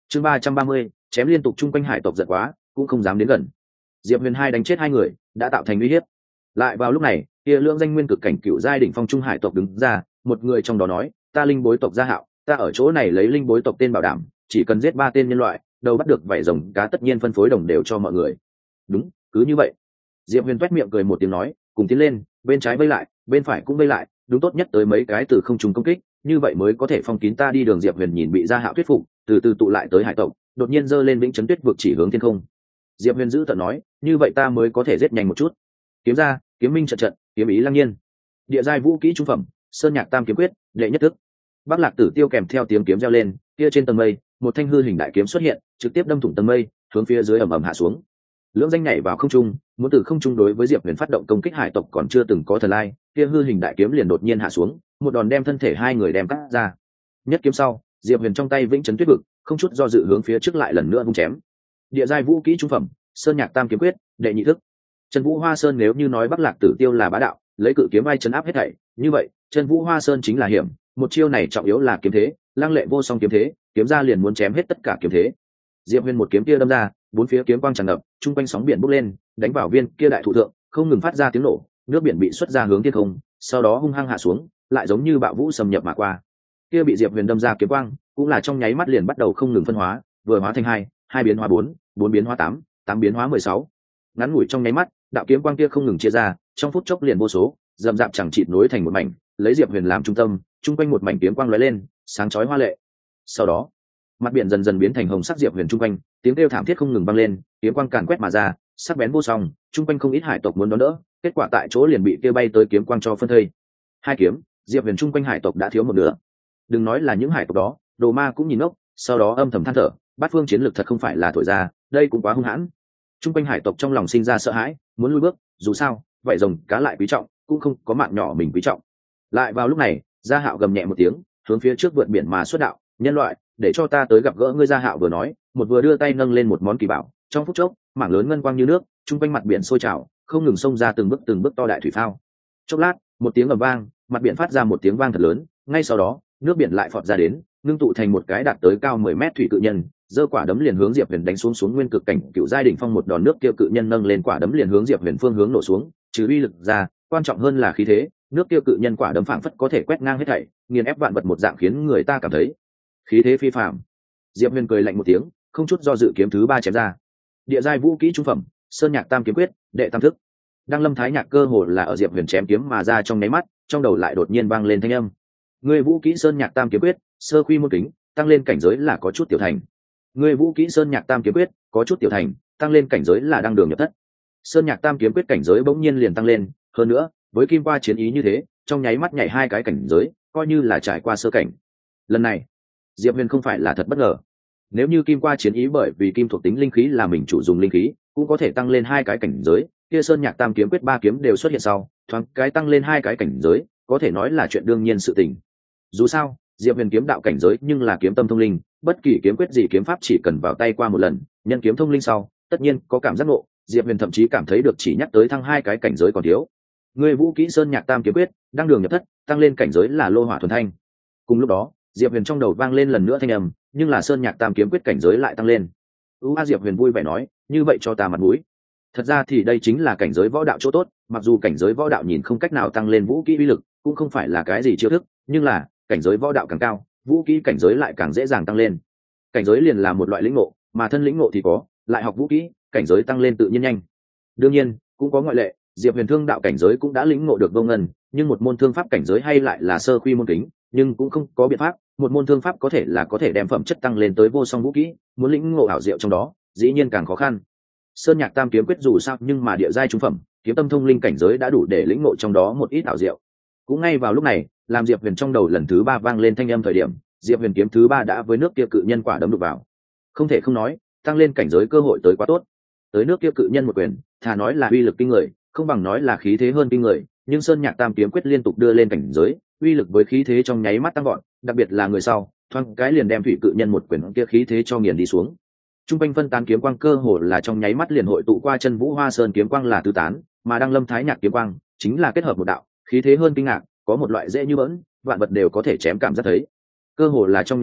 chương 330, chém liên tục chung quanh hải tộc giận quá cũng không dám đến gần. Diệp Huyền hai đánh chết hai người đã tạo thành uy hiếp. Lại vào lúc này, kia lượng danh nguyên cực cảnh cựu giai đỉnh phong trung hải tộc đứng ra, một người trong đó nói, ta linh bối tộc Gia Hạo, ta ở chỗ này lấy linh bối tộc tên bảo đảm, chỉ cần giết 3 tên nhân loại, đầu bắt được vảy rồng cá tất nhiên phân phối đồng đều cho mọi người. Đúng, cứ như vậy. Diệp Huyền toét miệng cười một tiếng nói, cùng tiến lên, bên trái vây lại, bên phải cũng vây lại, đúng tốt nhất tới mấy cái từ không trung công kích, như vậy mới có thể phong kín ta đi đường. Diệp Huyền nhìn bị Gia Hạo thuyết phục, từ từ tụ lại tới hải tộc, đột nhiên giơ lên vĩnh chấn tuyết vực chỉ hướng thiên không. Diệp Huyền giữ tợn nói, như vậy ta mới có thể giết nhanh một chút. Kiếm ra, kiếm minh trận trận, kiếm ý lăng nhiên. Địa giai vũ kỹ trung phẩm, sơn nhạc tam kiếm quyết, đệ nhất thức. Bắc Lạc Tử Tiêu kèm theo tiếng kiếm reo lên, kia trên tầng mây, một thanh hư hình đại kiếm xuất hiện, trực tiếp đâm thủng tầng mây, hướng phía dưới ầm ầm hạ xuống. Lưỡng danh nhảy vào không trung, muốn từ không trung đối với Diệp Huyền phát động công kích hải tộc còn chưa từng có thần lai, kia hư hình đại kiếm liền đột nhiên hạ xuống, một đòn đem thân thể hai người đem cắt ra. Nhất kiếm sau, Diệp Huyền trong tay vĩnh chấn tuyết vực, không chút do dự hướng phía trước lại lần nữa vung chém. Địa giai vũ kỹ trung phẩm, sơn nhạc tam kiếm quyết, đệ nhị thức. Chân Vũ Hoa Sơn nếu như nói Bắc Lạc Tử Tiêu là bá đạo, lấy cự kiếm vai chấn áp hết thảy, như vậy, Chân Vũ Hoa Sơn chính là hiểm, một chiêu này trọng yếu là kiếm thế, lăng lệ vô song kiếm thế, kiếm ra liền muốn chém hết tất cả kiếm thế. Diệp Huyền một kiếm kia đâm ra, bốn phía kiếm quang tràn ngập, trung quanh sóng biển bốc lên, đánh vào viên kia đại thụ thượng, không ngừng phát ra tiếng nổ, nước biển bị xuất ra hướng thiên không, sau đó hung hăng hạ xuống, lại giống như bạo vũ xâm nhập mà qua. Kia bị Diệp Huyền đâm ra kiếm quang, cũng là trong nháy mắt liền bắt đầu không ngừng phân hóa, vừa hóa thành hai biến hóa bốn biến hóa tám biến hóa 16. Ngắn ngủi trong nháy mắt, đạo kiếm quang kia không ngừng chia ra, trong phút chốc liền vô số, rậm rạp chẳng chịt nối thành một mảnh, lấy Diệp Huyền làm trung tâm, trung quanh một mảnh kiếm quang lóe lên, sáng chói hoa lệ. Sau đó, mặt biển dần dần biến thành hồng sắc. Diệp Huyền trung quanh, tiếng kêu thảm thiết không ngừng vang lên, kiếm quang càn quét mà ra, sắc bén vô song, trung quanh không ít hải tộc muốn đón đỡ, kết quả tại chỗ liền bị kia bay tới kiếm quang cho phân thây. Hai kiếm, Diệp Huyền trung quanh hải tộc đã thiếu một nửa. Đừng nói là những hải tộc đó, Đồ Ma cũng nhìn ngốc, sau đó âm thầm than thở, bát phương chiến lực thật không phải là thổi ra, đây cũng quá hung hãn. Trung quanh hải tộc trong lòng sinh ra sợ hãi, muốn lui bước, dù sao, vậy rồng cá lại quý trọng, cũng không có mạng nhỏ mình quý trọng. Lại vào lúc này, Gia Hạo gầm nhẹ một tiếng, hướng phía trước vượt biển mà xuất đạo, nhân loại, để cho ta tới gặp gỡ ngươi. Gia Hạo vừa nói, một vừa đưa tay nâng lên một món kỳ bảo, trong phút chốc, mảng lớn ngân quang như nước, trung quanh mặt biển sôi trào, không ngừng xông ra từng bước to đại thủy phao. Chốc lát, một tiếng ầm vang, mặt biển phát ra một tiếng vang thật lớn, ngay sau đó, nước biển lại phọt ra đến, ngưng tụ thành một cái đạt tới cao 10 mét thủy cự nhân, giơ quả đấm liền hướng Diệp Huyền đánh xuống nguyên cực cảnh cựu giai đỉnh phong. Một đòn nước kia cự nhân nâng lên quả đấm liền hướng Diệp Huyền phương hướng nổ xuống, trừ uy lực ra, quan trọng hơn là khí thế, nước kia cự nhân quả đấm phảng phất có thể quét ngang hết thảy, nghiền ép vạn vật một dạng, khiến người ta cảm thấy khí thế phi phàm. Diệp Huyền cười lạnh một tiếng, không chút do dự kiếm thứ 3 chém ra. Địa giai vũ kỹ trung phẩm, sơn nhạc tam kiếm quyết, đệ tam thức. Đăng Lâm Thái Nhạc cơ hồ là ở Diệp Huyền chém kiếm mà ra trong nháy mắt, trong đầu lại đột nhiên vang lên thanh âm. Ngươi vũ kỹ sơn nhạc tam kiếm quyết, sơ quy môn kính, tăng lên cảnh giới là có chút tiểu thành. Ngươi vũ kỹ sơn nhạc tam kiếm quyết, có chút tiểu thành, tăng lên cảnh giới là đang đường nhập thất. Sơn nhạc tam kiếm quyết cảnh giới bỗng nhiên liền tăng lên, hơn nữa, với kim qua chiến ý như thế, trong nháy mắt nhảy 2 cái cảnh giới, coi như là trải qua sơ cảnh. Lần này, Diệp Huyền không phải là thật bất ngờ. Nếu như kim qua chiến ý bởi vì kim thuộc tính linh khí là mình chủ dùng linh khí, cũng có thể tăng lên 2 cái cảnh giới, kia sơn nhạc tam kiếm quyết 3 kiếm đều xuất hiện sau, thoáng cái tăng lên 2 cái cảnh giới, có thể nói là chuyện đương nhiên sự tình. Dù sao, Diệp Huyền kiếm đạo cảnh giới nhưng là kiếm tâm thông linh, bất kỳ kiếm quyết gì kiếm pháp chỉ cần vào tay qua một lần, nhân kiếm thông linh sau, tất nhiên có cảm giác ngộ. Diệp Huyền thậm chí cảm thấy được chỉ nhắc tới thăng 2 cái cảnh giới còn thiếu. Người vũ kỹ sơn nhạc tam kiếm quyết, đang đường nhập thất, tăng lên cảnh giới là lô hỏa thuần thanh. Cùng lúc đó, Diệp Huyền trong đầu vang lên lần nữa thanh âm, nhưng là sơn nhạc tam kiếm quyết cảnh giới lại tăng lên. Diệp Huyền vui vẻ nói, như vậy cho ta mặt mũi. Thật ra thì đây chính là cảnh giới võ đạo chỗ tốt, mặc dù cảnh giới võ đạo nhìn không cách nào tăng lên vũ kỹ uy lực, cũng không phải là cái gì chiêu thức, nhưng là cảnh giới võ đạo càng cao, vũ kỹ cảnh giới lại càng dễ dàng tăng lên. Cảnh giới liền là một loại lĩnh ngộ, mà thân lĩnh ngộ thì có, lại học vũ kỹ, cảnh giới tăng lên tự nhiên nhanh. Đương nhiên, cũng có ngoại lệ, Diệp Huyền thương đạo cảnh giới cũng đã lĩnh ngộ được vô ngân, nhưng một môn thương pháp cảnh giới hay lại là sơ quy môn kính, nhưng cũng không có biện pháp, một môn thương pháp có thể đem phẩm chất tăng lên tới vô song vũ kỹ, muốn lĩnh ngộ ảo diệu trong đó, dĩ nhiên càng khó khăn. Sơn nhạc tam kiếm quyết dù sao nhưng mà địa giai trung phẩm, kiếm tâm thông linh cảnh giới đã đủ để lĩnh ngộ trong đó một ít ảo diệu. Cũng ngay vào lúc này, làm Diệp Huyền trong đầu lần thứ 3 vang lên thanh âm thời điểm, Diệp Huyền kiếm thứ 3 đã với nước kia cự nhân quả đấm đục vào. Không thể không nói, tăng lên cảnh giới cơ hội tới quá tốt. Tới nước kia cự nhân một quyền, thà nói là uy lực kinh người, không bằng nói là khí thế hơn kinh người, nhưng Sơn nhạc tam kiếm quyết liên tục đưa lên cảnh giới, uy lực với khí thế trong nháy mắt tăng vọt, đặc biệt là người sau, thoáng cái liền đem thủy cự nhân một quyền kia khí thế cho nghiền đi xuống. Trung quanh phân tán kiếm quang cơ hồ là trong nháy mắt liền hội tụ qua Chân Vũ Hoa Sơn kiếm quang là tứ tán, mà Đăng Lâm Thái Nhạc kiếm quang chính là kết hợp một đạo, khí thế hơn kinh ngạc, có một loại dễ như bỡn, vạn vật đều có thể chém cảm giác thấy. Cơ hồ là trong nháy mắt,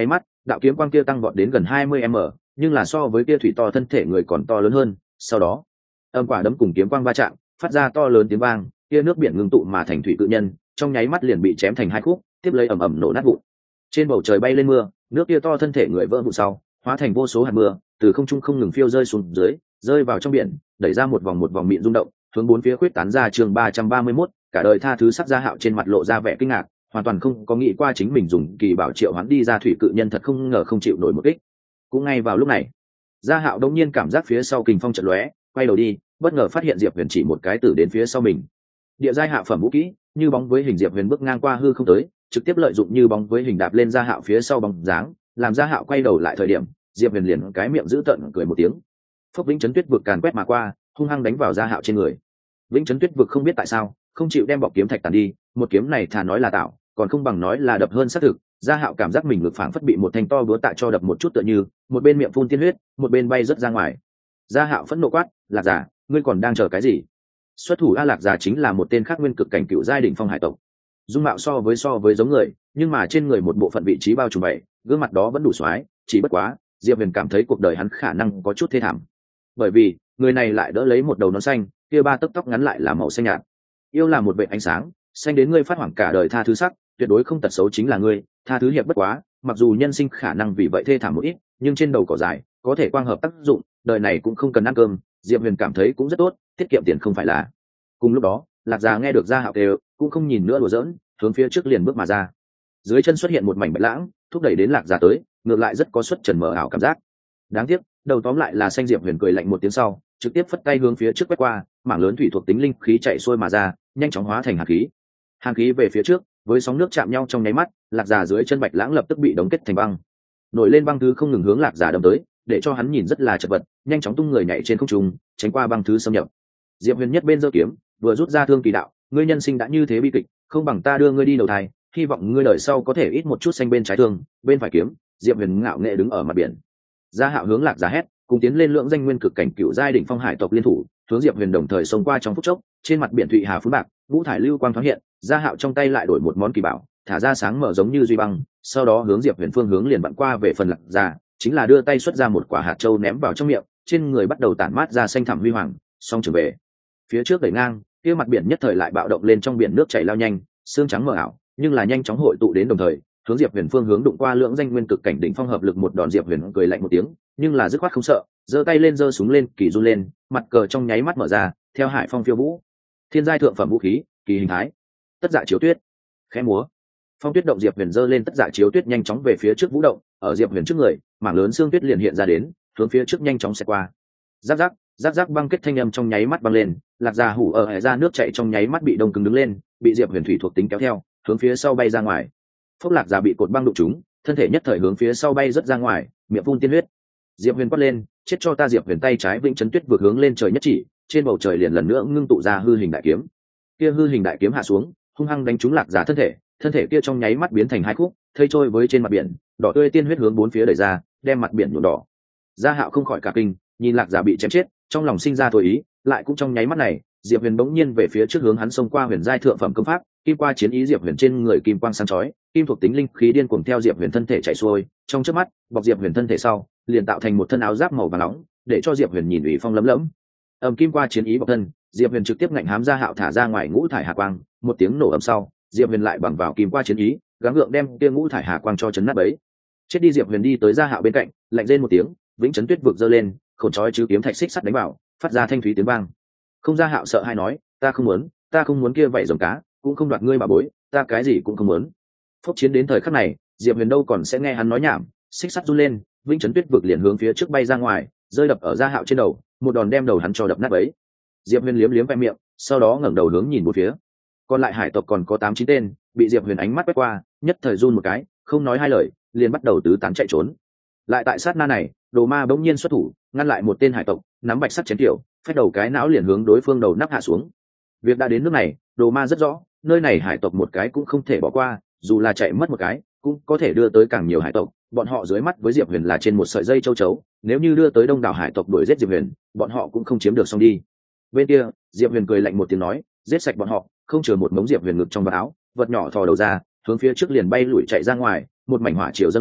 đạo kiếm quang kia tăng vọt đến gần 20 m, nhưng là so với kia thủy to thân thể người còn to lớn hơn. Sau đó âm quả đấm cùng kiếm quang va chạm, phát ra to lớn tiếng vang, kia nước biển ngưng tụ mà thành thủy cự nhân trong nháy mắt liền bị chém thành hai khúc, tiếp lấy ầm ầm nổ nát vụn. Trên bầu trời bay lên mưa, nước kia to thân thể người vỡ vụn sau hóa thành vô số hạt mưa, từ không trung không ngừng phiêu rơi xuống dưới, rơi vào trong biển, đẩy ra một vòng mịn rung động, hướng bốn phía khuyết tán ra. Chương 331, cả đời tha thứ. Sắc Gia Hạo trên mặt lộ ra vẻ kinh ngạc, hoàn toàn không có nghĩ qua chính mình dùng kỳ bảo triệu hoán đi ra thủy cự nhân thật không ngờ không chịu nổi một kích. Cũng ngay vào lúc này, Gia Hạo đột nhiên cảm giác phía sau kình phong chợt lóe, quay đầu đi, bất ngờ phát hiện Diệp Huyền chỉ một cái tử đến phía sau mình. Địa giai hạ phẩm vũ kỹ, như bóng với hình. Diệp Huyền bước ngang qua hư không tới, trực tiếp lợi dụng như bóng với hình đạp lên Gia Hạo phía sau bóng dáng, làm Gia Hạo quay đầu lại thời điểm, Diệp Huyền liền cái miệng giữ tợn cười một tiếng. Phốc Vĩnh Chấn Tuyết vực càn quét mà qua, hung hăng đánh vào Gia Hạo trên người. Vĩnh Chấn Tuyết vực không biết tại sao không chịu đem bọc kiếm thạch tàn đi, một kiếm này thà nói là tạo, còn không bằng nói là đập hơn xác thực. Gia Hạo cảm giác mình ngực phảng phất bị một thanh to búa tạ cho đập một chút, tựa như một bên miệng phun tiên huyết, một bên bay rất ra ngoài. Gia Hạo phẫn nộ quát, Lạc Giả, ngươi còn đang chờ cái gì? Xuất thủ. A Lạc Giả chính là một tên khác nguyên cực cảnh cựu giai đỉnh phong hải tộc, dung mạo so với giống người, nhưng mà trên người một bộ phận vị trí bao trùm vậy, gương mặt đó vẫn đủ xoái. Chỉ bất quá Diệp Huyền cảm thấy cuộc đời hắn khả năng có chút thê thảm, bởi vì người này lại đỡ lấy một đầu nón xanh, kia ba tấc tóc ngắn lại là màu xanh nhạt. Yêu là một vệt ánh sáng, xanh đến ngươi phát hoảng cả đời tha thứ sắc, tuyệt đối không tật xấu chính là ngươi, tha thứ hiệp bất quá. Mặc dù nhân sinh khả năng vì vậy thê thảm một ít, nhưng trên đầu cỏ dài có thể quang hợp tác dụng, đời này cũng không cần ăn cơm. Diệp Huyền cảm thấy cũng rất tốt, tiết kiệm tiền không phải là. Cùng lúc đó, Lạc Già nghe được Gia Hạo kêu, cũng không nhìn nữa đùa giỡn, hướng phía trước liền bước mà ra. Dưới chân xuất hiện một mảnh bạch lãng, thúc đẩy đến Lạc Già tới, ngược lại rất có xuất trần mờ ảo cảm giác. Đáng tiếc, đầu tóm lại là xanh. Diệp Huyền cười lạnh một tiếng sau, trực tiếp phất tay hướng phía trước quét qua, mảng lớn thủy thuộc tính linh khí chạy xuôi mà ra, nhanh chóng hóa thành hàn khí. Hàn khí về phía trước, với sóng nước chạm nhau trong nháy mắt, Lạc Già dưới chân bạch lãng lập tức bị đóng kết thành băng. Nổi lên băng thứ không ngừng hướng Lạc Già đâm tới, để cho hắn nhìn rất là chật vật, nhanh chóng tung người nhảy trên không trung, tránh qua băng thứ xâm nhập. Diệp Huyền nhất bên giơ kiếm, vừa rút ra thương kỳ đạo, ngươi nhân sinh đã như thế bi kịch, không bằng ta đưa ngươi đi đầu thai, hy vọng ngươi đời sau có thể ít một chút xanh bên trái thương, bên phải kiếm. Diệp Huyền ngạo nghệ đứng ở mặt biển. Gia Hạo hướng Lạc Già hét, cùng tiến lên lượng danh nguyên cực cảnh cựu giai đỉnh phong hải tộc liên thủ, hướng Diệp Huyền đồng thời xông qua. Trong phút chốc, trên mặt biển thụy hà phun bạc, vũ thải lưu quang thoáng hiện. Gia Hạo trong tay lại đổi một món kỳ bảo, thả ra sáng mở giống như duy băng, sau đó hướng Diệp Huyền phương hướng liền vặn qua về phần Lạc Già, chính là đưa tay xuất ra một quả hạt châu ném vào trong miệng, trên người bắt đầu tản mát ra xanh thẳm huy hoàng, song trở về phía trước đẩy ngang, kia mặt biển nhất thời lại bạo động lên, trong biển nước chảy lao nhanh, xương trắng mờ ảo, nhưng là nhanh chóng hội tụ đến đồng thời hướng Diệp Huyền phương hướng đụng qua. Lượng danh nguyên cực cảnh đỉnh phong hợp lực một đòn. Diệp Huyền cười lạnh một tiếng, nhưng là dứt khoát không sợ, giơ tay lên, giơ súng lên, kỳ run lên, mặt cờ trong nháy mắt mở ra, theo hải phong phiêu vũ, thiên giai thượng phẩm vũ khí, kỳ hình thái, tất dạ chiếu tuyết, khẽ múa, phong tuyết động. Diệp Huyền giơ lên tất dạ chiếu tuyết nhanh chóng về phía trước vũ động, ở Diệp Huyền trước người, mảng lớn xương tuyết liền hiện ra đến, hướng phía trước nhanh chóng xẹt qua. Giáp giáp giáp giáp, băng kết thanh âm trong nháy mắt băng lên. Lạc Già hủ ở hải ra nước chảy trong nháy mắt bị đông cứng đứng lên, bị Diệp Huyền thủy thuộc tính kéo theo, hướng phía sau bay ra ngoài. Phốc, Lạc Già bị cột băng đụng trúng, thân thể nhất thời hướng phía sau bay rất ra ngoài, miệng phun tiên huyết. Diệp Huyền quát lên, chết cho ta. Diệp Huyền tay trái Vĩnh Chấn Tuyết vượt hướng lên trời nhất chỉ, trên bầu trời liền lần nữa ngưng tụ ra hư hình đại kiếm. Kia hư hình đại kiếm hạ xuống, hung hăng đánh trúng Lạc Già thân thể kia trong nháy mắt biến thành hai khúc, thây trôi với trên mặt biển, đỏ tươi tiên huyết hướng bốn phía đẩy ra, đem mặt biển nhuộm đỏ. Gia Hạo không khỏi cả kinh, nhìn Lạc Già bị chém chết, trong lòng sinh ra thôi ý. Lại cũng trong nháy mắt này, Diệp Huyền bỗng nhiên về phía trước hướng hắn xông qua. Huyền giai thượng phẩm công pháp, kim qua chiến ý. Diệp Huyền trên người kim quang sáng chói, kim thuộc tính linh khí điên cuồng theo Diệp Huyền thân thể chảy xuôi, trong chớp mắt bọc Diệp Huyền thân thể sau, liền tạo thành một thân áo giáp màu vàng nóng, để cho Diệp Huyền nhìn ủy phong lấm lẫm. Kim qua chiến ý bọc thân, Diệp Huyền trực tiếp ngạnh hám Gia Hạo thả ra ngoài ngũ thải hà quang, một tiếng nổ ầm sau, Diệp Huyền lại bằng vào kim qua chiến ý, gắng gượng đem kia ngũ thải hà quang cho chấn nát bấy. Chết đi. Diệp Huyền đi tới Gia Hạo bên cạnh, lạnh rên một tiếng, Vĩnh Chấn Tuyết vực giơ lên, khổn chói chứ kiếm thạch xích sắt đánh vào, phát ra thanh thúy tiếng vang. Không. Gia Hạo sợ hai nói, ta không muốn kia vậy rồng cá, cũng không đoạt ngươi bà bối, ta cái gì cũng không muốn. Phốc chiến đến thời khắc này, Diệp Huyền đâu còn sẽ nghe hắn nói nhảm, xích sắt run lên, Vĩnh Chấn Tuyết vực liền hướng phía trước bay ra ngoài, rơi đập ở Gia Hạo trên đầu, một đòn đem đầu hắn cho đập nát bấy. Diệp Huyền liếm liếm vẽ miệng, sau đó ngẩng đầu hướng nhìn một phía. Còn lại hải tộc còn có 8-9 tên, bị Diệp Huyền ánh mắt quét qua, nhất thời run một cái, không nói hai lời, liền bắt đầu tứ tán chạy trốn. Lại tại sát na này, Đồ Ma bỗng nhiên xuất thủ, ngăn lại một tên hải tộc, nắm bạch sắt chén tiểu, phách đầu cái não liền hướng đối phương đầu nắp hạ xuống. Việc đã đến nước này, Đồ Ma rất rõ, nơi này hải tộc một cái cũng không thể bỏ qua, dù là chạy mất một cái, cũng có thể đưa tới càng nhiều hải tộc. Bọn họ dưới mắt với Diệp Huyền là trên một sợi dây châu chấu, nếu như đưa tới đông đảo hải tộc đuổi giết Diệp Huyền, bọn họ cũng không chiếm được xong đi. Bên kia, Diệp Huyền cười lạnh một tiếng nói, giết sạch bọn họ, không chừa một mống. Diệp Huyền ngực trong vạt áo, vật nhỏ thò đầu ra, hướng phía trước liền bay lủi chạy ra ngoài, một mảnh hỏa triều dâng lên,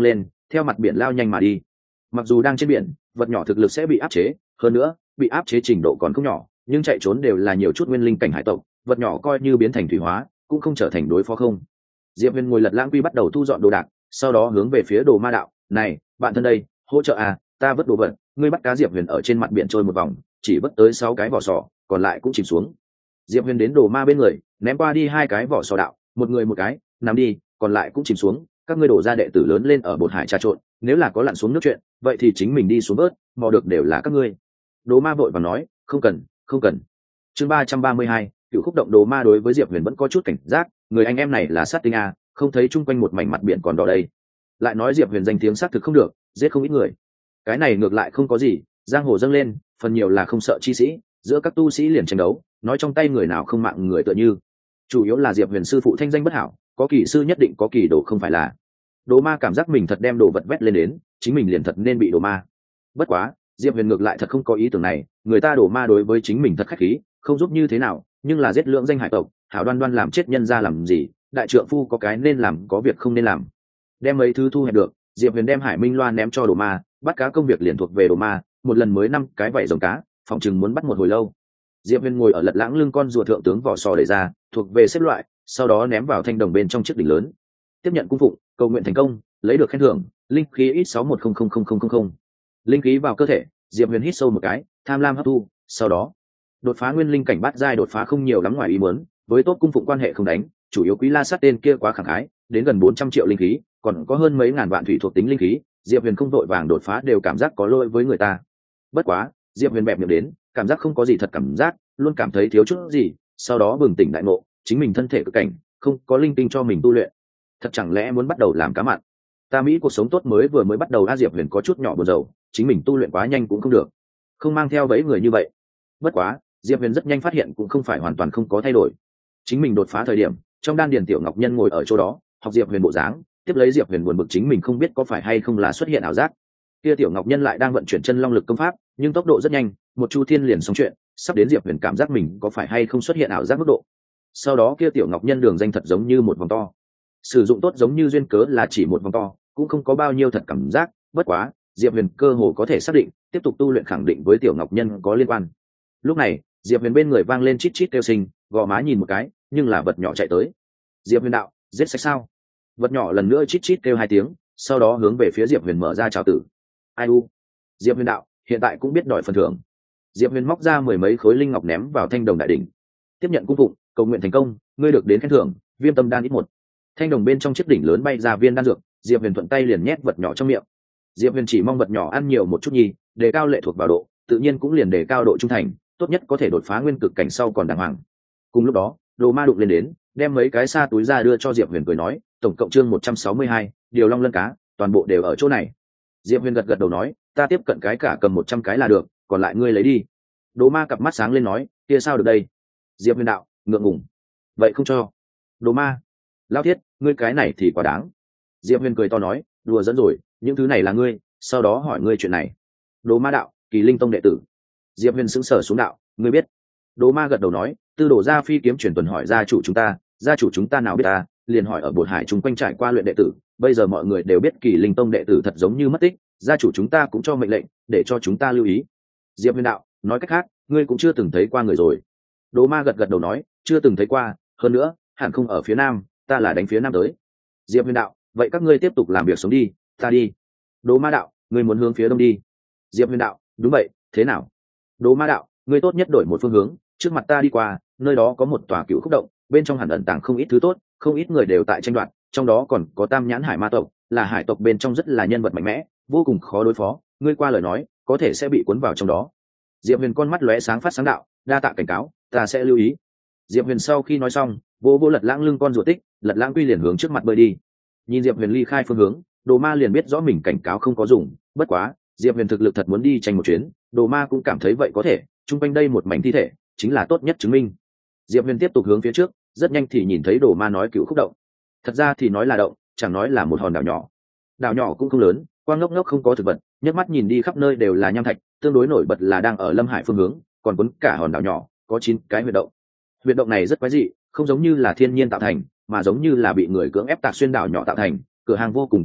theo mặt biển lao nhanh mà đi. Mặc dù đang trên biển, vật nhỏ thực lực sẽ bị áp chế, hơn nữa bị áp chế trình độ còn không nhỏ, nhưng chạy trốn đều là nhiều chút nguyên linh cảnh hải tộc, vật nhỏ coi như biến thành thủy hóa cũng không trở thành đối phó không. Diệp Huyền ngồi lật lãng quy bắt đầu thu dọn đồ đạc, sau đó hướng về phía Đồ Ma đạo, này bạn thân đây, hỗ trợ à, ta vớt đồ vật. Ngươi bắt cá. Diệp Huyền ở trên mặt biển trôi một vòng, chỉ vớt tới 6 cái vỏ sò, còn lại cũng chìm xuống. Diệp Huyền đến Đồ Ma bên người, ném qua đi 2 cái vỏ sò đạo, một người một cái, nắm đi, còn lại cũng chìm xuống. Các ngươi đổ ra đệ tử lớn lên ở bột hải trà trộn, nếu là có lặn xuống nước chuyện, vậy thì chính mình đi xuống vớt, mò được đều là các ngươi. Đồ Ma vội vàng nói, không cần, không cần. Chương 332, Cửu Khúc Động. Đồ Ma đối với Diệp Huyền vẫn có chút cảnh giác, người anh em này là sát tinh a, không thấy chung quanh một mảnh mặt biển còn đỏ đây. Lại nói Diệp Huyền danh tiếng xác thực không được, giết không ít người. Cái này ngược lại không có gì, giang hồ dâng lên, phần nhiều là không sợ chi sĩ, giữa các tu sĩ liền tranh đấu, nói trong tay người nào không mạng người tựa như. Chủ yếu là Diệp Huyền sư phụ thanh danh bất hảo, có kỳ sư nhất định có kỳ đồ không phải là. Đồ Ma cảm giác mình thật đem đồ vật vét lên đến, chính mình liền thật nên bị đồ ma. Bất quá, Diệp Huyền ngược lại thật không có ý tưởng này, người ta đồ ma đối với chính mình thật khách khí, không giúp như thế nào, nhưng là giết lượng danh hải tộc, hảo đoan đoan làm chết nhân ra làm gì, đại trượng phu có cái nên làm có việc không nên làm. Đem mấy thứ thu hẹp được, Diệp Huyền đem Hải Minh Loan ném cho Đồ Ma, bắt cá công việc liền thuộc về Đồ Ma, một lần mới 5 cái vảy rồng cá, phòng chừng muốn bắt một hồi lâu. Diệp Huyền ngồi ở lật lãng lưng con rùa thượng tướng vỏ sò đẩy ra, thuộc về xếp loại, sau đó ném vào thanh đồng bên trong chiếc đỉnh lớn. Tiếp nhận cung phụng, cầu nguyện thành công, lấy được khen thưởng, linh khí ít 61000000. Linh khí vào cơ thể, Diệp Huyền hít sâu một cái, tham lam hấp thu, sau đó đột phá nguyên linh cảnh bát giai. Đột phá không nhiều lắm ngoài ý muốn, với tốt cung phụng quan hệ không đánh, chủ yếu Quý La Sát tên kia quá khẳng khái, đến gần 400 triệu linh khí, còn có hơn mấy ngàn vạn thủy thuộc tính linh khí, Diệp Huyền không vội vàng đột phá đều cảm giác có lỗi với người ta. Bất quá, Diệp Huyền bẹp miệng đến, cảm giác không có gì thật cảm giác, luôn cảm thấy thiếu chút gì, sau đó bừng tỉnh đại ngộ, chính mình thân thể cực cảnh, không có linh tinh cho mình tu luyện. Thật chẳng lẽ muốn bắt đầu làm cá mặn? Ta mỹ cuộc sống tốt mới vừa mới bắt đầu a. Diệp Huyền có chút nhỏ buồn rầu, chính mình tu luyện quá nhanh cũng không được, không mang theo bẫy người như vậy. Bất quá, Diệp Huyền rất nhanh phát hiện cũng không phải hoàn toàn không có thay đổi. Chính mình đột phá thời điểm, trong đan điền Tiểu Ngọc Nhân ngồi ở chỗ đó, học Diệp Huyền bộ dáng, tiếp lấy Diệp Huyền buồn bực chính mình không biết có phải hay không là xuất hiện ảo giác. Kia Tiểu Ngọc Nhân lại đang vận chuyển chân long lực công pháp, nhưng tốc độ rất nhanh, một chu thiên liền xong chuyện, sắp đến Diệp Huyền cảm giác mình có phải hay không xuất hiện ảo giác mức độ. Sau đó kia Tiểu Ngọc Nhân đường danh thật giống như một vòng to, sử dụng tốt giống như duyên cớ là chỉ một vòng to, cũng không có bao nhiêu thật cảm giác. Bất quá, Diệp Huyền cơ hồ có thể xác định, tiếp tục tu luyện khẳng định với Tiểu Ngọc Nhân có liên quan. Lúc này, Diệp Huyền bên người vang lên chít chít kêu sinh, gò má nhìn một cái, nhưng là vật nhỏ chạy tới. Diệp Huyền đạo, giết sạch sao? Vật nhỏ lần nữa chít chít kêu 2 tiếng, sau đó hướng về phía Diệp Huyền mở ra chào tử. Ai u? Diệp Huyền đạo, hiện tại cũng biết đòi phần thưởng. Diệp Huyền móc ra 10 mấy khối linh ngọc ném vào thanh đồng đại đỉnh. Tiếp nhận cung phụng, cầu nguyện thành công, ngươi được đến khen thưởng, viêm tâm đan ít 1. Thanh đồng bên trong chiếc đỉnh lớn bay ra viên đan dược, Diệp Huyền thuận tay liền nhét vật nhỏ trong miệng. Diệp Huyền chỉ mong vật nhỏ ăn nhiều một chút nhì, đề cao lệ thuộc vào độ, tự nhiên cũng liền đề cao độ trung thành, tốt nhất có thể đột phá nguyên cực cảnh sau còn đàng hoàng. Cùng lúc đó, Đồ Ma đụng lên đến, đem mấy cái sa túi ra đưa cho Diệp Huyền cười nói, tổng cộng chương 162, điều long lân cá, toàn bộ đều ở chỗ này. Diệp Huyền gật gật đầu nói, ta tiếp cận cái cả cầm 100 cái là được, còn lại ngươi lấy đi. Đồ Ma cặp mắt sáng lên nói, kia sao được đây? Diệp Huyền đạo, ngượng ngùng, vậy không cho. Đồ Ma, lao thiết, ngươi cái này thì quá đáng. Diệp Huyền cười to nói, đùa dẫn rồi, những thứ này là ngươi, sau đó hỏi ngươi chuyện này. Đồ Ma đạo, Kỳ Linh Tông đệ tử. Diệp Huyền sững sờ xuống đạo, ngươi biết? Đồ Ma gật đầu nói, tư đồ gia phi kiếm truyền tuần hỏi gia chủ chúng ta nào biết ta, liền hỏi ở bột hải chúng quanh trải qua luyện đệ tử, bây giờ mọi người đều biết Kỳ Linh Tông đệ tử thật giống như mất tích, gia chủ chúng ta cũng cho mệnh lệnh để cho chúng ta lưu ý. Diệp Huyền đạo, nói cách khác, ngươi cũng chưa từng thấy qua người rồi. Đồ Ma gật gật đầu nói, chưa từng thấy qua, hơn nữa hẳn không ở phía nam, ta là đánh phía nam tới. Diệp Huyền đạo, vậy các ngươi tiếp tục làm việc sống đi, ta đi. Đồ Ma đạo, ngươi muốn hướng phía đông đi. Diệp Huyền đạo, đúng vậy, thế nào? Đồ Ma đạo, ngươi tốt nhất đổi một phương hướng, trước mặt ta đi qua, nơi đó có một tòa Cửu Khúc Động, bên trong hẳn ẩn tàng không ít thứ tốt, không ít người đều tại tranh đoạt, trong đó còn có Tam Nhãn Hải Ma tộc, là hải tộc bên trong rất là nhân vật mạnh mẽ, vô cùng khó đối phó, ngươi qua lời nói, có thể sẽ bị cuốn vào trong đó. Diệp Huyền con mắt lóe sáng phát sáng đạo, đa tạ cảnh cáo, ta sẽ lưu ý. Diệp Huyền sau khi nói xong, vô lật lãng lưng con rùa tích, lật lãng quy liền hướng trước mặt bơi đi. Nhìn Diệp Huyền ly khai phương hướng, Đồ Ma liền biết rõ mình cảnh cáo không có dùng, bất quá, Diệp Huyền thực lực thật muốn đi tranh một chuyến, Đồ Ma cũng cảm thấy vậy có thể, chung quanh đây một mảnh thi thể, chính là tốt nhất chứng minh. Diệp Huyền tiếp tục hướng phía trước, rất nhanh thì nhìn thấy Đồ Ma nói Cửu Khúc Động. Thật ra thì nói là động, chẳng nói là một hòn đảo nhỏ. Đảo nhỏ cũng không lớn, quang ngốc ngốc không có thực vật, nhấc mắt nhìn đi khắp nơi đều là nham thạch, tương đối nổi bật là đang ở Lâm Hải phương hướng, còn cuốn cả hòn đảo nhỏ, có 9 cái huyệt động. Huyệt động này rất quái dị, không giống như là thiên nhiên tạo thành, mà giống như là bị người cưỡng ép tạc xuyên đảo nhỏ tạo thành, cửa hàng vô cùng to lớn,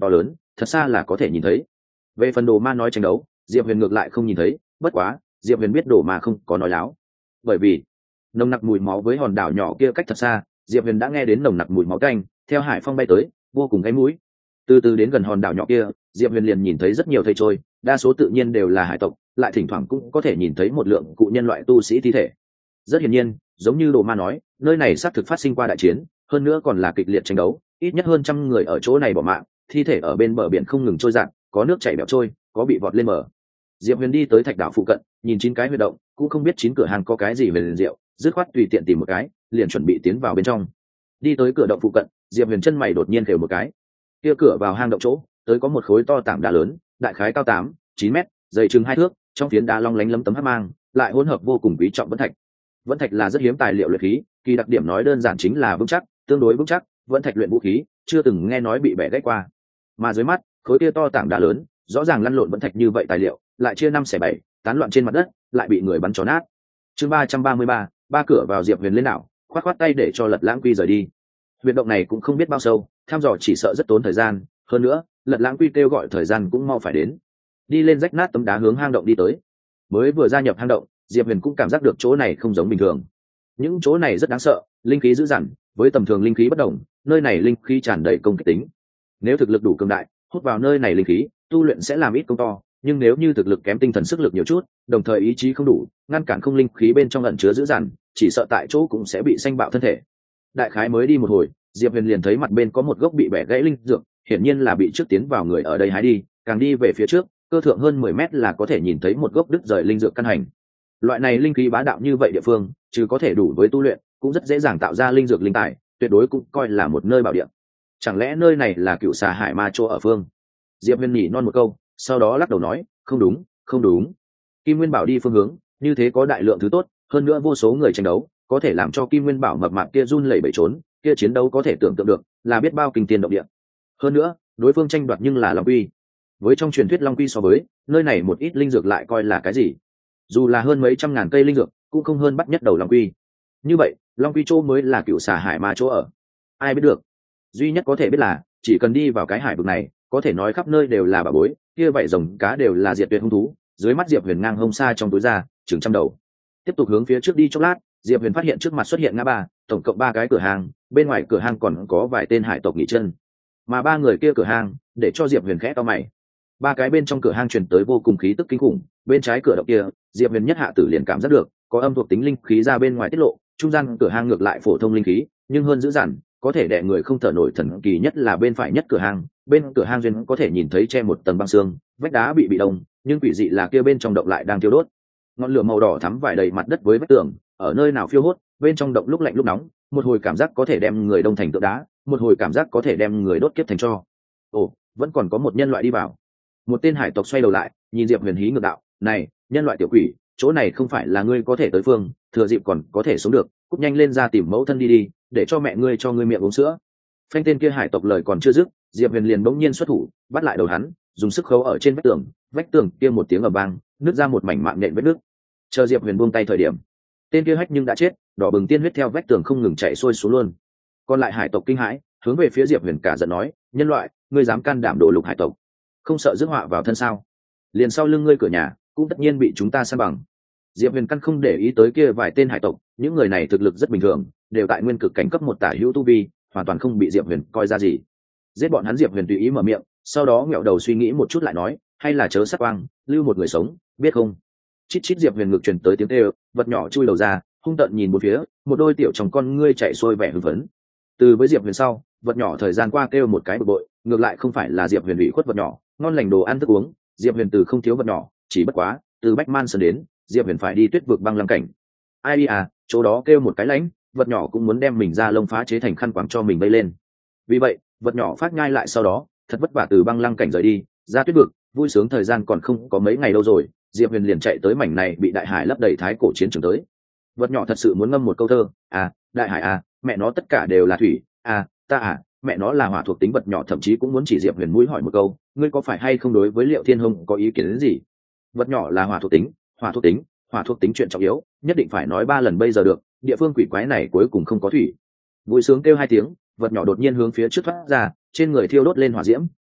thật xa là có thể nhìn thấy. Về phần đồ ma nói tranh đấu, Diệp Huyền ngược lại không nhìn thấy, bất quá Diệp Huyền biết đồ ma không có nói láo, bởi vì nồng nặc mùi máu với hòn đảo nhỏ kia cách thật xa, Diệp Huyền đã nghe đến nồng nặc mùi máu tanh theo hải phong bay tới, vô cùng gáy mũi. Từ từ đến gần hòn đảo nhỏ kia, Diệp Huyền liền nhìn thấy rất nhiều thây trôi, đa số tự nhiên đều là hải tộc, lại thỉnh thoảng cũng có thể nhìn thấy một lượng cụ nhân loại tu sĩ thi thể. Rất hiển nhiên, giống như đồ ma nói, nơi này xác thực phát sinh qua đại chiến, hơn nữa còn là kịch liệt tranh đấu, ít nhất hơn 100 người ở chỗ này bỏ mạng, thi thể ở bên bờ biển không ngừng trôi dạt, có nước chảy bẹo trôi, có bị vọt lên bờ. Diệp Huyền đi tới thạch đảo phụ cận, nhìn 9 cái huy động, cũng không biết 9 cửa hàng có cái gì về liền rượu, dứt khoát tùy tiện tìm một cái, liền chuẩn bị tiến vào bên trong. Đi tới cửa động phụ cận, Diệp Huyền chân mày đột nhiên khều một cái. Kia cửa vào hang động chỗ, tới có một khối to tảng đá lớn, đại khái cao 8-9 mét, dày chừng 2 thước, trong phiến đá long lánh lấm tấm hắc mang, lại hỗn hợp vô cùng quý trọng vẫn thạch. Vẫn thạch là rất hiếm tài liệu luyện khí, kỳ đặc điểm nói đơn giản chính là vững chắc, tương đối vững chắc, vẫn thạch luyện vũ khí, chưa từng nghe nói bị bẻ gãy qua. Mà dưới mắt, khối kia to tảng đá lớn, rõ ràng lăn lộn vẫn thạch như vậy tài liệu, lại chia 5/7, tán loạn trên mặt đất, lại bị người bắn chó nát. Chương 333, ba cửa vào. Diệp Huyền lên đảo, khoát tay để cho Lật Lãng Quy rời đi. Huyệt động này cũng không biết bao sâu, thăm dò chỉ sợ rất tốn thời gian, hơn nữa, Lật Lãng Quy kêu gọi thời gian cũng mau phải đến. Đi lên rách nát tấm đá hướng hang động đi tới. Mới vừa gia nhập hang động, Diệp Huyền cũng cảm giác được chỗ này không giống bình thường. Những chỗ này rất đáng sợ, linh khí dữ dằn, với tầm thường linh khí bất đồng, nơi này linh khí tràn đầy công kích tính. Nếu thực lực đủ cường đại, hút vào nơi này linh khí, tu luyện sẽ làm ít công to, nhưng nếu như thực lực kém, tinh thần sức lực nhiều chút, đồng thời ý chí không đủ, ngăn cản không linh khí bên trong ẩn chứa dữ dằn, chỉ sợ tại chỗ cũng sẽ bị xanh bạo thân thể. Đại khái mới đi một hồi, Diệp Huyền liền thấy mặt bên có một gốc bị bẻ gãy linh dược, hiển nhiên là bị trước tiến vào người ở đây hái đi, càng đi về phía trước, cơ thượng hơn 10 mét là có thể nhìn thấy một gốc đứt rời linh dược căn hành. Loại này linh khí bá đạo như vậy địa phương, trừ có thể đủ với tu luyện, cũng rất dễ dàng tạo ra linh dược linh tài, tuyệt đối cũng coi là một nơi bảo địa. Chẳng lẽ nơi này là Cựu Xà Hải Ma chỗ ở phương? Diệp Huyền nhỉ non một câu, sau đó lắc đầu nói, không đúng, không đúng. Kim Nguyên Bảo đi phương hướng, như thế có đại lượng thứ tốt, hơn nữa vô số người tranh đấu, có thể làm cho Kim Nguyên Bảo mập mạp kia run lẩy bẩy trốn, kia chiến đấu có thể tưởng tượng được, là biết bao kinh thiên động địa. Hơn nữa, đối phương tranh đoạt nhưng là Long Quy. Với trong truyền thuyết Long Quy so với, nơi này một ít linh dược lại coi là cái gì? Dù là hơn mấy trăm ngàn cây linh dược, cũng không hơn bắt nhất đầu Long Quy. Như vậy, Long Quy chỗ mới là Cựu Xà Hải Ma chỗ ở. Ai biết được? Duy nhất có thể biết là, chỉ cần đi vào cái hải vực này, có thể nói khắp nơi đều là bà bối, kia vậy rồng cá đều là diệt tuyệt hung thú. Dưới mắt Diệp Huyền ngang hông xa trong túi ra, chừng trăm đầu. Tiếp tục hướng phía trước đi chốc lát, Diệp Huyền phát hiện trước mặt xuất hiện ngã ba, tổng cộng 3 cái cửa hàng, bên ngoài cửa hàng còn có vài tên hải tộc nghỉ chân. Mà 3 người kia cửa hàng, để cho Diệp Huyền khẽ cau mày. 3 cái bên trong cửa hàng truyền tới vô cùng khí tức kinh khủng, bên trái cửa động kia, Diệp Huyền nhất hạ tử liền cảm giác được, có âm thuộc tính linh khí ra bên ngoài tiết lộ, trung gian cửa hàng ngược lại phổ thông linh khí, nhưng hơn dữ dằn, có thể đè người không thở nổi. Thần kỳ nhất là bên phải nhất cửa hàng, bên cửa hàng duyên có thể nhìn thấy che một tầng băng xương, vách đá bị đông, nhưng quỷ dị là kia bên trong động lại đang thiêu đốt. Ngọn lửa màu đỏ thắm vải đầy mặt đất với vách tường, ở nơi nào phiêu hốt, bên trong động lúc lạnh lúc nóng, một hồi cảm giác có thể đem người đông thành tượng đá, một hồi cảm giác có thể đem người đốt kiếp thành tro. Ồ, vẫn còn có một nhân loại đi vào. Một tên hải tộc xoay đầu lại, nhìn Diệp Huyền hí ngược đạo, này, nhân loại tiểu quỷ, chỗ này không phải là ngươi có thể tới phương, thừa dịp còn có thể sống được, cút nhanh lên ra tìm mẫu thân đi, để cho mẹ ngươi cho ngươi miệng uống sữa. Phanh, tên kia hải tộc lời còn chưa dứt, Diệp Huyền liền bỗng nhiên xuất thủ, bắt lại đầu hắn, dùng sức khấu ở trên vách tường kia một tiếng ầm vang, nứt ra một mảnh mạng nhện vết nước. Chờ Diệp Huyền buông tay thời điểm, tên kia hách nhưng đã chết, đỏ bừng tiên huyết theo vách tường không ngừng chảy xuôi xuống luôn. Còn lại hải tộc kinh hãi, hướng về phía Diệp Huyền cả giận nói, nhân loại, ngươi dám can đảm đổ lục hải tộc, không sợ rước họa vào thân sao? Liền sau lưng ngươi cửa nhà, cũng tất nhiên bị chúng ta san bằng. Diệp Huyền căn không để ý tới kia vài tên hải tộc, những người này thực lực rất bình thường, đều tại nguyên cực cảnh cấp 1 tả hữu tu vi, hoàn toàn không bị Diệp Huyền coi ra gì. Giết bọn hắn. Diệp Huyền tùy ý mở miệng, sau đó ngẹo đầu suy nghĩ một chút lại nói, hay là chớ sát quang, lưu một người sống, biết không? Chít chít. Diệp Huyền ngực truyền tới tiếng kêu, vật nhỏ chui đầu ra, hung tợn nhìn một phía, một đôi tiểu trong con ngươi chạy xuôi vẻ hưng phấn. Từ với Diệp Huyền sau, vật nhỏ thời gian qua kêu một cái bực bội, ngược lại không phải là Diệp Huyền ủy khuất vật nhỏ, ngon lành đồ ăn thức uống, Diệp Huyền từ không thiếu vật nhỏ, chỉ bất quá, từ Bách Man Sơn đến, Diệp Huyền phải đi Tuyết vực băng lăng cảnh. Ai đi à, chỗ đó kêu một cái lãnh, vật nhỏ cũng muốn đem mình ra lông phá chế thành khăn quàng cho mình bay lên. Vì vậy, vật nhỏ phát nhai lại sau đó, thật vất vả từ băng lăng cảnh rời đi, ra Tuyết vực, vui sướng thời gian còn không có mấy ngày đâu rồi, Diệp Huyền liền chạy tới mảnh này bị đại hải lấp đầy thái cổ chiến trường tới. Vật nhỏ thật sự muốn ngâm một câu thơ, à, đại hải à, mẹ nó tất cả đều là thủy, à, ta à, mẹ nó là hỏa thuộc tính. Vật nhỏ thậm chí cũng muốn chỉ Diệp Huyền mũi hỏi một câu, ngươi có phải hay không đối với Liệu Thiên Hồng có ý kiến đến gì? Vật nhỏ là hỏa thuộc tính, hỏa thuộc tính, hỏa thuộc tính chuyện trọng yếu, nhất định phải nói 3 lần bây giờ được, địa phương quỷ quái này cuối cùng không có thủy. Vui sướng kêu 2 tiếng, vật nhỏ đột nhiên hướng phía trước thoát ra, trên người thiêu đốt lên hỏa diễm,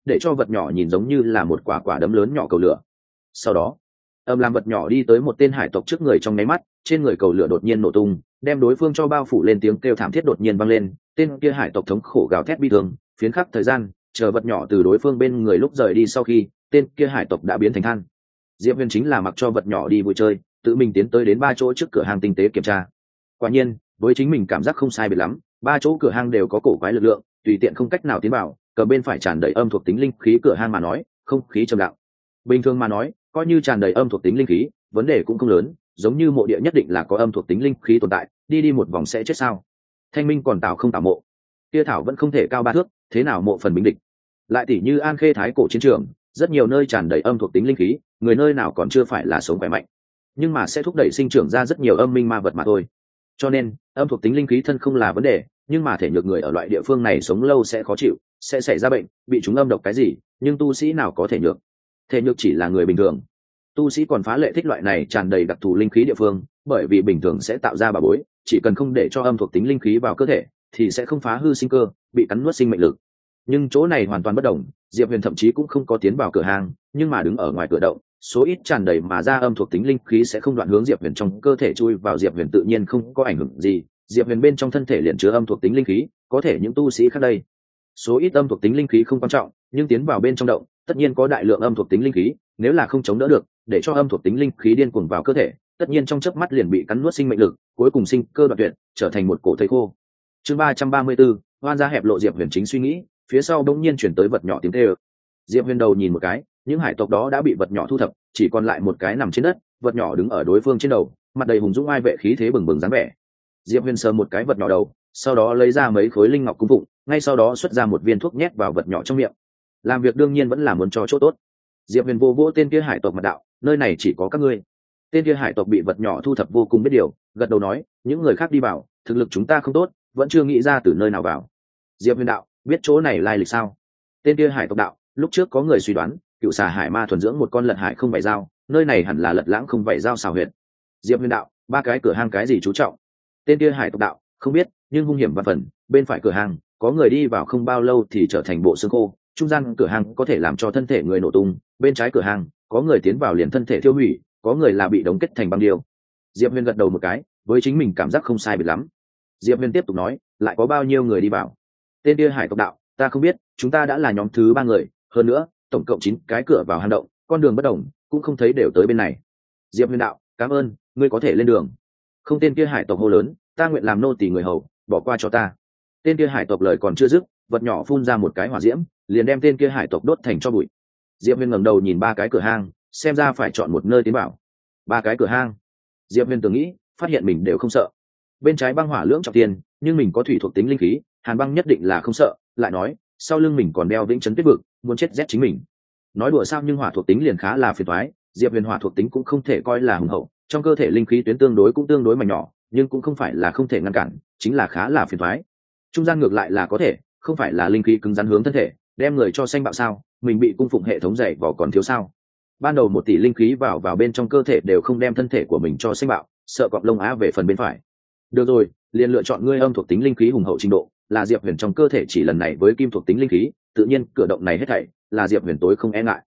để cho vật nhỏ nhìn giống như là một quả quả đấm lớn nhỏ cầu lửa. Sau đó làm vật nhỏ đi tới một tên hải tộc trước người, trong nháy mắt trên người cầu lửa đột nhiên nổ tung, đem đối phương cho bao phủ lên. Tiếng kêu thảm thiết đột nhiên vang lên, tên kia hải tộc thống khổ gào thét bi thương. Phiến khắc thời gian chờ vật nhỏ từ đối phương bên người lúc rời đi, sau khi tên kia hải tộc đã biến thành than. Diệp Huyền chính là mặc cho vật nhỏ đi vui chơi, tự mình tiến tới đến 3 chỗ trước cửa hàng tinh tế kiểm tra. Quả nhiên với chính mình cảm giác không sai biệt lắm, 3 chỗ cửa hàng đều có cổ quái lực lượng, tùy tiện không cách nào tiến vào. Cờ bên phải tràn đầy âm thuộc tính linh khí cửa hàng mà nói, không khí trầm lặng. Bình thường mà nói, coi như tràn đầy âm thuộc tính linh khí, vấn đề cũng không lớn, giống như mộ địa nhất định là có âm thuộc tính linh khí tồn tại, đi một vòng sẽ chết sao? Thanh minh còn tạo không tạo mộ, kia thảo vẫn không thể cao 3 thước, thế nào mộ phần bính địch? Lại tỷ như An Khê Thái cổ chiến trường, rất nhiều nơi tràn đầy âm thuộc tính linh khí, người nơi nào còn chưa phải là sống khỏe mạnh, nhưng mà sẽ thúc đẩy sinh trưởng ra rất nhiều âm minh ma vật mà thôi. Cho nên âm thuộc tính linh khí thân không là vấn đề, nhưng mà thể nhược người ở loại địa phương này sống lâu sẽ khó chịu, sẽ xảy ra bệnh, bị chúng âm độc cái gì, nhưng tu sĩ nào có thể nhược? Thể nhược chỉ là người bình thường. Tu sĩ còn phá lệ thích loại này tràn đầy đặc thù linh khí địa phương, bởi vì bình thường sẽ tạo ra bà bối, chỉ cần không để cho âm thuộc tính linh khí vào cơ thể thì sẽ không phá hư sinh cơ, bị cắn nuốt sinh mệnh lực. Nhưng chỗ này hoàn toàn bất đồng, Diệp Huyền thậm chí cũng không có tiến vào cửa hàng, nhưng mà đứng ở ngoài cửa động, số ít tràn đầy mà ra âm thuộc tính linh khí sẽ không đoạn hướng Diệp Huyền trong cơ thể chui vào. Diệp Huyền tự nhiên không có ảnh hưởng gì, Diệp Huyền bên trong thân thể liền chứa âm thuộc tính linh khí, có thể những tu sĩ khác đây, số ít âm thuộc tính linh khí không quan trọng, nhưng tiến vào bên trong động tất nhiên có đại lượng âm thuộc tính linh khí, nếu là không chống đỡ được, để cho âm thuộc tính linh khí điên cuồng vào cơ thể, tất nhiên trong chớp mắt liền bị cắn nuốt sinh mệnh lực, cuối cùng sinh cơ đoạn tuyệt, trở thành một cổ thây khô. Chương 334, hoan ra hẹp lộ. Diệp Huyền chính suy nghĩ, phía sau bỗng nhiên chuyển tới vật nhỏ tiếng kêu. Diệp Huyền đầu nhìn một cái, những hải tộc đó đã bị vật nhỏ thu thập, chỉ còn lại một cái nằm trên đất, vật nhỏ đứng ở đối phương trên đầu, mặt đầy hùng dũng ai vệ, khí thế bừng bừng dáng vẻ. Diệp Huyền sờ một cái vật nhỏ đầu, sau đó lấy ra mấy khối linh ngọc cung phụng, ngay sau đó xuất ra một viên thuốc nhét vào vật nhỏ trong miệng. Làm việc đương nhiên vẫn là muốn cho chỗ tốt. Diệp Huyền vô vỗ tên kia hải tộc mặt đạo, nơi này chỉ có các ngươi. Tên kia hải tộc bị vật nhỏ thu thập vô cùng biết điều, gật đầu nói, những người khác đi vào, thực lực chúng ta không tốt, vẫn chưa nghĩ ra từ nơi nào vào. Diệp Huyền đạo, biết chỗ này lai lịch sao? Tên kia hải tộc đạo, lúc trước có người suy đoán cựu xà hải ma thuần dưỡng một con lật hải không vảy dao, nơi này hẳn là lật lãng không vảy dao xào huyệt. Diệp Huyền đạo, 3 cái cửa hang cái gì chú trọng? Tên kia hải tộc đạo, không biết, nhưng hung hiểm và phần, bên phải cửa hang có người đi vào không bao lâu thì trở thành bộ xương khô, trung gian cửa hang có thể làm cho thân thể người nổ tung, bên trái cửa hang có người tiến vào liền thân thể tiêu hủy, có người là bị đóng kết thành băng điêu. Diệp Huyền gật đầu một cái, với chính mình cảm giác không sai biệt lắm. Diệp Huyền tiếp tục nói, lại có bao nhiêu người đi vào? Tên kia hải tộc đạo, ta không biết, chúng ta đã là nhóm thứ 3 người, hơn nữa tổng cộng 9 cái cửa vào hang động, con đường bất đồng, cũng không thấy đều tới bên này. Diệp Huyền đạo, cảm ơn, ngươi có thể lên đường. Không. Tên kia hải tộc hô lớn, ta nguyện làm nô tỳ người hầu, bỏ qua cho ta. Tên kia hải tộc lời còn chưa dứt, vật nhỏ phun ra một cái hỏa diễm, liền đem tên kia hải tộc đốt thành tro bụi. Diệp Huyền ngẩng đầu nhìn 3 cái cửa hang, xem ra phải chọn một nơi tiến vào. 3 cái cửa hang. Diệp Huyền tưởng nghĩ, phát hiện mình đều không sợ. Bên trái băng hỏa lưỡng trọng tiền, nhưng mình có thủy thuộc tính linh khí, hàn băng nhất định là không sợ. Lại nói, sau lưng mình còn đeo vĩnh chấn tuyết vực, muốn chết rét chính mình. Nói đùa sao, nhưng hỏa thuộc tính liền khá là phiền toái. Diệp Huyền hỏa thuộc tính cũng không thể coi là hùng hậu, trong cơ thể linh khí tuyến tương đối mảnh nhỏ, nhưng cũng không phải là không thể ngăn cản, chính là khá là phiền toái. Trung gian ngược lại là có thể, không phải là linh khí cứng rắn hướng thân thể, đem người cho xanh bạo sao? Mình bị cung phụng hệ thống dày vò còn thiếu sao? Ban đầu 1 tỷ linh khí vào bên trong cơ thể đều không đem thân thể của mình cho xanh bạo, sợ cọp lông á về phần bên phải. Được rồi, liền lựa chọn ngươi âm thuộc tính linh khí hùng hậu trình độ, là Diệp Huyền trong cơ thể chỉ lần này với kim thuộc tính linh khí, tự nhiên cửa động này hết thảy là Diệp Huyền tối không e ngại.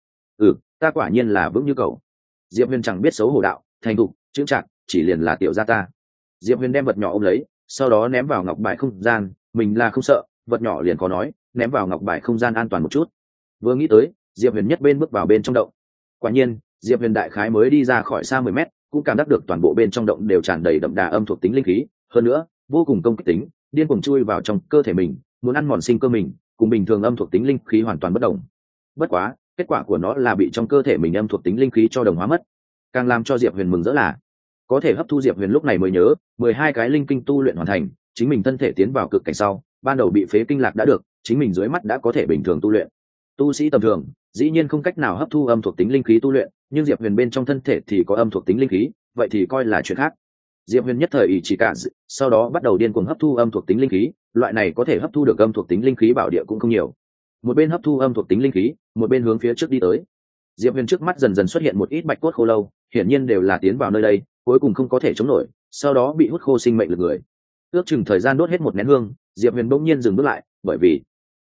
Ta quả nhiên là vững như cầu. Diệp Huyền chẳng biết xấu hổ đạo, thành thục, chững chạc, chỉ liền là tiểu gia ta. Diệp Huyền đem vật nhỏ ôm lấy, sau đó ném vào ngọc bài không gian, mình là không sợ, vật nhỏ liền có nói, ném vào ngọc bài không gian an toàn một chút. Vừa nghĩ tới, Diệp Huyền nhất bên bước vào bên trong động. Quả nhiên, Diệp Huyền đại khái mới đi ra khỏi xa 10 mét, cũng cảm giác được toàn bộ bên trong động đều tràn đầy đậm đà âm thuộc tính linh khí, hơn nữa, vô cùng công kích tính, điên cuồng chui vào trong cơ thể mình, muốn ăn mòn sinh cơ mình, cùng bình thường âm thuộc tính linh khí hoàn toàn bất đồng. Bất quá, kết quả của nó là bị trong cơ thể mình âm thuộc tính linh khí cho đồng hóa mất. Càng làm cho Diệp Huyền mừng rỡ là, có thể hấp thu. Diệp Huyền lúc này mới nhớ, 12 cái linh kinh tu luyện hoàn thành, chính mình thân thể tiến vào cực cảnh sau, ban đầu bị phế kinh lạc đã được, chính mình dưới mắt đã có thể bình thường tu luyện. Tu sĩ tầm thường dĩ nhiên không cách nào hấp thu âm thuộc tính linh khí tu luyện, nhưng Diệp Huyền bên trong thân thể thì có âm thuộc tính linh khí, vậy thì coi là chuyện khác. Diệp Huyền nhất thời ý chỉ cả, sau đó bắt đầu điên cuồng hấp thu âm thuộc tính linh khí, loại này có thể hấp thu được âm thuộc tính linh khí bảo địa cũng không nhiều. Một bên hấp thu âm thuộc tính linh khí, một bên hướng phía trước đi tới. Diệp Huyền trước mắt dần dần xuất hiện một ít bạch cốt khô lâu, hiển nhiên đều là tiến vào nơi đây, cuối cùng không có thể chống nổi, sau đó bị hút khô sinh mệnh lực người. Ước chừng thời gian đốt hết 1 nén hương, Diệp Huyền bỗng nhiên dừng bước lại, bởi vì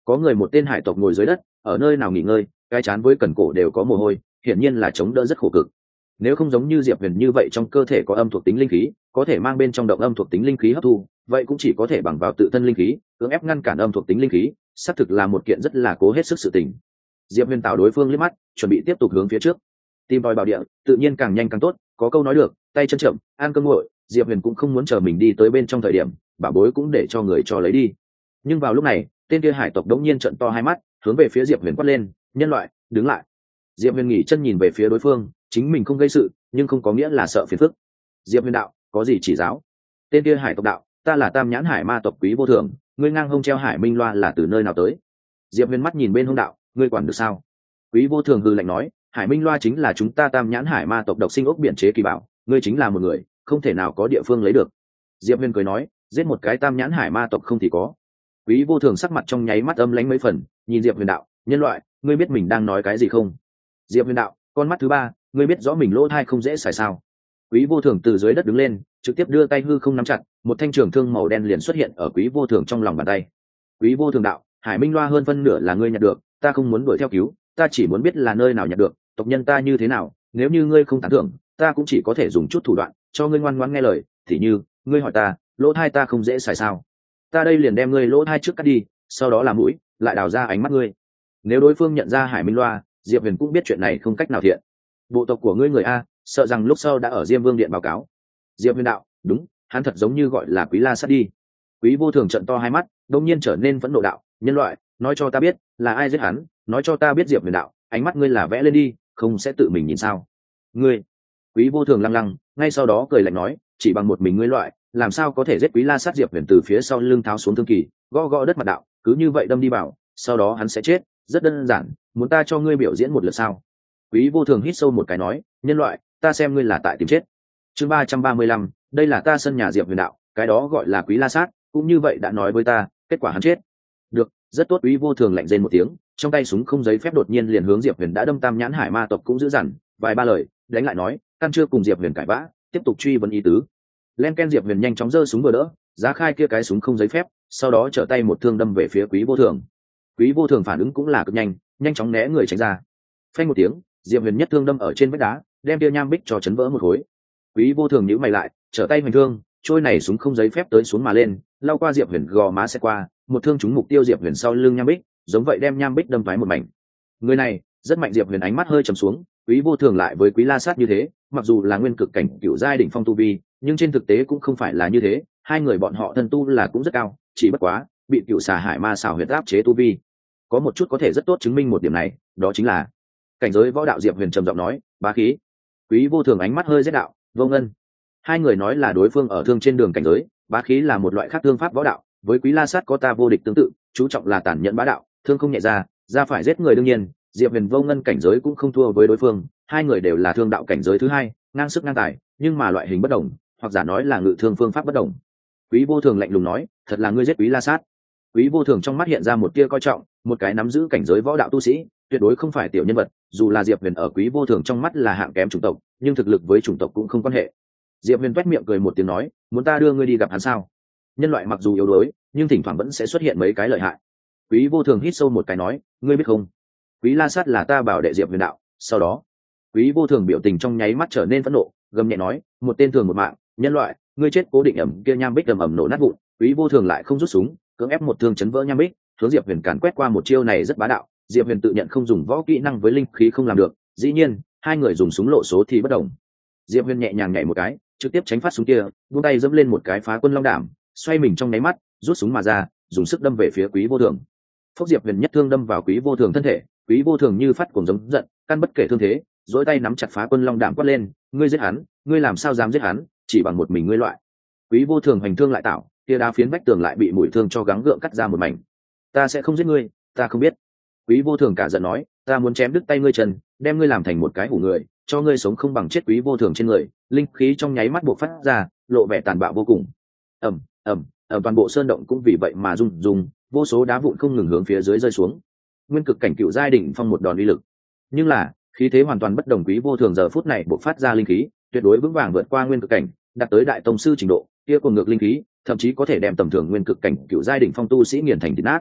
có người một tên hải tộc ngồi dưới đất ở nơi nào nghỉ ngơi, cái chán với cần cổ đều có mồ hôi, hiển nhiên là chống đỡ rất khổ cực. Nếu không giống như Diệp Huyền như vậy trong cơ thể có âm thuộc tính linh khí, có thể mang bên trong động âm thuộc tính linh khí hấp thu, vậy cũng chỉ có thể bằng vào tự thân linh khí cưỡng ép ngăn cản âm thuộc tính linh khí, xác thực là một kiện rất là cố hết sức sự tình. Diệp Huyền tạo đối phương liếc mắt, chuẩn bị tiếp tục hướng phía trước tìm tòi bảo địa, tự nhiên càng nhanh càng tốt, có câu nói được, tay chân chậm ăn cơm nguội. Diệp Huyền cũng không muốn chờ mình đi tới bên trong thời điểm bảo bối cũng để cho người cho lấy đi. Nhưng vào lúc này tên kia hải tộc đống nhiên trợn to hai mắt, hướng về phía Diệp Huyền quát lên, nhân loại đứng lại. Diệp Huyền nghỉ chân nhìn về phía đối phương, chính mình không gây sự nhưng không có nghĩa là sợ phiền phức. Diệp Huyền đạo, có gì chỉ giáo? Tên kia hải tộc đạo, ta là Tam Nhãn Hải Ma tộc Quý Vô Thường, ngươi ngang hông treo hải minh loa là từ nơi nào tới? Diệp Huyền mắt nhìn bên hông đạo, ngươi quản được sao? Quý Vô Thường hừ lạnh nói, hải minh loa chính là chúng ta Tam Nhãn Hải Ma tộc độc sinh ốc biển chế kỳ bảo, ngươi chính là một người không thể nào có địa phương lấy được. Diệp Huyền cười nói, giết một cái Tam Nhãn Hải Ma tộc không thì có. Quý Vô Thường sắc mặt trong nháy mắt âm lãnh mấy phần, nhìn Diệp Huyền đạo, nhân loại ngươi biết mình đang nói cái gì không? Diệp Huyền đạo, con mắt thứ ba, ngươi biết rõ mình lỗ thai không dễ xài sao? Quý Vô Thường từ dưới đất đứng lên, trực tiếp đưa tay hư không nắm chặt, một thanh trường thương màu đen liền xuất hiện ở Quý Vô Thường trong lòng bàn tay. Quý Vô Thường đạo, hải minh loa hơn phân nửa là ngươi nhặt được, ta không muốn đuổi theo cứu, ta chỉ muốn biết là nơi nào nhặt được, tộc nhân ta như thế nào, nếu như ngươi không tán thưởng, ta cũng chỉ có thể dùng chút thủ đoạn cho ngươi ngoan ngoãn nghe lời. Thì như ngươi hỏi ta, lỗ thai ta không dễ xài sao? Ta đây liền đem ngươi lỗ thai trước cắt đi, sau đó là mũi, lại đào ra ánh mắt ngươi. Nếu đối phương nhận ra hải minh loa, Diệp Huyền cũng biết chuyện này không cách nào thiện. Bộ tộc của ngươi người a, sợ rằng lúc sau đã ở Diêm Vương điện báo cáo. Diệp Huyền đạo, đúng, hắn thật giống như gọi là Quý La Sát đi. Quý Vô Thường trợn to hai mắt, đột nhiên trở nên phẫn nộ đạo, nhân loại nói cho ta biết là ai giết hắn, nói cho ta biết. Diệp Huyền đạo, ánh mắt ngươi là vẽ lên đi, không sẽ tự mình nhìn sao? Ngươi. Quý Vô Thường lăng lăng, ngay sau đó cười lạnh nói, chỉ bằng một mình ngươi loại làm sao có thể giết Quý La Sát? Diệp Huyền từ phía sau lưng tháo xuống thương kỳ, gõ gõ đất mặt đạo, cứ như vậy đâm đi bảo, sau đó hắn sẽ chết, rất đơn giản, muốn ta cho ngươi biểu diễn một lượt sao? Quý Vô Thường hít sâu một cái nói, nhân loại ta xem ngươi là tại tìm chết. Chương 335, đây là ta sân nhà. Diệp Huyền đạo, cái đó gọi là Quý La Sát, cũng như vậy đã nói với ta, kết quả hắn chết. Được, rất tốt. Quý Vô Thường lạnh rên một tiếng, trong tay súng không giấy phép đột nhiên liền hướng Diệp Huyền đã đâm. Tam Nhãn Hải Ma tộc cũng giữ dằn vài ba lời, đánh lại nói, căn chưa cùng Diệp Huyền cãi vã, tiếp tục truy vấn ý tứ. Len ken. Diệp Huyền nhanh chóng giơ súng vừa đỡ, giá khai kia cái súng không giấy phép, sau đó trở tay một thương đâm về phía Quý Vô Thường. Quý Vô Thường phản ứng cũng là cực nhanh, nhanh chóng né người tránh ra. Phanh một tiếng, Diệp Huyền nhất thương đâm ở trên vách đá, đem kia nham bích cho chấn vỡ một khối. Quý Vô Thường nhíu mày lại, trở tay hoành thương, trôi này súng không giấy phép tới xuống mà lên, lao qua Diệp Huyền gò má sẽ qua, một thương trúng mục tiêu Diệp Huyền sau lưng nham bích, giống vậy đem nham bích đâm thoái một mảnh. Người này rất mạnh. Diệp Huyền ánh mắt hơi trầm xuống, Quý Vô Thường lại với Quý La Sát như thế, mặc dù là nguyên cực cảnh cửu giai đỉnh phong tu vi, nhưng trên thực tế cũng không phải là như thế, hai người bọn họ thân tu là cũng rất cao, chỉ bất quá bị cửu xà hải ma xảo huyệt áp chế tu vi. Có một chút có thể rất tốt chứng minh một điểm này, đó chính là cảnh giới võ đạo. Diệp Huyền trầm giọng nói, bá khí. Quý Vô Thường ánh mắt hơi rét đạo, vô ngân. Hai người nói là đối phương ở thương trên đường cảnh giới, bá khí là một loại khác thương pháp võ đạo, với Quý La Sát có ta vô địch tương tự, chú trọng là tàn nhẫn bá đạo, thương không nhẹ ra phải giết người. đương nhiên Diệp Huyền vô ngân cảnh giới cũng không thua với đối phương, hai người đều là thương đạo cảnh giới thứ hai, ngang sức ngang tài, nhưng mà loại hình bất đồng, hoặc giả nói là ngự thương phương pháp bất đồng. Quý Vô Thường lạnh lùng nói, thật là ngươi giết Quý La Sát? Quý Vô Thường trong mắt hiện ra một tia coi trọng, một cái nắm giữ cảnh giới võ đạo tu sĩ, tuyệt đối không phải tiểu nhân vật. Dù là Diệp Huyền ở Quý Vô Thường trong mắt là hạng kém chủng tộc, nhưng thực lực với chủng tộc cũng không quan hệ. Diệp Huyền toét miệng cười một tiếng nói, muốn ta đưa ngươi đi gặp hắn sao? Nhân loại mặc dù yếu đuối, nhưng thỉnh thoảng vẫn sẽ xuất hiện mấy cái lợi hại. Quý Vô Thường hít sâu một cái nói, ngươi biết không, Quý La Sát là ta bảo đệ Diệp Huyền đạo. Sau đó Quý Vô Thường biểu tình trong nháy mắt trở nên phẫn nộ, gầm nhẹ nói, một tên thường một mạng, nhân loại ngươi chết cố định. Ẩm kia nham bích ầm ầm nổ nát vụn. Quý Vô Thường lại không rút súng, cưỡng ép một thương chấn vỡ nham bích, hướng Diệp Huyền càn quét qua. một chiêu này rất bá đạo, Diệp Huyền tự nhận không dùng võ kỹ năng với linh khí không làm được, dĩ nhiên hai người dùng súng lộ số thì bất đồng. Diệp Huyền nhẹ nhàng nhảy một cái, trực tiếp tránh phát súng kia, buông tay dẫm lên một cái phá quân long đảm, xoay mình trong nháy mắt, rút súng mà ra, dùng sức đâm về phía Quý Vô Thường. Phốc. Diệp Huyền nhất thương đâm vào Quý Vô Thường thân thể, Quý Vô Thường như phát cuồng giống giận, căn bất kể thương thế, dỗi tay nắm chặt phá quân long đảm quát lên, ngươi giết hắn, ngươi làm sao dám giết hắn, chỉ bằng một mình ngươi loại. Quý Vô Thường hành thương lại tạo, kia đá phiến vách tường lại bị mũi thương cho gắng gượng cắt ra một mảnh. Ta sẽ không giết ngươi, ta không biết. Quý Vô Thường cả giận nói, ta muốn chém đứt tay ngươi chân, đem ngươi làm thành một cái hủ người, cho ngươi sống không bằng chết. Quý Vô Thường trên người linh khí trong nháy mắt bộc phát ra, lộ vẻ tàn bạo vô cùng. Ầm ầm, ở toàn bộ sơn động cũng vì vậy mà rung rung, vô số đá vụn không ngừng hướng phía dưới rơi xuống. Nguyên cực cảnh cựu giai đỉnh phong một đòn uy lực, nhưng là khí thế hoàn toàn bất đồng. Quý Vô Thường giờ phút này bộc phát ra linh khí tuyệt đối vững vàng vượt qua nguyên cực cảnh, đạt tới đại tông sư trình độ, kia cùng ngược linh khí thậm chí có thể đem tầm thường nguyên cực cảnh cựu giai đỉnh phong tu sĩ nghiền thành thịt nát.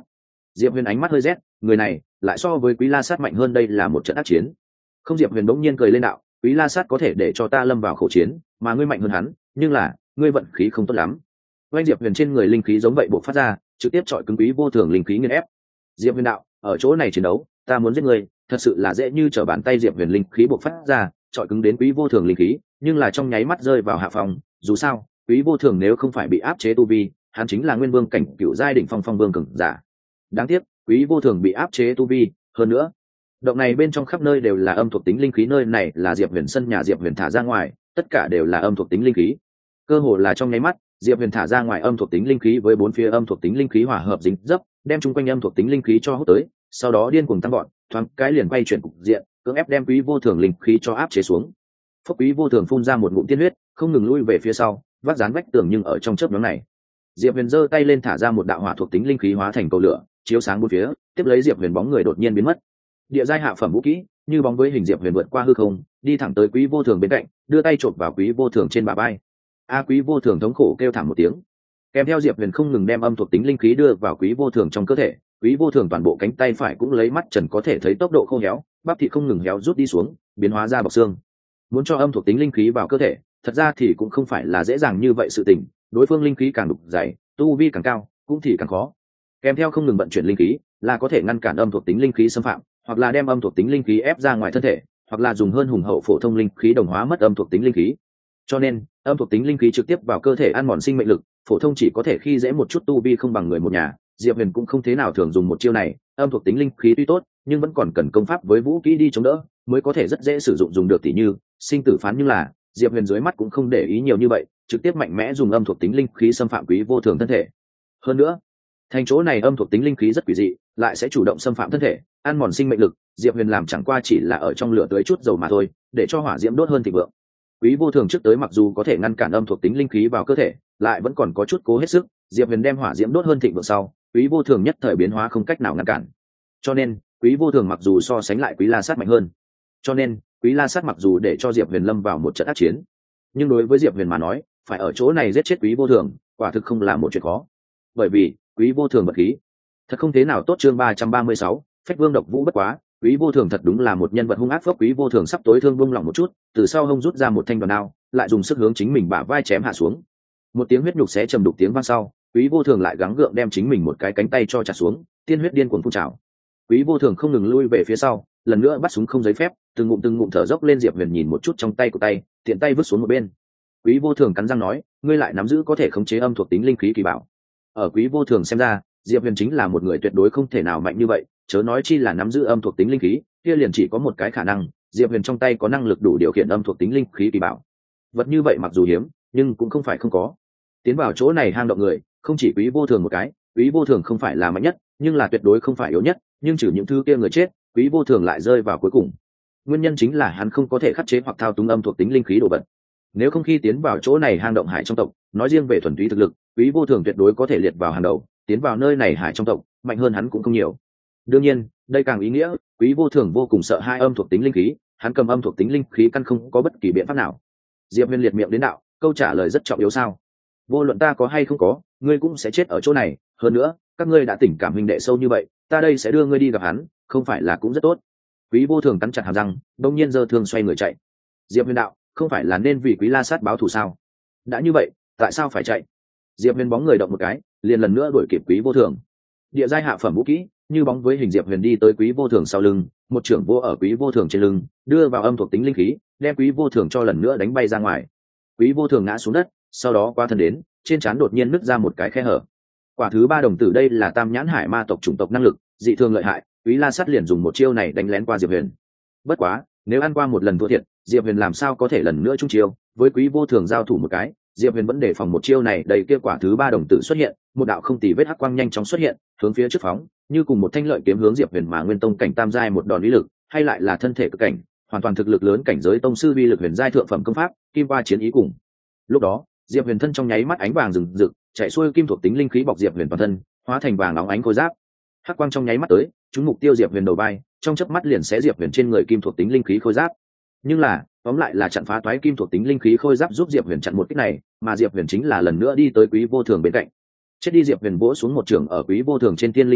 Diệp Huyền ánh mắt hơi rét, người này lại so với Quý La Sát mạnh hơn, đây là một trận ác chiến. Không, Diệp Huyền bỗng nhiên cười lên đạo, Quý La Sát có thể để cho ta lâm vào khẩu chiến, mà ngươi mạnh hơn hắn, nhưng là ngươi vận khí không tốt lắm. Oanh, Diệp Huyền trên người linh khí giống vậy bộc phát ra, trực tiếp chọi cứng Quý Vô Thường linh khí nghiền ép. Diệp Huyền đạo, ở chỗ này chiến đấu, ta muốn giết ngươi, thật sự là dễ như trở bàn tay. Diệp Huyền linh khí bộc phát ra, chọi cứng đến Quý Vô Thường linh khí, nhưng là trong nháy mắt rơi vào hạ phòng. Dù sao, Quý Vô Thường nếu không phải bị áp chế tu vi, hắn chính là nguyên vương cảnh cựu giai đỉnh phong vương cường giả. Đáng tiếc, Quý Vô Thường bị áp chế tu vi, hơn nữa, động này bên trong khắp nơi đều là âm thuộc tính linh khí, nơi này là Diệp Huyền sân nhà, Diệp Huyền thả ra ngoài, tất cả đều là âm thuộc tính linh khí. Cơ hồ là trong nháy mắt, Diệp Huyền thả ra ngoài âm thuộc tính linh khí với bốn phía âm thuộc tính linh khí hòa hợp dính dấp, đem chung quanh âm thuộc tính linh khí cho hút tới, sau đó điên cuồng tăng gọn, thoáng cái liền quay chuyển cục diện, cưỡng ép đem Quý Vô Thường linh khí cho áp chế xuống. Phốc, Quý Vô Thường phun ra một ngụm tiên huyết, không ngừng lui về phía sau, vác dán vách tường, nhưng ở trong chớp nhoáng này, Diệp Huyền giơ tay lên thả ra một đạo hỏa thuộc tính linh khí hóa thành cầu lửa, chiếu sáng bốn phía, tiếp lấy Diệp Huyền bóng người đột nhiên biến mất. Địa giai hạ phẩm vũ kỹ, như bóng với hình, Diệp Huyền vượt qua hư không, đi thẳng tới Quý Vô Thường bên cạnh, đưa tay chộp vào Quý Vô Thường trên bả vai. Quý Vô Thường thống khổ kêu thảm một tiếng. Kèm theo Diệp Huyền không ngừng đem âm thuộc tính linh khí đưa vào Quý Vô Thường trong cơ thể, Quý Vô Thường toàn bộ cánh tay phải cũng lấy mắt trần có thể thấy tốc độ khô héo, bắp thịt không ngừng héo rút đi xuống, biến hóa ra bọc xương. Muốn cho âm thuộc tính linh khí vào cơ thể, thật ra thì cũng không phải là dễ dàng như vậy sự tình, đối phương linh khí càng đục dày, tu vi càng cao, cũng thì càng khó. Kèm theo không ngừng vận chuyển linh khí, là có thể ngăn cản âm thuộc tính linh khí xâm phạm, hoặc là đem âm thuộc tính linh khí ép ra ngoài thân thể, hoặc là dùng hơn hùng hậu phổ thông linh khí đồng hóa mất âm thuộc tính linh khí. Cho nên, âm thuộc tính linh khí trực tiếp vào cơ thể ăn mòn sinh mệnh lực, phổ thông chỉ có thể khi dễ một chút tu vi không bằng người một nhà. Diệp Huyền cũng không thế nào thường dùng một chiêu này, âm thuộc tính linh khí tuy tốt, nhưng vẫn còn cần công pháp với vũ kỹ đi chống đỡ, mới có thể rất dễ sử dụng được, tỉ như sinh tử phán. Nhưng là Diệp Huyền dưới mắt cũng không để ý nhiều như vậy, trực tiếp mạnh mẽ dùng âm thuộc tính linh khí xâm phạm Quý Vô Thường thân thể. Hơn nữa, thành chỗ này âm thuộc tính linh khí rất quỷ dị, lại sẽ chủ động xâm phạm thân thể, ăn mòn sinh mệnh lực. Diệp Huyền làm chẳng qua chỉ là ở trong lửa tưới chút dầu mà thôi, để cho hỏa diễm đốt hơn thịnh vượng. Quý Vô Thường trước tới mặc dù có thể ngăn cản âm thuộc tính linh khí vào cơ thể, lại vẫn còn có chút cố hết sức. Diệp Huyền đem hỏa diễm đốt hơn thịnh vượng sau, Quý Vô Thường nhất thời biến hóa không cách nào ngăn cản. Cho nên, Quý Vô Thường mặc dù so sánh lại Quý La Sát mạnh hơn, cho nên Quý La Sát mặc dù để cho Diệp Huyền lâm vào một trận ác chiến, nhưng đối với Diệp Huyền mà nói, phải ở chỗ này giết chết Quý Vô Thường, quả thực không là một chuyện khó. Bởi vì Quý Vô Thường vật khí thật không thế nào tốt. Chương 336, Phách Vương độc vũ bất quá. Quý Vô Thường thật đúng là một nhân vật hung ác. Phốc, Quý Vô Thường sắp tối thương buông lỏng một chút, từ sau hông rút ra một thanh đoàn đao, lại dùng sức hướng chính mình bả vai chém hạ xuống. Một tiếng huyết nhục xé trầm đục tiếng vang sau, Quý Vô Thường lại gắng gượng đem chính mình một cái cánh tay cho chặt xuống, tiên huyết điên cuồng phun trào. Quý Vô Thường không ngừng lui về phía sau, lần nữa bắt súng không giấy phép, từng ngụm thở dốc lên. Diệp Huyền nhìn một chút trong tay của tay, tiện tay vứt xuống một bên. Quý Vô Thường cắn răng nói, ngươi lại nắm giữ có thể khống chế âm thuộc tính linh khí kỳ bảo. Ở Quý Vô Thường xem ra, Diệp Huyền chính là một người tuyệt đối không thể nào mạnh như vậy, chớ nói chi là nắm giữ âm thuộc tính linh khí, kia liền chỉ có một cái khả năng, Diệp Huyền trong tay có năng lực đủ điều khiển âm thuộc tính linh khí kỳ bảo. Vật như vậy mặc dù hiếm, nhưng cũng không phải không có. Tiến vào chỗ này hang động người, không chỉ Quý Vô Thường một cái, Quý Vô Thường không phải là mạnh nhất, nhưng là tuyệt đối không phải yếu nhất, nhưng trừ những thứ kia người chết, Quý Vô Thường lại rơi vào cuối cùng. Nguyên nhân chính là hắn không có thể khắc chế hoặc thao túng âm thuộc tính linh khí đồ vật. Nếu không khi tiến vào chỗ này hang động hải trong tộc, nói riêng về thuần túy thực lực, Quý Vô Thường tuyệt đối có thể liệt vào hàng đầu, tiến vào nơi này hải trong tộc, mạnh hơn hắn cũng không nhiều. Đương nhiên, đây càng ý nghĩa, Quý Vô Thường vô cùng sợ hai âm thuộc tính linh khí, hắn cầm âm thuộc tính linh khí căn không có bất kỳ biện pháp nào. Diệp Huyền liệt miệng đến đạo, câu trả lời rất trọng yếu sao? Vô luận ta có hay không có, ngươi cũng sẽ chết ở chỗ này, hơn nữa, các ngươi đã tình cảm huynh đệ sâu như vậy, ta đây sẽ đưa ngươi đi gặp hắn, không phải là cũng rất tốt. Quý Vô Thường cắn chặt hàm răng, đột nhiên giơ thương xoay người chạy. Diệp Huyền đạo, không phải là nên vì Quý La Sát báo thù sao? Đã như vậy, tại sao phải chạy? Diệp Huyền bóng người động một cái, liền lần nữa đuổi kịp Quý Vô Thường. Địa giai hạ phẩm vũ kỹ, như bóng với hình, Diệp Huyền đi tới Quý Vô Thường sau lưng, một trưởng vô ở Quý Vô Thường trên lưng, đưa vào âm thuộc tính linh khí, đem Quý Vô Thường cho lần nữa đánh bay ra ngoài. Quý Vô Thường ngã xuống đất, sau đó qua thân đến, trên trán đột nhiên nứt ra một cái khe hở. Quả thứ ba đồng tử, đây là Tam Nhãn Hải Ma tộc chủng tộc năng lực, dị thường lợi hại, Quý La Sát liền dùng một chiêu này đánh lén qua Diệp Huyền. Bất quá, nếu ăn qua một lần thua thiệt, Diệp Huyền làm sao có thể lần nữa trung chiêu, với Quý Vô Thường giao thủ một cái, Diệp Huyền vẫn đề phòng một chiêu này. Đầy kia quả thứ ba đồng tử xuất hiện, một đạo không tì vết hắc quang nhanh chóng xuất hiện, hướng phía trước phóng, như cùng một thanh lợi kiếm hướng Diệp Huyền mà nguyên tông cảnh tam giai một đòn lý lực, hay lại là thân thể cực cảnh, hoàn toàn thực lực lớn cảnh giới tông sư vi lực huyền giai thượng phẩm công pháp, kim qua chiến ý cùng. Lúc đó, Diệp Huyền thân trong nháy mắt ánh vàng rừng rực, chạy xuôi kim thuộc tính linh khí bọc Diệp Huyền toàn thân, hóa thành vàng óng ánh khôi giáp. Hắc quang trong nháy mắt tới, trúng mục tiêu Diệp Huyền đầu vai, trong chớp mắt liền xé Diệp Huyền trên người kim thuộc tính linh khí khôi giáp. Nhưng là, tóm lại là chặn phá toái kim thuộc tính linh khí khôi giáp giúp Diệp Huyền chặn một kích này, mà Diệp Huyền chính là lần nữa đi tới Quý Vô Thường bên cạnh. Chết đi. Diệp Huyền vỗ xuống một trường ở Quý Vô Thường trên tiên linh cái,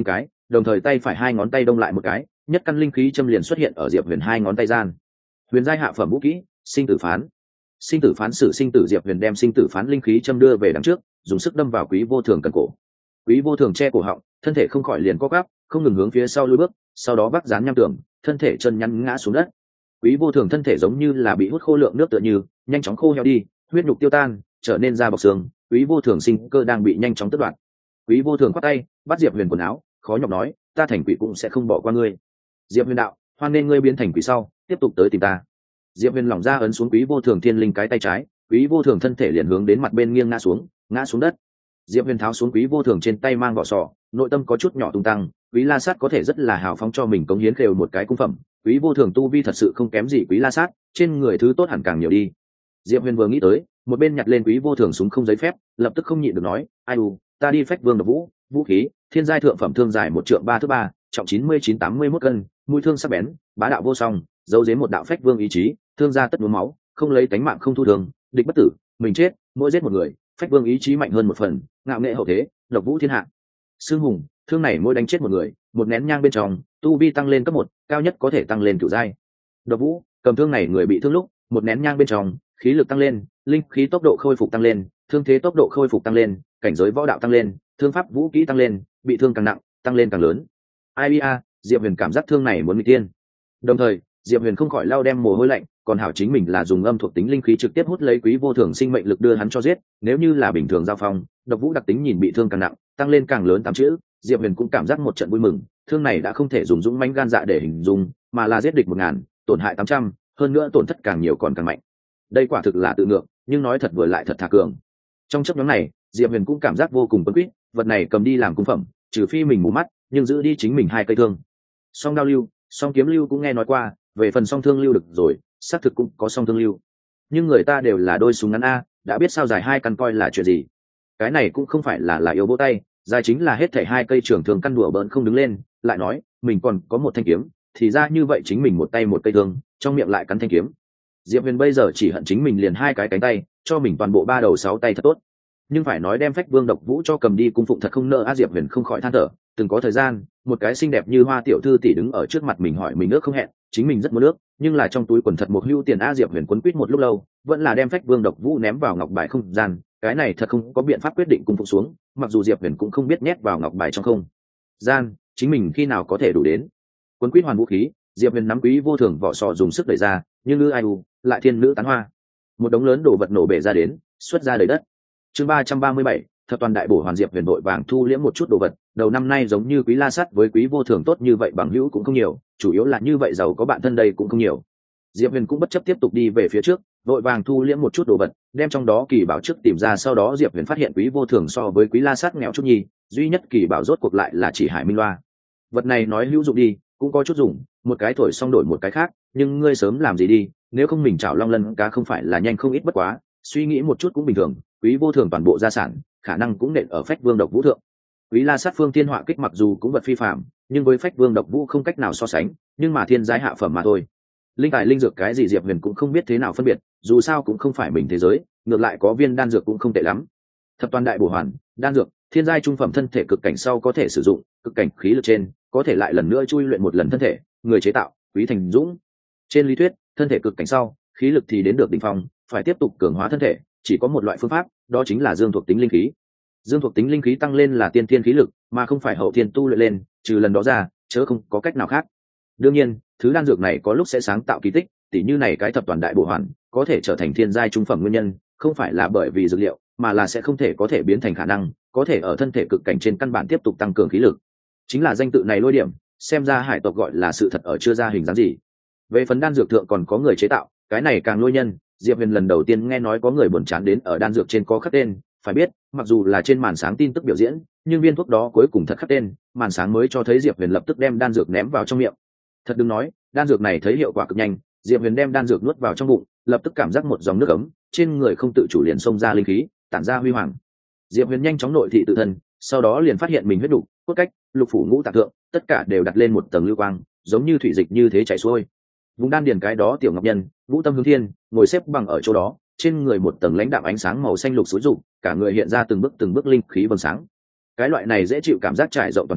đồng thời tay phải hai ngón tay đông lại một cái, nhất căn linh khí châm liền xuất hiện ở Diệp Huyền hai ngón tay gian. Huyền giai hạ phẩm vũ kỹ, sinh tử phán. Sinh tử phán sử sinh tử, Diệp Huyền đem sinh tử phán linh khí châm đưa về đằng trước, dùng sức đâm vào Quý Vô Thường cần cổ. Quý Vô Thường che cổ họng, thân thể không khỏi liền co quắp, không ngừng hướng phía sau lùi bước, sau đó vác dán nham tường, thân thể chân nhăn ngã xuống đất. Quý Vô Thường thân thể giống như là bị hút khô lượng nước tựa như, nhanh chóng khô heo đi, huyết nhục tiêu tan, trở nên da bọc xương. Quý Vô Thường sinh cơ đang bị nhanh chóng tước đoạt. Quý Vô Thường khoát tay, bắt Diệp Huyền quần áo, khó nhọc nói, ta thành quỷ cũng sẽ không bỏ qua ngươi. Diệp Huyền đạo, hoan nên ngươi biến thành quỷ sau, tiếp tục tới tìm ta. Diệp Huyền lỏng ra ấn xuống Quý Vô Thường thiên linh cái tay trái, Quý Vô Thường thân thể liền hướng đến mặt bên nghiêng ngã xuống đất. Diệp Huyền tháo xuống Quý Vô Thường trên tay mang vỏ sò, nội tâm có chút nhỏ tung tăng. Quý La Sát có thể rất là hào phóng cho mình cống hiến khều một cái cung phẩm, Quý Vô Thường tu vi thật sự không kém gì Quý La Sát, trên người thứ tốt hẳn càng nhiều đi. Diệp Huyền vừa nghĩ tới, một bên nhặt lên Quý Vô Thường súng không giấy phép, lập tức không nhịn được nói, ai u, ta đi Phách Vương Độc Vũ, vũ khí, thiên giai thượng phẩm thương dài 1 trượng 3 thước 3, trọng 99-81 cân, mũi thương sắc bén, bá đạo vô song, giấu giếm một đạo Phách Vương ý chí, thương ra tất đốn máu, không lấy tánh mạng không thu thương, địch bất tử, mình chết, mỗi giết một người, Phách Vương ý chí mạnh hơn một phần, ngạo nghệ hậu thế, độc vũ thiên hạ. Sương hùng, thương này mỗi đánh chết một người, một nén nhang bên trong, tu vi tăng lên cấp 1, cao nhất có thể tăng lên cửu giai. Độc vũ, cầm thương này người bị thương lúc, một nén nhang bên trong, khí lực tăng lên, linh khí tốc độ khôi phục tăng lên, thương thế tốc độ khôi phục tăng lên, cảnh giới võ đạo tăng lên, thương pháp vũ kỹ tăng lên, bị thương càng nặng, tăng lên càng lớn. Ia, Diệp Huyền cảm giác thương này muốn bị tiên. Đồng thời, Diệp Huyền không khỏi lau đem mồ hôi lạnh, còn hảo chính mình là dùng âm thuộc tính linh khí trực tiếp hút lấy Quý Vô Thường sinh mệnh lực đưa hắn cho giết, nếu như là bình thường giao phong, độc vũ đặc tính nhìn bị thương càng nặng, tăng lên càng lớn 8 chữ, Diệp Huyền cũng cảm giác một trận vui mừng, thương này đã không thể dùng dũng mãnh gan dạ để hình dung, mà là giết địch 1000, tổn hại 800, hơn nữa tổn thất càng nhiều còn càng mạnh. Đây quả thực là tự ngược, nhưng nói thật vừa lại thật thà cường. Trong chấp nhóm này, Diệp Huyền cũng cảm giác vô cùng quấn quýt, vật này cầm đi làm cung phẩm, trừ phi mình mù mắt, nhưng giữ đi chính mình 2 cây thương. Song đao lưu, song kiếm lưu cũng nghe nói qua, về phần song thương lưu được rồi, xác thực cũng có song thương lưu. Nhưng người ta đều là đôi súng ngắn a, đã biết sao dài 2 căn coi là chuyện gì. Cái này cũng không phải là yếu vỗ tay, dài chính là hết thảy 2 cây trường thương căn đùa bỡn không đứng lên, lại nói, mình còn có một thanh kiếm, thì ra như vậy chính mình một tay một cây thương, trong miệng lại cắn thanh kiếm. Diệp Huyền bây giờ chỉ hận chính mình liền 2 cái cánh tay, cho mình toàn bộ 3 đầu 6 tay thật tốt. Nhưng phải nói đem Phách Vương Độc Vũ cho cầm đi cung phụng thật không nỡ a. Diệp Huyền không khỏi than thở, từng có thời gian, một cái xinh đẹp như hoa tiểu thư tỷ đứng ở trước mặt mình hỏi mình nước không hẹn, chính mình rất muốn nước, nhưng là trong túi quần thật một hưu tiền a. Diệp Huyền quấn quýt một lúc lâu, vẫn là đem Phách Vương Độc Vũ ném vào ngọc bài không gian, cái này thật không có biện pháp quyết định cung phụng xuống, mặc dù Diệp Huyền cũng không biết nhét vào ngọc bài trong không gian, chính mình khi nào có thể đủ đến. Quấn quýt hoàn vũ khí, Diệp Huyền nắm Quý Vô Thường vỏ sò dùng sức đẩy ra, nhưng ngư ai u, lại thiên nữ tán hoa, một đống lớn đồ vật nổ bể ra đến, xuất ra đầy đất. Chương 337, thập toàn đại bổ hoàn. Diệp Huyền vội vàng thu liễm một chút đồ vật, đầu năm nay giống như Quý La Sắt với Quý Vô Thường tốt như vậy bằng hữu cũng không nhiều, chủ yếu là như vậy giàu có bạn thân đây cũng không nhiều. Diệp Huyền cũng bất chấp tiếp tục đi về phía trước, vội vàng thu liễm một chút đồ vật, đem trong đó kỳ bảo trước tìm ra, sau đó Diệp Huyền phát hiện Quý Vô Thường so với Quý La Sắt nghèo chút nhi, duy nhất kỳ bảo rốt cuộc lại là chỉ Hải Minh Loa. Vật này nói hữu dụng đi, cũng có chút dùng, một cái thổi xong đổi một cái khác, nhưng ngươi sớm làm gì đi, nếu không mình chảo long lân cá không phải là nhanh không ít bất quá, suy nghĩ một chút cũng bình thường, Quý Vô Thường toàn bộ gia sản, khả năng cũng nện ở Phách Vương Độc Vũ thượng. Quý La Sát phương thiên họa kích mặc dù cũng vật phi phàm, nhưng với Phách Vương Độc Vũ không cách nào so sánh, nhưng mà thiên giai hạ phẩm mà thôi. Linh tài linh dược cái gì Diệp Huyền cũng không biết thế nào phân biệt, dù sao cũng không phải mình thế giới, ngược lại có viên đan dược cũng không tệ lắm. Thập toàn đại bổ hoàn, đan dược, thiên giai trung phẩm thân thể cực cảnh sau có thể sử dụng, cực cảnh khí lực trên, có thể lại lần nữa chui luyện một lần thân thể, người chế tạo, Quý Thành Dũng. Trên lý thuyết, thân thể cực cảnh sau, khí lực thì đến được đỉnh phong, phải tiếp tục cường hóa thân thể, chỉ có một loại phương pháp, đó chính là dương thuộc tính linh khí. Dương thuộc tính linh khí tăng lên là tiên thiên khí lực, mà không phải hậu thiên tu luyện lên, trừ lần đó ra, chớ không có cách nào khác. Đương nhiên, thứ đan dược này có lúc sẽ sáng tạo kỳ tích, tỉ như này cái thập toàn đại bổ hoàn, có thể trở thành thiên giai trung phẩm nguyên nhân, không phải là bởi vì dược liệu, mà là sẽ không thể có thể biến thành khả năng, có thể ở thân thể cực cảnh trên căn bản tiếp tục tăng cường khí lực. Chính là danh tự này lôi điểm, xem ra hải tộc gọi là sự thật ở chưa ra hình dáng gì. Về phần đan dược thượng còn có người chế tạo, cái này càng lôi nhân. Diệp Huyền lần đầu tiên nghe nói có người buồn chán đến ở đan dược trên có khắc tên, phải biết, mặc dù là trên màn sáng tin tức biểu diễn, nhưng viên thuốc đó cuối cùng thật khắc tên, màn sáng mới cho thấy Diệp Huyền lập tức đem đan dược ném vào trong miệng. Thật đừng nói, đan dược này thấy hiệu quả cực nhanh, Diệp Huyền đem đan dược nuốt vào trong bụng, lập tức cảm giác một dòng nước ấm, trên người không tự chủ liền xông ra linh khí, tản ra huy hoàng. Diệp Huyền nhanh chóng nội thị tự thân, sau đó liền phát hiện mình huyết đủ, cốt cách, lục phủ ngũ tạng thượng, tất cả đều đặt lên một tầng lưu quang, giống như thủy dịch như thế chảy xuôi. Vùng đan điền cái đó tiểu ngọc nhân, ngũ tâm hướng thiên, ngồi xếp bằng ở chỗ đó, trên người một tầng lãnh đạm ánh sáng màu xanh lục xúi rụng, cả người hiện ra từng bước linh khí vầng sáng. Cái loại này dễ chịu cảm giác trải rộng toàn thân,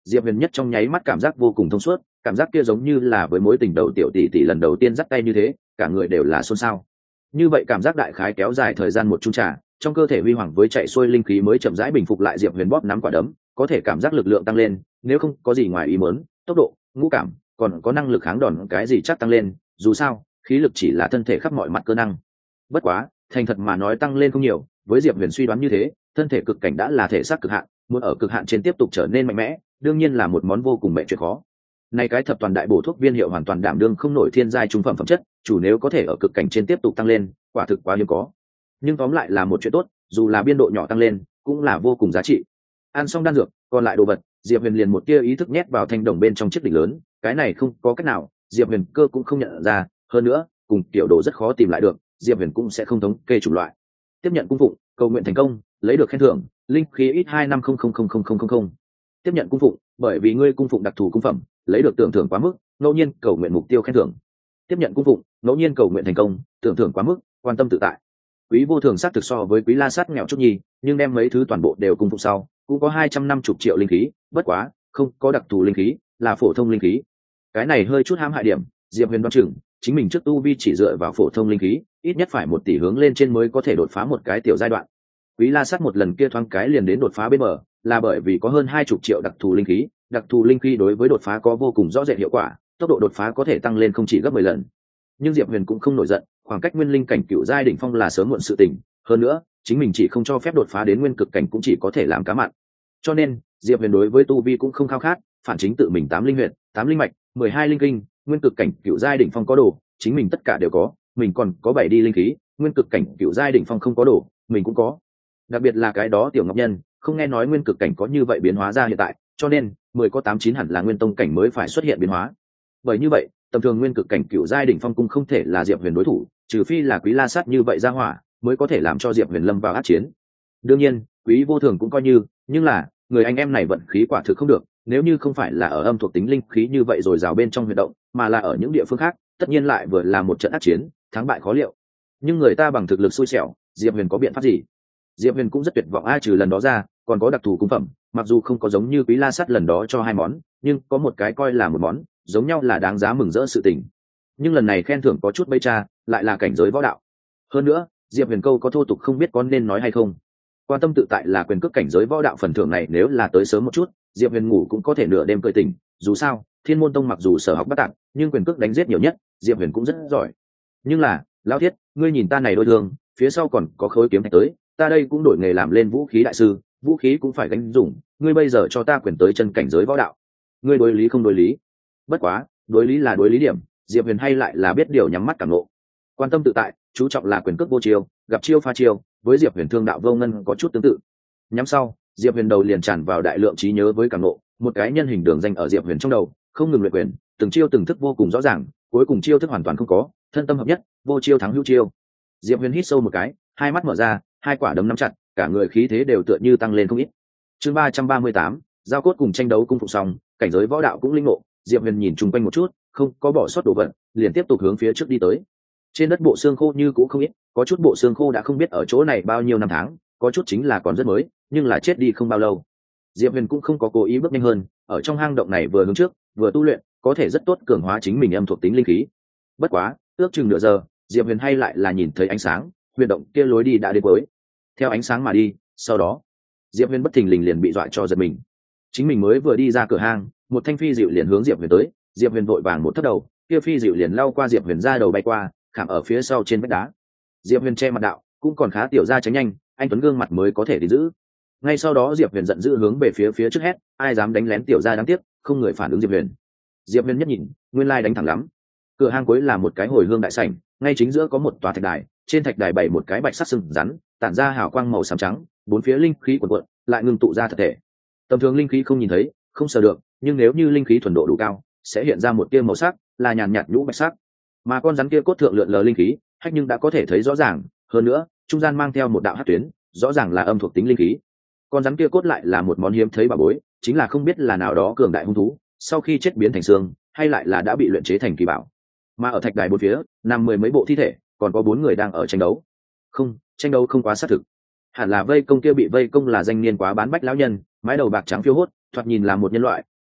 Diệp Huyền nhất trong nháy mắt cảm giác vô cùng thông suốt, cảm giác kia giống như là với mối tình đầu tiểu tỷ tỷ lần đầu tiên dắt tay như thế, cả người đều là xôn xao. Như vậy cảm giác đại khái kéo dài thời gian một chung trà, trong cơ thể huy hoàng với chạy xuôi linh khí mới chậm rãi bình phục lại. Diệp Huyền bóp nắm quả đấm, có thể cảm giác lực lượng tăng lên, nếu không có gì ngoài ý muốn, tốc độ, ngũ cảm, còn có năng lực kháng đòn cái gì chắc tăng lên, dù sao, khí lực chỉ là thân thể khắp mọi mặt cơ năng. Bất quá, thành thật mà nói tăng lên không nhiều, với Diệp Huyền suy đoán như thế, thân thể cực cảnh đã là thể xác cực hạn, muốn ở cực hạn trên tiếp tục trở nên mạnh mẽ, đương nhiên là một món vô cùng mệnh chuyện khó. Này cái thập toàn đại bổ thuốc viên hiệu hoàn toàn đảm đương không nổi thiên giai trung phẩm phẩm chất, chủ nếu có thể ở cực cảnh trên tiếp tục tăng lên, quả thực quá hiếm có. Nhưng tóm lại là một chuyện tốt, dù là biên độ nhỏ tăng lên, cũng là vô cùng giá trị. Ăn xong đan dược, còn lại đồ vật, Diệp Huyền liền một tia ý thức nhét vào thanh đồng bên trong chiếc đỉnh lớn, cái này không có cách nào, Diệp Huyền cơ cũng không nhận ra, hơn nữa, cùng tiểu đồ rất khó tìm lại được, Diệp Huyền cũng sẽ không thống kê chủng loại. Tiếp nhận cung phụng, cầu nguyện thành công, lấy được khen thưởng, linh khí ít 2500000. Tiếp nhận cung phụng, bởi vì ngươi cung phụng đặc thù cung phẩm, lấy được tưởng thưởng quá mức, ngẫu nhiên cầu nguyện mục tiêu khen thưởng. Tiếp nhận cung phụng, ngẫu nhiên cầu nguyện thành công, tưởng thưởng quá mức, quan tâm tự tại. Quý vô thường sát thực so với Quý La Sát nghèo chút nhì, nhưng đem mấy thứ toàn bộ đều cung phụng sau, cũng có 250 triệu linh khí, bất quá, không có đặc thù linh khí, là phổ thông linh khí. Cái này hơi chút hãm hại điểm, Diệp Huyền đoán chừng, chính mình trước tu vi chỉ dựa vào phổ thông linh khí, ít nhất phải 1 tỷ hướng lên trên mới có thể đột phá một cái tiểu giai đoạn. Quý La Sát một lần kia thoáng cái liền đến đột phá bên bờ, là bởi vì có hơn 20 triệu đặc thù linh khí đối với đột phá có vô cùng rõ rệt hiệu quả, tốc độ đột phá có thể tăng lên không chỉ gấp 10 lần. Nhưng Diệp Huyền cũng không nổi giận, khoảng cách nguyên linh cảnh cựu giai đỉnh phong là sớm muộn sự tình, hơn nữa, chính mình chỉ không cho phép đột phá đến nguyên cực cảnh cũng chỉ có thể làm cá mặn. Cho nên, Diệp Huyền đối với tu vi cũng không khao khát, phản chính tự mình 8 linh huyệt, 8 linh mạch, 12 linh kinh, nguyên cực cảnh cựu giai đỉnh phong có đồ, chính mình tất cả đều có, mình còn có 7 đi linh khí, nguyên cực cảnh cựu giai đỉnh phong không có đồ, mình cũng có. Đặc biệt là cái đó tiểu ngọc nhân, không nghe nói nguyên cực cảnh có như vậy biến hóa ra hiện tại, cho nên 10 có 8 9 hẳn là nguyên tông cảnh mới phải xuất hiện biến hóa. Bởi như vậy, tầm thường nguyên cực cảnh cựu giai đỉnh phong cũng không thể là Diệp Huyền đối thủ, trừ phi là Quý La Sát như vậy ra hỏa, mới có thể làm cho Diệp Huyền lâm vào ác chiến. Đương nhiên, Quý vô thường cũng coi như, nhưng là, người anh em này vận khí quả thực không được, nếu như không phải là ở âm thuộc tính linh khí như vậy rồi rào bên trong huy động, mà là ở những địa phương khác, tất nhiên lại vừa là một trận ác chiến, thắng bại khó liệu. Nhưng người ta bằng thực lực xui xẻo, Diệp Huyền có biện pháp gì? Diệp Huyền cũng rất tuyệt vọng, ai trừ lần đó ra, còn có đặc thù cung phẩm, mặc dù không có giống như Quý La Sát lần đó cho 2 món, nhưng có một cái coi là một món, giống nhau là đáng giá mừng rỡ sự tình. Nhưng lần này khen thưởng có chút bây cha, lại là cảnh giới võ đạo. Hơn nữa, Diệp Huyền câu có thô tục không biết có nên nói hay không. Quan tâm tự tại là quyền cước cảnh giới võ đạo, phần thưởng này nếu là tới sớm một chút, Diệp Huyền ngủ cũng có thể nửa đêm cười tỉnh, dù sao, Thiên Môn Tông mặc dù sở học bất tạp, nhưng quyền cước đánh giết nhiều nhất, Diệp Huyền cũng rất giỏi. Nhưng là, lão thiết, ngươi nhìn ta này đôi thương, phía sau còn có khối kiếm thạch tới, ta đây cũng đổi nghề làm lên vũ khí đại sư, vũ khí cũng phải gánh dùng, ngươi bây giờ cho ta quyền tới chân cảnh giới võ đạo. Ngươi đối lý không đối lý? Bất quá, đối lý là đối lý điểm, Diệp Huyền hay lại là biết điều nhắm mắt cảm ngộ. Quan tâm tự tại, chú trọng là quyền cước vô chiêu, gặp chiêu pha chiêu, với Diệp Huyền thương đạo vô ngân có chút tương tự. Nhắm sau, Diệp Huyền đầu liền tràn vào đại lượng trí nhớ với cảm ngộ, một cái nhân hình đường danh ở Diệp Huyền trong đầu, không ngừng luyện quyền, từng chiêu từng thức vô cùng rõ ràng, cuối cùng chiêu thức hoàn toàn không có, thân tâm hợp nhất, vô chiêu thắng hữu chiêu. Diệp Huyền hít sâu một cái, hai mắt mở ra, hai quả đấm nắm chặt, cả người khí thế đều tựa như tăng lên không ít. Chương 338, giao cốt cùng tranh đấu cung phục xong, cảnh giới võ đạo cũng linh ngộ, Diệp Huyền nhìn chung quanh một chút, không có bỏ sót đồ vật, liền tiếp tục hướng phía trước đi tới. Trên đất bộ xương khô như cũng không ít, có chút bộ xương khô đã không biết ở chỗ này bao nhiêu năm tháng, có chút chính là còn rất mới, nhưng là chết đi không bao lâu. Diệp Huyền cũng không có cố ý bước nhanh hơn, ở trong hang động này vừa hướng trước, vừa tu luyện, có thể rất tốt cường hóa chính mình âm thuộc tính linh khí. Bất quá, ước chừng nửa giờ, Diệp Huyền hay lại là nhìn thấy ánh sáng, huyền động kia lối đi đã đến cuối. Theo ánh sáng mà đi, sau đó, Diệp Huyền bất thình lình liền bị dọa cho giật mình. Chính mình mới vừa đi ra cửa hang, một thanh phi dịu liền hướng Diệp Huyền tới, Diệp Huyền vội vàng một thấp đầu, kia phi dịu liền lao qua Diệp Huyền ra đầu bay qua, khảm ở phía sau trên vách đá. Diệp Huyền che mặt đạo, cũng còn khá tiểu ra tránh nhanh, anh tuấn gương mặt mới có thể đi giữ. Ngay sau đó Diệp Huyền giận dữ hướng về phía trước hét, ai dám đánh lén tiểu ra đáng tiếc, không người phản ứng Diệp Huyền. Diệp Huyền nhất nhìn, nguyên lai đánh thẳng lắm. Cửa hang cuối là một cái hồi hương đại sảnh, ngay chính giữa có một tòa thạch đài, trên thạch đài bày một cái bạch sắc sừng rắn, tản ra hào quang màu xám trắng, bốn phía linh khí cuộn cuộn, lại ngưng tụ ra thật thể. Tầm thường linh khí không nhìn thấy, không sờ được, nhưng nếu như linh khí thuần độ đủ cao, sẽ hiện ra một tia màu sắc, là nhàn nhạt nhũ bạch sắc. Mà con rắn kia cốt thượng lượn lờ linh khí, hách nhưng đã có thể thấy rõ ràng, hơn nữa, trung gian mang theo một đạo hắc tuyến, rõ ràng là âm thuộc tính linh khí. Con rắn kia cốt lại là một món hiếm thấy bảo bối, chính là không biết là nào đó cường đại hung thú, sau khi chết biến thành xương, hay lại là đã bị luyện chế thành kỳ bảo. Mà ở thạch đài bốn phía, nằm 10 mấy bộ thi thể, còn có 4 người đang ở tranh đấu. Không, tranh đấu không quá xác thực. Hẳn là vây công kia bị vây công là danh niên quá bán bách lão nhân, mái đầu bạc trắng phiêu hốt, thoạt nhìn là một nhân loại,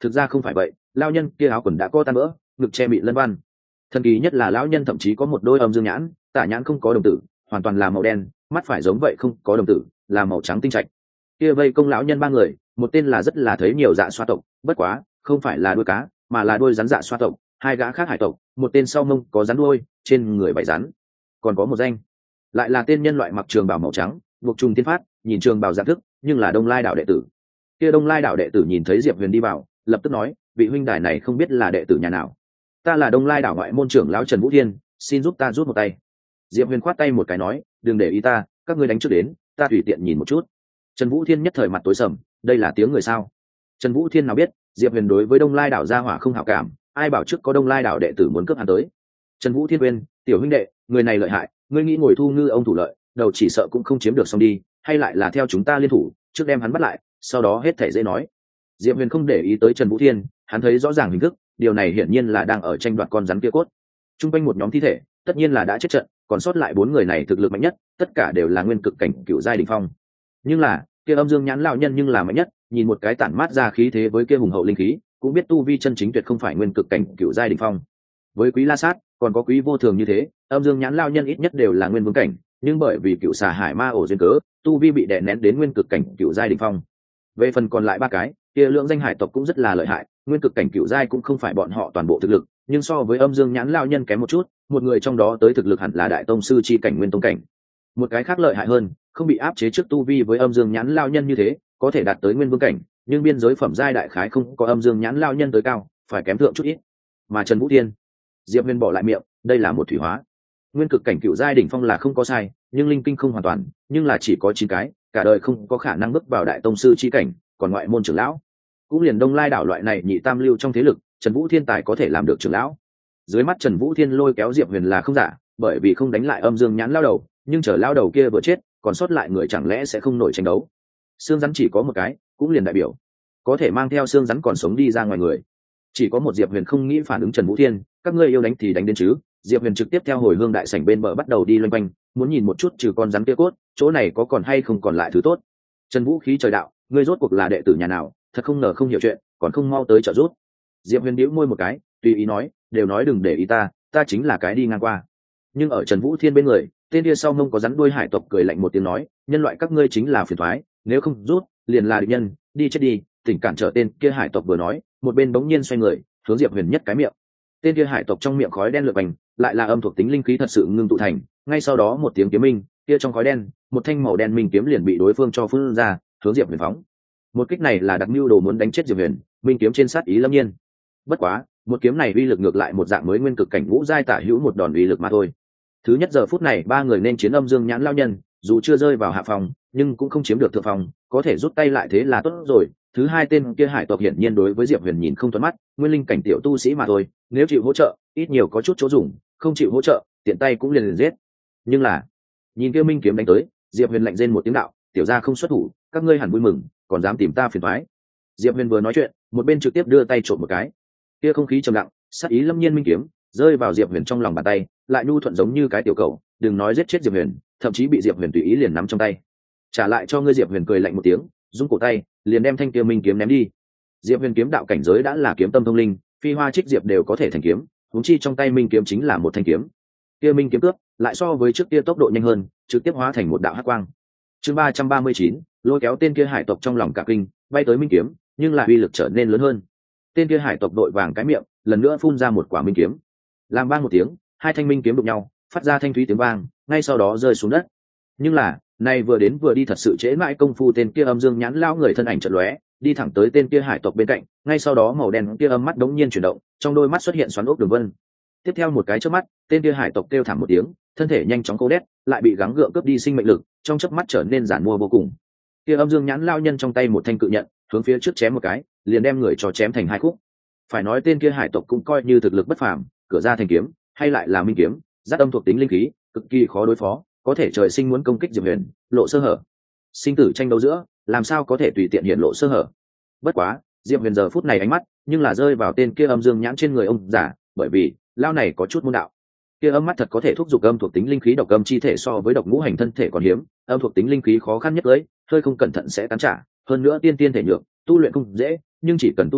thực ra không phải vậy, lao nhân kia áo quần đã co tan vỡ, ngực che bị lân văn. Thần kỳ nhất là lão nhân thậm chí có một đôi âm dương nhãn, tả nhãn không có đồng tử, hoàn toàn là màu đen, mắt phải giống vậy không có đồng tử, là màu trắng tinh trạch. Kia vây công lão nhân ba người, một tên là rất là thấy nhiều dạ xoa tộc, bất quá không phải là đuôi cá mà là đuôi rắn dạ xoa tộc, hai gã khác hải tộc, một tên sau mông có rắn đuôi, trên người bảy rắn, còn có một danh lại là tên nhân loại mặc trường bào màu trắng, buộc trùng tiên phát, nhìn trường bào dạng thức nhưng là Đông Lai đạo đệ tử. Kia Đông Lai đạo đệ tử nhìn thấy Diệp Huyền đi vào, lập tức nói, vị huynh đài này không biết là đệ tử nhà nào? Ta là Đông Lai đảo ngoại môn trưởng lão Trần Vũ Thiên, xin giúp ta rút một tay. Diệp Huyền khoát tay một cái nói, đừng để ý ta, các ngươi đánh trước đến, ta tùy tiện nhìn một chút. Trần Vũ Thiên nhất thời mặt tối sầm, đây là tiếng người sao? Trần Vũ Thiên nào biết, Diệp Huyền đối với Đông Lai đảo gia hỏa không hảo cảm, ai bảo trước có Đông Lai đảo đệ tử muốn cướp hắn tới. Trần Vũ Thiên quên, tiểu huynh đệ, người này lợi hại, ngươi nghĩ ngồi thu ngư ông thủ lợi, đầu chỉ sợ cũng không chiếm được xong đi, hay lại là theo chúng ta liên thủ, trước đem hắn bắt lại, sau đó hết thảy dễ nói. Diệp Huyền không để ý tới Trần Vũ Thiên, hắn thấy rõ ràng hình thức, điều này hiển nhiên là đang ở tranh đoạt con rắn kia cốt. Trung quanh một nhóm thi thể, tất nhiên là đã chết trận, còn sót lại 4 người này thực lực mạnh nhất, tất cả đều là nguyên cực cảnh cựu giai đỉnh phong. Nhưng là, kia âm dương nhãn lão nhân nhưng là mạnh nhất, nhìn một cái tản mát ra khí thế với kia hùng hậu linh khí, cũng biết tu vi chân chính tuyệt không phải nguyên cực cảnh cựu giai đỉnh phong. Với Quý La Sát, còn có Quý Vô Thường như thế, âm dương nhãn lão nhân ít nhất đều là nguyên vương cảnh, nhưng bởi vì cựu xà hải ma ổ duyên cớ, tu vi bị đè nén đến nguyên cực cảnh cựu giai đỉnh phong. Về phần còn lại 3 cái, kia lượng danh hải tộc cũng rất là lợi hại, nguyên cực cảnh cựu giai cũng không phải bọn họ toàn bộ thực lực, nhưng so với âm dương nhãn lão nhân kém một chút, một người trong đó tới thực lực hẳn là đại tông sư chi cảnh nguyên tông cảnh. Một cái khác lợi hại hơn, không bị áp chế trước tu vi với âm dương nhãn lão nhân như thế, có thể đạt tới nguyên vương cảnh, nhưng biên giới phẩm giai đại khái không có âm dương nhãn lão nhân tới cao, phải kém thượng chút ít. Mà Trần Vũ Thiên, Diệp Huyền bỏ lại miệng, đây là một thủy hóa. Nguyên cực cảnh cựu giai đỉnh phong là không có sai, nhưng linh kinh không hoàn toàn, nhưng là chỉ có 9 cái, cả đời không có khả năng bước vào đại tông sư chi cảnh, còn ngoại môn trưởng lão cũng liền Đông Lai đảo loại này nhị tam lưu trong thế lực, Trần Vũ Thiên tài có thể làm được trưởng lão. Dưới mắt Trần Vũ Thiên lôi kéo Diệp Huyền là không giả, bởi vì không đánh lại âm dương nhãn lao đầu, nhưng chờ lao đầu kia vừa chết, còn sót lại người chẳng lẽ sẽ không nổi tranh đấu. Xương rắn chỉ có một cái, cũng liền đại biểu có thể mang theo xương rắn còn sống đi ra ngoài người. Chỉ có một Diệp Huyền không nghĩ phản ứng Trần Vũ Thiên, các ngươi yêu đánh thì đánh đến chứ. Diệp Huyền trực tiếp theo hồi hương đại sảnh bên bờ bắt đầu đi loanh quanh, muốn nhìn một chút trừ con rắn kia cốt, chỗ này có còn hay không còn lại thứ tốt. Trần Vũ khí trời đạo, ngươi rốt cuộc là đệ tử nhà nào, thật không ngờ không hiểu chuyện, còn không mau tới trợ giúp. Diệp Huyền bĩu môi một cái, tùy ý nói, đều nói đừng để ý ta, ta chính là cái đi ngang qua. Nhưng ở Trần Vũ Thiên bên người, tên kia sau mông có rắn đuôi hải tộc cười lạnh một tiếng nói, nhân loại các ngươi chính là phiền toái, nếu không rút, liền là địch nhân, đi chết đi. Tỉnh cản trở tên kia hải tộc vừa nói, một bên bỗng nhiên xoay người, hướng Diệp Huyền nhất cái miệng. Tên kia hải tộc trong miệng khói đen lượn quanh, lại là âm thuộc tính linh khí thật sự ngưng tụ thành, ngay sau đó một tiếng kiếm minh, kia trong khói đen, một thanh màu đen minh kiếm liền bị đối phương cho phun ra, hướng Diệp Huyền phóng. Một kích này là đặc mưu đồ muốn đánh chết Diệp Huyền, minh kiếm trên sát ý lâm nhiên. Bất quá, một kiếm này uy lực ngược lại một dạng mới nguyên cực cảnh ngũ giai tả hữu một đòn uy lực mà thôi. Thứ nhất giờ phút này 3 người nên chiến âm dương nhãn lao nhân, dù chưa rơi vào hạ phòng, nhưng cũng không chiếm được thượng phòng, có thể rút tay lại thế là tốt rồi. Thứ hai tên kia hải tộc hiển nhiên đối với Diệp Huyền nhìn không thuận mắt, nguyên linh cảnh tiểu tu sĩ mà thôi, nếu chịu hỗ trợ, ít nhiều có chút chỗ dùng, không chịu hỗ trợ, tiện tay cũng liền giết. Nhưng là, nhìn kia minh kiếm đánh tới, Diệp Huyền lạnh rên một tiếng đạo, tiểu gia không xuất thủ, các ngươi hẳn vui mừng, còn dám tìm ta phiền toái. Diệp Huyền vừa nói chuyện, một bên trực tiếp đưa tay trộm một cái. Kia không khí trầm lặng, sát ý lâm nhiên minh kiếm rơi vào Diệp Huyền trong lòng bàn tay, lại nhu thuận giống như cái tiểu cầu, đừng nói giết chết Diệp Huyền, thậm chí bị Diệp Huyền tùy ý liền nắm trong tay. Trả lại cho ngươi. Diệp Huyền cười lạnh một tiếng, rung cổ tay, liền đem thanh kia minh kiếm ném đi. Diệp Huyền kiếm đạo cảnh giới đã là kiếm tâm thông linh, phi hoa trích diệp đều có thể thành kiếm, huống chi trong tay minh kiếm chính là một thanh kiếm. Kia minh kiếm cướp, lại so với trước kia tốc độ nhanh hơn, trực tiếp hóa thành một đạo hắc quang. Chương 339, lôi kéo tên kia hải tộc trong lòng cả kinh, bay tới minh kiếm, nhưng lại uy lực trở nên lớn hơn. Tên kia hải tộc đội vàng cái miệng, lần nữa phun ra một quả minh kiếm. Làm vang một tiếng, hai thanh minh kiếm đụng nhau, phát ra thanh thúy tiếng vang, ngay sau đó rơi xuống đất. Nhưng là, này vừa đến vừa đi thật sự trễ mãi công phu, tên kia âm dương nhãn lao người thân ảnh chợt lóe, đi thẳng tới tên kia hải tộc bên cạnh, ngay sau đó màu đen kia âm mắt đống nhiên chuyển động, trong đôi mắt xuất hiện xoắn ốc đường vân. Tiếp theo một cái chớp mắt, tên kia hải tộc kêu thảm một tiếng, thân thể nhanh chóng cô đét, lại bị gắng gượng cướp đi sinh mệnh lực, trong chớp mắt trở nên giản mua vô cùng. Kia âm dương nhãn lao nhân trong tay một thanh cự nhận, hướng phía trước chém một cái, liền đem người cho chém thành 2 khúc. Phải nói tên kia hải tộc cũng coi như thực lực bất phàm, cửa ra thành kiếm, hay lại là minh kiếm, giác âm thuộc tính linh khí, cực kỳ khó đối phó, có thể trời sinh muốn công kích Diệp Huyền, lộ sơ hở. Sinh tử tranh đấu giữa, làm sao có thể tùy tiện hiện lộ sơ hở. Bất quá, Diệp Huyền giờ phút này ánh mắt, nhưng là rơi vào tên kia âm dương nhãn trên người ông giả, bởi vì lao này có chút môn đạo. Kia âm mắt thật có thể thúc giục âm thuộc tính linh khí độc âm chi thể so với độc ngũ hành thân thể còn hiếm, âm thuộc tính linh khí khó khăn nhất đấy, hơi không cẩn thận sẽ tán trả, hơn nữa tiên tiên thể nhược, tu luyện không dễ, nhưng chỉ cần tu luyện,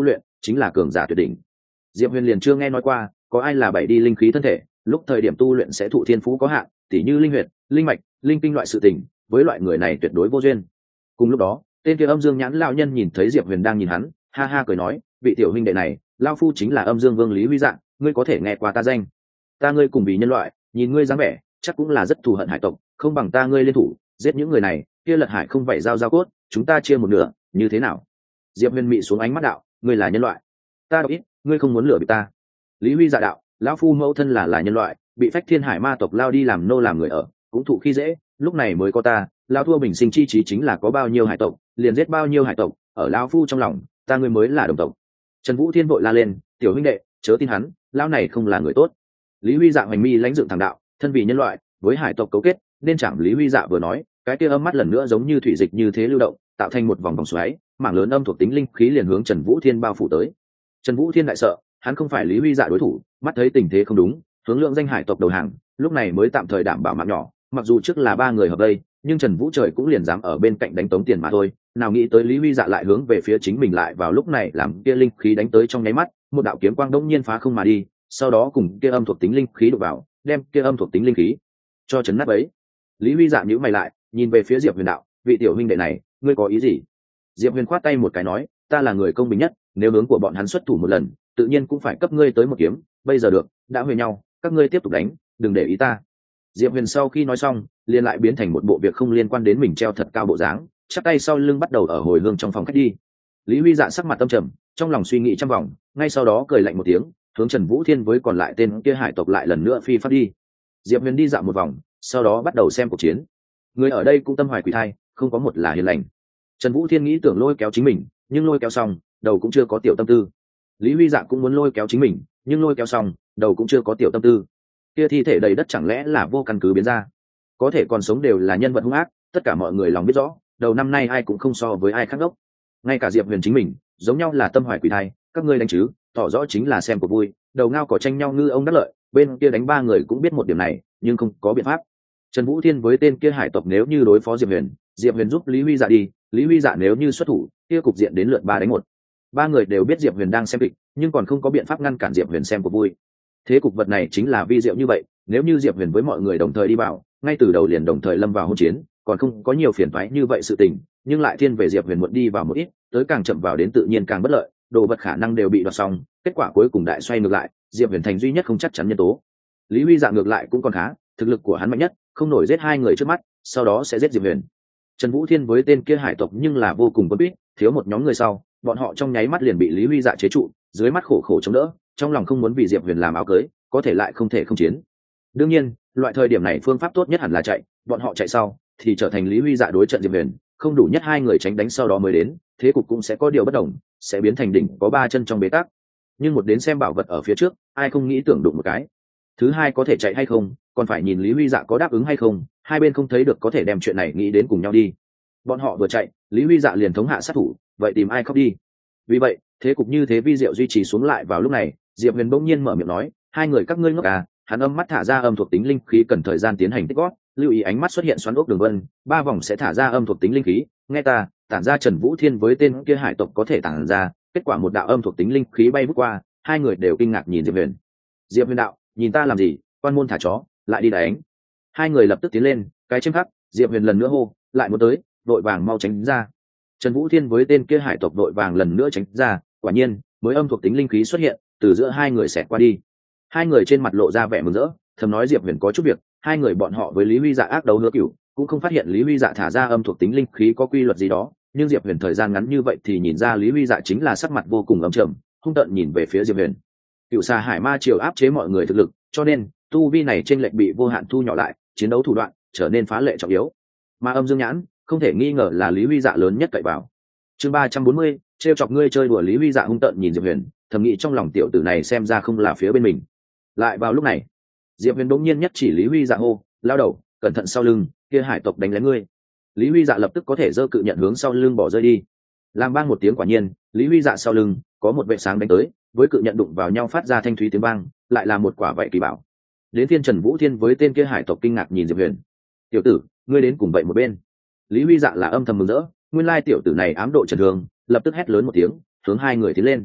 chính là cường giả tuyệt đỉnh. Diệp Huyền liền chưa nghe nói qua có ai là bảy đi linh khí thân thể, lúc thời điểm tu luyện sẽ thụ thiên phú có hạn, tỉ như linh huyệt, linh mạch, linh kinh loại sự tình, với loại người này tuyệt đối vô duyên. Cùng lúc đó, tên kia Âm Dương nhãn lão nhân nhìn thấy Diệp Huyền đang nhìn hắn, ha ha cười nói, vị tiểu huynh đệ này, lão phu chính là Âm Dương Vương Lý Huy Dạng, ngươi có thể nghe qua ta danh. Ta ngươi cùng vì nhân loại, nhìn ngươi dáng vẻ, chắc cũng là rất thù hận hải tộc, không bằng ta ngươi liên thủ, giết những người này, kia Lật Hải không phải giao cốt, chúng ta chia một nửa, như thế nào? Diệp Huyền mị xuống ánh mắt đạo, ngươi là nhân loại, ta độc ít, ngươi không muốn lừa bị ta. Lý Huy Dạ đạo, lão phu mẫu thân là nhân loại, bị Phách Thiên Hải ma tộc lao đi làm nô làm người ở, cũng thụ khi dễ, lúc này mới có ta. Lão thua bình sinh chi trí chính là có bao nhiêu hải tộc liền giết bao nhiêu hải tộc, ở lão phu trong lòng ta ngươi mới là đồng tộc. Trần Vũ Thiên vội la lên, tiểu huynh đệ chớ tin hắn, lão này không là người tốt. Lý Huy Dạ hoành mi lãnh dựng thẳng đạo, thân vì nhân loại với hải tộc cấu kết nên chẳng. Lý Huy Dạ vừa nói, cái kia âm mắt lần nữa giống như thủy dịch như thế lưu động, tạo thành một vòng vòng xoáy, mảng lớn âm thuộc tính linh khí liền hướng Trần Vũ Thiên bao phủ tới. Trần Vũ Thiên đại sợ, hắn không phải Lý Huy Dạ đối thủ, mắt thấy tình thế không đúng, hướng lượng danh hải tộc đầu hàng, lúc này mới tạm thời đảm bảo mạng nhỏ. Mặc dù trước là ba người hợp đây, nhưng Trần Vũ Trời cũng liền dám ở bên cạnh đánh tống tiền mà thôi. Nào nghĩ tới Lý Huy Dạ lại hướng về phía chính mình, lại vào lúc này làm kia linh khí đánh tới trong nháy mắt, một đạo kiếm quang đông nhiên phá không mà đi, sau đó cùng kia âm thuộc tính linh khí đụng vào, đem kia âm thuộc tính linh khí cho chấn nát ấy. Lý Huy Dạ nhíu mày lại, nhìn về phía Diệp Huyền đạo, vị tiểu huynh đệ này, ngươi có ý gì? Diệp Huyền khoát tay một cái nói, ta là người công bình nhất, nếu hướng của bọn hắn xuất thủ một lần, tự nhiên cũng phải cấp ngươi tới một kiếm, bây giờ được, đã huề nhau, các ngươi tiếp tục đánh, đừng để ý ta. Diệp Huyền sau khi nói xong, liền lại biến thành một bộ việc không liên quan đến mình treo thật cao bộ dáng, chắp tay sau lưng bắt đầu ở hồi hương trong phòng khách đi. Lý Huy Dạ sắc mặt tâm trầm, trong lòng suy nghĩ trăm vòng, ngay sau đó cười lạnh một tiếng, hướng Trần Vũ Thiên với còn lại tên kia hải tộc lại lần nữa phi phát đi. Diệp Huyền đi dạo một vòng, sau đó bắt đầu xem cuộc chiến. Người ở đây cũng tâm hoài quỷ thai, không có một là hiền lành. Trần Vũ Thiên nghĩ tưởng lôi kéo chính mình, nhưng lôi kéo xong, đầu cũng chưa có tiểu tâm tư. Lý Huy Dạ cũng muốn lôi kéo chính mình, nhưng lôi kéo xong, đầu cũng chưa có tiểu tâm tư. Kia thi thể đầy đất chẳng lẽ là vô căn cứ biến ra? Có thể còn sống đều là nhân vật hung ác, tất cả mọi người lòng biết rõ, đầu năm nay ai cũng không so với ai khác gốc. Ngay cả Diệp Huyền chính mình, giống nhau là tâm hoài quỷ thai, các ngươi đánh chứ, tỏ rõ chính là xem cuộc vui, đầu ngao cỏ tranh nhau ngư ông đắc lợi, bên kia đánh ba người cũng biết một điểm này, nhưng không có biện pháp. Trần Vũ Thiên với tên kia hải tộc nếu như đối phó Diệp Huyền, Diệp Huyền giúp Lý Huy Dạ đi, Lý Huy Dạ nếu như xuất thủ, kia cục diện đến lượt 3-1. Ba người đều biết Diệp Huyền đang xem kịch, nhưng còn không có biện pháp ngăn cản Diệp Huyền xem cuộc vui. Thế cục vật này chính là vi diệu như vậy, nếu như Diệp Huyền với mọi người đồng thời đi vào, ngay từ đầu liền đồng thời lâm vào hỗn chiến, còn không có nhiều phiền toái như vậy sự tình, nhưng lại thiên về Diệp Huyền muộn đi vào một ít, tới càng chậm vào đến tự nhiên càng bất lợi, đồ vật khả năng đều bị đoạt xong, kết quả cuối cùng đại xoay ngược lại, Diệp Huyền thành duy nhất không chắc chắn nhân tố. Lý Huy Dạ ngược lại cũng còn khá, thực lực của hắn mạnh nhất, không nổi giết hai người trước mắt, sau đó sẽ giết Diệp Huyền. Trần Vũ Thiên với tên kia hải tộc nhưng là vô cùng quân biết, thiếu một nhóm người sau, bọn họ trong nháy mắt liền bị Lý Huy Dạ chế trụ, dưới mắt khổ khổ chống đỡ, trong lòng không muốn vì Diệp Huyền làm áo cưới, có thể lại không thể không chiến. Đương nhiên, loại thời điểm này phương pháp tốt nhất hẳn là chạy, bọn họ chạy sau thì trở thành Lý Huy Dạ đối trận Diệp Huyền, không đủ nhất hai người tránh đánh sau đó mới đến, thế cục cũng sẽ có điều bất đồng, sẽ biến thành đỉnh có ba chân trong bế tắc. Nhưng một đến xem bảo vật ở phía trước, ai không nghĩ tưởng đụng một cái. Thứ hai có thể chạy hay không, còn phải nhìn Lý Huy Dạ có đáp ứng hay không, hai bên không thấy được có thể đem chuyện này nghĩ đến cùng nhau đi. Bọn họ vừa chạy, Lý Huy Dạ liền thống hạ sát thủ, vậy tìm ai khóc đi. Vì vậy, thế cục như thế vi diệu duy trì xuống lại vào lúc này, Diệp Huyền bỗng nhiên mở miệng nói, hai người các ngươi ngốc à, hắn âm mắt thả ra âm thuộc tính linh khí cần thời gian tiến hành tích gót, lưu ý ánh mắt xuất hiện xoắn ốc đường vân, ba vòng sẽ thả ra âm thuộc tính linh khí, nghe ta, tản ra Trần Vũ Thiên với tên kia hải tộc có thể tản ra, kết quả một đạo âm thuộc tính linh khí bay vút qua, hai người đều kinh ngạc nhìn Diệp Huyền. Diệp Huyền đạo, nhìn ta làm gì, quan môn thả chó, lại đi đánh. Hai người lập tức tiến lên, cái chém khắc, Diệp Huyền lần nữa hô, lại muốn tới, đội vàng mau tránh ra. Trần Vũ Thiên với tên kia hải tộc đội vàng lần nữa tránh ra, quả nhiên, mới âm thuộc tính linh khí xuất hiện, từ giữa hai người xẹt qua đi. Hai người trên mặt lộ ra vẻ mừng rỡ, thầm nói Diệp Huyền có chút việc, hai người bọn họ với Lý Huy Dạ ác đấu hứa cửu, cũng không phát hiện Lý Huy Dạ thả ra âm thuộc tính linh khí có quy luật gì đó, nhưng Diệp Huyền thời gian ngắn như vậy thì nhìn ra Lý Huy Dạ chính là sắc mặt vô cùng âm trầm, hung tợn nhìn về phía Diệp Huyền. Cựu Xà Hải Ma triều áp chế mọi người thực lực, cho nên tu vi này trên lệch bị vô hạn thu nhỏ lại, chiến đấu thủ đoạn trở nên phá lệ trọng yếu. Mà Âm Dương Nhãn không thể nghi ngờ là Lý Huy Dạ lớn nhất cậy vào. Chương 340, trêu chọc ngươi chơi đùa. Lý Huy Dạ hung tợn nhìn Diệp Huyền, thầm nghĩ trong lòng tiểu tử này xem ra không là phía bên mình. Lại vào lúc này, Diệp Huyền bỗng nhiên nhất chỉ Lý Huy Dạ hô, lao đầu, cẩn thận sau lưng, kia hải tộc đánh lén ngươi. Lý Huy Dạ lập tức có thể giơ cự nhận hướng sau lưng bỏ rơi đi. Làm bang một tiếng, quả nhiên, Lý Huy Dạ sau lưng có một vệ sáng đánh tới, với cự nhận đụng vào nhau phát ra thanh thúy tiếng vang, lại là một quả vậy kỳ bảo. Đến phiên Trần Vũ Thiên với tên kia hải tộc kinh ngạc nhìn Diệp Huyền. Tiểu tử, ngươi đến cùng vậy một bên. Lý Huy Dạ là âm thầm mừng rỡ, nguyên lai tiểu tử này ám độ Trần Hương, lập tức hét lớn một tiếng, hướng hai người tiến lên.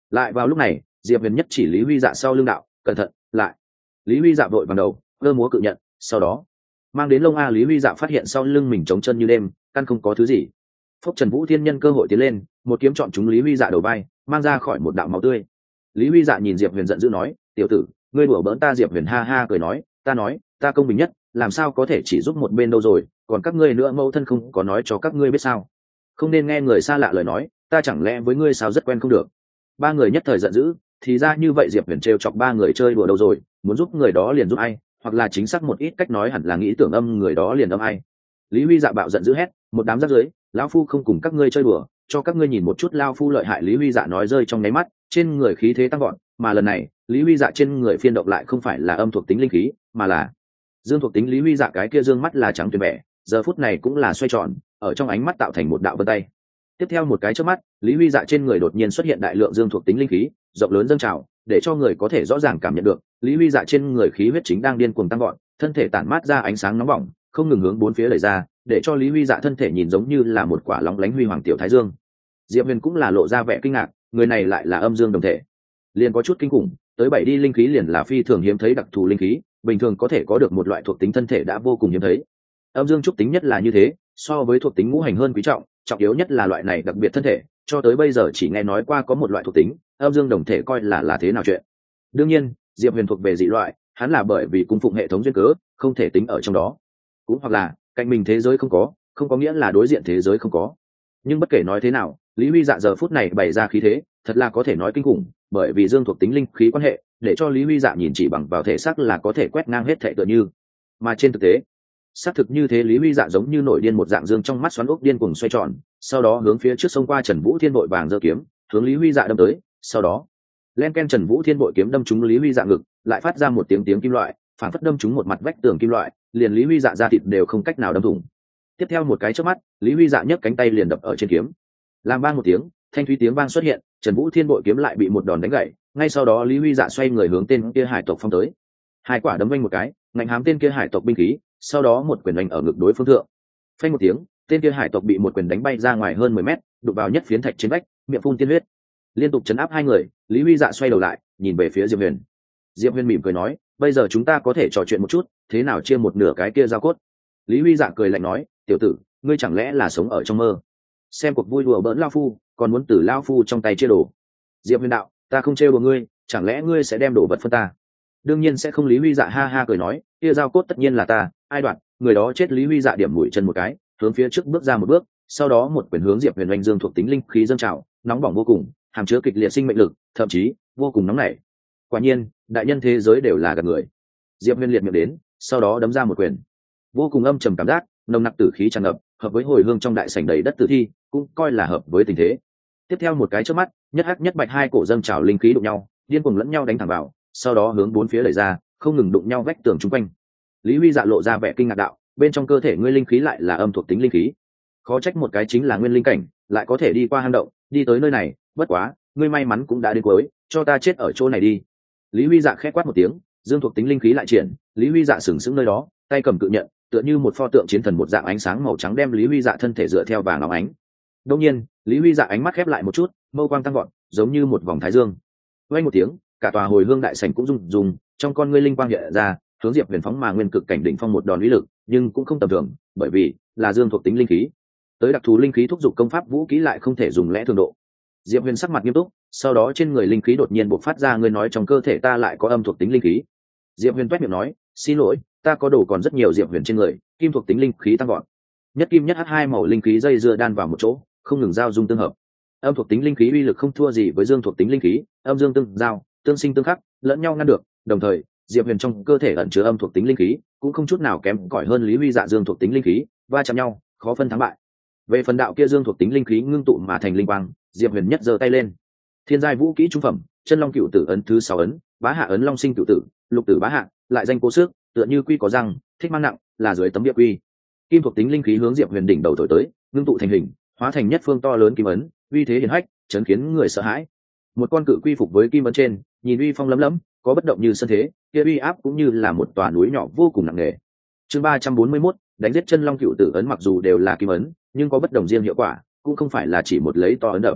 Lại vào lúc này Diệp Huyền nhất chỉ Lý Huy Dạ sau lưng đạo, cẩn thận lại. Lý Huy Dạ vội bằng đầu cơ múa cự nhận, sau đó mang đến lông a. Lý Huy Dạ phát hiện sau lưng mình trống chân như đêm, căn không có thứ gì. Phúc Trần Vũ Thiên nhân cơ hội tiến lên, một kiếm chọn trúng Lý Huy Dạ đầu vai, mang ra khỏi một đạo máu tươi. Lý Huy Dạ nhìn Diệp Huyền giận dữ nói, tiểu tử, ngươi đùa bỡn ta. Diệp Huyền ha ha cười nói, ta nói ta công bình nhất, làm sao có thể chỉ giúp một bên đâu rồi, còn các ngươi nữa mẫu thân không có nói cho các ngươi biết sao? Không nên nghe người xa lạ lời nói, ta chẳng lẽ với ngươi sao rất quen không được. Ba người nhất thời giận dữ, thì ra như vậy. Diệp Huyền trêu chọc ba người chơi đùa đâu rồi, muốn giúp người đó liền giúp ai, hoặc là chính xác một ít cách nói hẳn là nghĩ tưởng âm người đó liền âm ai. Lý Huy Dạ bạo giận dữ hét, một đám rác rưởi, lão phu không cùng các ngươi chơi đùa, cho các ngươi nhìn một chút lao phu lợi hại. Lý Huy Dạ nói rơi trong nháy mắt, trên người khí thế tăng gọn, mà lần này Lý Huy Dạ trên người phiên động lại không phải là âm thuộc tính linh khí, mà là dương thuộc tính. Lý Huy Dạ cái kia dương mắt là trắng tuyền bẻ, giờ phút này cũng là xoay tròn, ở trong ánh mắt tạo thành một đạo vân tay. Tiếp theo một cái chớp mắt, Lý Huy Dạ trên người đột nhiên xuất hiện đại lượng dương thuộc tính linh khí, rộng lớn dâng trào, để cho người có thể rõ ràng cảm nhận được Lý Huy Dạ trên người khí huyết chính đang điên cuồng tăng gọn, thân thể tản mát ra ánh sáng nóng bỏng, không ngừng hướng bốn phía đẩy ra, để cho Lý Huy Dạ thân thể nhìn giống như là một quả lóng lánh huy hoàng tiểu thái dương. Diệp Huyền cũng là lộ ra vẻ kinh ngạc, người này lại là âm dương đồng thể, liền có chút kinh khủng. Tới 7 đi linh khí liền là phi thường hiếm thấy đặc thù linh khí, bình thường có thể có được một loại thuộc tính thân thể đã vô cùng hiếm thấy. Âm dương trúc tính nhất là như thế, so với thuộc tính ngũ hành hơn quý trọng, trọng yếu nhất là loại này đặc biệt thân thể, cho tới bây giờ chỉ nghe nói qua có một loại thuộc tính âm dương đồng thể, coi là thế nào chuyện. Đương nhiên Diệp Huyền thuộc về dị loại, hắn là bởi vì cung phụng hệ thống duyên cớ không thể tính ở trong đó, cũng hoặc là cạnh mình thế giới không có nghĩa là đối diện thế giới không có. Nhưng bất kể nói thế nào, Lý Huy Dạ giờ phút này bày ra khí thế thật là có thể nói kinh khủng, bởi vì dương thuộc tính linh khí quan hệ, để cho Lý Huy Dạ nhìn chỉ bằng vào thể xác là có thể quét ngang hết thệ tựa như. Mà trên thực tế xác thực như thế, Lý Huy Dạ giống như nổi điên một dạng, dương trong mắt xoắn ốc điên cuồng xoay tròn, sau đó hướng phía trước xông qua. Trần Vũ Thiên bội vàng giơ kiếm hướng Lý Huy Dạ đâm tới, sau đó len ken, Trần Vũ Thiên bội kiếm đâm trúng Lý Huy Dạ ngực, lại phát ra một tiếng kim loại, phản phất đâm trúng một mặt vách tường kim loại, liền Lý Huy Dạ ra thịt đều không cách nào đâm thủng. Tiếp theo một cái chớp mắt, Lý Huy Dạ nhấc cánh tay liền đập ở trên kiếm, làm bang một tiếng, thanh thúy tiếng vang xuất hiện, Trần Vũ Thiên bội kiếm lại bị một đòn đánh gãy. Ngay sau đó Lý Huy Dạ xoay người hướng tên kia hải tộc phong tới, hai quả đấm vanh một cái, ngạnh hám tên kia hải tộc binh khí, sau đó một quyền đánh ở ngực đối phương thượng. Phanh một tiếng, tên kia hải tộc bị một quyền đánh bay ra ngoài hơn 10 mét, đụng vào nhất phiến thạch trên vách, miệng phun tiên huyết. Liên tục chấn áp hai người, Lý Huy Dạ xoay đầu lại nhìn về phía Diệp Huyền. Diệp Huyền mỉm cười nói, bây giờ chúng ta có thể trò chuyện một chút, thế nào chia một nửa cái kia giao cốt. Lý Huy Dạ cười lạnh nói, tiểu tử, ngươi chẳng lẽ là sống ở trong mơ, xem cuộc vui đùa bỡn lao phu, còn muốn từ lao phu trong tay chia đồ. Diệp Huyền đạo, ta không trêu đùa ngươi, chẳng lẽ ngươi sẽ đem đồ vật phân ta? Đương nhiên sẽ không. Lý Huy Dạ ha ha cười nói, kia giao cốt tất nhiên là ta, ai đoạt người đó chết. Lý Huy Dạ điểm mũi chân một cái, hướng phía trước bước ra một bước, sau đó một quyền hướng Diệp Huyền oanh. Dương thuộc tính linh khí dâng trào, nóng bỏng vô cùng, hàm chứa kịch liệt sinh mệnh lực, thậm chí vô cùng nóng nảy. Quả nhiên đại nhân thế giới đều là gạt người. Diệp Huyền liệt miệng đến, sau đó đấm ra một quyền, vô cùng âm trầm cảm giác, nồng nặc tử khí tràn ngập, hợp với hồi hương trong đại sảnh đầy đất tử thi, cũng coi là hợp với tình thế. Tiếp theo một cái chớp mắt, nhất hắc nhất bạch hai cổ dâng trào linh khí đụng nhau, điên cuồng lẫn nhau đánh thẳng vào, sau đó hướng bốn phía đẩy ra, không ngừng đụng nhau vách tường chung quanh. Lý Huy Dạ lộ ra vẻ kinh ngạc đạo, bên trong cơ thể ngươi linh khí lại là âm thuộc tính linh khí, khó trách một cái chính là nguyên linh cảnh lại có thể đi qua hang động đi tới nơi này, bất quá ngươi may mắn cũng đã đến cuối, cho ta chết ở chỗ này đi. Lý Huy Dạ khẽ quát một tiếng, dương thuộc tính linh khí lại triển, Lý Huy Dạ sừng sững nơi đó, tay cầm cự nhận, tựa như một pho tượng chiến thần một dạng, ánh sáng màu trắng đem Lý Huy Dạ thân thể dựa theo vàng óng ánh. Đương nhiên Lý Huy Dạ ánh mắt khép lại một chút, mâu quang tăng gọn, giống như một vòng thái dương. Vang một tiếng, cả tòa hồi hương đại sảnh cũng rung rung, trong con ngươi linh quang hiện ra, hướng Diệp Huyền phóng mà nguyên cực cảnh đỉnh phong một đòn uy lực, nhưng cũng không tầm thường, bởi vì là dương thuộc tính linh khí. Tới đặc thù linh khí thúc giục công pháp vũ khí lại không thể dùng lẽ thường độ. Diệp Huyền sắc mặt nghiêm túc, sau đó trên người linh khí đột nhiên bộc phát ra, ngươi nói trong cơ thể ta lại có âm thuộc tính linh khí. Diệp Huyền toét miệng nói, xin lỗi, ta có đồ còn rất nhiều. Diệp Huyền trên người kim thuộc tính linh khí tăng gọn, nhất kim nhất hắc hai màu linh khí dây dưa đan vào một chỗ, không ngừng giao dung tương hợp. Âm thuộc tính linh khí uy lực không thua gì với dương thuộc tính linh khí, âm dương tương giao, tương sinh tương khắc, lẫn nhau ngăn được. Đồng thời Diệp Huyền trong cơ thể ẩn chứa âm thuộc tính linh khí cũng không chút nào kém cỏi hơn Lý Huy Dạ dương thuộc tính linh khí, va chạm nhau khó phân thắng bại. Về phần đạo kia dương thuộc tính linh khí ngưng tụ mà thành linh quang, Diệp Huyền nhất giơ tay lên, thiên giai vũ kỹ trung phẩm chân long cựu tử ấn thứ 6 ấn, bá hạ ấn long sinh cựu tử, lục tử bá hạ, lại danh cố xước, tựa như quy có răng, thích mang nặng, là dưới tấm địa quy. Kim thuộc tính linh khí hướng Diệp Huyền đỉnh đầu thổi tới, ngưng tụ thành hình, hóa thành nhất phương to lớn kim ấn, uy thế hiển hách, chấn khiến người sợ hãi. Một con cự quy phục với kim ấn trên, nhìn uy phong lấm lấm, có bất động như sân thế, kia uy áp cũng như là một tòa núi nhỏ vô cùng nặng nề. Chương 341, đánh giết chân long cựu tử ấn, mặc dù đều là kim ấn, nhưng có bất đồng riêng hiệu quả, cũng không phải là chỉ một lấy to ấn đậm.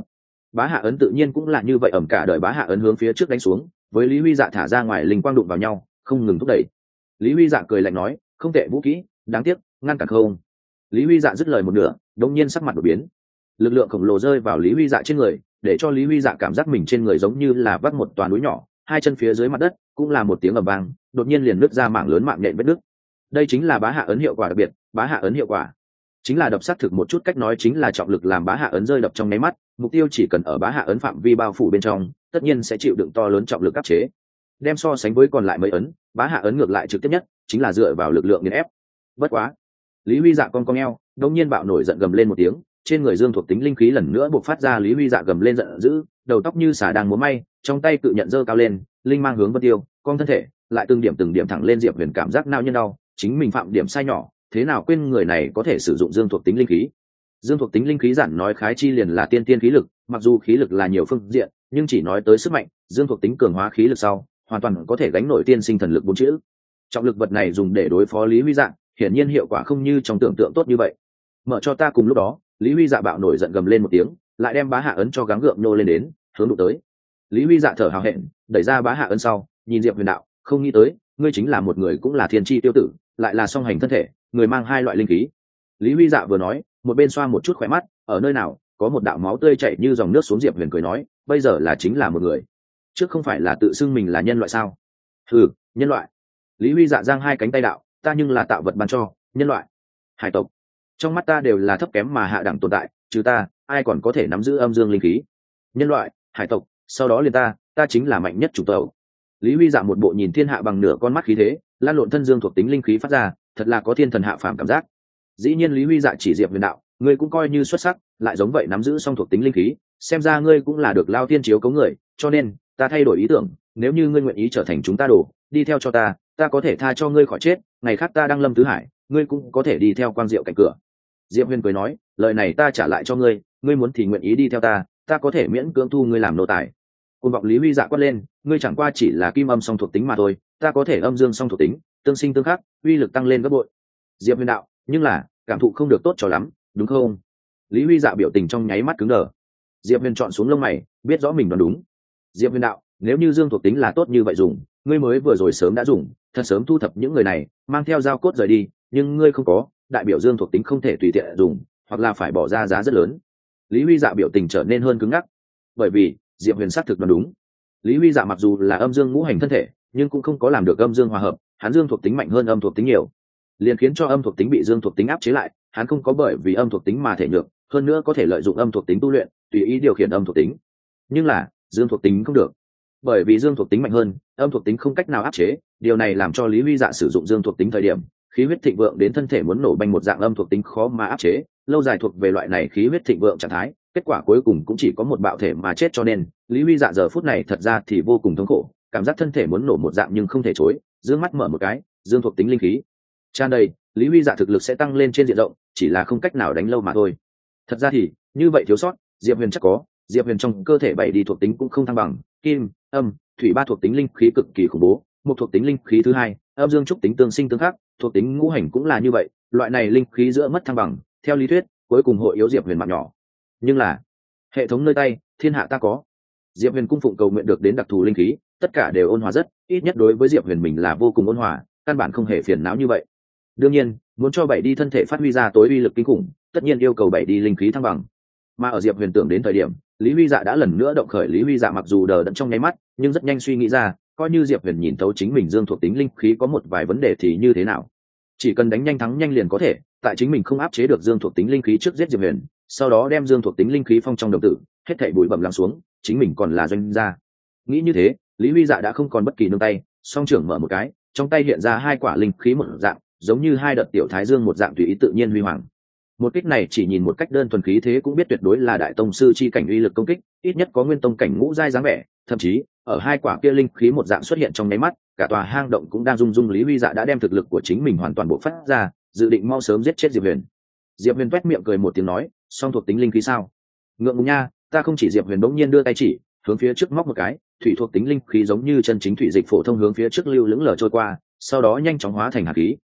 Bá hạ ấn tự nhiên cũng là như vậy, ẩm cả đời bá hạ ấn hướng phía trước đánh xuống, với Lý Huy Dạ thả ra ngoài linh quang đụng vào nhau, không ngừng thúc đẩy. Lý Huy Dạ cười lạnh nói, không tệ vũ kỹ, đáng tiếc ngăn cản không. Lý Huy Dạ dứt lời một nửa, đột nhiên sắc mặt đổi biến, lực lượng khổng lồ rơi vào Lý Huy Dạ trên người, để cho Lý Huy Dạ cảm giác mình trên người giống như là vác một toàn núi nhỏ, hai chân phía dưới mặt đất cũng là một tiếng ầm vang, đột nhiên liền nứt ra mảng lớn mạng nhện vết nứt. Đây chính là bá hạ ấn hiệu quả đặc biệt. Bá hạ ấn hiệu quả chính là đập sát thực một chút, cách nói chính là trọng lực làm bá hạ ấn rơi đập trong nháy mắt, mục tiêu chỉ cần ở bá hạ ấn phạm vi bao phủ bên trong, tất nhiên sẽ chịu đựng to lớn trọng lực áp chế. Đem so sánh với còn lại mấy ấn, bá hạ ấn ngược lại trực tiếp nhất chính là dựa vào lực lượng nghiền ép. Bất quá, Lý Huy Dạ con eo, đột nhiên bạo nổi giận gầm lên một tiếng, trên người dương thuộc tính linh khí lần nữa bộc phát ra. Lý Huy Dạ gầm lên giận dữ, đầu tóc như xà đang múa may, trong tay cự nhận giơ cao lên, linh mang hướng vân tiêu, con thân thể lại từng điểm thẳng lên Diệp Huyền, cảm giác nao nhân đau, chính mình phạm điểm sai nhỏ, thế nào quên người này có thể sử dụng dương thuộc tính linh khí. Dương thuộc tính linh khí giản nói khái chi liền là tiên khí lực, mặc dù khí lực là nhiều phương diện, nhưng chỉ nói tới sức mạnh, dương thuộc tính cường hóa khí lực sau, hoàn toàn có thể gánh nổi tiên sinh thần lực 4 chữ. Trọng lực vật này dùng để đối phó Lý Huy Dạ, hiển nhiên hiệu quả không như trong tưởng tượng tốt như vậy. Mở cho ta. Cùng lúc đó, Lý Huy Dạ bạo nổi giận gầm lên một tiếng, lại đem bá hạ ấn cho gắng gượng nô lên đến, hướng đụng tới. Lý Huy Dạ thở hào hẹn, đẩy ra bá hạ ấn sau, nhìn Diệp Huyền đạo, không nghĩ tới, ngươi chính là một người cũng là thiên chi tiêu tử, lại là song hành thân thể, người mang hai loại linh khí. Lý Huy Dạ vừa nói, một bên xoa một chút khỏe mắt, ở nơi nào có một đạo máu tươi chảy như dòng nước xuống. Diệp Huyền cười nói, bây giờ là chính là một người, trước không phải là tự xưng mình là nhân loại sao? Ừ, nhân loại. Lý Huy Dạ giang hai cánh tay đạo, ta nhưng là tạo vật ban cho, nhân loại, hải tộc, trong mắt ta đều là thấp kém mà hạ đẳng tồn tại, trừ ta, ai còn có thể nắm giữ âm dương linh khí? Nhân loại, hải tộc, sau đó liền ta chính là mạnh nhất chủ tộc. Lý Huy Dạ một bộ nhìn thiên hạ bằng nửa con mắt khí thế, lan lộn thân dương thuộc tính linh khí phát ra, thật là có thiên thần hạ phàm cảm giác. Dĩ nhiên Lý Huy Dạ chỉ Diệp Huyền đạo, ngươi cũng coi như xuất sắc, lại giống vậy nắm giữ song thuộc tính linh khí, xem ra ngươi cũng là được lao tiên chiếu cấu người, cho nên ta thay đổi ý tưởng, nếu như ngươi nguyện ý trở thành chúng ta đồ, đi theo cho ta có thể tha cho ngươi khỏi chết, ngày khác ta đăng lâm tứ hải, ngươi cũng có thể đi theo quang diệu cạnh cửa. Diệp Huyền cười nói, lời này ta trả lại cho ngươi, ngươi muốn thì nguyện ý đi theo ta có thể miễn cưỡng thu ngươi làm nô tài. Côn vọng Lý Huy Dạ quát lên, ngươi chẳng qua chỉ là kim âm song thuộc tính mà thôi, ta có thể âm dương song thuộc tính, tương sinh tương khắc, uy lực tăng lên gấp bội. Diệp Huyền đạo, nhưng là cảm thụ không được tốt cho lắm, đúng không? Lý Huy Dạ biểu tình trong nháy mắt cứng đờ. Diệp Huyền chọn xuống lông mày, biết rõ mình đoán đúng. Diệp Huyền đạo, nếu như dương thuộc tính là tốt như vậy dùng, ngươi mới vừa rồi sớm đã dùng, thật sớm thu thập những người này, mang theo dao cốt rời đi, nhưng ngươi không có, đại biểu dương thuộc tính không thể tùy tiện dùng, hoặc là phải bỏ ra giá rất lớn. Lý Huy Dạ biểu tình trở nên hơn cứng ngắc, bởi vì Diệp Huyền xác thực đoán đúng. Lý Huy Dạ mặc dù là âm dương ngũ hành thân thể, nhưng cũng không có làm được âm dương hòa hợp, hắn dương thuộc tính mạnh hơn âm thuộc tính nhiều, liền khiến cho âm thuộc tính bị dương thuộc tính áp chế lại, hắn không có bởi vì âm thuộc tính mà thể nhược, hơn nữa có thể lợi dụng âm thuộc tính tu luyện, tùy ý điều khiển âm thuộc tính. Nhưng là dương thuộc tính không được, bởi vì dương thuộc tính mạnh hơn, âm thuộc tính không cách nào áp chế, điều này làm cho Lý Huy Dạ sử dụng dương thuộc tính thời điểm, khí huyết thịnh vượng đến thân thể muốn nổ banh một dạng âm thuộc tính khó mà áp chế, lâu dài thuộc về loại này khí huyết thịnh vượng trạng thái, kết quả cuối cùng cũng chỉ có một bạo thể mà chết, cho nên Lý Huy Dạ giờ phút này thật ra thì vô cùng thống khổ, cảm giác thân thể muốn nổ một dạng nhưng không thể chối, dương mắt mở một cái, dương thuộc tính linh khí tràn đầy, Lý Huy Dạ thực lực sẽ tăng lên trên diện rộng, chỉ là không cách nào đánh lâu mà thôi. Thật ra thì như vậy thiếu sót, Diệp Huyền chắc có, Diệp Huyền trong cơ thể 7 đi thuộc tính cũng không thăng bằng, kim, âm, thủy 3 thuộc tính linh khí cực kỳ khủng bố, một thuộc tính linh khí thứ hai, âm dương trúc tính tương sinh tương khắc, thuộc tính ngũ hành cũng là như vậy, loại này linh khí giữa mất thăng bằng, theo lý thuyết, cuối cùng hội yếu Diệp Huyền mạng nhỏ. Nhưng là, hệ thống nơi tay, thiên hạ ta có. Diệp Huyền cung phụng cầu nguyện được đến đặc thù linh khí, tất cả đều ôn hòa rất, ít nhất đối với Diệp Huyền mình là vô cùng ôn hòa, căn bản không hề phiền não như vậy. Đương nhiên, muốn cho 7 đi thân thể phát huy ra tối uy lực kinh khủng, tất nhiên yêu cầu 7 đi linh khí thăng bằng. Mà ở Diệp Huyền tưởng đến thời điểm, Lý Huy Dạ đã lần nữa động khởi. Lý Huy Dạ mặc dù đờ đẫn trong nháy mắt, nhưng rất nhanh suy nghĩ ra, coi như Diệp Huyền nhìn thấu chính mình dương thuộc tính linh khí có một vài vấn đề thì như thế nào? Chỉ cần đánh nhanh thắng nhanh liền có thể, tại chính mình không áp chế được dương thuộc tính linh khí trước giết Diệp Huyền, sau đó đem dương thuộc tính linh khí phong trong đồng tử, hết thảy bụi bặm lắng xuống, chính mình còn là doanh gia. Nghĩ như thế, Lý Huy Dạ đã không còn bất kỳ nương tay, song trưởng mở một cái, trong tay hiện ra 2 quả linh khí một dạng, giống như 2 đợt tiểu thái dương một dạng tùy ý tự nhiên huy hoàng. Một kích này chỉ nhìn một cách đơn thuần khí thế cũng biết tuyệt đối là đại tông sư chi cảnh uy lực công kích, ít nhất có nguyên tông cảnh ngũ giai dáng vẻ, thậm chí ở 2 quả kia linh khí một dạng xuất hiện trong nháy mắt, cả tòa hang động cũng đang rung rung. Lý Huy Dạ đã đem thực lực của chính mình hoàn toàn bộc phát ra, dự định mau sớm giết chết Diệp Huyền. Diệp Huyền toét miệng cười một tiếng nói, song thuộc tính linh khí sao? Ngượng ngùng nha, ta không chỉ. Diệp Huyền bỗng nhiên đưa tay chỉ, hướng phía trước móc một cái, thủy thuộc tính linh khí giống như chân chính thủy dịch phổ thông hướng phía trước lưu lững lờ trôi qua, sau đó nhanh chóng hóa thành hàn khí.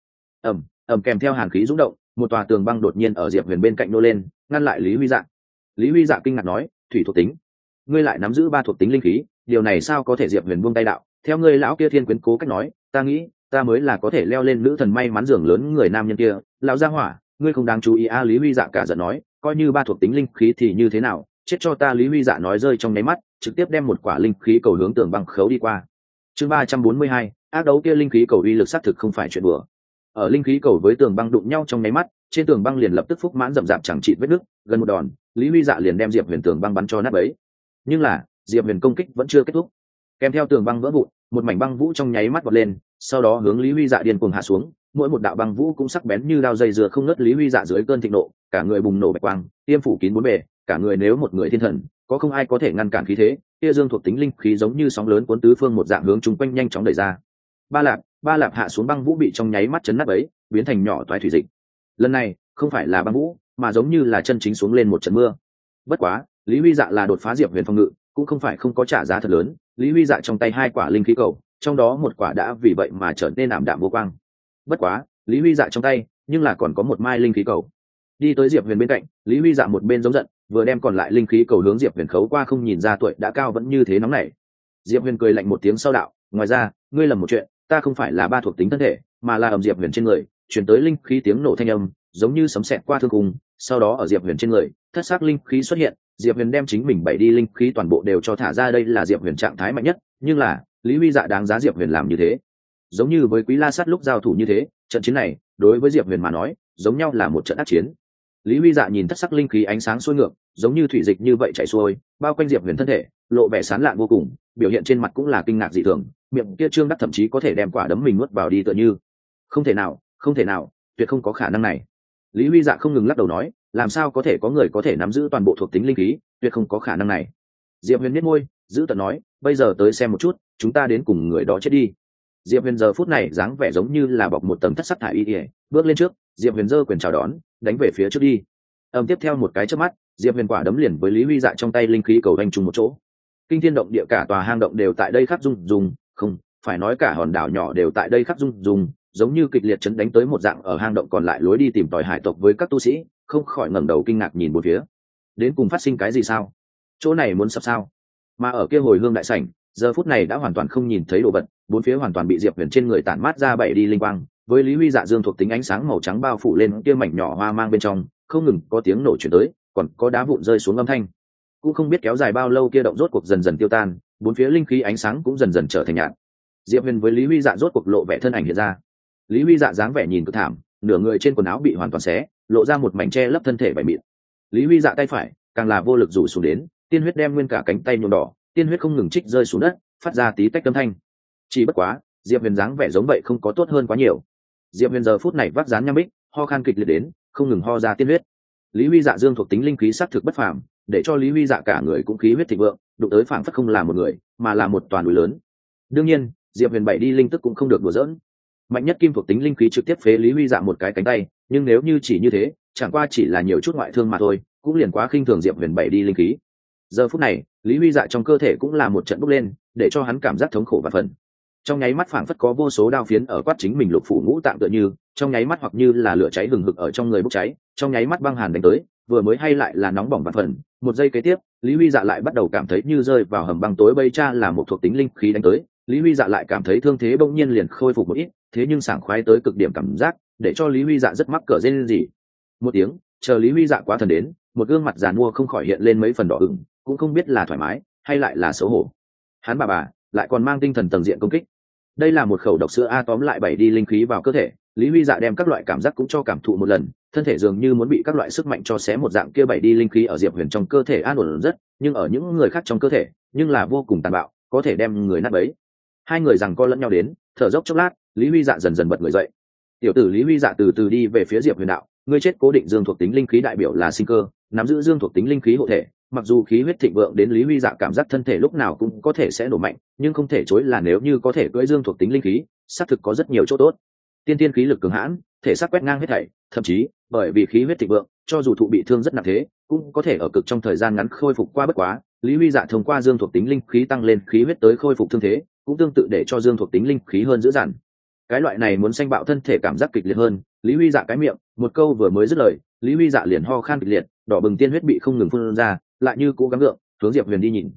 Ầm kèm theo hàn khí rung động, một tòa tường băng đột nhiên ở Diệp Huyền bên cạnh nô lên, ngăn lại Lý Huy Dạ. Lý Huy Dạ kinh ngạc nói, thủy thuộc tính, ngươi lại nắm giữ 3 thuộc tính linh khí, điều này sao có thể? Diệp Huyền buông tay đạo, theo ngươi lão kia thiên quyến cố cách nói, ta nghĩ ta mới là có thể leo lên nữ thần may mắn giường lớn người nam nhân kia. Lão gia hỏa, ngươi không đáng chú ý a. Lý Huy Dạ cả giận nói, coi như 3 thuộc tính linh khí thì như thế nào, chết cho ta. Lý Huy Dạ nói rơi trong nháy mắt, trực tiếp đem một quả linh khí cầu hướng tường băng khấu đi qua. Chương 342, ác đấu kia linh khí cầu uy lực xác thực không phải chuyện đùa. Ở linh khí cầu với tường băng đụng nhau trong nháy mắt, trên tường băng liền lập tức phúc mãn rậm rạp chẳng chịt vết nứt, gần một đòn, Lý Huy Dạ liền đem Diệp Huyền tường băng bắn cho nát bấy. Nhưng là, Diệp Huyền công kích vẫn chưa kết thúc. Kèm theo tường băng vỡ vụn, một mảnh băng vũ trong nháy mắt vọt lên, sau đó hướng Lý Huy Dạ điên cuồng hạ xuống, mỗi một đạo băng vũ cũng sắc bén như dao dây dừa không ngớt. Lý Huy Dạ dưới cơn thịnh nộ, cả người bùng nổ bạch quang, tiêm phủ kín bốn bề, cả người nếu một người thiên thần, có không ai có thể ngăn cản khí thế, kia dương thuộc tính linh khí giống như sóng lớn cuốn tứ phương một dạng hướng chúng quanh nhanh chóng đẩy ra. Ba lạp hạ xuống băng vũ bị trong nháy mắt chấn nát bấy, biến thành nhỏ toái thủy dịch. Lần này không phải là băng vũ, mà giống như là chân chính xuống lên một trận mưa. Bất quá, Lý Huy Dạ là đột phá Diệp Huyền phòng ngự, cũng không phải không có trả giá thật lớn. Lý Huy Dạ trong tay 2 quả linh khí cầu, trong đó một quả đã vì vậy mà trở nên ảm đạm vô quang. Bất quá, Lý Huy Dạ trong tay nhưng là còn có một mai linh khí cầu. Đi tới Diệp Huyền bên cạnh, Lý Huy Dạ một bên giống giận, vừa đem còn lại linh khí cầu hướng Diệp Huyền khấu qua. Không nhìn ra tuổi đã cao vẫn như thế nóng nảy. Diệp Huyền cười lạnh một tiếng sau đạo, ngoài ra, ngươi lầm một chuyện, ta không phải là 3 thuộc tính thân thể, mà là ầm. Diệp Huyền trên người truyền tới linh khí tiếng nổ thanh âm, giống như sấm sét qua thương cùng. Sau đó ở Diệp Huyền trên người, thất sắc linh khí xuất hiện, Diệp Huyền đem chính mình 7 đi linh khí toàn bộ đều cho thả ra. Đây là Diệp Huyền trạng thái mạnh nhất, nhưng là Lý Huy Dạ đáng giá Diệp Huyền làm như thế. Giống như với Quý La Sát lúc giao thủ như thế, trận chiến này đối với Diệp Huyền mà nói, giống nhau là một trận ác chiến. Lý Huy Dạ nhìn thất sắc linh khí ánh sáng xuôi ngược, giống như thủy dịch như vậy chảy xuôi, bao quanh Diệp Huyền thân thể, lộ vẻ sán lạn vô cùng, biểu hiện trên mặt cũng là kinh ngạc dị thường, miệng kia trương đắc thậm chí có thể đem quả đấm mình nuốt vào đi tựa như. Không thể nào, tuyệt không có khả năng này. Lý Huy Dạ không ngừng lắc đầu nói, làm sao có thể có người có thể nắm giữ toàn bộ thuộc tính linh khí, tuyệt không có khả năng này. Diệp Huyền nhếch môi, giữ tợn nói, bây giờ tới xem một chút, chúng ta đến cùng người đó chết đi. Diệp Huyền giờ phút này dáng vẻ giống như là bọc một tầng thất sắc thải y, bước lên trước, Diệp Huyền giơ quyền chào đón, đánh về phía trước đi. Tiếp theo một cái chớp mắt, Diệp Huyền quả đấm liền với Lý Huy Dạ trong tay linh khí cầu đánh trùng một chỗ. Kinh thiên động địa, cả tòa hang động đều tại đây khắc rung, không, phải nói cả hòn đảo nhỏ đều tại đây khắc rung, giống như kịch liệt chấn đánh tới một dạng. Ở hang động còn lại lối đi tìm tòi hải tộc với các tu sĩ, không khỏi ngẩng đầu kinh ngạc nhìn bốn phía. Đến cùng phát sinh cái gì sao? Chỗ này muốn sập sao? Mà ở kia hồi hương đại sảnh, giờ phút này đã hoàn toàn không nhìn thấy đồ vật, bốn phía hoàn toàn bị Diệp Huyền trên người tản mát ra 7 đi linh quang, với Lý Huy Dạ dương thuộc tính ánh sáng màu trắng bao phủ lên kia mảnh nhỏ hoa mang bên trong, không ngừng có tiếng nổ chuyển tới, còn có đá vụn rơi xuống âm thanh. Cũng không biết kéo dài bao lâu, kia động rốt cuộc dần dần tiêu tan, bốn phía linh khí ánh sáng cũng dần dần trở thành nhạt. Diệp Huyền với Lý Huy Dạ rốt cuộc lộ vẻ thân ảnh hiện ra. Lý Huy Dạ dáng vẻ nhìn cực thảm, nửa người trên quần áo bị hoàn toàn xé, lộ ra một mảnh che lấp thân thể bảy mịn. Lý Huy Dạ tay phải càng là vô lực rủ xuống đến, tiên huyết đem nguyên cả cánh tay nhuộm đỏ, tiên huyết không ngừng trích rơi xuống đất, phát ra tí tách âm thanh. Chỉ bất quá, Diệp Huyền dáng vẻ giống vậy không có tốt hơn quá nhiều. Diệp Huyền giờ phút này vác dán nham bích, ho khan kịch liệt đến, không ngừng ho ra tiên huyết. Lý Huy Dạ dương thuộc tính linh khí sắc thực bất phàm, để cho Lý Huy Dạ cả người cũng khí huyết thịnh vượng, đụng tới phảng phất không là một người, mà là một toàn núi lớn. Đương nhiên, Diệp Huyền 7 đi linh tức cũng không được đùa giỡn. Mạnh nhất kim thuộc tính linh khí trực tiếp phế Lý Huy Dạ một cái cánh tay, nhưng nếu như chỉ như thế, chẳng qua chỉ là nhiều chút ngoại thương mà thôi, cũng liền quá khinh thường Diệp Huyền 7 đi linh khí. Giờ phút này, Lý Huy Dạ trong cơ thể cũng là một trận bốc lên, để cho hắn cảm giác thống khổ và phần. Trong nháy mắt phảng phất có vô số đao phiến ở quát chính mình lục phủ ngũ tạng tựa như, trong nháy mắt hoặc như là lửa cháy hừng hực ở trong người bốc cháy, trong nháy mắt băng hàn đánh tới, vừa mới hay lại là nóng bỏng và phần, một giây kế tiếp, Lý Huy Dạ lại bắt đầu cảm thấy như rơi vào hầm băng tối. Bây cha là một thuộc tính linh khí đánh tới, Lý Huy Dạ lại cảm thấy thương thế bỗng nhiên liền khôi phục một ít, thế nhưng sảng khoái tới cực điểm cảm giác, để cho Lý Huy Dạ rất mắc cỡ rên rỉ. Một tiếng, chờ Lý Huy Dạ quá thần đến, một gương mặt giàn mua không khỏi hiện lên mấy phần đỏ ửng, cũng không biết là thoải mái hay lại là xấu hổ. Hắn bà lại còn mang tinh thần tầng diện công kích. Đây là một khẩu độc sữa a. Tóm lại 7 đi linh khí vào cơ thể, Lý Huy Dạ đem các loại cảm giác cũng cho cảm thụ một lần, thân thể dường như muốn bị các loại sức mạnh cho xé một dạng. Kia 7 đi linh khí ở Diệp Huyền trong cơ thể an ổn rất, nhưng ở những người khác trong cơ thể, nhưng là vô cùng tàn bạo, có thể đem người nát bấy. Hai người giằng co lẫn nhau đến, thở dốc chốc lát, Lý Huy Dạ dần dần bật người dậy. Tiểu tử Lý Huy Dạ từ từ đi về phía Diệp Huyền đạo, ngươi chết cố định dương thuộc tính linh khí đại biểu là sinh cơ, nắm giữ dương thuộc tính linh khí hộ thể, mặc dù khí huyết thịnh vượng đến Lý Huy Dạ cảm giác thân thể lúc nào cũng có thể sẽ nổ mạnh, nhưng không thể chối là nếu như có thể cưỡi dương thuộc tính linh khí, xác thực có rất nhiều chỗ tốt. Tiên tiên khí lực cường hãn, thể xác quét ngang hết thảy, thậm chí bởi vì khí huyết thịnh vượng, cho dù thụ bị thương rất nặng thế, cũng có thể ở cực trong thời gian ngắn khôi phục qua. Bất quá, Lý Huy Dạ thông qua dương thuộc tính linh khí tăng lên khí huyết tới khôi phục thương thế, cũng tương tự để cho dương thuộc tính linh khí hơn dữ dằn. Cái loại này muốn sanh bạo thân thể cảm giác kịch liệt hơn. Lý Huy Dạ cái miệng, một câu vừa mới dứt lời, Lý Huy Dạ liền ho khan kịch liệt, đỏ bừng tiên huyết bị không ngừng phun ra, lại như cố gắng gượng hướng Diệp Huyền đi nhìn.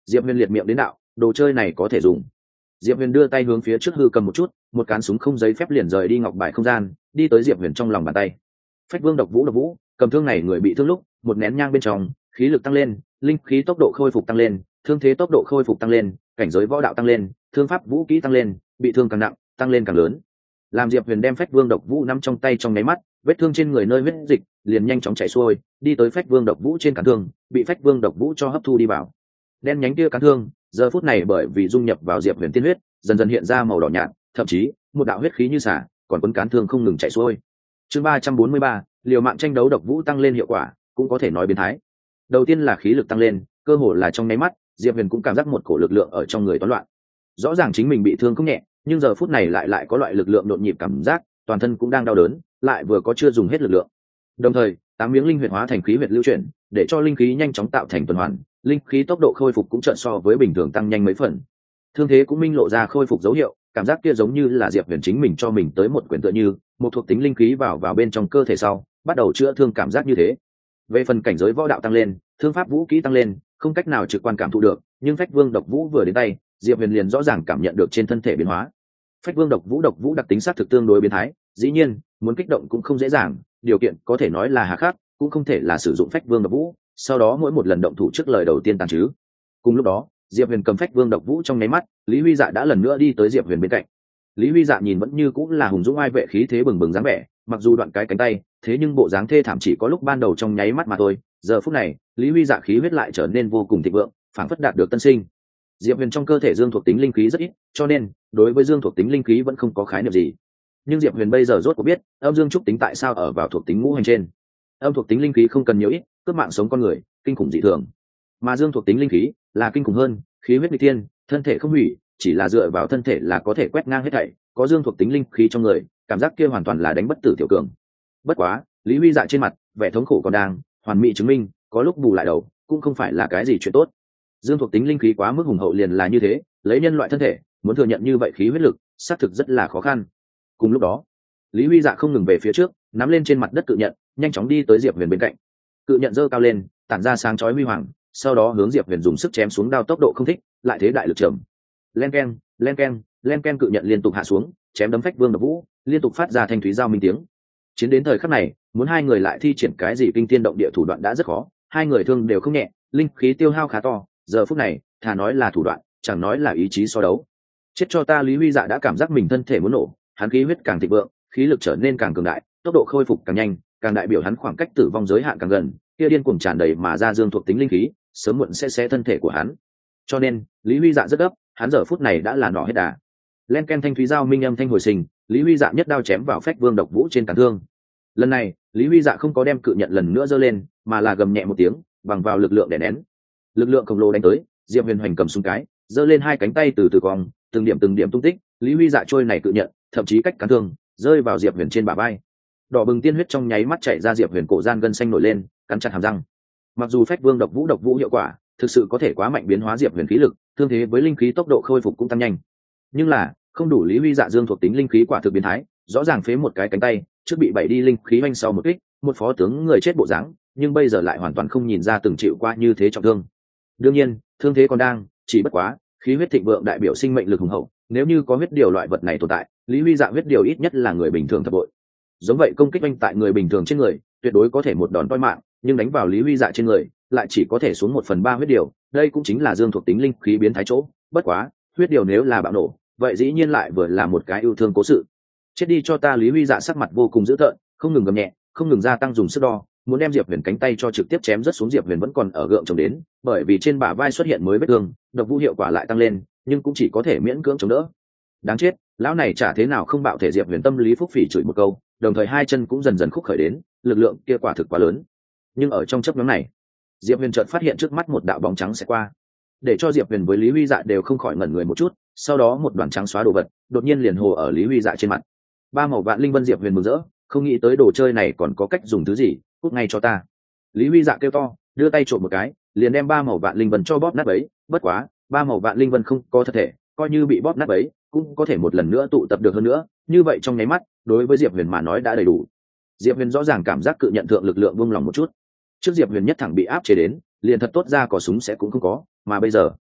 Diệp Huyền liệt miệng đến đạo, đồ chơi này có thể dùng. Diệp Huyền đưa tay hướng phía trước hư cầm một chút, một cán súng không giấy phép liền rời đi ngọc bài không gian, đi tới Diệp Huyền trong lòng bàn tay. Phách Vương độc vũ, cầm thương này người bị thương lúc, một nén nhang bên trong, khí lực tăng lên, linh khí tốc độ khôi phục tăng lên, thương thế tốc độ khôi phục tăng lên, cảnh giới võ đạo tăng lên, thương pháp vũ kỹ tăng lên, bị thương càng nặng, tăng lên càng lớn. Làm Diệp Huyền đem Phách Vương độc vũ nắm trong tay trong nháy mắt, vết thương trên người nơi huyết dịch liền nhanh chóng chảy xuôi, đi tới Phách Vương độc vũ trên cán thương, bị Phách Vương độc vũ cho hấp thu đi vào. Đen nhánh kia cán thương, giờ phút này bởi vì dung nhập vào Diệp Huyền tiên huyết, dần dần hiện ra màu đỏ nhạt, thậm chí một đạo huyết khí như xả, còn cuốn cán thương không ngừng chảy xuôi. Chương 343, liều mạng tranh đấu độc vũ tăng lên hiệu quả, cũng có thể nói biến thái. Đầu tiên là khí lực tăng lên, cơ hồ là trong nháy mắt, Diệp Huyền cũng cảm giác một cổ lực lượng ở trong người toán loạn. Rõ ràng chính mình bị thương không nhẹ, nhưng giờ phút này lại có loại lực lượng đột nhịp cảm giác, toàn thân cũng đang đau đớn, lại vừa có chưa dùng hết lực lượng. Đồng thời, 8 miếng linh huyệt hóa thành khí huyệt lưu chuyển, để cho linh khí nhanh chóng tạo thành tuần hoàn, linh khí tốc độ khôi phục cũng chợt so với bình thường tăng nhanh mấy phần. Thương thế cũng minh lộ ra khôi phục dấu hiệu, cảm giác kia giống như là Diệp Huyền chính mình cho mình tới một quyền tựa như, một thuộc tính linh khí vào bên trong cơ thể sau, bắt đầu chữa thương cảm giác như thế. Về phần cảnh giới võ đạo tăng lên, thương pháp vũ kỹ tăng lên, không cách nào trực quan cảm thụ được, nhưng Phách Vương độc vũ vừa đến tay, Diệp Huyền liền rõ ràng cảm nhận được trên thân thể biến hóa. Phách Vương độc vũ đặc tính sát thực tương đối biến thái, dĩ nhiên, muốn kích động cũng không dễ dàng, điều kiện có thể nói là hà khắc, cũng không thể là sử dụng Phách Vương độc vũ, sau đó mỗi một lần động thủ trước lời đầu tiên tàn chứ. Cùng lúc đó, Diệp Huyền cầm Phách Vương độc vũ trong nháy mắt, Lý Huy Dạ đã lần nữa đi tới Diệp Huyền bên cạnh. Lý Huy Dạ nhìn vẫn như cũng là hùng dũng ai vệ khí thế bừng bừng dáng vẻ, mặc dù đoạn cái cánh tay, thế nhưng bộ dáng thê thảm chỉ có lúc ban đầu trong nháy mắt mà thôi, giờ phút này, Lý Huy Dạ khí huyết lại trở nên vô cùng thịnh vượng, phảng phất đạt được tân sinh. Diệp Huyền trong cơ thể dương thuộc tính linh khí rất ít, cho nên đối với dương thuộc tính linh khí vẫn không có khái niệm gì. Nhưng Diệp Huyền bây giờ rốt cuộc biết, âm dương trúc tính tại sao ở vào thuộc tính ngũ hành trên. Âm thuộc tính linh khí không cần nhiều ít, cướp mạng sống con người, kinh khủng dị thường. Mà dương thuộc tính linh khí là kinh khủng hơn, khí huyết nghịch thiên, thân thể không hủy, chỉ là dựa vào thân thể là có thể quét ngang hết thảy, có dương thuộc tính linh khí trong người, cảm giác kia hoàn toàn là đánh bất tử tiểu cường. Bất quá, Lý Huy Dạ trên mặt, vẻ thống khổ còn đang hoàn mỹ chứng minh, có lúc bù lại đầu, cũng không phải là cái gì chuyện tốt. Dương thuộc tính linh khí quá mức hùng hậu liền là như thế, lấy nhân loại thân thể, muốn thừa nhận như vậy khí huyết lực, xác thực rất là khó khăn. Cùng lúc đó, Lý Huy Dạ không ngừng về phía trước, nắm lên trên mặt đất cự nhận, nhanh chóng đi tới Diệp Huyền bên cạnh. Cự nhận giơ cao lên, tản ra sáng chói huy hoàng, sau đó hướng Diệp Huyền dùng sức chém xuống đao tốc độ không thích, lại thế đại lực trầm. Len keng, len keng, len keng, cự nhận liên tục hạ xuống, chém đấm Phách Vương độc vũ, liên tục phát ra thanh thúy giao minh tiếng. Chiến đến thời khắc này, muốn hai người lại thi triển cái gì kinh thiên động địa thủ đoạn đã rất khó, hai người thương đều không nhẹ, linh khí tiêu hao khá to, giờ phút này, thà nói là thủ đoạn, chẳng nói là ý chí so đấu. Chết cho ta! Lý Huy Dạ đã cảm giác mình thân thể muốn nổ, hắn khí huyết càng thịnh vượng, khí lực trở nên càng cường đại, tốc độ khôi phục càng nhanh, càng đại biểu hắn khoảng cách tử vong giới hạn càng gần, kia điên cuồng tràn đầy mà ra dương thuộc tính linh khí, sớm muộn sẽ xé thân thể của hắn. Cho nên, Lý Huy Dạ rất gấp, hắn giờ phút này đã là nỏ hết đà. Len ken, thanh thúy giao minh âm thanh hồi sinh, Lý Huy Dạ nhất đao chém vào Phách Vương độc vũ trên cán thương. Lần này, Lý Huy Dạ không có đem cự nhận lần nữa giơ lên, mà là gầm nhẹ một tiếng, bằng vào lực lượng đè nén. Lực lượng khổng lồ đánh tới, Diệp Huyền hoành cầm súng cái, giơ lên hai cánh tay từ từ cong, từng điểm tung tích, Lý Huy Dạ trôi này cự nhận, thậm chí cách cán thương, rơi vào Diệp Huyền trên bả vai. Đỏ bừng tiên huyết trong nháy mắt chảy ra Diệp Huyền cổ gian gân xanh nổi lên, cắn chặt hàm răng. Mặc dù Phách Vương độc vũ hiệu quả thực sự có thể quá mạnh biến hóa Diệp Huyền khí lực, thương thế với linh khí tốc độ khôi phục cũng tăng nhanh, nhưng là không đủ. Lý Huy Dạ dương thuộc tính linh khí quả thực biến thái, rõ ràng phế một cái cánh tay, trước bị bảy đi linh khí oanh sau một kích, một phó tướng người chết bộ dáng, nhưng bây giờ lại hoàn toàn không nhìn ra từng chịu qua như thế trọng thương. Đương nhiên, thương thế còn đang, chỉ bất quá khí huyết thịnh vượng đại biểu sinh mệnh lực hùng hậu, nếu như có huyết điều loại vật này tồn tại, Lý Huy Dạ huyết điều ít nhất là người bình thường thập bội. Giống vậy công kích oanh tại người bình thường trên người, tuyệt đối có thể một đòn toi mạng, nhưng đánh vào Lý Huy Dạ trên người, lại chỉ có thể xuống 1/3 huyết điều, đây cũng chính là dương thuộc tính linh khí biến thái chỗ. Bất quá, huyết điều nếu là bạo nổ, vậy dĩ nhiên lại vừa là một cái yêu thương cố sự. Chết đi cho ta! Lý Huy Dạ sắc mặt vô cùng dữ tợn, không ngừng gầm nhẹ, không ngừng gia tăng dùng sức đo, muốn đem Diệp Huyền cánh tay cho trực tiếp chém rớt xuống. Diệp Huyền vẫn còn ở gượng chống đến, bởi vì trên bả vai xuất hiện mới vết thương, độc vũ hiệu quả lại tăng lên, nhưng cũng chỉ có thể miễn cưỡng chống đỡ. Đáng chết, lão này chả thế nào không bạo thể! Diệp Huyền tâm lý phúc phỉ chửi một câu, đồng thời hai chân cũng dần dần khúc khởi đến, lực lượng kia quả thực quá lớn. Nhưng ở trong chớp nhoáng này, Diệp Huyền chợt phát hiện trước mắt một đạo bóng trắng sẽ qua, để cho Diệp Huyền với Lý Huy Dạ đều không khỏi ngẩn người một chút. Sau đó một đoàn trắng xóa đồ vật đột nhiên liền hồ ở Lý Huy Dạ trên mặt. Ba màu vạn linh vân! Diệp Huyền mừng rỡ, không nghĩ tới đồ chơi này còn có cách dùng thứ gì, cút ngay cho ta! Lý Huy Dạ kêu to, đưa tay trộm một cái, liền đem ba màu vạn linh vân cho bóp nát bấy. Bất quá, ba màu vạn linh vân không có thật thể, coi như bị bóp nát bấy, cũng có thể một lần nữa tụ tập được hơn nữa. Như vậy trong nháy mắt, đối với Diệp Huyền mà nói đã đầy đủ. Diệp Huyền rõ ràng cảm giác cự nhận thượng lực lượng buông lòng một chút. Trước Diệp Huyền nhất thẳng bị áp chế đến, liền thật tốt ra có súng sẽ cũng không có, mà bây giờ,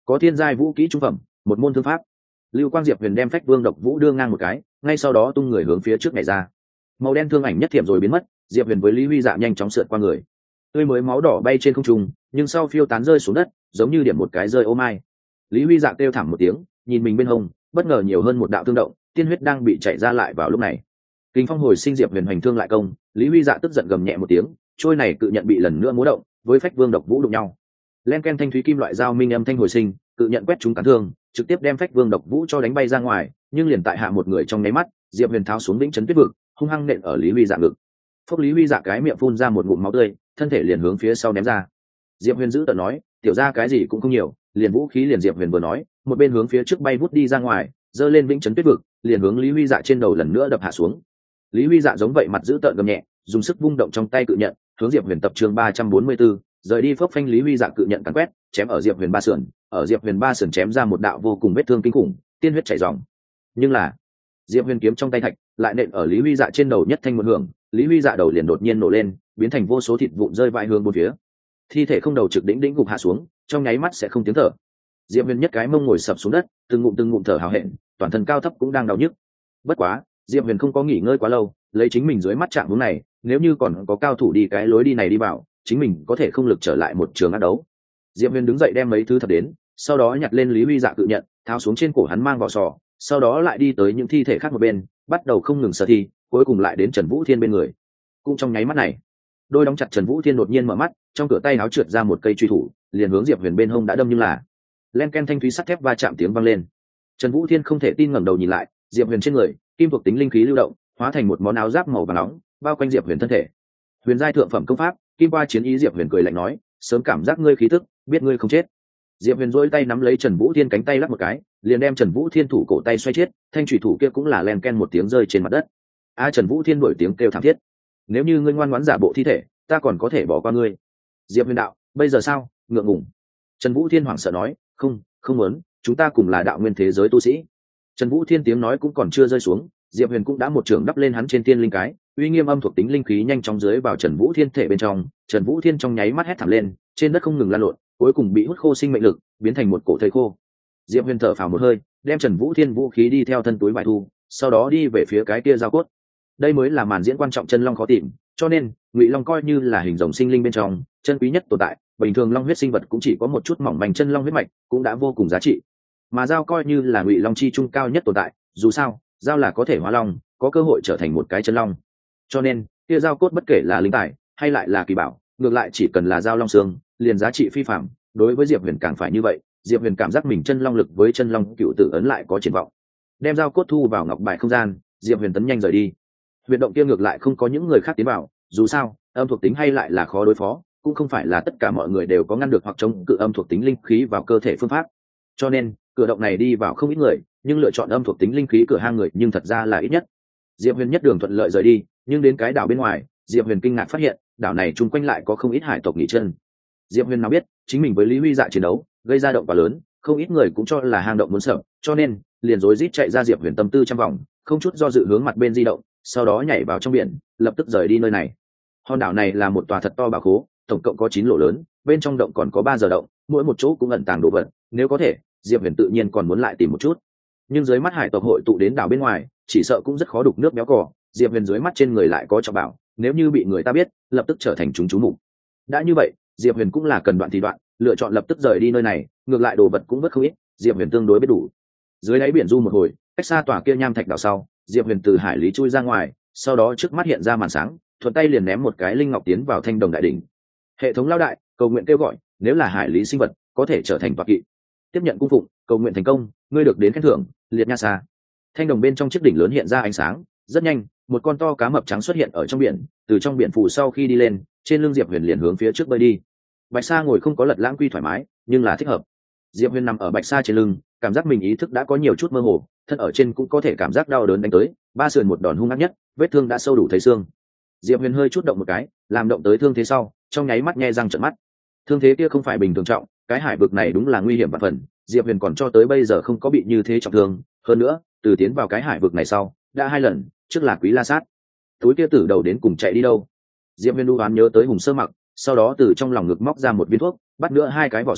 có thiên giai vũ kỹ trung phẩm, một môn thương pháp. Lưu Quang Diệp Huyền đem Phách Vương Độc Vũ đưa ngang một cái, ngay sau đó tung người hướng phía trước nhảy ra. Màu đen thương ảnh nhất thiểm rồi biến mất, Diệp Huyền với Lý Huy Dạ nhanh chóng sượt qua người. Tươi mới máu đỏ bay trên không trung, nhưng sau phiêu tán rơi xuống đất, giống như điểm một cái rơi ô mai. Lý Huy Dạ kêu thảm một tiếng, nhìn mình bên hông, bất ngờ nhiều hơn một đạo thương động, tiên huyết đang bị chảy ra lại vào lúc này. Kinh phong hồi sinh, Diệp Huyền hành thương lại công, Lý Huy Dạ tức giận gầm nhẹ một tiếng, trôi này cự nhận bị lần nữa múa động, với Phách Vương Độc Vũ đụng nhau. Len ken thanh thúy kim loại dao minh âm thanh hồi sinh, cự nhận quét trúng cán thương, trực tiếp đem Phách Vương Độc Vũ cho đánh bay ra ngoài, nhưng liền tại hạ một người trong nháy mắt, Diệp Huyền tháo xuống Vĩnh Chấn Tuyết Vực, hung hăng nện ở Lý Huy Dạ ngực. Phốc, Lý Huy Dạ cái miệng phun ra một ngụm máu tươi, thân thể liền hướng phía sau ném ra. Diệp Huyền giữ tợn nói, tiểu ra cái gì cũng không nhiều, liền vũ khí liền. Diệp Huyền vừa nói, một bên hướng phía trước bay vút đi ra ngoài, giơ lên Vĩnh Chấn Tuyết Vực, liền hướng Lý Huy Dạ trên đầu lần nữa đập hạ xuống. Lý Huy Dạ giống vậy mặt giữ tợn gầm nhẹ, dùng sức vung động trong tay cự nhận, hướng Diệp Huyền tập chương 344, rời đi. Phốc phanh, Lý Huy Dạ cự nhận cắn quét, chém ở Diệp Huyền ba sườn, ở Diệp Huyền ba sườn chém ra một đạo vô cùng vết thương kinh khủng, tiên huyết chảy ròng. Nhưng là, Diệp Huyền kiếm trong tay thạch lại nện ở Lý Huy Dạ trên đầu nhất thanh một hưởng, Lý Huy Dạ đầu liền đột nhiên nổ lên, biến thành vô số thịt vụn rơi vãi hướng bốn phía. Thi thể không đầu trực đỉnh đỉnh gục hạ xuống, trong nháy mắt sẽ không tiếng thở. Diệp Huyền nhất cái mông ngồi sập xuống đất, từng ngụm thở hào hẹn, toàn thân cao thấp cũng đang đau nhức. Bất quá, Diệp Huyền không có nghỉ ngơi quá lâu, lấy chính mình dưới mắt trạng huống này, nếu như còn có cao thủ đi cái lối đi này đi vào, chính mình có thể không lực trở lại một trường ác đấu. Diệp Huyền đứng dậy đem mấy thứ thập đến, sau đó nhặt lên Lý Huy Dạ cự nhận, tháo xuống trên cổ hắn mang vỏ sò, sau đó lại đi tới những thi thể khác một bên, bắt đầu không ngừng sơ thi, cuối cùng lại đến Trần Vũ Thiên bên người. Cũng trong nháy mắt này, đôi đóng chặt Trần Vũ Thiên đột nhiên mở mắt, trong cửa tay áo trượt ra một cây truy thủ, liền hướng Diệp Huyền bên hông đã đâm, nhưng là len ken thanh thúy sắt thép va chạm tiếng vang lên. Trần Vũ Thiên không thể tin ngẩng đầu nhìn lại, Diệp Huyền trên người kim thuộc tính linh khí lưu động, hóa thành một món áo giáp màu vàng nóng, bao quanh Diệp Huyền thân thể. Huyền giai thượng phẩm công pháp, kim qua chiến ý. Diệp Huyền cười lạnh nói, sớm cảm giác ngươi khí tức, biết ngươi không chết. Diệp Huyền duỗi tay nắm lấy Trần Vũ Thiên cánh tay lắc một cái, liền đem Trần Vũ Thiên thủ cổ tay xoay chết, thanh chủy thủ kia cũng là len ken một tiếng rơi trên mặt đất. Trần Vũ Thiên đổi tiếng kêu thảm thiết. Nếu như ngươi ngoan ngoãn giả bộ thi thể, ta còn có thể bỏ qua ngươi. Diệp Huyền đạo, bây giờ sao? Ngượng ngùng. Trần Vũ Thiên hoảng sợ nói, không muốn, chúng ta cùng là đạo nguyên thế giới tu sĩ. Trần Vũ Thiên tiếng nói cũng còn chưa rơi xuống, Diệp Huyền cũng đã một trường đắp lên hắn trên tiên linh cái, uy nghiêm âm thuộc tính linh khí nhanh chóng dưới vào Trần Vũ Thiên thể bên trong. Trần Vũ Thiên trong nháy mắt hét thảm lên, trên đất không ngừng lan lộn, cuối cùng bị hút khô sinh mệnh lực, biến thành một cổ thây khô. Diệp Huyền thở phào một hơi, đem Trần Vũ Thiên vũ khí đi theo thân túi vải thu, sau đó đi về phía cái kia giao cốt. Đây mới là màn diễn quan trọng, chân long khó tìm, cho nên Ngụy Long coi như là hình rồng sinh linh bên trong chân quý nhất tồn tại. Bình thường long huyết sinh vật cũng chỉ có một chút mỏng manh chân long huyết mạch, cũng đã vô cùng giá trị. Mà dao coi như là Ngụy Long chi trung cao nhất tồn tại, dù sao, dao là có thể hóa long, có cơ hội trở thành một cái chân long. Cho nên, kia dao cốt bất kể là linh tài hay lại là kỳ bảo, ngược lại chỉ cần là dao long xương, liền giá trị phi phàm. Đối với Diệp Huyền càng phải như vậy, Diệp Huyền cảm giác mình chân long lực với chân long cựu tử ấn lại có triển vọng. Đem dao cốt thu vào ngọc bài không gian, Diệp Huyền tấn nhanh rời đi. Huyệt động kia ngược lại không có những người khác tiến vào, dù sao, âm thuộc tính hay lại là khó đối phó, cũng không phải là tất cả mọi người đều có ngăn được hoặc chống cự âm thuộc tính linh khí vào cơ thể phương pháp. Cho nên, cửa động này đi vào không ít người, nhưng lựa chọn âm thuộc tính linh khí cửa hang người nhưng thật ra là ít nhất. Diệp Huyền nhất đường thuận lợi rời đi, nhưng đến cái đảo bên ngoài, Diệp Huyền kinh ngạc phát hiện, đảo này chung quanh lại có không ít hải tộc nghỉ chân. Diệp Huyền nào biết, chính mình với Lý Huy Dạ chiến đấu, gây ra động quá lớn, không ít người cũng cho là hang động muốn sập, cho nên liền rối rít chạy ra. Diệp Huyền tâm tư trăm vòng, không chút do dự hướng mặt bên di động, sau đó nhảy vào trong biển, lập tức rời đi nơi này. Hòn đảo này là một tòa thật to bảo khố, tổng cộng có 9 lỗ lớn, bên trong động còn có 3 giờ động, mỗi một chỗ cũng ẩn tàng đồ vật, nếu có thể, Diệp Huyền tự nhiên còn muốn lại tìm một chút. Nhưng dưới mắt hải tộc hội tụ đến đảo bên ngoài, chỉ sợ cũng rất khó đục nước béo cò. Diệp Huyền dưới mắt trên người lại có trọng bảo, nếu như bị người ta biết, lập tức trở thành chúng chú mục. Đã như vậy, Diệp Huyền cũng là cần đoạn thì đoạn, lựa chọn lập tức rời đi nơi này, ngược lại đồ vật cũng rất không ít, Diệp Huyền tương đối biết đủ. Dưới đáy biển du một hồi, cách xa tòa kia nham thạch đảo sau, Diệp Huyền từ hải lý chui ra ngoài, sau đó trước mắt hiện ra màn sáng, thuận tay liền ném một cái linh ngọc tiến vào thanh đồng đại đỉnh. Hệ thống lao đại, cầu nguyện kêu gọi, nếu là hải lý sinh vật, có thể trở thành tọa kỵ. Tiếp nhận cung phụng, cầu nguyện thành công, ngươi được đến khen thưởng, liệt nha xa. Thanh đồng bên trong chiếc đỉnh lớn hiện ra ánh sáng, rất nhanh, một con to cá mập trắng xuất hiện ở trong biển, từ trong biển phủ sau khi đi lên, trên lưng Diệp Huyền liền hướng phía trước bơi đi. Bạch Sa ngồi không có lật lãng quy thoải mái, nhưng là thích hợp. Diệp Huyền nằm ở Bạch Sa trên lưng, cảm giác mình ý thức đã có nhiều chút mơ hồ, thân ở trên cũng có thể cảm giác đau đớn đánh tới, ba sườn một đòn hung ác nhất, vết thương đã sâu đủ thấy xương. Diệp Huyền hơi chút động một cái, làm động tới thương thế sau, trong nháy mắt nhe răng trợn mắt. Thương thế kia không phải bình thường trọng, cái hải vực này đúng là nguy hiểm vạn phần, Diệp Huyền còn cho tới bây giờ không có bị như thế trọng thương, hơn nữa, từ tiến vào cái hải vực này sau, đã 2 lần, trước là Quý La Sát. Túi kia tử đầu đến cùng chạy đi đâu? Diệp Huyền đu đoán nhớ tới Hùng Sơ Mặc, sau đó từ trong lòng ngực móc ra một viên thuốc, bắt nữa 2 cái vỏ sò,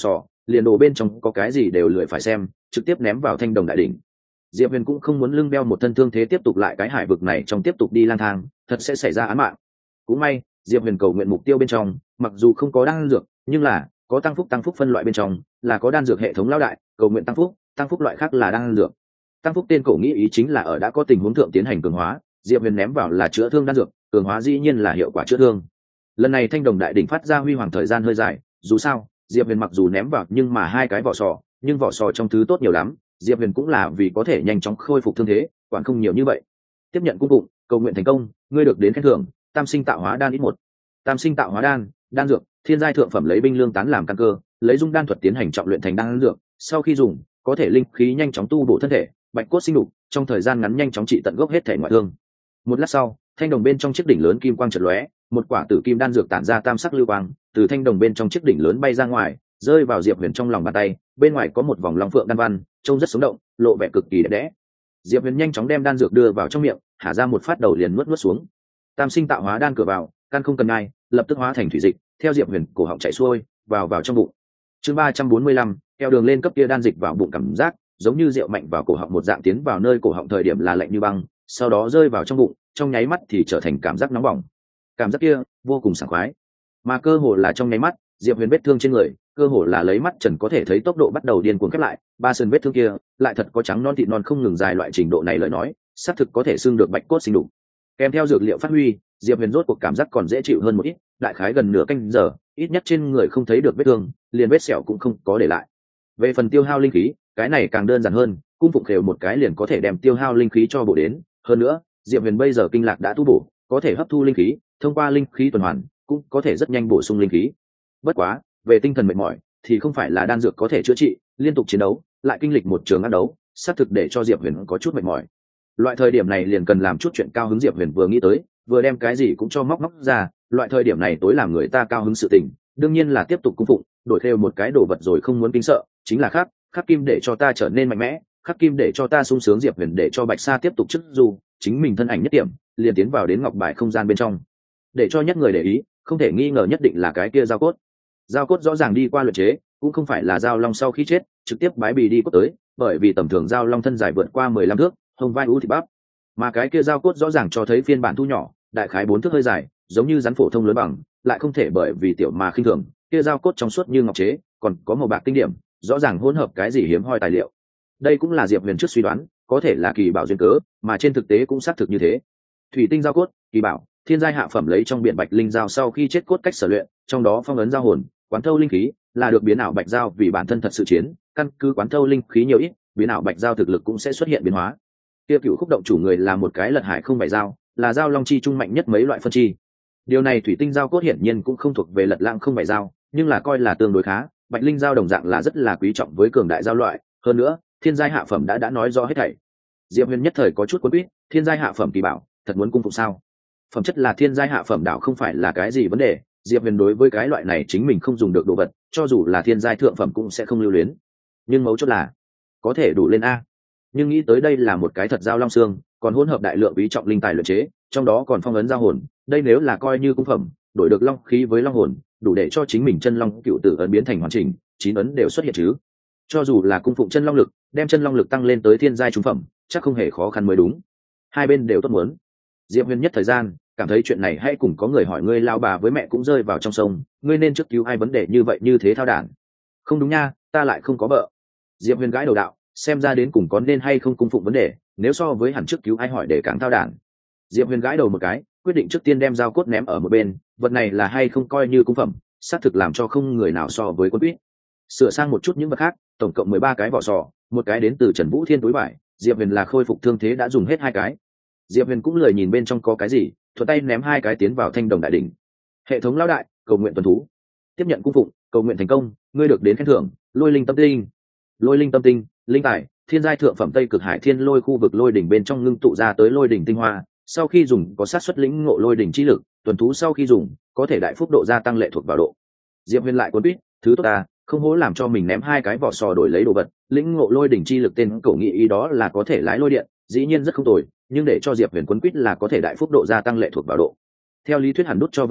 liền đồ bên trong có cái gì đều lười phải xem, trực tiếp ném vào thanh đồng đại đỉnh. Diệp Huyền cũng không muốn lưng beo một thân thương thế tiếp tục lại cái hải vực này trong tiếp tục đi lang thang, thật sẽ xảy ra án mạng. Cũng may Diệp Huyền cầu nguyện mục tiêu bên trong mặc dù không có đan dược, nhưng là có tăng phúc phân loại bên trong là có đan dược hệ thống lão đại, cầu nguyện tăng phúc loại khác là đan dược. Tăng phúc tên cổ nghĩ ý chính là ở đã có tình huống thượng tiến hành cường hóa, Diệp Huyền ném vào là chữa thương đan dược, cường hóa dĩ nhiên là hiệu quả chữa thương. Lần này thanh đồng đại đỉnh phát ra huy hoàng thời gian hơi dài, dù sao Diệp Huyền mặc dù ném vào nhưng mà hai cái vỏ sò, nhưng vỏ sò trong thứ tốt nhiều lắm, Diệp Huyền cũng là vì có thể nhanh chóng khôi phục thương thế, quản không nhiều như vậy. Tiếp nhận cung phụng, cầu nguyện thành công, ngươi được đến khen thưởng, tam sinh tạo hóa đan ít một. Tam sinh tạo hóa đan, đan dược, thiên giai thượng phẩm lấy binh lương tán làm căn cơ, lấy dung đan thuật tiến hành trọng luyện thành đan dược, sau khi dùng, có thể linh khí nhanh chóng tu bổ thân thể, bạch cốt sinh đục, trong thời gian ngắn nhanh chóng trị tận gốc hết thể ngoại thương. Một lát sau, thanh đồng bên trong chiếc đỉnh lớn kim quang chợt lóe, một quả tử kim đan dược tản ra tam sắc lưu quang, từ thanh đồng bên trong chiếc đỉnh lớn bay ra ngoài, rơi vào Diệp Huyền trong lòng bàn tay, bên ngoài có một vòng long phượng đan văn, trông rất sống động, lộ vẻ cực kỳ đẹp đẽ. Diệp Huyền nhanh chóng đem đan dược đưa vào trong miệng, thả ra một phát đầu liền nuốt xuống. Tam sinh tạo hóa đan cửa vào, căn không cần ai, lập tức hóa thành thủy dịch, theo Diệp Huyền cổ họng chảy xuôi, vào trong bụng. Chương 345, theo đường lên cấp kia đan dịch vào bụng cảm giác, giống như rượu mạnh vào cổ họng một dạng tiến vào nơi cổ họng thời điểm là lạnh như băng, sau đó rơi vào trong bụng, trong nháy mắt thì trở thành cảm giác nóng bỏng. Cảm giác kia vô cùng sảng khoái, mà cơ hồ là trong nháy mắt, Diệp Huyền vết thương trên người, cơ hồ là lấy mắt trần có thể thấy tốc độ bắt đầu điên cuồng khép lại, ba sườn vết thương kia, lại thật có trắng non thịt non không ngừng dài loại trình độ này lời nói, xác thực có thể xương được bạch cốt sinh đủ. Kèm theo dược liệu phát huy, Diệp Huyền rốt cuộc cảm giác còn dễ chịu hơn một ít, đại khái gần nửa canh giờ, ít nhất trên người không thấy được vết thương, liền vết sẹo cũng không có để lại. Về phần tiêu hao linh khí, cái này càng đơn giản hơn, cung phụng khều một cái liền có thể đem tiêu hao linh khí cho bổ đến, hơn nữa, Diệp Huyền bây giờ kinh lạc đã tu bổ, có thể hấp thu linh khí, thông qua linh khí tuần hoàn, cũng có thể rất nhanh bổ sung linh khí. Bất quá, về tinh thần mệt mỏi thì không phải là đan dược có thể chữa trị, liên tục chiến đấu, lại kinh lịch một trường ác đấu, xác thực để cho Diệp Huyền có chút mệt mỏi. Loại thời điểm này liền cần làm chút chuyện cao hứng, Diệp Huyền vừa nghĩ tới, vừa đem cái gì cũng cho móc ra, loại thời điểm này tối làm người ta cao hứng sự tình, đương nhiên là tiếp tục cung phụng, đổi theo một cái đồ vật rồi không muốn kính sợ, chính là khắc kim để cho ta trở nên mạnh mẽ, khắc kim để cho ta sung sướng. Diệp Huyền để cho Bạch Sa tiếp tục chức dù, chính mình thân ảnh nhất điểm, liền tiến vào đến ngọc bài không gian bên trong. Để cho nhất người để ý, không thể nghi ngờ nhất định là cái kia dao cốt. Dao cốt rõ ràng đi qua luyện chế, cũng không phải là dao long sau khi chết trực tiếp bái bì đi cốt tới, bởi vì tầm thường dao long thân dài vượt qua 15 thước, hông vai ú thịt bắp, mà cái kia dao cốt rõ ràng cho thấy phiên bản thu nhỏ, đại khái 4 thước hơi dài, giống như rắn phổ thông lớn bằng, lại không thể bởi vì tiểu mà khinh thường. Kia dao cốt trong suốt như ngọc chế, còn có màu bạc tinh điểm, rõ ràng hỗn hợp cái gì hiếm hoi tài liệu. Đây cũng là Diệp Huyền trước suy đoán, có thể là kỳ bảo duyên cớ, mà trên thực tế cũng xác thực như thế. Thủy tinh dao cốt, kỳ bảo, thiên giai hạ phẩm lấy trong biển bạch linh dao sau khi chết cốt cách sở luyện, trong đó phong ấn dao hồn, quán thâu linh khí, là được biến ảo bạch dao vì bản thân thật sự chiến, căn cứ quán thâu linh khí nhiều ít, biến ảo bạch dao thực lực cũng sẽ xuất hiện biến hóa. Kia cựu khúc động chủ người là một cái lật hải không bảy dao, là dao long chi trung mạnh nhất mấy loại phân chi. Điều này thủy tinh dao cốt hiển nhiên cũng không thuộc về lật lãng không bảy dao, nhưng là coi là tương đối khá, bạch linh dao đồng dạng là rất là quý trọng với cường đại dao loại, hơn nữa, thiên giai hạ phẩm đã nói rõ hết thảy. Diệp Huyền nhất thời có chút cuốn quýt, thiên giai hạ phẩm kỳ bảo, thật muốn cung phụng sao? Phẩm chất là thiên giai hạ phẩm đảo không phải là cái gì vấn đề, Diệp Huyền đối với cái loại này chính mình không dùng được đồ vật, cho dù là thiên giai thượng phẩm cũng sẽ không lưu luyến. Nhưng mấu chốt là có thể đủ lên a. Nhưng nghĩ tới đây là một cái thật dao long xương, còn hỗn hợp đại lượng quý trọng linh tài luyện chế, trong đó còn phong ấn dao hồn, đây nếu là coi như cung phẩm, đổi được long khí với long hồn, đủ để cho chính mình chân long cựu tử ấn biến thành hoàn chỉnh, 9 ấn đều xuất hiện chứ. Cho dù là cung phụng chân long lực, đem chân long lực tăng lên tới thiên giai trung phẩm, chắc không hề khó khăn mới đúng. Hai bên đều tốt muốn. Diệp Huyền nhất thời gian cảm thấy chuyện này hãy cùng có người hỏi ngươi lao bà với mẹ cũng rơi vào trong sông, ngươi nên trước cứu ai vấn đề như vậy như thế thao đản. Không đúng nha, ta lại không có vợ. Diệp Huyền gãi đầu đạo, xem ra đến cùng có nên hay không cung phụng vấn đề, nếu so với hẳn trước cứu ai hỏi để càng thao đản. Diệp Huyền gãi đầu một cái, quyết định trước tiên đem dao cốt ném ở một bên, vật này là hay không coi như cung phẩm, xác thực làm cho không người nào so với quân quýt. Sửa sang một chút những vật khác, tổng cộng 13 cái vỏ sò, một cái đến từ Trần Vũ Thiên túi vải, Diệp Huyền là khôi phục thương thế đã dùng hết 2 cái. Diệp Huyền cũng lười nhìn bên trong có cái gì, thuận tay ném 2 cái tiến vào thanh đồng đại đỉnh. Hệ thống lão đại, cầu nguyện tuần thú, tiếp nhận cung phụng, cầu nguyện thành công, ngươi được đến khen thưởng, lôi linh tâm tinh. Lôi linh tâm tinh, linh tài, thiên giai thượng phẩm Tây Cực Hải Thiên Lôi khu vực lôi đỉnh bên trong ngưng tụ ra tới lôi đỉnh tinh hoa, sau khi dùng có sát suất lĩnh ngộ lôi đỉnh chi lực, tuần thú sau khi dùng có thể đại phúc độ gia tăng lệ thuộc vào độ. Diệp Huyền lại cuốn quýt, thứ tốt ta, không hố làm cho mình ném 2 cái vỏ sò đổi lấy đồ vật, lĩnh ngộ lôi đỉnh chi lực tên cổ nghị ý đó là có thể lái lôi điện, dĩ nhiên rất không tồi, nhưng để cho Diệp Huyền cuốn quýt là có thể đại phúc độ gia tăng lệ thuộc vào độ. Theo lý thuyết hẳn đút cho vật nhỏ,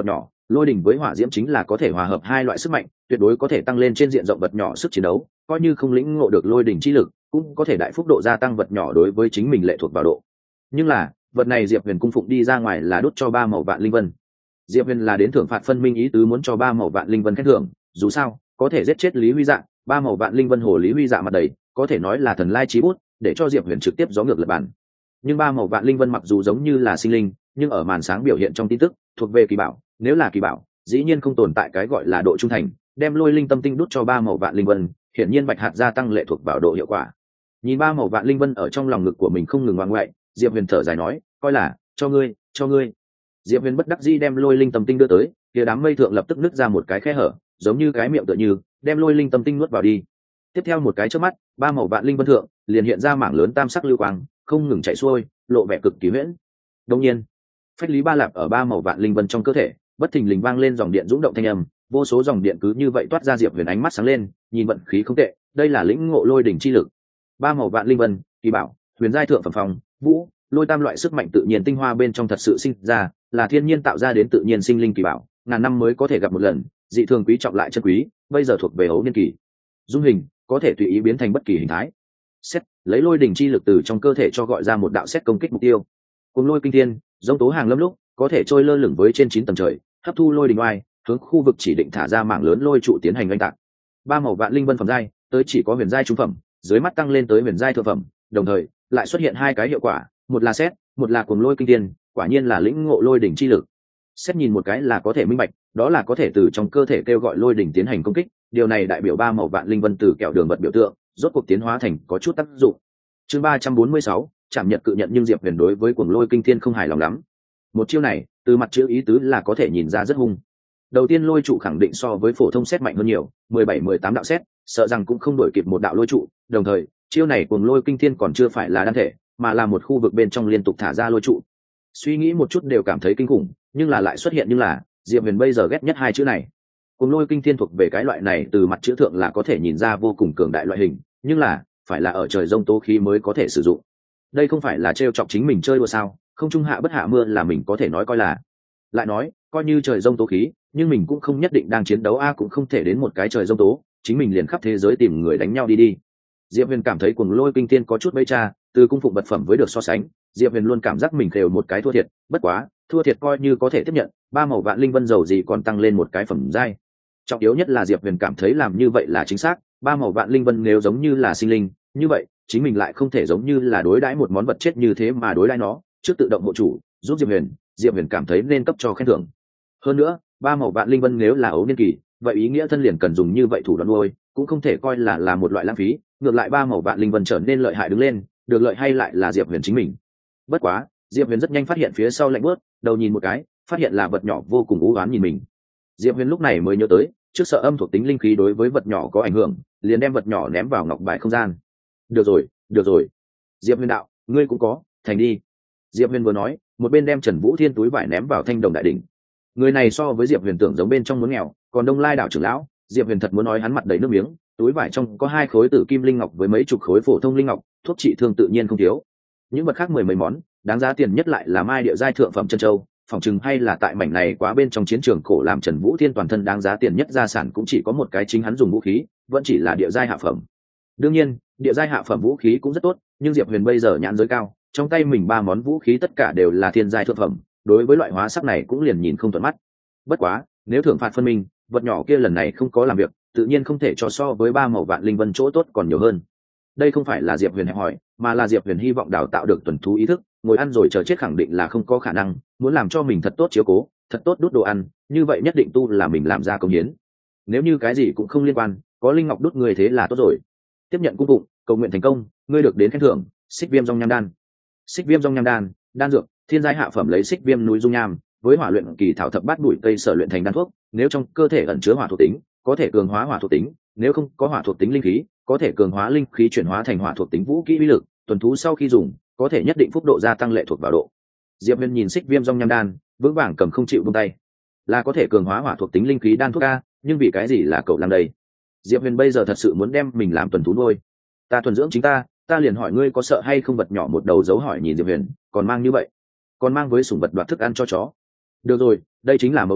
lôi đỉnh với hỏa diễm chính là có thể hòa hợp hai loại sức mạnh, tuyệt đối có thể tăng lên trên diện rộng vật nhỏ sức chiến đấu, coi như không lĩnh ngộ được lôi đỉnh chi lực cũng có thể đại phúc độ gia tăng vật nhỏ đối với chính mình lệ thuộc vào độ. Nhưng là vật này Diệp Huyền cung phụng đi ra ngoài là đốt cho 3 màu vạn linh vân. Diệp Huyền là đến thưởng phạt phân minh ý tứ muốn cho 3 màu vạn linh vân khen thưởng, dù sao có thể giết chết Lý Huy Dạ, 3 màu vạn linh vân hồ Lý Huy Dạ mặt đầy, có thể nói là thần lai chí bút, để cho Diệp Huyền trực tiếp gió ngược lật bàn. Nhưng 3 màu vạn linh vân mặc dù giống như là sinh linh, nhưng ở màn sáng biểu hiện trong tin tức thuộc về kỳ bảo, nếu là kỳ bảo dĩ nhiên không tồn tại cái gọi là độ trung thành, đem lôi linh tâm tinh đút cho 3 màu vạn linh vân, hiển nhiên bạch hạt gia tăng lệ thuộc vào độ hiệu quả. Nhìn 3 màu vạn linh vân ở trong lòng ngực của mình không ngừng ngoan ngoại, Diệp Huyền thở dài nói, coi là cho ngươi. Diệp Huyền bất đắc dĩ đem lôi linh tâm tinh đưa tới, kia đám mây thượng lập tức nứt ra một cái khe hở, giống như cái miệng tựa như đem lôi linh tâm tinh nuốt vào đi. Tiếp theo một cái chớp mắt, 3 màu vạn linh vân thượng liền hiện ra mảng lớn tam sắc lưu quang, không ngừng chạy xuôi, lộ vẻ cực kỳ huyễn. Đương nhiên, phách lý ba lạp ở 3 màu vạn linh vân trong cơ thể, bất thình lình vang lên dòng điện dũng động thanh âm, vô số dòng điện cứ như vậy toát ra. Diệp Huyền ánh mắt sáng lên, nhìn vận khí không tệ, đây là lĩnh ngộ lôi đỉnh chi lực. 3 màu vạn linh vân, kỳ bảo, huyền giai thượng phẩm phòng, vũ, lôi tam loại sức mạnh tự nhiên tinh hoa bên trong thật sự sinh ra, là thiên nhiên tạo ra đến tự nhiên sinh linh kỳ bảo, ngàn năm mới có thể gặp một lần, dị thường quý trọng lại chân quý, bây giờ thuộc về hấu niên kỳ. Dung hình có thể tùy ý biến thành bất kỳ hình thái. Xét lấy lôi đỉnh chi lực từ trong cơ thể cho gọi ra một đạo xét công kích mục tiêu. Cùng lôi kinh thiên, giống tố hàng lâm lúc có thể trôi lơ lửng với trên 9 tầng trời, hấp thu lôi đỉnh oai, hướng khu vực chỉ định thả ra mảng lớn lôi trụ tiến hành oanh tạc. 3 màu vạn linh vân phẩm giai tới chỉ có huyền giai trung phẩm, dưới mắt tăng lên tới huyền giai thượng phẩm, đồng thời lại xuất hiện hai cái hiệu quả, một là xét, một là cuồng lôi kinh thiên, quả nhiên là lĩnh ngộ lôi đỉnh chi lực. Xét nhìn một cái là có thể minh bạch, đó là có thể từ trong cơ thể kêu gọi lôi đỉnh tiến hành công kích, điều này đại biểu 3 màu vạn linh vân từ kẹo đường vật biểu tượng rốt cuộc tiến hóa thành có chút tác dụng. Chương 346, chạm nhật cự nhận. Nhưng Diệp Huyền đối với cuồng lôi kinh thiên không hài lòng lắm. Một chiêu này từ mặt chữ ý tứ là có thể nhìn ra rất hung. Đầu tiên lôi trụ khẳng định so với phổ thông xét mạnh hơn nhiều, 17-18 đạo xét sợ rằng cũng không đổi kịp một đạo lôi trụ, đồng thời chiêu này cuồng lôi kinh thiên còn chưa phải là đan thể, mà là một khu vực bên trong liên tục thả ra lôi trụ. Suy nghĩ một chút đều cảm thấy kinh khủng, nhưng là lại xuất hiện nhưng là Diệp Huyền bây giờ ghét nhất hai chữ này. Cuồng lôi kinh thiên thuộc về cái loại này từ mặt chữ thượng là có thể nhìn ra vô cùng cường đại loại hình, nhưng là phải là ở trời rông tố khí mới có thể sử dụng. Đây không phải là trêu chọc chính mình chơi đùa sao? Không trung hạ bất hạ mưa là mình có thể nói coi là. Lại nói, coi như trời rông tố khí, nhưng mình cũng không nhất định đang chiến đấu cũng không thể đến một cái trời rông tố, chính mình liền khắp thế giới tìm người đánh nhau đi. Diệp Huyền cảm thấy cuồng lôi kinh thiên có chút bê cha, từ cung phụng vật phẩm với được so sánh, Diệp Huyền luôn cảm giác mình khều một cái thua thiệt, bất quá, thua thiệt coi như có thể tiếp nhận, 3 màu vạn linh vân dầu gì còn tăng lên một cái phẩm giai. Trọng yếu nhất là Diệp Huyền cảm thấy làm như vậy là chính xác, 3 màu vạn linh vân nếu giống như là sinh linh, như vậy, chính mình lại không thể giống như là đối đãi một món vật chết như thế mà đối đãi nó, trước tự động hộ chủ, giúp Diệp Huyền cảm thấy nên cấp cho khen thưởng. Hơn nữa, 3 màu vạn linh vân nếu là ấu niên kỳ, vậy ý nghĩa thân liền cần dùng như vậy thủ đoạn nuôi, cũng không thể coi là một loại lãng phí, ngược lại 3 màu vạn linh vân trở nên lợi hại đứng lên, được lợi hay lại là Diệp Huyền chính mình. Bất quá, Diệp Huyền rất nhanh phát hiện phía sau lạnh bước, đầu nhìn một cái, phát hiện là vật nhỏ vô cùng u ám nhìn mình. Diệp Huyền lúc này mới nhớ tới, trước sợ âm thuộc tính linh khí đối với vật nhỏ có ảnh hưởng, liền đem vật nhỏ ném vào ngọc bài không gian. Được rồi. Diệp Huyền đạo, ngươi cũng có, thành đi. Diệp Huyền vừa nói, một bên đem Trần Vũ Thiên túi vải ném vào thanh đồng đại đỉnh. Người này so với Diệp Huyền tưởng giống bên trong muốn nghèo, còn Đông Lai đảo trưởng lão, Diệp Huyền thật muốn nói hắn mặt đầy nước miếng, túi vải trong có 2 khối tử kim linh ngọc với mấy chục khối phổ thông linh ngọc, thuốc trị thương tự nhiên không thiếu. Những vật khác 10 mấy món, đáng giá tiền nhất lại là mai địa giai thượng phẩm chân châu, phòng chừng hay là tại mảnh này quá bên trong chiến trường cổ làm Trần Vũ Thiên toàn thân đáng giá tiền nhất gia sản cũng chỉ có một cái chính hắn dùng vũ khí, vẫn chỉ là địa giai hạ phẩm. Đương nhiên, địa giai hạ phẩm vũ khí cũng rất tốt, nhưng Diệp Huyền bây giờ nhãn giới cao, trong tay mình 3 món vũ khí tất cả đều là thiên giai thượng phẩm, đối với loại hóa sắc này cũng liền nhìn không thuận mắt. Bất quá, nếu thưởng phạt phân minh, vật nhỏ kia lần này không có làm việc, tự nhiên không thể cho so với 3 màu vạn linh vân chỗ tốt còn nhiều hơn. Đây không phải là Diệp Huyền hẹp hỏi, mà là Diệp Huyền hy vọng đào tạo được tuần thú ý thức, ngồi ăn rồi chờ chết khẳng định là không có khả năng, muốn làm cho mình thật tốt chiếu cố, thật tốt đút đồ ăn, như vậy nhất định tu là mình làm ra công hiến. Nếu như cái gì cũng không liên quan, có linh ngọc đút người thế là tốt rồi. Tiếp nhận cung phụng, cầu nguyện thành công, ngươi được đến khen thưởng, xích viêm dung nham đan. Xích viêm dung nham đan, đan dược, thiên giai hạ phẩm lấy xích viêm núi dung nham, với hỏa luyện kỳ thảo thập bát bụi cây sở luyện thành đan thuốc, nếu trong cơ thể ẩn chứa hỏa thuộc tính, có thể cường hóa hỏa thuộc tính, nếu không có hỏa thuộc tính linh khí, có thể cường hóa linh khí chuyển hóa thành hỏa thuộc tính vũ kỹ uy lực, tuần thú sau khi dùng, có thể nhất định phúc độ gia tăng lệ thuộc vào độ. Diệp Huyền nhìn xích viêm dung nham đan, vững vàng cầm không chịu buông tay. Là có thể cường hóa hỏa thuộc tính linh khí đan thuốc a, nhưng vì cái gì là cậu làm đây? Diệp Huyền bây giờ thật sự muốn đem mình làm tuần thú nuôi. Ta thuần dưỡng chính ta liền hỏi ngươi có sợ hay không? Vật nhỏ một đầu dấu hỏi nhìn Diệp Huyền, còn mang như vậy, còn mang với sủng vật đoạt thức ăn cho chó. Được rồi, đây chính là mấu chốt.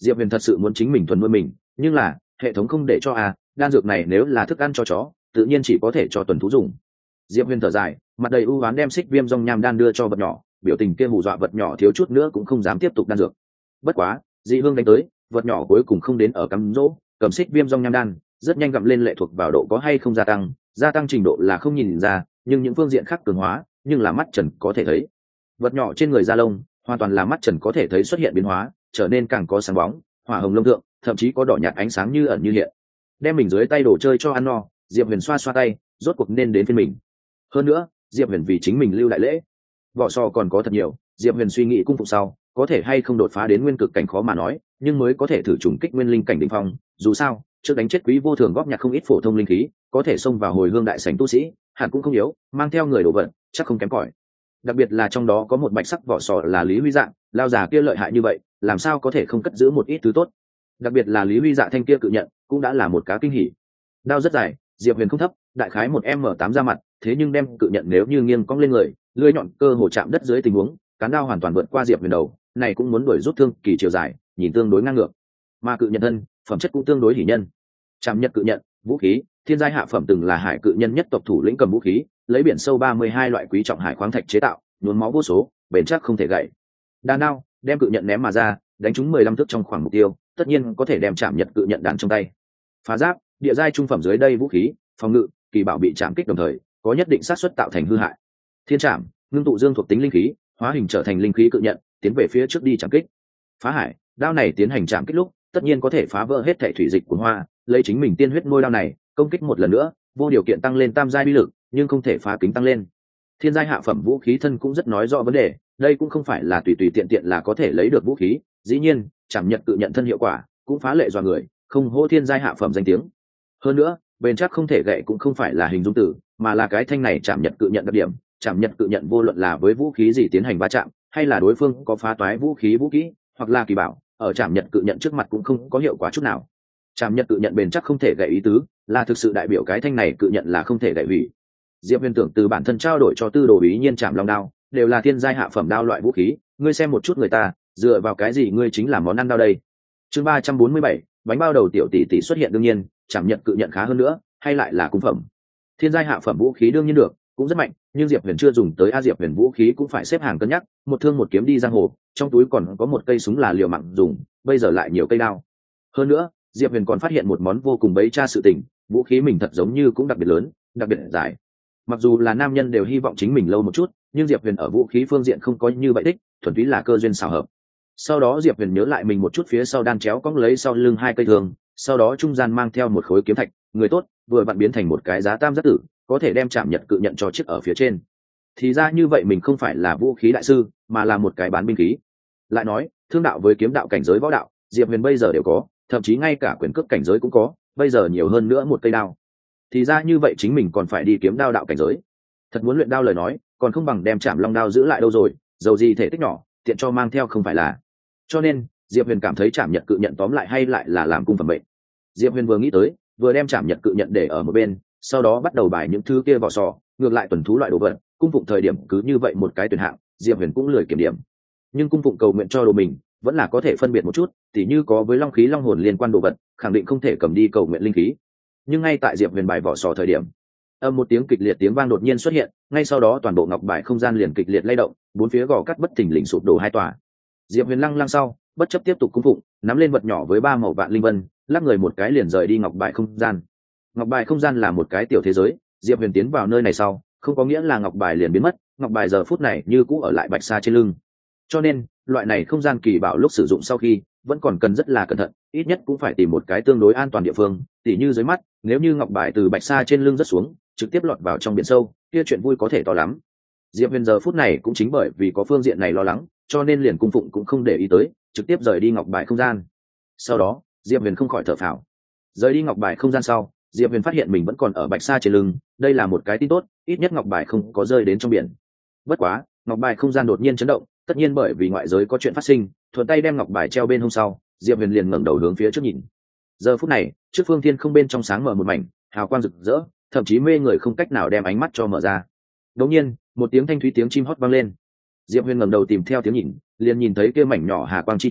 Diệp Huyền thật sự muốn chính mình thuần nuôi mình, nhưng là hệ thống không để cho đan dược này nếu là thức ăn cho chó tự nhiên chỉ có thể cho tuần thú dùng. Diệp Huyền thở dài, mặt đầy ưu oán đem xích viêm rong nham đan đưa cho vật nhỏ, biểu tình kia hù dọa vật nhỏ thiếu chút nữa cũng không dám tiếp tục đan dược. Bất quá dị hương đánh tới, vật nhỏ cuối cùng không đến ở cắm dỗ, cầm xích viêm rong nham đan rất nhanh gặm lên, lệ thuộc vào độ có hay không gia tăng trình độ là không nhìn ra, nhưng những phương diện khác cường hóa nhưng là mắt trần có thể thấy. Vật nhỏ trên người da lông hoàn toàn là mắt trần có thể thấy xuất hiện biến hóa, trở nên càng có sáng bóng, hỏa hồng lông thượng thậm chí có đỏ nhạt ánh sáng như ẩn như hiện. Đem mình dưới tay đồ chơi cho ăn no, Diệp Huyền xoa xoa tay, rốt cuộc nên đến phiên mình. Hơn nữa Diệp Huyền vì chính mình lưu đại lễ. Vỏ sò còn có thật nhiều, Diệp Huyền suy nghĩ cung phụng sau có thể hay không đột phá đến nguyên cực cảnh khó mà nói, nhưng mới có thể thử trùng kích nguyên linh cảnh đỉnh phong. Dù sao trước đánh chết Quý Vô Thường góp nhặt không ít phổ thông linh khí, có thể xông vào hồi hương đại sảnh tu sĩ hẳn cũng không yếu, mang theo người đồ vật chắc không kém cỏi. Đặc biệt là trong đó có một bạch sắc vỏ sò là Lý Huy Dạng, lao già kia lợi hại như vậy làm sao có thể không cất giữ một ít thứ tốt. Đặc biệt là Lý Huy Dạ thanh kia cự nhận cũng đã là một cá kinh hỉ. Đao rất dài, Diệp Huyền không thấp, đại khái 1m8 ra mặt, thế nhưng đem cự nhận nếu như nghiêng cong lên người, lưỡi nhọn cơ hồ chạm đất dưới tình huống, cán đao hoàn toàn vượt qua Diệp Huyền đầu, này cũng muốn đuổi rút thương kỳ chiều dài, nhìn tương đối ngang ngược. Mà cự nhận thân, phẩm chất cũng tương đối hỉ nhân. Trảm nhật cự nhận, vũ khí, thiên giai hạ phẩm, từng là hải cự nhân nhất tộc thủ lĩnh cầm vũ khí, lấy biển sâu 32 loại quý trọng hải khoáng thạch chế tạo, nhuốm máu vô số, bền chắc không thể gãy. Đan đao, đem cự nhận ném mà ra, đánh trúng 15 thước trong khoảng mục tiêu, tất nhiên có thể đem Trảm nhật cự nhận đạn trong tay. Phá giáp, địa giai trung phẩm dưới đây vũ khí, phòng ngự, kỳ bảo bị chạm kích đồng thời có nhất định xác suất tạo thành hư hại. Thiên trảm, ngưng tụ dương thuộc tính linh khí, hóa hình trở thành linh khí cự nhận, tiến về phía trước đi chạm kích. Phá hải, đao này tiến hành chạm kích lúc tất nhiên có thể phá vỡ hết thể thủy dịch của hoa, lấy chính mình tiên huyết nuôi đao này công kích một lần nữa, vô điều kiện tăng lên tam giai uy lực, nhưng không thể phá kính tăng lên. Thiên giai hạ phẩm vũ khí thân cũng rất nói rõ vấn đề, đây cũng không phải là tùy tùy tiện tiện là có thể lấy được vũ khí. Dĩ nhiên Trảm nhật cự nhận thân hiệu quả cũng phá lệ dọa người, không hô thiên giai hạ phẩm danh tiếng. Hơn nữa bền chắc không thể gậy cũng không phải là hình dung tử, mà là cái thanh này Trảm nhật cự nhận đặc điểm. Trảm nhật cự nhận vô luận là với vũ khí gì tiến hành va chạm, hay là đối phương có phá toái vũ khí vũ kỹ hoặc là kỳ bảo, ở Trảm nhật cự nhận trước mặt cũng không có hiệu quả chút nào. Trảm nhật cự nhận bền chắc không thể gậy ý tứ là thực sự đại biểu cái thanh này cự nhận là không thể gậy hủy. Diệp Huyền tưởng từ bản thân trao đổi cho tư đồ ý nhiên Trảm long đao đều là thiên giai hạ phẩm đao loại vũ khí, ngươi xem một chút người ta dựa vào cái gì ngươi chính là món ăn đao đây. Chương 347, bánh bao đầu tiểu tỷ tỷ xuất hiện. đương nhiên Trảm nhật cự nhận khá hơn nữa, hay lại là cung phẩm. Thiên giai hạ phẩm vũ khí đương nhiên được, cũng rất mạnh, nhưng Diệp Huyền chưa dùng tới Diệp Huyền vũ khí cũng phải xếp hàng cân nhắc, một thương một kiếm đi giang hồ, trong túi còn có một cây súng là liều mạng dùng, bây giờ lại nhiều cây đao. Hơn nữa Diệp Huyền còn phát hiện một món vô cùng bấy tra sự tình, vũ khí mình thật giống như cũng đặc biệt lớn, đặc biệt dài. Mặc dù là nam nhân đều hy vọng chính mình lâu một chút, nhưng Diệp Huyền ở vũ khí phương diện không có như vậy đích, thuần túy là cơ duyên xảo hợp. Sau đó Diệp Huyền nhớ lại mình một chút phía sau đan chéo cong lấy sau lưng hai cây thương, sau đó trung gian mang theo một khối kiếm thạch, người tốt vừa vặn biến thành một cái giá tam giác tử, có thể đem Trảm nhật cự nhận cho chiếc ở phía trên. Thì ra như vậy mình không phải là vũ khí đại sư, mà là một cái bán binh khí. Lại nói thương đạo với kiếm đạo cảnh giới võ đạo, Diệp Huyền bây giờ đều có, thậm chí ngay cả quyền cước cảnh giới cũng có, bây giờ nhiều hơn nữa một cây đao. Thì ra như vậy chính mình còn phải đi kiếm đao đạo cảnh giới. Thật muốn luyện đao lời nói, còn không bằng đem Trảm long đao giữ lại đâu rồi, dầu gì thể tích nhỏ, tiện cho mang theo không phải là. Cho nên Diệp Huyền cảm thấy Trảm nhật cự nhận tóm lại hay lại là làm cung phẩm bệnh. Diệp Huyền vừa nghĩ tới, vừa đem Trảm nhật cự nhận để ở một bên, sau đó bắt đầu bài những thứ kia vỏ sò, ngược lại tuần thú loại đồ vật, cung phụng thời điểm cứ như vậy một cái tuyển hạng, Diệp Huyền cũng lười kiểm điểm. Nhưng cung phụng cầu nguyện cho đồ mình, vẫn là có thể phân biệt một chút, tỉ như có với long khí long hồn liên quan đồ vật, khẳng định không thể cầm đi cầu nguyện linh khí. Nhưng ngay tại Diệp Huyền bài vỏ sò thời điểm, âm một tiếng kịch liệt tiếng vang đột nhiên xuất hiện, ngay sau đó toàn bộ ngọc bài không gian liền kịch liệt lay động, bốn phía gò cắt bất thình lình sụp đổ hai tòa. Diệp Huyền lăng sau, bất chấp tiếp tục cung phụng, nắm lên vật nhỏ với ba màu vạn linh vân, lắc người một cái liền rời đi ngọc bài không gian. Ngọc bài không gian là một cái tiểu thế giới, Diệp Huyền tiến vào nơi này sau, không có nghĩa là ngọc bài liền biến mất, ngọc bài giờ phút này như cũ ở lại bạch sa trên lưng. Cho nên loại này không gian kỳ bảo lúc sử dụng sau khi vẫn còn cần rất là cẩn thận, ít nhất cũng phải tìm một cái tương đối an toàn địa phương, tỉ như dưới mắt, nếu như ngọc bài từ bạch sa trên lưng rớt xuống trực tiếp lọt vào trong biển sâu, kia chuyện vui có thể to lắm. Diệp Huyền giờ phút này cũng chính bởi vì có phương diện này lo lắng, cho nên liền cung phụng cũng không để ý tới, trực tiếp rời đi ngọc bài không gian. Sau đó Diệp Huyền không khỏi thở phào. Rời đi ngọc bài không gian sau, Diệp Huyền phát hiện mình vẫn còn ở bạch sa trên lưng, đây là một cái tin tốt, ít nhất ngọc bài không có rơi đến trong biển. Bất quá ngọc bài không gian đột nhiên chấn động, tất nhiên bởi vì ngoại giới có chuyện phát sinh, thuận tay đem ngọc bài treo bên hông sau, Diệp Huyền liền ngẩng đầu hướng phía trước nhìn. Giờ phút này trước phương thiên không bên trong sáng mở một mảnh hào quang rực rỡ, thậm chí mê người không cách nào đem ánh mắt cho mở ra. Đột nhiên một tiếng thanh thúy tiếng chim hót vang lên. Diệp Huyền ngẩng đầu tìm theo tiếng nhìn, liền nhìn thấy kia mảnh nhỏ hà quang chi trùng,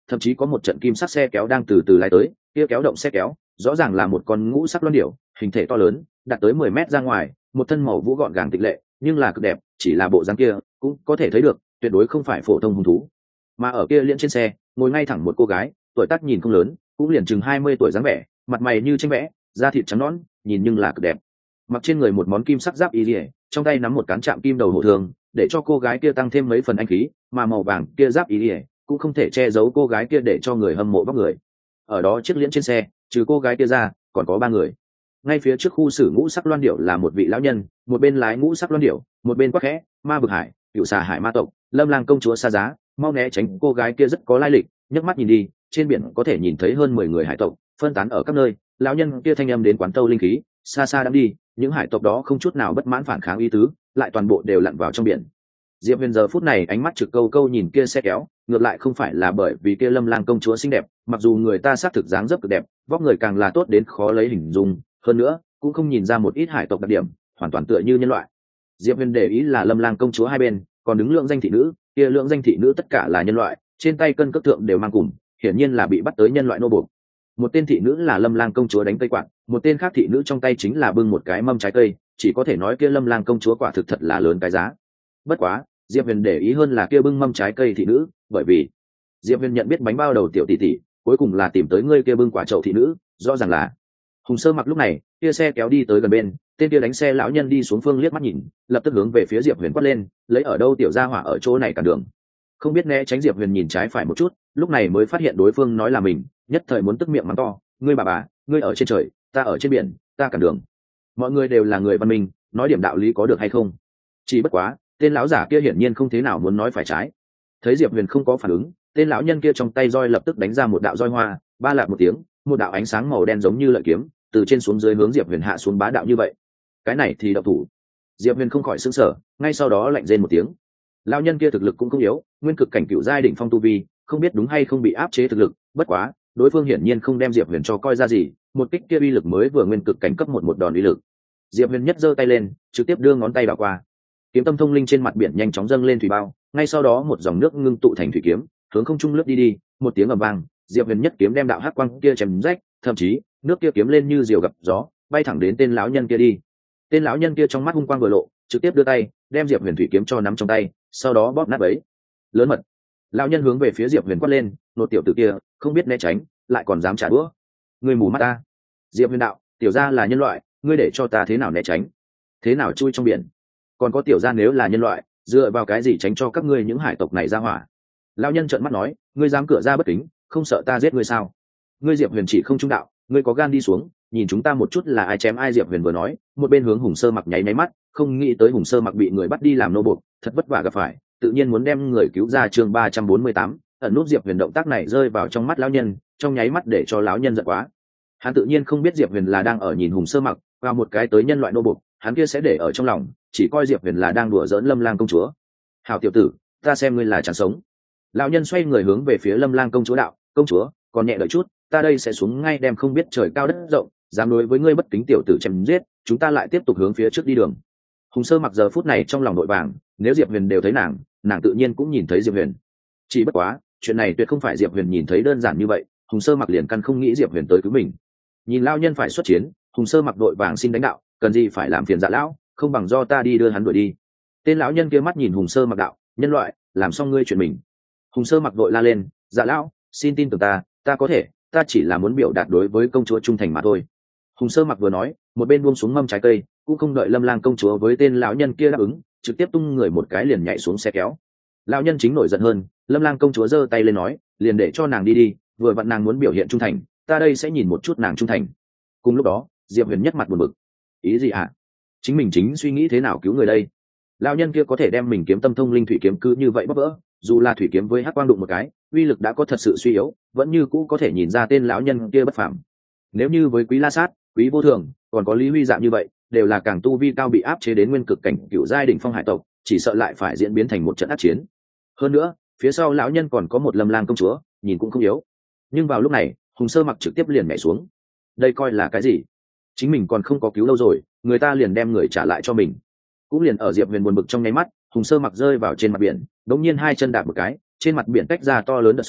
thậm chí có một trận kim sắc xe kéo đang từ từ lái tới, kia kéo động xe kéo rõ ràng là một con ngũ sắc loan điểu, hình thể to lớn, đạt tới 10 mét ra ngoài, một thân màu vũ gọn gàng tịch lệ, nhưng là cực đẹp, chỉ là bộ dáng kia cũng có thể thấy được tuyệt đối không phải phổ thông hung thú. Mà ở kia liễn trên xe ngồi ngay thẳng một cô gái, tuổi tác nhìn không lớn, cũng liền chừng 20 tuổi dáng vẻ, mặt mày như tranh vẽ, da thịt trắng nõn, nhìn nhưng là cực đẹp. Mặc trên người một món kim sắc giáp y liễu, trong tay nắm một cán chạm kim đầu hổ thường, để cho cô gái kia tăng thêm mấy phần anh khí, mà màu vàng kia giáp y liễu cũng không thể che giấu cô gái kia để cho người hâm mộ vóc người. Ở đó chiếc liễn trên xe, trừ cô gái kia ra, còn có 3 người. Ngay phía trước khu xử ngũ sắc loan điểu là một vị lão nhân, một bên lái ngũ sắc loan điểu, một bên quắc khẽ, ma vực hải, cựu xà hải ma tộc, Lâm Lang công chúa xa giá, mau né tránh. Cô gái kia rất có lai lịch, nhấc mắt nhìn đi, trên biển có thể nhìn thấy hơn 10 người hải tộc phân tán ở các nơi. Lão nhân kia thanh âm đến quán tâu linh khí, xa xa đã đi, những hải tộc đó không chút nào bất mãn phản kháng ý tứ, lại toàn bộ đều lặn vào trong biển. Diệp Huyền giờ phút này ánh mắt trực câu câu nhìn kia xe kéo, ngược lại không phải là bởi vì kia Lâm Lang công chúa xinh đẹp, mặc dù người ta xác thực dáng dấp cực đẹp, vóc người càng là tốt đến khó lấy hình dung, hơn nữa cũng không nhìn ra một ít hải tộc đặc điểm, hoàn toàn tựa như nhân loại. Diệp Huyền để ý là Lâm Lang công chúa hai bên còn đứng lượng danh thị nữ, kia lượng danh thị nữ tất cả là nhân loại, trên tay cân cước thượng đều mang cùm, hiển nhiên là bị bắt tới nhân loại nô buộc. Một tên thị nữ là Lâm Lang công chúa đánh cây quạt, một tên khác thị nữ trong tay chính là bưng một cái mâm trái cây, chỉ có thể nói kia Lâm Lang công chúa quả thực thật là lớn cái giá. Bất quá Diệp Huyền để ý hơn là kia bưng mâm trái cây thị nữ, bởi vì Diệp Huyền nhận biết bánh bao đầu tiểu tỷ tỷ, cuối cùng là tìm tới ngươi kia bưng quả chậu thị nữ, rõ ràng là Hùng Sơ Mặc. Lúc này kia xe kéo đi tới gần bên, tên kia đánh xe lão nhân đi xuống phương liếc mắt nhìn, lập tức hướng về phía Diệp Huyền quát lên, lấy ở đâu tiểu gia hỏa ở chỗ này cản đường. Không biết né tránh Diệp Huyền nhìn trái phải một chút, lúc này mới phát hiện đối phương nói là mình, nhất thời muốn tức miệng mắng to, ngươi bà, ngươi ở trên trời, ta ở trên biển, ta cản đường. Mọi người đều là người văn minh, nói điểm đạo lý có được hay không? Chỉ bất quá tên lão giả kia hiển nhiên không thế nào muốn nói phải trái. Thấy Diệp Huyền không có phản ứng, tên lão nhân kia trong tay roi lập tức đánh ra một đạo roi hoa, ba lạp một tiếng, một đạo ánh sáng màu đen giống như lợi kiếm từ trên xuống dưới hướng Diệp Huyền hạ xuống bá đạo như vậy. Cái này thì động thủ. Diệp Huyền không khỏi sửng sở, ngay sau đó lạnh rên một tiếng. Lão nhân kia thực lực cũng không yếu, nguyên cực cảnh cửu giai đỉnh phong tu vi, không biết đúng hay không bị áp chế thực lực, bất quá đối phương hiển nhiên không đem Diệp Huyền cho coi ra gì, một kích kia uy lực mới vừa nguyên cực cảnh cấp một đòn uy lực. Diệp Huyền nhất giơ tay lên, trực tiếp đưa ngón tay đảo qua. Kiếm tâm thông linh trên mặt biển nhanh chóng dâng lên thủy bao, ngay sau đó một dòng nước ngưng tụ thành thủy kiếm, hướng không trung lướt đi, một tiếng ầm vang, Diệp Huyền nhất kiếm đem đạo hắc quang kia chém rách, thậm chí nước kia kiếm lên như diều gặp gió, bay thẳng đến tên lão nhân kia đi. Tên lão nhân kia trong mắt hung quang vừa lộ, trực tiếp đưa tay đem Diệp Huyền thủy kiếm cho nắm trong tay, sau đó bóp nát ấy. Lớn mật. Lão nhân hướng về phía Diệp Huyền quát lên, nột tiểu tử kia không biết né tránh, lại còn dám trả đũa. Ngươi mù mắt ta. Diệp Huyền đạo, tiểu gia là nhân loại, ngươi để cho ta thế nào né tránh, thế nào chui trong biển. Còn có tiểu gia nếu là nhân loại, dựa vào cái gì tránh cho các ngươi những hải tộc này ra hỏa? Lão nhân trợn mắt nói, ngươi dám cửa ra bất kính, không sợ ta giết ngươi sao? Ngươi Diệp Huyền chỉ không trung đạo, ngươi có gan đi xuống, nhìn chúng ta một chút là ai chém ai. Diệp Huyền vừa nói, một bên hướng Hùng Sơ Mặc nháy mắt, không nghĩ tới Hùng Sơ Mặc bị người bắt đi làm nô buộc, thật vất vả gặp phải, tự nhiên muốn đem người cứu ra. Chương 348, ẩn nút. Diệp Huyền động tác này rơi vào trong mắt lão nhân, trong nháy mắt để cho lão nhân giận quá. Hắn tự nhiên không biết Diệp Huyền là đang ở nhìn Hùng Sơ Mặc vào một cái tới nhân loại nô buộc, hắn kia sẽ để ở trong lòng, chỉ coi Diệp Huyền là đang đùa giỡn Lâm Lang công chúa. Hảo tiểu tử, ta xem ngươi là chẳng sống. Lão nhân xoay người hướng về phía Lâm Lang công chúa đạo, công chúa còn nhẹ đợi chút, ta đây sẽ xuống ngay đem không biết trời cao đất rộng, dám đối với ngươi bất kính tiểu tử chém giết, chúng ta lại tiếp tục hướng phía trước đi đường. Hùng Sơ Mặc giờ phút này trong lòng nội vàng, nếu Diệp Huyền đều thấy nàng tự nhiên cũng nhìn thấy Diệp Huyền. Chỉ bất quá chuyện này tuyệt không phải Diệp Huyền nhìn thấy đơn giản như vậy, Hùng Sơ Mặc liền căn không nghĩ Diệp Huyền tới cứu mình. Nhìn lão nhân phải xuất chiến, Hùng Sơ Mặc đội vàng xin đánh đạo, cần gì phải làm phiền Dạ lão, không bằng do ta đi đưa hắn đuổi đi. Tên lão nhân kia mắt nhìn Hùng Sơ Mặc đạo, nhân loại làm xong ngươi chuyện mình. Hùng Sơ Mặc đội la lên, Dạ lão xin tin tưởng ta có thể, ta chỉ là muốn biểu đạt đối với công chúa trung thành mà thôi. Hùng Sơ Mặc vừa nói, một bên buông xuống mâm trái cây, cũng không đợi Lâm Lang công chúa với tên lão nhân kia đáp ứng, trực tiếp tung người một cái liền nhảy xuống xe kéo. Lão nhân chính nổi giận hơn, Lâm Lang công chúa giơ tay lên nói, liền để cho nàng đi, vừa vặn nàng muốn biểu hiện trung thành, ta đây sẽ nhìn một chút nàng trung thành. Cùng lúc đó Diệp Huyền nhất mặt buồn bực, ý gì ạ? Chính mình chính suy nghĩ thế nào cứu người đây? Lão nhân kia có thể đem mình kiếm tâm thông linh thủy kiếm cứ như vậy bóp vỡ, dù là thủy kiếm với hắc quang đụng một cái, uy lực đã có thật sự suy yếu, vẫn như cũ có thể nhìn ra tên lão nhân kia bất phàm. Nếu như với Quý La Sát, Quý Vô Thường, còn có Lý Huy dạng như vậy, đều là càng tu vi cao bị áp chế đến nguyên cực cảnh cửu giai đỉnh phong hải tộc, chỉ sợ lại phải diễn biến thành một trận ác chiến. Hơn nữa phía sau lão nhân còn có một Lâm Lang công chúa, nhìn cũng không yếu. Nhưng vào lúc này Hùng Sơ Mặc trực tiếp liền nhảy xuống. Đây coi là cái gì? Chính mình còn không có cứu lâu rồi, người ta liền đem người trả lại cho mình. Cũng liền ở Diệp Huyền buồn bực trong nháy mắt, Hùng Sơ Mặc rơi vào trên mặt biển, đống nhiên hai chân đạp một cái, trên mặt biển tách ra to lớn đợt sóng,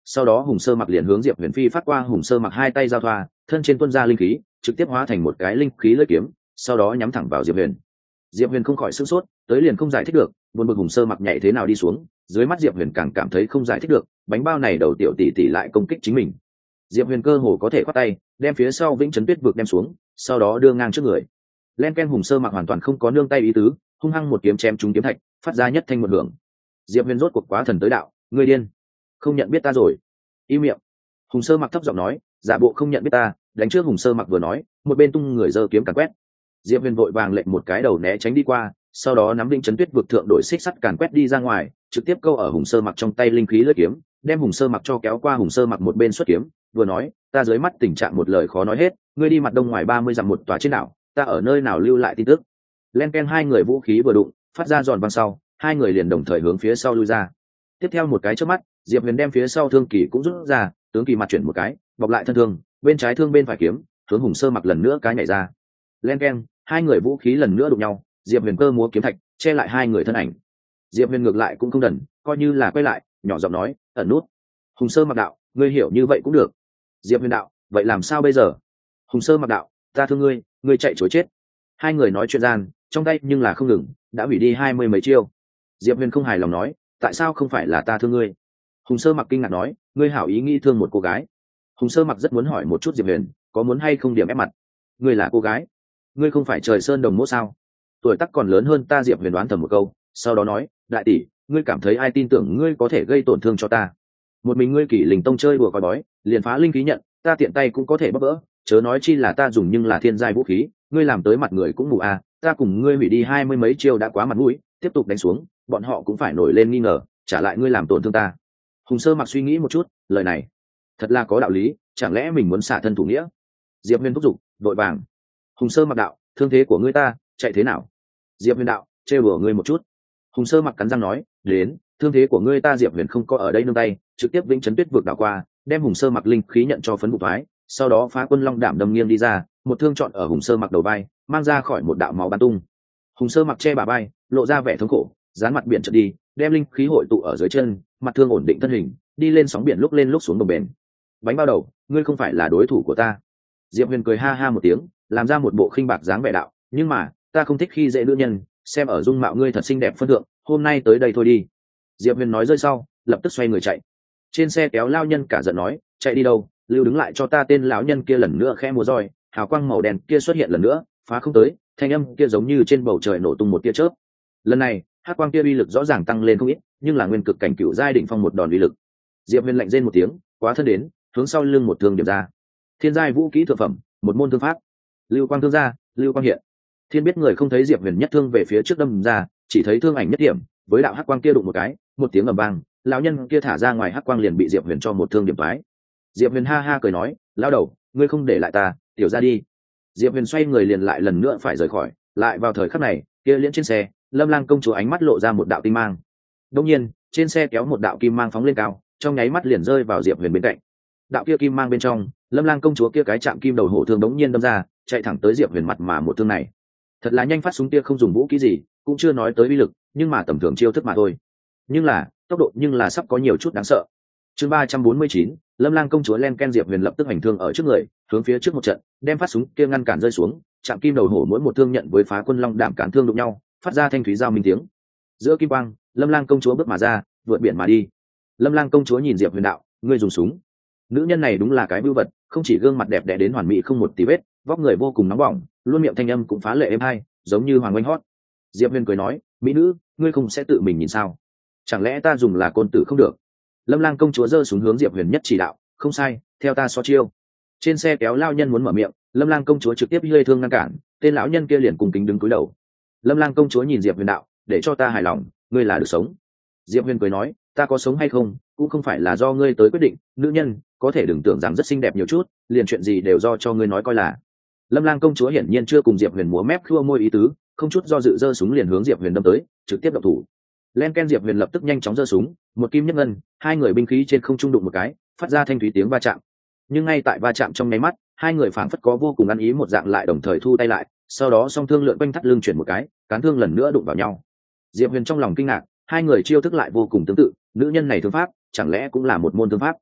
sau đó hùng sơ mặc liền hướng diệp huyền phi phát qua. Hùng sơ mặc hai tay giao thoa, thân trên tuân ra linh khí trực tiếp hóa thành một cái linh khí lưỡi kiếm, sau đó nhắm thẳng vào diệp huyền. Diệp huyền không khỏi sửng sốt, tới liền không giải thích được, buồn bực hùng sơ mặc nhảy thế nào đi xuống, dưới mắt diệp huyền càng cảm thấy không giải thích được, bánh bao này đầu tiểu tỷ tỷ lại công kích chính mình. Diệp huyền cơ hồ có thể khoát tay đem phía sau vĩnh chấn tuyết vực đem xuống, sau đó đưa ngang trước người. Len ken, hùng sơ mặc hoàn toàn không có nương tay ý tứ, hung hăng một kiếm chém trúng kiếm thạch, phát ra nhất thanh một hưởng. Diệp huyền rốt cuộc quá thần tới đạo, ngươi điên, không nhận biết ta rồi. Im miệng. Hùng sơ mặc thấp giọng nói, giả bộ không nhận biết ta. Đánh trước hùng sơ mặc vừa nói, một bên tung người giơ kiếm càn quét. Diệp huyền vội vàng lệnh một cái đầu né tránh đi qua, sau đó nắm đinh chấn tuyết vực thượng đổi xích sắt càn quét đi ra ngoài, trực tiếp câu ở hùng sơ mặc trong tay linh khí lưỡi kiếm, đem hùng sơ mặc cho kéo qua. Hùng sơ mặc một bên xuất kiếm vừa nói, ta dưới mắt tình trạng một lời khó nói hết, ngươi đi mặt đông ngoài 30 dặm một tòa trên đảo, ta ở nơi nào lưu lại tin tức. Len ken, hai người vũ khí vừa đụng phát ra giòn vang sau, hai người liền đồng thời hướng phía sau lui ra. Tiếp theo một cái chớp mắt, Diệp huyền đem phía sau thương kỳ cũng rút ra, tướng kỳ mặt chuyển một cái bọc lại thân thương, bên trái thương bên phải kiếm hướng hùng sơ mặc lần nữa cái nhảy ra. Len ken, hai người vũ khí lần nữa đụng nhau, Diệp huyền cơ múa kiếm thạch che lại hai người thân ảnh. Diệp huyền ngược lại cũng không đần, coi như là quay lại nhỏ giọng nói, ẩn nút. Hùng sơ mặc đạo, ngươi hiểu như vậy cũng được. Diệp huyền đạo, vậy làm sao bây giờ? Hùng sơ mặc đạo, ta thương ngươi, ngươi chạy chối chết. Hai người nói chuyện gian trong tay nhưng là không ngừng, đã hủy đi 20 mấy chiêu. Diệp huyền không hài lòng nói, tại sao không phải là ta thương ngươi? Hùng sơ mặc kinh ngạc nói, ngươi hảo ý nghĩ thương một cô gái. Hùng sơ mặc rất muốn hỏi một chút Diệp huyền có muốn hay không điểm ép mặt. Ngươi là cô gái, ngươi không phải trời sơn đồng mỗ sao? Tuổi tác còn lớn hơn ta. Diệp huyền đoán thầm một câu, sau đó nói, đại tỷ, ngươi cảm thấy ai tin tưởng ngươi có thể gây tổn thương cho ta? Một mình ngươi Kỷ Linh tông chơi đùa coi bói, liền phá linh khí nhận, ta tiện tay cũng có thể bóp vỡ, chớ nói chi là ta dùng nhưng là thiên giai vũ khí, ngươi làm tới mặt người cũng mù à. Ta cùng ngươi hủy đi 20 mấy chiêu đã quá mặt mũi, tiếp tục đánh xuống bọn họ cũng phải nổi lên nghi ngờ, trả lại ngươi làm tổn thương ta. Hùng sơ mặc suy nghĩ một chút, lời này thật là có đạo lý, chẳng lẽ mình muốn xả thân thủ nghĩa? Diệp huyền thúc giục vội vàng. Hùng sơ mặc đạo, thương thế của ngươi ta chạy thế nào? Diệp huyền đạo, trêu đùa ngươi một chút. Hùng sơ mặc cắn răng nói, đến, thương thế của ngươi ta. Diệp huyền không có ở đây nương tay, trực tiếp vĩnh chấn tuyết vực đảo qua, đem hùng sơ mặc linh khí nhận cho phấn bục thoái, sau đó phá quân long đảm đâm nghiêng đi ra, một thương chọn ở hùng sơ mặc đầu vai, mang ra khỏi một đạo máu bắn tung. Hùng sơ mặc che bả vai, lộ ra vẻ thống khổ, dán mặt biển trượt đi, đem linh khí hội tụ ở dưới chân, mặt thương ổn định thân hình, đi lên sóng biển lúc lên lúc xuống đồng bền. Bánh bao đầu, ngươi không phải là đối thủ của ta. Diệp huyền cười ha ha một tiếng, làm ra một bộ khinh bạc dáng vẻ đạo, nhưng mà ta không thích khi dễ nữ nhân, xem ở dung mạo ngươi thật xinh đẹp phân thượng, hôm nay tới đây thôi đi. Diệp huyền nói rơi sau, lập tức xoay người chạy. Trên xe kéo lao nhân cả giận nói, chạy đi đâu? Lưu đứng lại cho ta. Tên lão nhân kia lần nữa khẽ múa roi, hào quang màu đen kia xuất hiện lần nữa, phá không tới, thanh âm kia giống như trên bầu trời nổ tung một tia chớp. Lần này hắc quang kia uy lực rõ ràng tăng lên không ít, nhưng là nguyên cực cảnh cựu giai đỉnh phong một đòn uy lực. Diệp huyền lạnh rên một tiếng, quá thân đến hướng sau lưng một thương điểm ra. Thiên giai vũ kỹ thượng phẩm, một môn thương pháp. Lưu quang thương ra, lưu quang hiện. Thiên biết người không thấy Diệp huyền nhất thương về phía trước đâm ra, chỉ thấy thương ảnh nhất điểm với đạo hắc quang kia đụng một cái, một tiếng ầm vang, lão nhân kia thả ra ngoài hắc quang liền bị Diệp huyền cho một thương điểm phái. Diệp huyền ha ha cười nói, lão đầu, ngươi không để lại ta, tiểu ra đi. Diệp huyền xoay người liền lại lần nữa phải rời khỏi. Lại vào thời khắc này, kia liễn trên xe, Lâm Lang công chúa ánh mắt lộ ra một đạo tinh mang. Đột nhiên trên xe kéo một đạo kim mang phóng lên cao, trong nháy mắt liền rơi vào Diệp huyền bên cạnh. Đạo kia kim mang bên trong, Lâm Lang công chúa kia cái chạm kim đầu hổ thương đống nhiên đâm ra, chạy thẳng tới Diệp huyền mặt mà một thương này thật là nhanh. Phát súng kia không dùng vũ khí gì, cũng chưa nói tới uy lực, nhưng mà tầm thường chiêu thức mà thôi. Nhưng là tốc độ nhưng là sắp có nhiều chút đáng sợ. Chương 349, Lâm Lang công chúa len ken. Diệp huyền lập tức hành thương ở trước người, hướng phía trước một trận, đem phát súng kia ngăn cản rơi xuống. Chạm kim đầu hổ mỗi một thương nhận với phá quân long đảm cản thương đụng nhau, phát ra thanh thúy giao minh tiếng. Giữa kim quang, Lâm Lang công chúa bước mà ra, vượt biển mà đi. Lâm Lang công chúa nhìn Diệp huyền đạo, ngươi dùng súng. Nữ nhân này đúng là cái bưu vật, không chỉ gương mặt đẹp đẽ đến hoàn mỹ không một tí vết, vóc người vô cùng nóng bỏng, luôn miệng thanh âm cũng phá lệ êm hay, giống như hoàng oanh hót. Diệp huyền cười nói, mỹ nữ, ngươi không sẽ tự mình nhìn sao? Chẳng lẽ ta dùng là côn tử không được? Lâm Lang công chúa giơ xuống hướng Diệp huyền nhất chỉ đạo, không sai, theo ta so chiêu. Trên xe kéo lao nhân muốn mở miệng, Lâm Lang công chúa trực tiếp lơi thương ngăn cản, tên lão nhân kia liền cùng kính đứng cúi đầu. Lâm Lang công chúa nhìn Diệp huyền đạo, để cho ta hài lòng, ngươi là được sống. Diệp huyền cười nói, ta có sống hay không cũng không phải là do ngươi tới quyết định, nữ nhân có thể đừng tưởng rằng rất xinh đẹp nhiều chút, liền chuyện gì đều do cho ngươi nói coi là. Lâm Lang công chúa hiển nhiên chưa cùng Diệp huyền múa mép khua môi ý tứ, không chút do dự giơ súng liền hướng Diệp huyền đâm tới, trực tiếp động thủ. Len ken. Diệp huyền lập tức nhanh chóng giơ súng, một kim nhất ngân, hai người binh khí trên không trung đụng một cái, phát ra thanh thúy tiếng va chạm. Nhưng ngay tại va chạm trong nháy mắt, hai người phảng phất có vô cùng ăn ý một dạng lại đồng thời thu tay lại, sau đó song thương lượn quanh thắt lưng chuyển một cái, cán thương lần nữa đụng vào nhau. Diệp huyền trong lòng kinh ngạc, hai người chiêu thức lại vô cùng tương tự, nữ nhân này thương pháp chẳng lẽ cũng là một môn thương pháp?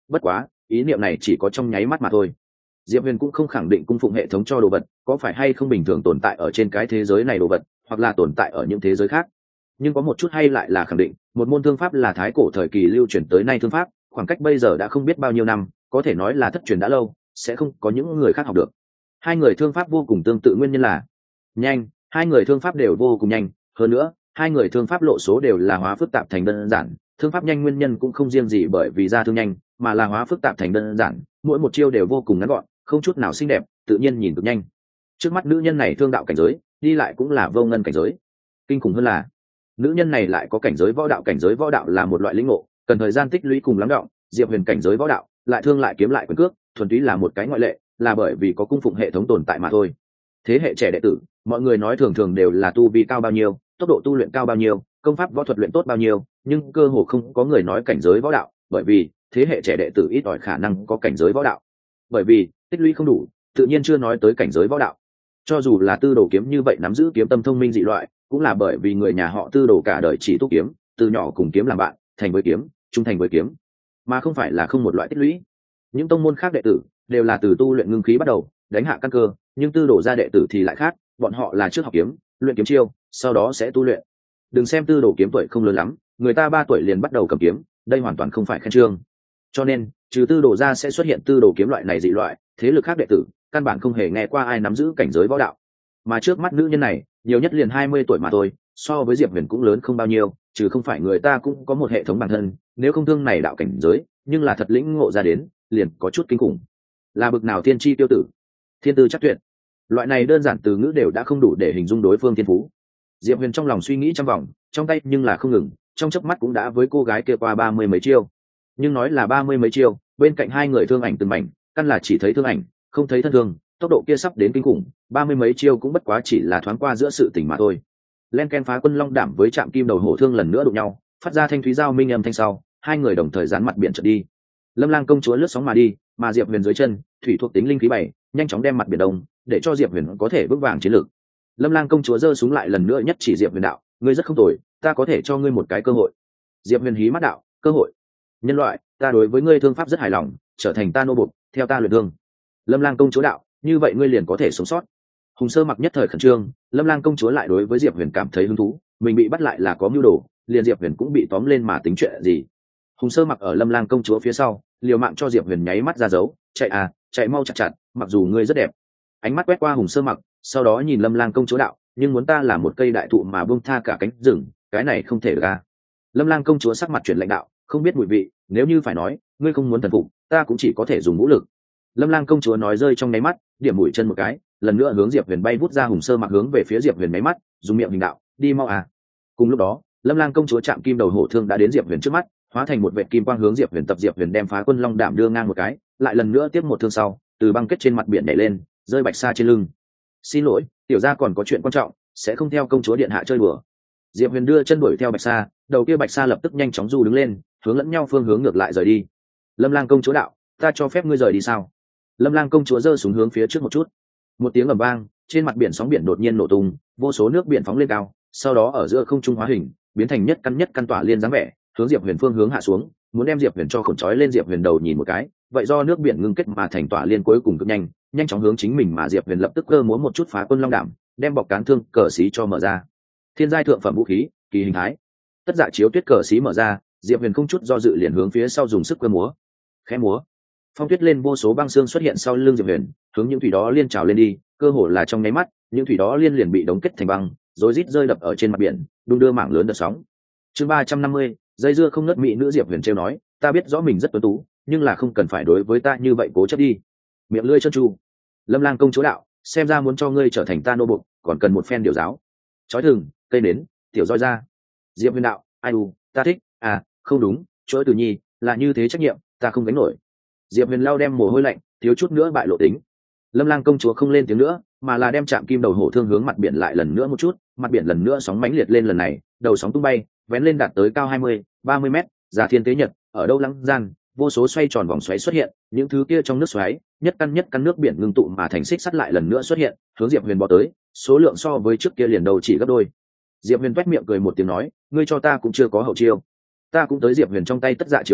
bất quá ý niệm này chỉ có trong nháy mắt mà thôi. Diệp Huyền cũng không khẳng định cung phụng hệ thống cho đồ vật có phải hay không bình thường tồn tại ở trên cái thế giới này đồ vật, hoặc là tồn tại ở những thế giới khác. Nhưng có một chút hay lại là khẳng định, một môn thương pháp là thái cổ thời kỳ lưu truyền tới nay thương pháp, khoảng cách bây giờ đã không biết bao nhiêu năm, có thể nói là thất truyền đã lâu, sẽ không có những người khác học được. Hai người thương pháp vô cùng tương tự, nguyên nhân là nhanh, hai người thương pháp đều vô cùng nhanh, hơn nữa hai người thương pháp lộ số đều là hóa phức tạp thành đơn giản. Thương pháp nhanh nguyên nhân cũng không riêng gì bởi vì ra thương nhanh, mà là hóa phức tạp thành đơn giản, mỗi một chiêu đều vô cùng ngắn gọn, không chút nào xinh đẹp, tự nhiên nhìn cực nhanh. Trước mắt nữ nhân này thương đạo cảnh giới, đi lại cũng là vô ngân cảnh giới. Kinh khủng hơn là nữ nhân này lại có cảnh giới võ đạo. Cảnh giới võ đạo là một loại lĩnh ngộ, cần thời gian tích lũy cùng lắng đọng. Diệp Huyền cảnh giới võ đạo lại thương lại kiếm lại quyền cước, thuần túy là một cái ngoại lệ, là bởi vì có cung phụng hệ thống tồn tại mà thôi. Thế hệ trẻ đệ tử, mọi người nói thường thường đều là tu vi cao bao nhiêu, tốc độ tu luyện cao bao nhiêu, công pháp võ thuật luyện tốt bao nhiêu, nhưng cơ hồ không có người nói cảnh giới võ đạo, bởi vì thế hệ trẻ đệ tử ít ỏi khả năng có cảnh giới võ đạo, bởi vì tích lũy không đủ, tự nhiên chưa nói tới cảnh giới võ đạo. Cho dù là Tư Đồ Kiếm như vậy nắm giữ kiếm tâm thông minh dị loại, cũng là bởi vì người nhà họ Tư Đồ cả đời chỉ tu kiếm, từ nhỏ cùng kiếm làm bạn, thành với kiếm, trung thành với kiếm, mà không phải là không một loại tích lũy. Những tông môn khác đệ tử đều là từ tu luyện ngưng khí bắt đầu, đánh hạ căn cơ, nhưng Tư Đồ gia đệ tử thì lại khác, bọn họ là trước học kiếm, luyện kiếm chiêu, sau đó sẽ tu luyện. Đừng xem Tư Đồ Kiếm tuổi không lớn lắm, người ta 3 tuổi liền bắt đầu cầm kiếm, đây hoàn toàn không phải khen trương. Cho nên, trừ Tư Đồ gia sẽ xuất hiện Tư Đồ Kiếm loại này dị loại, thế lực khác đệ tử căn bản không hề nghe qua ai nắm giữ cảnh giới võ đạo. Mà trước mắt nữ nhân này, nhiều nhất liền 20 tuổi mà thôi, so với Diệp Huyền cũng lớn không bao nhiêu, trừ không phải người ta cũng có một hệ thống bản thân, nếu không thương này đạo cảnh giới, nhưng là thật lĩnh ngộ ra đến, liền có chút kinh khủng. Là bực nào thiên chi tiêu tử, thiên tư chắc tuyệt. Loại này đơn giản từ ngữ đều đã không đủ để hình dung đối phương thiên phú. Diệp Huyền trong lòng suy nghĩ trăm vòng, trong tay nhưng là không ngừng, trong chớp mắt cũng đã với cô gái kia qua 30 mấy chiêu. Nhưng nói là 30 mấy chiêu, bên cạnh hai người thương ảnh từng mảnh, căn là chỉ thấy thương ảnh, không thấy thân thương, tốc độ kia sắp đến kinh khủng, 30 mấy chiêu cũng bất quá chỉ là thoáng qua giữa sự tình mà thôi. Len ken phá quân long đảm với chạm kim đầu hổ thương lần nữa đụng nhau, phát ra thanh thúy giao minh âm thanh sau, hai người đồng thời dán mặt biển trượt đi. Lâm Lang công chúa lướt sóng mà đi, mà Diệp Huyền dưới chân, thủy thuộc tính linh khí bảy, nhanh chóng đem mặt biển đông, để cho Diệp Huyền có thể vững vàng chiến lược. Lâm Lang công chúa giơ súng lại lần nữa nhất chỉ Diệp Huyền đạo, ngươi rất không tồi, ta có thể cho ngươi một cái cơ hội. Diệp Huyền hí mắt đạo, cơ hội? Nhân loại, ta đối với ngươi thương pháp rất hài lòng, trở thành ta nô bộc, theo ta luyện thương. Lâm Lang công chúa đạo, như vậy ngươi liền có thể sống sót. Hùng Sơ Mặc nhất thời khẩn trương, Lâm Lang công chúa lại đối với Diệp Huyền cảm thấy hứng thú, mình bị bắt lại là có mưu đồ, liền Diệp Huyền cũng bị tóm lên mà tính chuyện gì. Hùng Sơ Mặc ở Lâm Lang công chúa phía sau, liều mạng cho Diệp Huyền nháy mắt ra dấu, chạy à, chạy mau chặt chặt, mặc dù ngươi rất đẹp. Ánh mắt quét qua Hùng Sơ Mặc, sau đó nhìn Lâm Lang công chúa đạo, nhưng muốn ta là một cây đại thụ mà buông tha cả cánh rừng, cái này không thể được à. Lâm Lang công chúa sắc mặt chuyển lãnh đạo, không biết mùi vị, nếu như phải nói, ngươi không muốn thần phục, ta cũng chỉ có thể dùng vũ lực. Lâm Lang công chúa nói rơi trong nháy mắt, điểm mũi chân một cái, lần nữa hướng Diệp Huyền bay vút ra. Hùng Sơ Mặc hướng về phía Diệp Huyền nháy mắt, dùng miệng hình đạo, đi mau à. Cùng lúc đó, Lâm Lang công chúa chạm kim đầu hổ thương đã đến Diệp Huyền trước mắt, hóa thành một vệt kim quang hướng Diệp Huyền tập. Diệp Huyền đem phá quân long đảm đưa ngang một cái, lại lần nữa tiếp một thương sau, từ băng kết trên mặt biển nhảy lên, rơi Bạch Sa trên lưng. Xin lỗi, tiểu gia còn có chuyện quan trọng, sẽ không theo công chúa điện hạ chơi đùa. Diệp Huyền đưa chân đuổi theo Bạch Sa, đầu kia Bạch Sa lập tức nhanh chóng du đứng lên, hướng lẫn nhau phương hướng ngược lại rời đi. Lâm Lang công chúa đạo, ta cho phép ngươi rời đi sao? Lâm Lang công chúa giơ xuống hướng phía trước một chút, một tiếng ầm vang, trên mặt biển sóng biển đột nhiên nổ tung, vô số nước biển phóng lên cao, sau đó ở giữa không trung hóa hình, biến thành nhất căn tỏa liên dáng vẻ, hướng Diệp Huyền phương hướng hạ xuống, muốn đem Diệp Huyền cho khổng trói lên. Diệp Huyền đầu nhìn một cái, vậy do nước biển ngưng kết mà thành tỏa liên cuối cùng cực nhanh, nhanh chóng hướng chính mình. Mà Diệp Huyền lập tức cơ múa một chút phá quân long đảm, đem bọc cán thương cờ xí cho mở ra. Thiên giai thượng phẩm vũ khí, kỳ hình thái. Tất dạ chiếu tuyết cờ xí mở ra, Diệp Huyền không chút do dự liền hướng phía sau dùng sức cơ múa. Khẽ múa, phong tuyết lên vô số băng xương xuất hiện sau lưng Diệp Huyền, hướng những thủy đó liên trào lên đi, cơ hồ là trong nháy mắt, những thủy đó liên liền bị đóng kết thành băng, rối rít rơi đập ở trên mặt biển, đung đưa mảng lớn đợt sóng. Chương 350, dây dưa không nứt. Mỹ nữ Diệp Huyền trêu nói, ta biết rõ mình rất tuấn tú, nhưng là không cần phải đối với ta như vậy cố chấp đi. Miệng lưỡi trơn tru. Lâm Lang công chúa đạo, xem ra muốn cho ngươi trở thành ta nô bộc, còn cần một phen điều giáo. Chói thừng, cây nến, tiểu roi ra. Diệp Huyền đạo, ai u, ta thích, à, không đúng, chối từ nhi, là như thế trách nhiệm, ta không gánh nổi. Diệp Huyền lau đem mồ hôi lạnh, thiếu chút nữa bại lộ tính. Lâm Lang công chúa không lên tiếng nữa, mà là đem chạm kim đầu hổ thương hướng mặt biển lại lần nữa một chút, mặt biển lần nữa sóng mãnh liệt lên. Lần này, đầu sóng tung bay, vén lên đạt tới cao 20-30 mét. Giả thiên tế nhật, ở đâu lăng gian, vô số xoay tròn vòng xoáy xuất hiện, những thứ kia trong nước xoáy, nhất căn nước biển ngưng tụ mà thành xích sắt lại lần nữa xuất hiện, hướng Diệp Huyền bò tới, số lượng so với trước kia liền đầu chỉ gấp đôi. Diệp Huyền toét miệng cười một tiếng nói, ngươi cho ta cũng chưa có hậu chiêu. Ta cũng tới. Diệp Huyền trong tay tất dạ chiếu tuyết,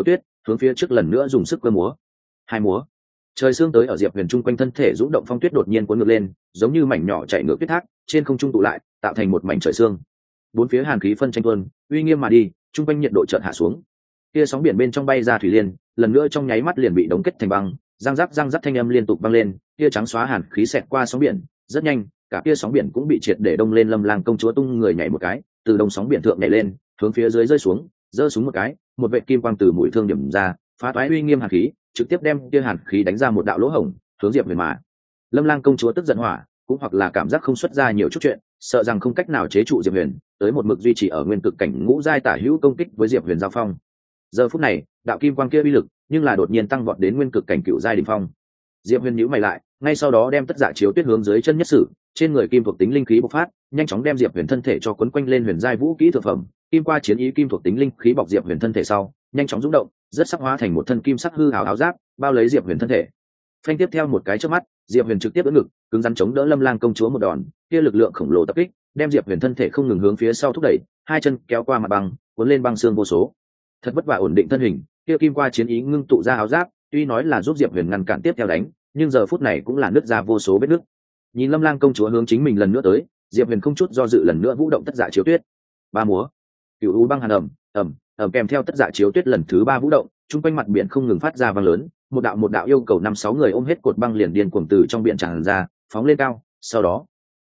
hướng phía trước lần nữa dùng sức cơ múa. Hai múa, trời sương tới ở Diệp Huyền trung quanh thân thể rung động phong tuyết đột nhiên cuốn ngược lên, giống như mảnh nhỏ chảy ngược tuyết thác, trên không trung tụ lại, tạo thành một mảnh trời sương. Bốn phía hàn khí phân tranh tuôn, uy nghiêm mà đi, trung quanh nhiệt độ chợt hạ xuống. Kia sóng biển bên trong bay ra thủy liên, lần nữa trong nháy mắt liền bị đóng kết thành băng, răng rắc thanh âm liên tục vang lên, kia trắng xóa hàn khí xẹt qua sóng biển, rất nhanh, cả kia sóng biển cũng bị triệt để đông lên. Lâm Lang công chúa tung người nhảy một cái, từ đông sóng biển thượng nhảy lên, hướng phía dưới rơi xuống, giơ xuống một cái, một vệt kim quang từ mũi thương điểm ra, phá toái uy nghiêm hàn khí, trực tiếp đem kia hàn khí đánh ra một đạo lỗ hổng, hướng Diệp Huyền mà. Lâm Lang công chúa tức giận hỏa, cũng hoặc là cảm giác không xuất ra nhiều chút chuyện, sợ rằng không cách nào chế trụ Diệp Huyền, tới một mực duy trì ở nguyên cực cảnh ngũ giai tả hữu công kích với Diệp Huyền giao phong. Giờ phút này, đạo kim quang kia uy lực, nhưng là đột nhiên tăng vọt đến nguyên cực cảnh cựu giai đỉnh phong. Diệp Huyền nhíu mày lại, ngay sau đó đem tất dạ chiếu tuyết hướng dưới chân nhất sử, trên người kim thuộc tính linh khí bộc phát, nhanh chóng đem Diệp Huyền thân thể cho quấn quanh lên huyền giai vũ kỹ thượng phẩm, kim qua chiến ý kim thuộc tính linh khí bọc Diệp Huyền thân thể sau, nhanh chóng rung động, rất sắc hóa thành một thân kim sắc hư ảo áo giáp, bao lấy Diệp Huyền thân thể. Phanh tiếp theo một cái chớp mắt, Diệp Huyền trực tiếp ưỡn ngực, cứng rắn chống đỡ Lâm Lang công chúa một đòn, kia lực lượng khổng lồ tập kích, đem Diệp Huyền thân thể không ngừng hướng phía sau thúc đẩy, hai chân kéo qua mặt băng, cuốn lên băng xương vô số. Thật vất vả ổn định thân hình, kia kim qua chiến ý ngưng tụ ra áo giáp, tuy nói là giúp Diệp Huyền ngăn cản tiếp theo đánh, nhưng giờ phút này cũng là nứt ra vô số vết nứt. Nhìn Lâm Lang công chúa hướng chính mình lần nữa tới, Diệp Huyền không chút do dự lần nữa vũ động tất dạ chiếu tuyết. Ba múa, cựu u băng hàn ầm kèm theo tất dạ chiếu tuyết lần thứ ba vũ động, trung quanh mặt biển không ngừng phát ra vang lớn, một đạo yêu cầu 5-6 người ôm hết cột băng liền điên cuồng từ trong biển tràn ra, phóng lên cao, sau đó,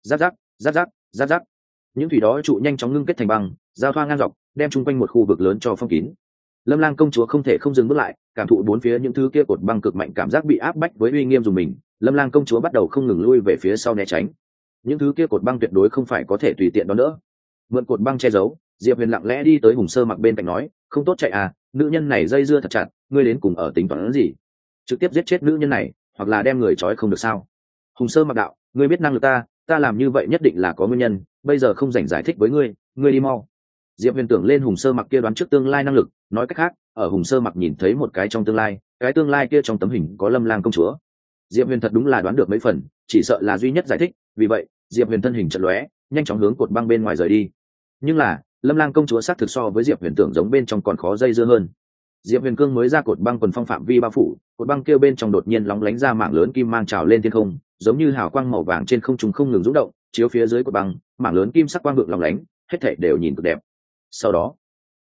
rắc, những thủy đó trụ nhanh chóng ngưng kết thành băng, giao thoa ngang dọc, đem trung quanh một khu vực lớn cho phong kín. Lâm Lang công chúa không thể không dừng bước lại, cảm thụ bốn phía những thứ kia cột băng cực mạnh cảm giác bị áp bách với uy nghiêm dùng mình, Lâm Lang công chúa bắt đầu không ngừng lui về phía sau né tránh. Những thứ kia cột băng tuyệt đối không phải có thể tùy tiện đón đỡ. Mượn cột băng che giấu, Diệp Huyền lặng lẽ đi tới Hùng Sơ Mặc bên cạnh nói, không tốt chạy à, nữ nhân này dây dưa thật chặt, ngươi đến cùng ở tính toán gì? Trực tiếp giết chết nữ nhân này, hoặc là đem người trói không được sao? Hùng Sơ Mặc đạo, ngươi biết năng lực ta làm như vậy nhất định là có nguyên nhân, bây giờ không rảnh giải thích với ngươi đi mau. Diệp Huyền tưởng lên Hùng Sơ Mặc kia đoán trước tương lai năng lực, nói cách khác, ở Hùng Sơ Mặc nhìn thấy một cái trong tương lai, cái tương lai kia trong tấm hình có Lâm Lang công chúa. Diệp Huyền thật đúng là đoán được mấy phần, chỉ sợ là duy nhất giải thích, vì vậy, Diệp Huyền thân hình chợt lóe, nhanh chóng hướng cột băng bên ngoài rời đi. Nhưng là, Lâm Lang công chúa xác thực so với Diệp Huyền tưởng giống bên trong còn khó dây dưa hơn. Diệp Huyền cương mới ra cột băng quần phong phạm vi bao phủ, cột băng kia bên trong đột nhiên lóng lánh ra mảng lớn kim mang trào lên thiên không, giống như hào quang màu vàng trên không trung không ngừng rung động, chiếu phía dưới cột băng, mảng lớn kim sắc quang vượng lóng lánh, hết thảy đều nhìn cực đẹp. Sau đó,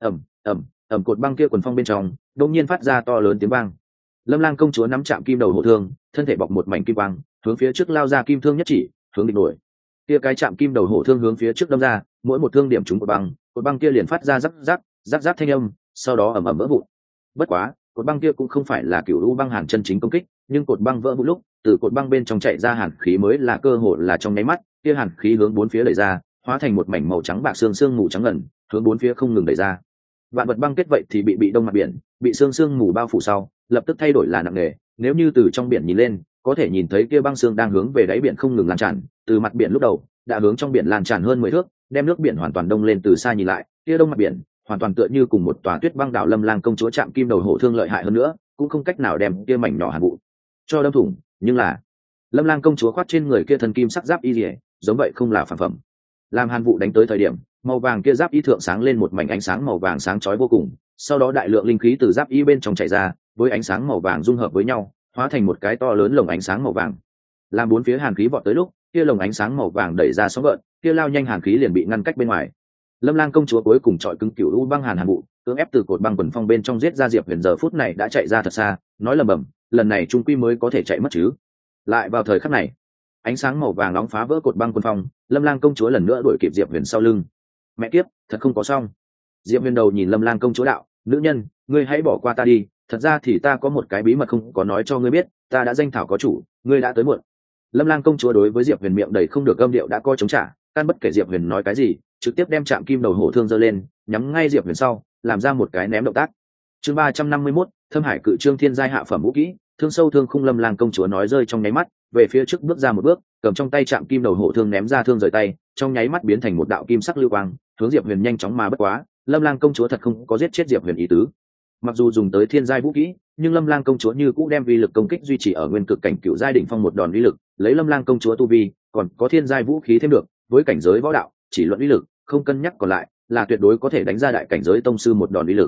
ầm cột băng kia quần phong bên trong, đột nhiên phát ra to lớn tiếng vang. Lâm Lang công chúa nắm chạm kim đầu hộ thương, thân thể bọc một mảnh kim quang, hướng phía trước lao ra kim thương nhất chỉ, hướng địch nổi. Kia cái chạm kim đầu hổ thương hướng phía trước đâm ra, mỗi một thương điểm trúng cột băng kia liền phát ra rắc thanh âm, sau đó ầm ầm vỡ vụn. Bất quá, cột băng kia cũng không phải là cửu u băng hàn chân chính công kích, nhưng cột băng vỡ vụn lúc, từ cột băng bên trong chạy ra hàn khí mới là cơ hội là trong nháy mắt, kia hàn khí hướng bốn phía đẩy ra, hóa thành một mảnh màu trắng bạc sương mù trắng ngần, hướng bốn phía không ngừng đẩy ra. Vạn vật băng kết vậy thì bị đông mặt biển, bị sương mù bao phủ sau, lập tức thay đổi là nặng nề, nếu như từ trong biển nhìn lên, có thể nhìn thấy kia băng sương đang hướng về đáy biển không ngừng lan tràn, từ mặt biển lúc đầu đã hướng trong biển lan tràn hơn 10 thước, đem nước biển hoàn toàn đông lên. Từ xa nhìn lại, kia đông mặt biển hoàn toàn tựa như cùng một tòa tuyết băng đảo. Lâm Lang công chúa chạm kim đầu hổ thương lợi hại hơn nữa, cũng không cách nào đem kia mảnh nhỏ hàn vụ cho đâm thủng, nhưng là Lâm Lang công chúa khoác trên người kia thần kim sắc giáp y liễu, giống vậy không là phản phẩm. Làm hàn vụ đánh tới thời điểm, màu vàng kia giáp y thượng sáng lên một mảnh ánh sáng màu vàng sáng chói vô cùng, sau đó đại lượng linh khí từ giáp y bên trong chảy ra, với ánh sáng màu vàng dung hợp với nhau, hóa thành một cái to lớn lồng ánh sáng màu vàng. Làm bốn phía hàn khí vọt tới lúc, kia lồng ánh sáng màu vàng đẩy ra sóng gợn, kia lao nhanh hàn khí liền bị ngăn cách bên ngoài. Lâm Lang công chúa cuối cùng trọi cứng cửu u băng hàn vụ, cưỡng ép từ cột băng quần phong bên trong giết ra Diệp Huyền. Giờ phút này đã chạy ra thật xa, nói lầm bầm, lần này trung quy mới có thể chạy mất chứ. Lại vào thời khắc này, ánh sáng màu vàng nóng phá vỡ cột băng quần phong, Lâm Lang công chúa lần nữa đuổi kịp Diệp Huyền sau lưng. Mẹ kiếp, thật không có xong. Diệp Huyền đầu nhìn Lâm Lang công chúa đạo, nữ nhân, ngươi hãy bỏ qua ta đi, thật ra thì ta có một cái bí mật không có nói cho ngươi biết, ta đã danh thảo có chủ, ngươi đã tới muộn. Lâm Lang công chúa đối với Diệp Huyền miệng đầy không được âm điệu đã coi chống trả, căn bất kể Diệp Huyền nói cái gì, trực tiếp đem chạm kim đầu hổ thương giơ lên, nhắm ngay Diệp Huyền sau, làm ra một cái ném động tác. Chương 351, Thâm Hải Cự Trương thiên giai hạ phẩm vũ kỹ, thương sâu thương khung. Lâm Lang công chúa nói rơi trong nháy mắt, về phía trước bước ra một bước, cầm trong tay chạm kim đầu hổ thương ném ra, thương rời tay, trong nháy mắt biến thành một đạo kim sắc lưu quang, hướng Diệp Huyền nhanh chóng mà bất quá. Lâm Lang công chúa thật không có giết chết Diệp Huyền ý tứ. Mặc dù dùng tới thiên giai vũ kỹ, nhưng Lâm Lang công chúa như cũ đem vi lực công kích duy trì ở nguyên cực cảnh cựu giai đỉnh phong một đòn uy lực, lấy Lâm Lang công chúa tu vi, còn có thiên giai vũ khí thêm được, với cảnh giới võ đạo, chỉ luận uy lực, không cân nhắc còn lại, là tuyệt đối có thể đánh ra đại cảnh giới tông sư một đòn uy lực.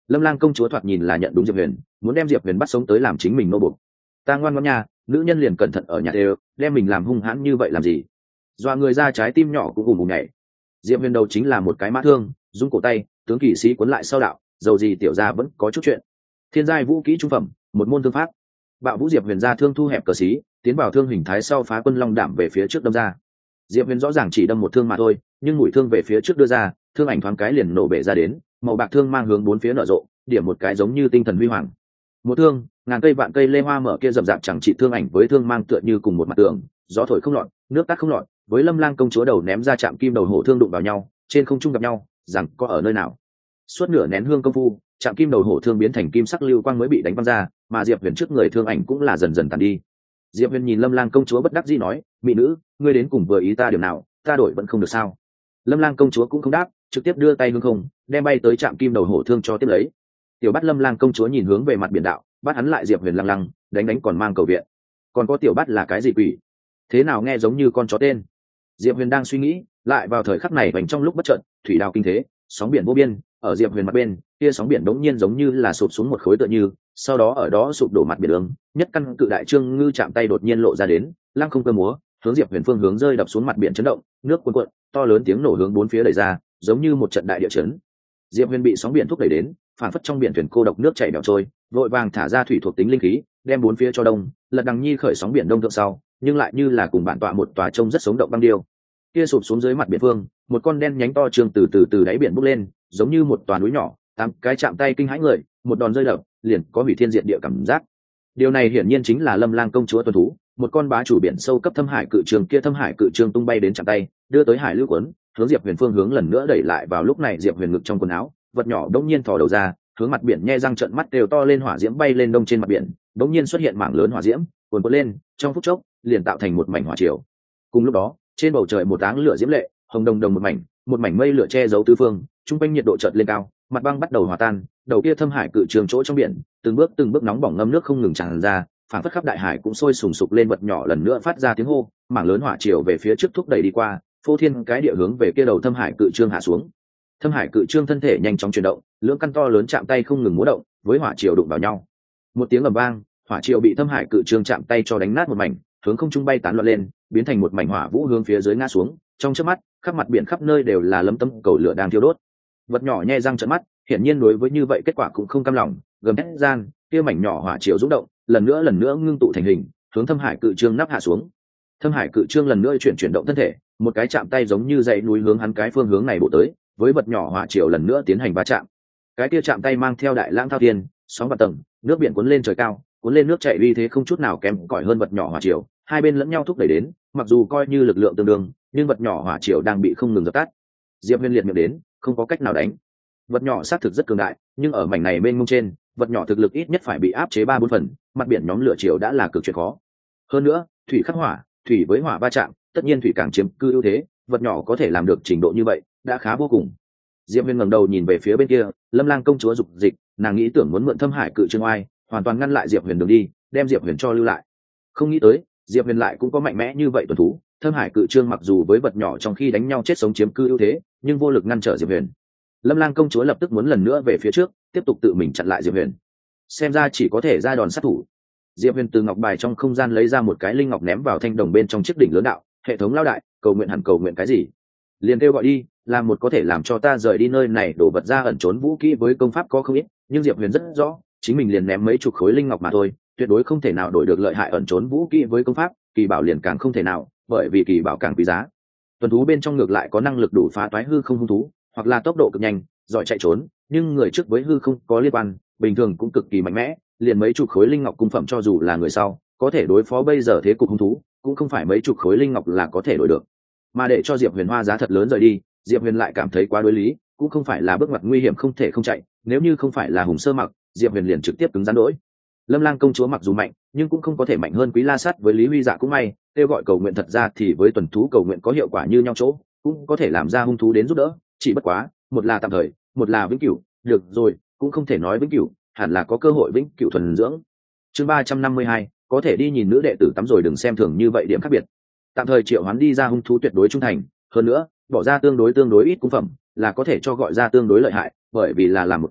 Lâm Lang công chúa thoạt nhìn là nhận đúng Diệp Huyền, muốn đem Diệp Huyền bắt sống tới làm chính mình nô buộc. Ta ngoan ngoãn nha, nữ nhân liền cẩn thận ở nhà đều, đem mình làm hung hãn như vậy làm gì? Doa người ra trái tim nhỏ cũng ùm ùm nhảy. Diệp Huyền đầu chính là một cái mã thương, dung cổ tay, tướng kỵ sĩ cuốn lại sau đạo, dầu gì tiểu gia vẫn có chút chuyện. Thiên giai vũ kỹ trung phẩm, một môn thương pháp. Bạo vũ Diệp Huyền ra thương thu hẹp cờ xí, tiến vào thương hình thái sau phá quân long đảm về phía trước đâm ra. Diệp Huyền rõ ràng chỉ đâm một thương mà thôi, nhưng mũi thương về phía trước đưa ra, thương ảnh thoáng cái liền nổ bể ra đến, màu bạc thương mang hướng bốn phía nở rộ, điểm một cái giống như tinh thần huy hoàng. Một thương, ngàn cây vạn cây lê hoa mở kia rậm rạp chẳng trị thương ảnh với thương mang tựa như cùng một mặt tường, gió thổi không lọt, nước tắt không lọt, với Lâm Lang công chúa đầu ném ra chạm kim đầu hổ thương đụng vào nhau, trên không trung gặp nhau, rằng có ở nơi nào. Suốt nửa nén hương công phu, chạm kim đầu hổ thương biến thành kim sắc lưu quang mới bị đánh văng ra, mà Diệp Huyền trước người thương ảnh cũng là dần dần tàn đi. Diệp Huyền nhìn Lâm Lang công chúa bất đắc dĩ nói, mỹ nữ, ngươi đến cùng vừa ý ta điều nào, ta đổi vẫn không được sao? Lâm Lang công chúa cũng không đáp, trực tiếp đưa tay hướng không, đem bay tới chạm kim đầu hổ thương cho tiếp lấy. Tiểu Bát Lâm Lang công chúa nhìn hướng về mặt biển đạo, bắt hắn lại Diệp Huyền lăng lăng, đánh còn mang cầu viện. Còn có Tiểu Bát là cái gì quỷ? Thế nào nghe giống như con chó tên? Diệp Huyền đang suy nghĩ, lại vào thời khắc này vành trong lúc bất chợt, thủy đào kinh thế, sóng biển vô biên, ở Diệp Huyền mặt bên, kia sóng biển đống nhiên giống như là sụp xuống một khối tựa như, sau đó ở đó sụp đổ mặt biển đường, nhất căn cự đại trương ngư chạm tay đột nhiên lộ ra đến, lăng không cơ múa, hướng Diệp Huyền phương hướng rơi đập xuống mặt biển chấn động, nước cuồn cuộn, to lớn tiếng nổ hướng bốn phía đẩy ra, giống như một trận đại địa chấn. Diệp Huyền bị sóng biển thúc đẩy đến, phản phất trong biển thuyền cô độc nước chảy bèo trôi, vội vàng thả ra thủy thuộc tính linh khí, đem bốn phía cho đông, lật đằng nhi khởi sóng biển đông thượng sau, nhưng lại như là cùng bạn tọa một tòa trông rất sống động băng điêu. Kia sụp xuống dưới mặt biển phương, một con đen nhánh to trường từ đáy biển bốc lên, giống như một tòa núi nhỏ, tám cái chạm tay kinh hãi người, một đòn rơi đập, liền có hủy thiên diệt địa cảm giác. Điều này hiển nhiên chính là Lâm Lang công chúa tuân thú, một con bá chủ biển sâu cấp thâm hải cự trường, kia thâm hải cự trường tung bay đến chạm tay, đưa tới hải lưu cuốn, hướng Diệp Huyền phương hướng lần nữa đẩy lại. Vào lúc này Diệp Huyền ngực trong quần áo, vật nhỏ đống nhiên thò đầu ra, hướng mặt biển nhe răng trợn mắt đều to lên, hỏa diễm bay lên đông trên mặt biển, đống nhiên xuất hiện mảng lớn hỏa diễm, cuồn cuộn lên, trong phút chốc, liền tạo thành một mảnh hỏa triều. Cùng lúc đó, trên bầu trời một áng lửa diễm lệ, hồng đồng đồng một mảnh mây lửa che giấu tứ phương, trung quanh nhiệt độ chợt lên cao, mặt băng bắt đầu hòa tan, đầu kia thâm hải cự trường chỗ trong biển, từng bước nóng bỏng ngâm nước không ngừng tràn ra, phản phất khắp đại hải cũng sôi sùng sục lên. Vật nhỏ lần nữa phát ra tiếng hô, mảng lớn hỏa triều về phía trước thúc đẩy đi qua, phô thiên cái địa hướng về kia đầu thâm hải cự trương hạ xuống. Thâm hải cự trương thân thể nhanh chóng chuyển động, lưỡng căn to lớn chạm tay không ngừng múa động, với hỏa triều đụng vào nhau. Một tiếng ầm vang, hỏa triều bị thâm hải cự trương chạm tay cho đánh nát một mảnh, hướng không trung bay tán loạn lên, biến thành một mảnh hỏa vũ hướng phía dưới ngã xuống. Trong chớp mắt, khắp mặt biển khắp nơi đều là lấm tấm cầu lửa đang thiêu đốt. Vật nhỏ nhe răng trợn mắt, hiển nhiên đối với như vậy kết quả cũng không cam lòng, gầm thét gian, kia mảnh nhỏ hỏa triều rung động, lần nữa ngưng tụ thành hình, hướng thâm hải cự trương nắp hạ xuống. Thâm hải cự trương lần nữa chuyển động thân thể, một cái chạm tay giống như dãy núi hướng hắn cái phương hướng này bổ tới, với vật nhỏ hỏa triều lần nữa tiến hành va chạm. Cái kia chạm tay mang theo đại lãng thao thiên, sóng vạn tầng, nước biển cuốn lên trời cao, cuốn lên nước chảy uy thế không chút nào kém cỏi hơn vật nhỏ hỏa triều, hai bên lẫn nhau thúc đẩy đến, mặc dù coi như lực lượng tương đương, nhưng vật nhỏ hỏa triều đang bị không ngừng dập tắt. Diệp Huyền liệt miệng đến, không có cách nào đánh. Vật nhỏ xác thực rất cường đại, nhưng ở mảnh này bên ngông trên, vật nhỏ thực lực ít nhất phải bị áp chế 3-4 phần, mặt biển nhóm lửa triều đã là cực chuyện khó. Hơn nữa, thủy khắc hỏa, thủy với hỏa va chạm, tất nhiên thủy càng chiếm cư ưu thế, vật nhỏ có thể làm được trình độ như vậy, đã khá vô cùng. Diệp Huyền ngẩng đầu nhìn về phía bên kia, Lâm Lang công chúa dục dịch, nàng nghĩ tưởng muốn mượn thâm hải cự trương oai, hoàn toàn ngăn lại Diệp Huyền đường đi, đem Diệp Huyền cho lưu lại. Không nghĩ tới, Diệp Huyền lại cũng có mạnh mẽ như vậy tuần thú. Thâm hải cự trương mặc dù với vật nhỏ trong khi đánh nhau chết sống chiếm cư ưu thế, nhưng vô lực ngăn trở Diệp Huyền. Lâm Lang công chúa lập tức muốn lần nữa về phía trước, tiếp tục tự mình chặn lại Diệp Huyền. Xem ra chỉ có thể ra đòn sát thủ. Diệp Huyền từ ngọc bài trong không gian lấy ra một cái linh ngọc ném vào thanh đồng bên trong chiếc đỉnh lớn đạo, hệ thống lao đại, cầu nguyện cái gì? Liền kêu gọi đi, làm một có thể làm cho ta rời đi nơi này đổ vật ra ẩn trốn vũ kỹ với công pháp có không ít, nhưng Diệp Huyền rất rõ, chính mình liền ném mấy chục khối linh ngọc mà thôi, tuyệt đối không thể nào đổi được lợi hại ẩn trốn vũ kỹ với công pháp, kỳ bảo liền càng không thể nào, bởi vì kỳ bảo càng quý giá. Tuần thú bên trong ngược lại có năng lực đủ phá toái hư không hung thú, hoặc là tốc độ cực nhanh, giỏi chạy trốn, nhưng người trước với hư không có liên quan, bình thường cũng cực kỳ mạnh mẽ, liền mấy chục khối linh ngọc cung phẩm cho dù là người sau, có thể đối phó bây giờ thế cục hung thú, cũng không phải mấy chục khối linh ngọc là có thể đổi được. Mà để cho Diệp Huyền hoa giá thật lớn rời đi, Diệp Huyền lại cảm thấy quá đối lý, cũng không phải là bước ngoặt nguy hiểm không thể không chạy, nếu như không phải là Hùng Sơ Mặc, Diệp Huyền liền trực tiếp cứng rắn đỗi. Lâm Lang công chúa mặc dù mạnh, nhưng cũng không có thể mạnh hơn Quý La Sát với Lý Huy Dạ cũng may, kêu gọi cầu nguyện thật ra thì với tuần thú cầu nguyện có hiệu quả như nhau chỗ, cũng có thể làm ra hung thú đến giúp đỡ, chỉ bất quá, một là tạm thời, một là vĩnh cửu, được rồi, cũng không thể nói vĩnh cửu, hẳn là có cơ hội vĩnh cửu thuần dưỡng. Chương 352, có thể đi nhìn nữ đệ tử tắm rồi đừng xem thường như vậy điểm khác biệt. Tạm thời triệu hoán đi ra hung thú tuyệt đối trung thành, hơn nữa, bỏ ra tương đối ít cung phẩm, là có thể cho gọi ra tương đối lợi hại, bởi vì là làm một cú,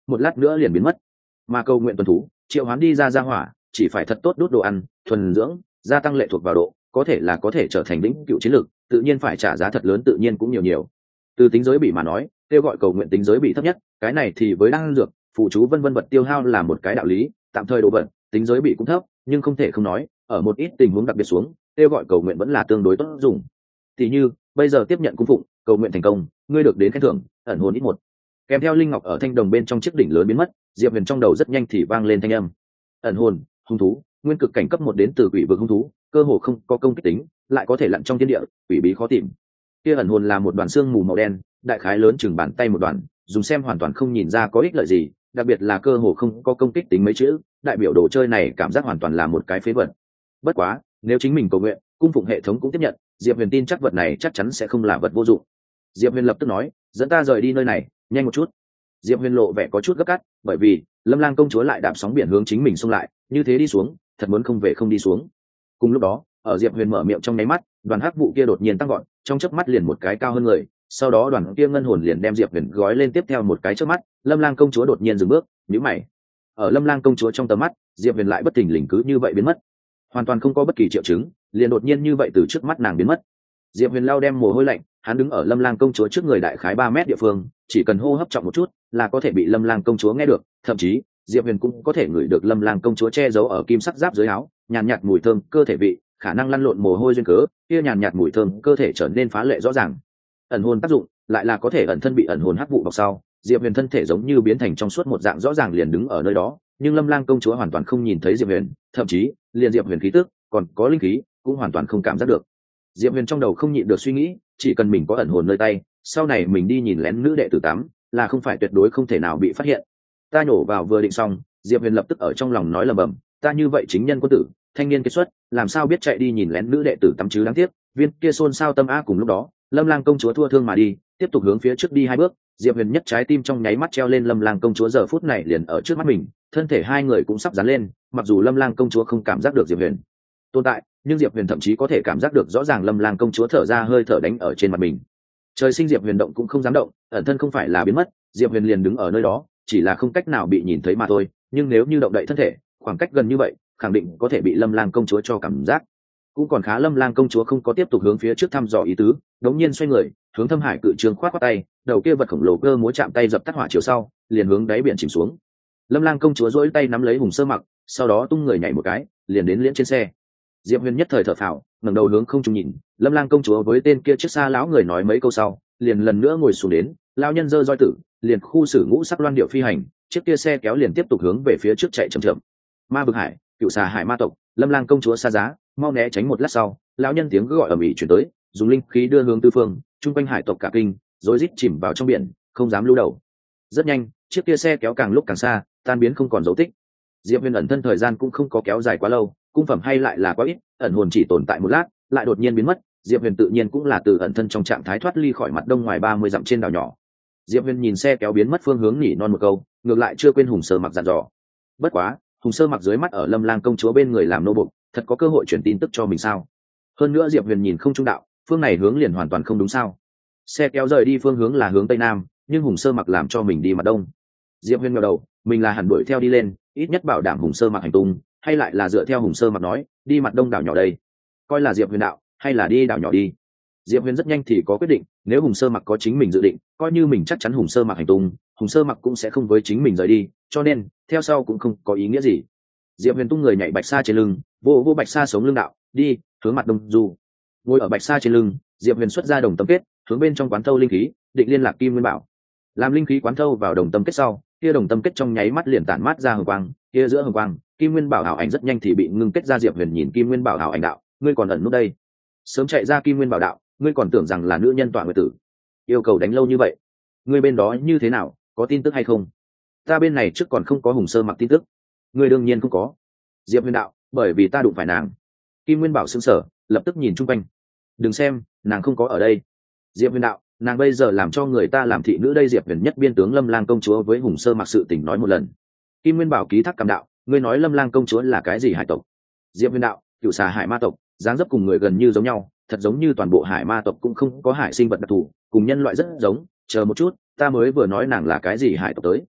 một lát nữa liền biến mất. Mà cầu nguyện tuần thú triệu hoán đi ra hỏa chỉ phải thật tốt đốt đồ ăn thuần dưỡng, gia tăng lệ thuộc vào độ, có thể là có thể trở thành lĩnh cựu chiến lược, tự nhiên phải trả giá thật lớn, tự nhiên cũng nhiều. Từ tính giới bị mà nói, kêu gọi cầu nguyện tính giới bị thấp nhất, cái này thì với đan dược phụ chú vân vân vật tiêu hao là một cái đạo lý, tạm thời độ vận tính giới bị cũng thấp, nhưng không thể không nói, ở một ít tình huống đặc biệt xuống, kêu gọi cầu nguyện vẫn là tương đối tốt dùng. Thì như bây giờ tiếp nhận cung phụng, cầu nguyện thành công, ngươi được đến khen thưởng ẩn hồn ít một. Kèm theo linh ngọc ở thanh đồng bên trong chiếc đỉnh lớn biến mất, Diệp Huyền trong đầu rất nhanh thì vang lên thanh âm. Ẩn hồn, hung thú, nguyên cực cảnh cấp 1 đến từ quỷ vực hung thú, cơ hồ không có công kích tính, lại có thể lặn trong thiên địa, quỷ bí khó tìm. Kia ẩn hồn là một đoàn xương mù màu đen, đại khái lớn chừng bàn tay một đoàn, dùng xem hoàn toàn không nhìn ra có ích lợi gì, đặc biệt là cơ hồ không có công kích tính mấy chữ, đại biểu đồ chơi này cảm giác hoàn toàn là một cái phế vật. Bất quá, nếu chính mình cầu nguyện, cung phụng hệ thống cũng tiếp nhận, Diệp Huyền tin chắc vật này chắc chắn sẽ không là vật vô dụng. Diệp Huyền lập tức nói, dẫn ta rời đi nơi này, nhanh một chút. Diệp Huyền lộ vẻ có chút gấp gáp, bởi vì Lâm Lang công chúa lại đạp sóng biển hướng chính mình xông lại, như thế đi xuống, thật muốn không về không đi xuống. Cùng lúc đó, ở Diệp Huyền mở miệng trong nháy mắt, đoàn hắc vụ kia đột nhiên tăng gọn, trong chớp mắt liền một cái cao hơn người, sau đó đoàn kia ngân hồn liền đem Diệp Huyền gói lên, tiếp theo một cái chớp mắt, Lâm Lang công chúa đột nhiên dừng bước, nhíu mày. Ở Lâm Lang công chúa trong tầm mắt, Diệp Huyền lại bất thình lình cứ như vậy biến mất, hoàn toàn không có bất kỳ triệu chứng, liền đột nhiên như vậy từ trước mắt nàng biến mất. Diệp Huyền lao đem mồ hôi lạnh, hắn đứng ở Lâm Lang công chúa trước người đại khái 3 mét địa phương, chỉ cần hô hấp trọng một chút là có thể bị Lâm Lang công chúa nghe được, thậm chí Diệp Huyền cũng có thể ngửi được Lâm Lang công chúa che giấu ở kim sắc giáp dưới áo, nhàn nhạt mùi thơm cơ thể vị, khả năng lăn lộn mồ hôi duyên cớ, kia nhàn nhạt mùi thơm cơ thể trở nên phá lệ rõ ràng. Ẩn hồn tác dụng, lại là có thể ẩn thân bị ẩn hồn hắc vụ bọc sau, Diệp Huyền thân thể giống như biến thành trong suốt một dạng rõ ràng liền đứng ở nơi đó, nhưng Lâm Lang công chúa hoàn toàn không nhìn thấy Diệp Huyền, thậm chí liền Diệp Huyền khí tức, còn có linh khí, cũng hoàn toàn không cảm giác được. Diệp Huyền trong đầu không nhịn được suy nghĩ, chỉ cần mình có ẩn hồn nơi tay, sau này mình đi nhìn lén nữ đệ tử 8, là không phải tuyệt đối không thể nào bị phát hiện. Ta nhổ vào vừa định xong, Diệp Huyền lập tức ở trong lòng nói lầm bầm, ta như vậy chính nhân quân tử, thanh niên kết xuất, làm sao biết chạy đi nhìn lén nữ đệ tử 8 chứ, đáng tiếc. Viên kia xôn xao tâm á. Cùng lúc đó, Lâm Lang công chúa thua thương mà đi, tiếp tục hướng phía trước đi 2 bước, Diệp Huyền nhất trái tim trong nháy mắt treo lên Lâm Lang công chúa giờ phút này liền ở trước mắt mình, thân thể hai người cũng sắp dán lên, mặc dù Lâm Lang công chúa không cảm giác được Diệp Huyền tồn tại, nhưng Diệp Huyền thậm chí có thể cảm giác được rõ ràng Lâm Lang công chúa thở ra hơi thở đánh ở trên mặt mình. Trời sinh Diệp Huyền động cũng không dám động, ẩn thân không phải là biến mất, Diệp Huyền liền đứng ở nơi đó, chỉ là không cách nào bị nhìn thấy mà thôi, nhưng nếu như động đậy thân thể, khoảng cách gần như vậy, khẳng định có thể bị Lâm Lang công chúa cho cảm giác. Cũng còn khá Lâm Lang công chúa không có tiếp tục hướng phía trước thăm dò ý tứ, đống nhiên xoay người, hướng Thâm Hải cự trường khoát khoát tay, đầu kia vật khổng lồ cơ múa chạm tay dập tắt hỏa chiều sau, liền hướng đáy biển chìm xuống. Lâm Lang công chúa duỗi tay nắm lấy Hùng Sơ Mặc, sau đó tung người nhảy một cái, liền đến liễn trên xe. Diệp Huyền nhất thời thở phào, ngẩng đầu hướng không trung nhìn, Lâm Lang công chúa với tên kia chiếc xa lão người nói mấy câu sau, liền lần nữa ngồi xuống đến, lão nhân giơ roi tử, liền khu xử ngũ sắc loan điệu phi hành, chiếc kia xe kéo liền tiếp tục hướng về phía trước chạy chậm chậm. Ma vực hải, cựu xà hải ma tộc, Lâm Lang công chúa xa giá, mau né tránh. Một lát sau, lão nhân tiếng gọi ầm ĩ truyền tới, dùng linh khí đưa hướng tứ phương, trung quanh hải tộc cả kinh, rối rít chìm vào trong biển, không dám lưu đầu. Rất nhanh, chiếc kia xe kéo càng lúc càng xa, tan biến không còn dấu tích. Diệp Huyền ẩn thân thời gian cũng không có kéo dài quá lâu, cung phẩm hay lại là quá ít, ẩn hồn chỉ tồn tại một lát, lại đột nhiên biến mất. Diệp Huyền tự nhiên cũng là từ ẩn thân trong trạng thái thoát ly khỏi mặt đông ngoài 30 dặm trên đảo nhỏ. Diệp Huyền nhìn xe kéo biến mất phương hướng nhỉ non một câu, ngược lại chưa quên Hùng Sơ Mặc dặn dò. Bất quá, Hùng Sơ Mặc dưới mắt ở Lâm Lang công chúa bên người làm nô bộc, thật có cơ hội truyền tin tức cho mình sao? Hơn nữa Diệp Huyền nhìn không trung đạo, phương này hướng liền hoàn toàn không đúng sao? Xe kéo rời đi phương hướng là hướng tây nam, nhưng Hùng Sơ Mặc làm cho mình đi mặt đông. Diệp Huyền ngẩng đầu, mình là hẳn đuổi theo đi lên, ít nhất bảo đảm Hùng Sơ Mặc hành tung, hay lại là dựa theo Hùng Sơ Mặc nói, đi mặt đông đảo nhỏ đây? Coi là Diệp Huyền đạo, hay là đi đảo nhỏ đi? Diệp Huyền rất nhanh thì có quyết định, nếu Hùng Sơ Mặc có chính mình dự định, coi như mình chắc chắn Hùng Sơ Mặc hành tung, Hùng Sơ Mặc cũng sẽ không với chính mình rời đi, cho nên theo sau cũng không có ý nghĩa gì. Diệp Huyền tung người nhảy bạch sa trên lưng, vô bạch sa sống lưng đạo, đi hướng mặt đông du. Ngồi ở bạch sa trên lưng, Diệp Huyền xuất ra đồng tâm kết, hướng bên trong quán thâu linh khí, định liên lạc Kim Nguyên Bảo. Làm linh khí quán thâu vào đồng tâm kết sau, kia đồng tâm kết trong nháy mắt liền tản mát ra hồng quang, kia giữa hồng quang, Kim Nguyên Bảo ảo ảnh rất nhanh thì bị ngưng kết ra. Diệp Huyền nhìn Kim Nguyên Bảo ảo ảnh đạo, ngươi còn ẩn nút đây? Sớm chạy ra Kim Nguyên Bảo đạo, ngươi còn tưởng rằng là nữ nhân tọa nguyệt tử, yêu cầu đánh lâu như vậy. Ngươi bên đó như thế nào, có tin tức hay không? Ta bên này trước còn không có Hùng Sơ Mặc tin tức. Ngươi đương nhiên không có. Diệp Huyền đạo, bởi vì ta đụng phải nàng. Kim Nguyên Bảo sững sờ, lập tức nhìn chung quanh. Đừng xem, nàng không có ở đây. Diệp Huyền đạo, nàng bây giờ làm cho người ta làm thị nữ đây. Diệp Huyền nhất biên tướng Lâm Lang công chúa với Hùng Sơ Mặc sự tình nói một lần. Kim Nguyên Bảo ký thác cảm đạo, ngươi nói Lâm Lang công chúa là cái gì hải tộc? Diệp Huyền đạo, cựu xà hải ma tộc, dáng dấp cùng người gần như giống nhau, thật giống như toàn bộ hải ma tộc cũng không có hải sinh vật đặc thù, cùng nhân loại rất giống. Chờ một chút, ta mới vừa nói nàng là cái gì hải tộc tới?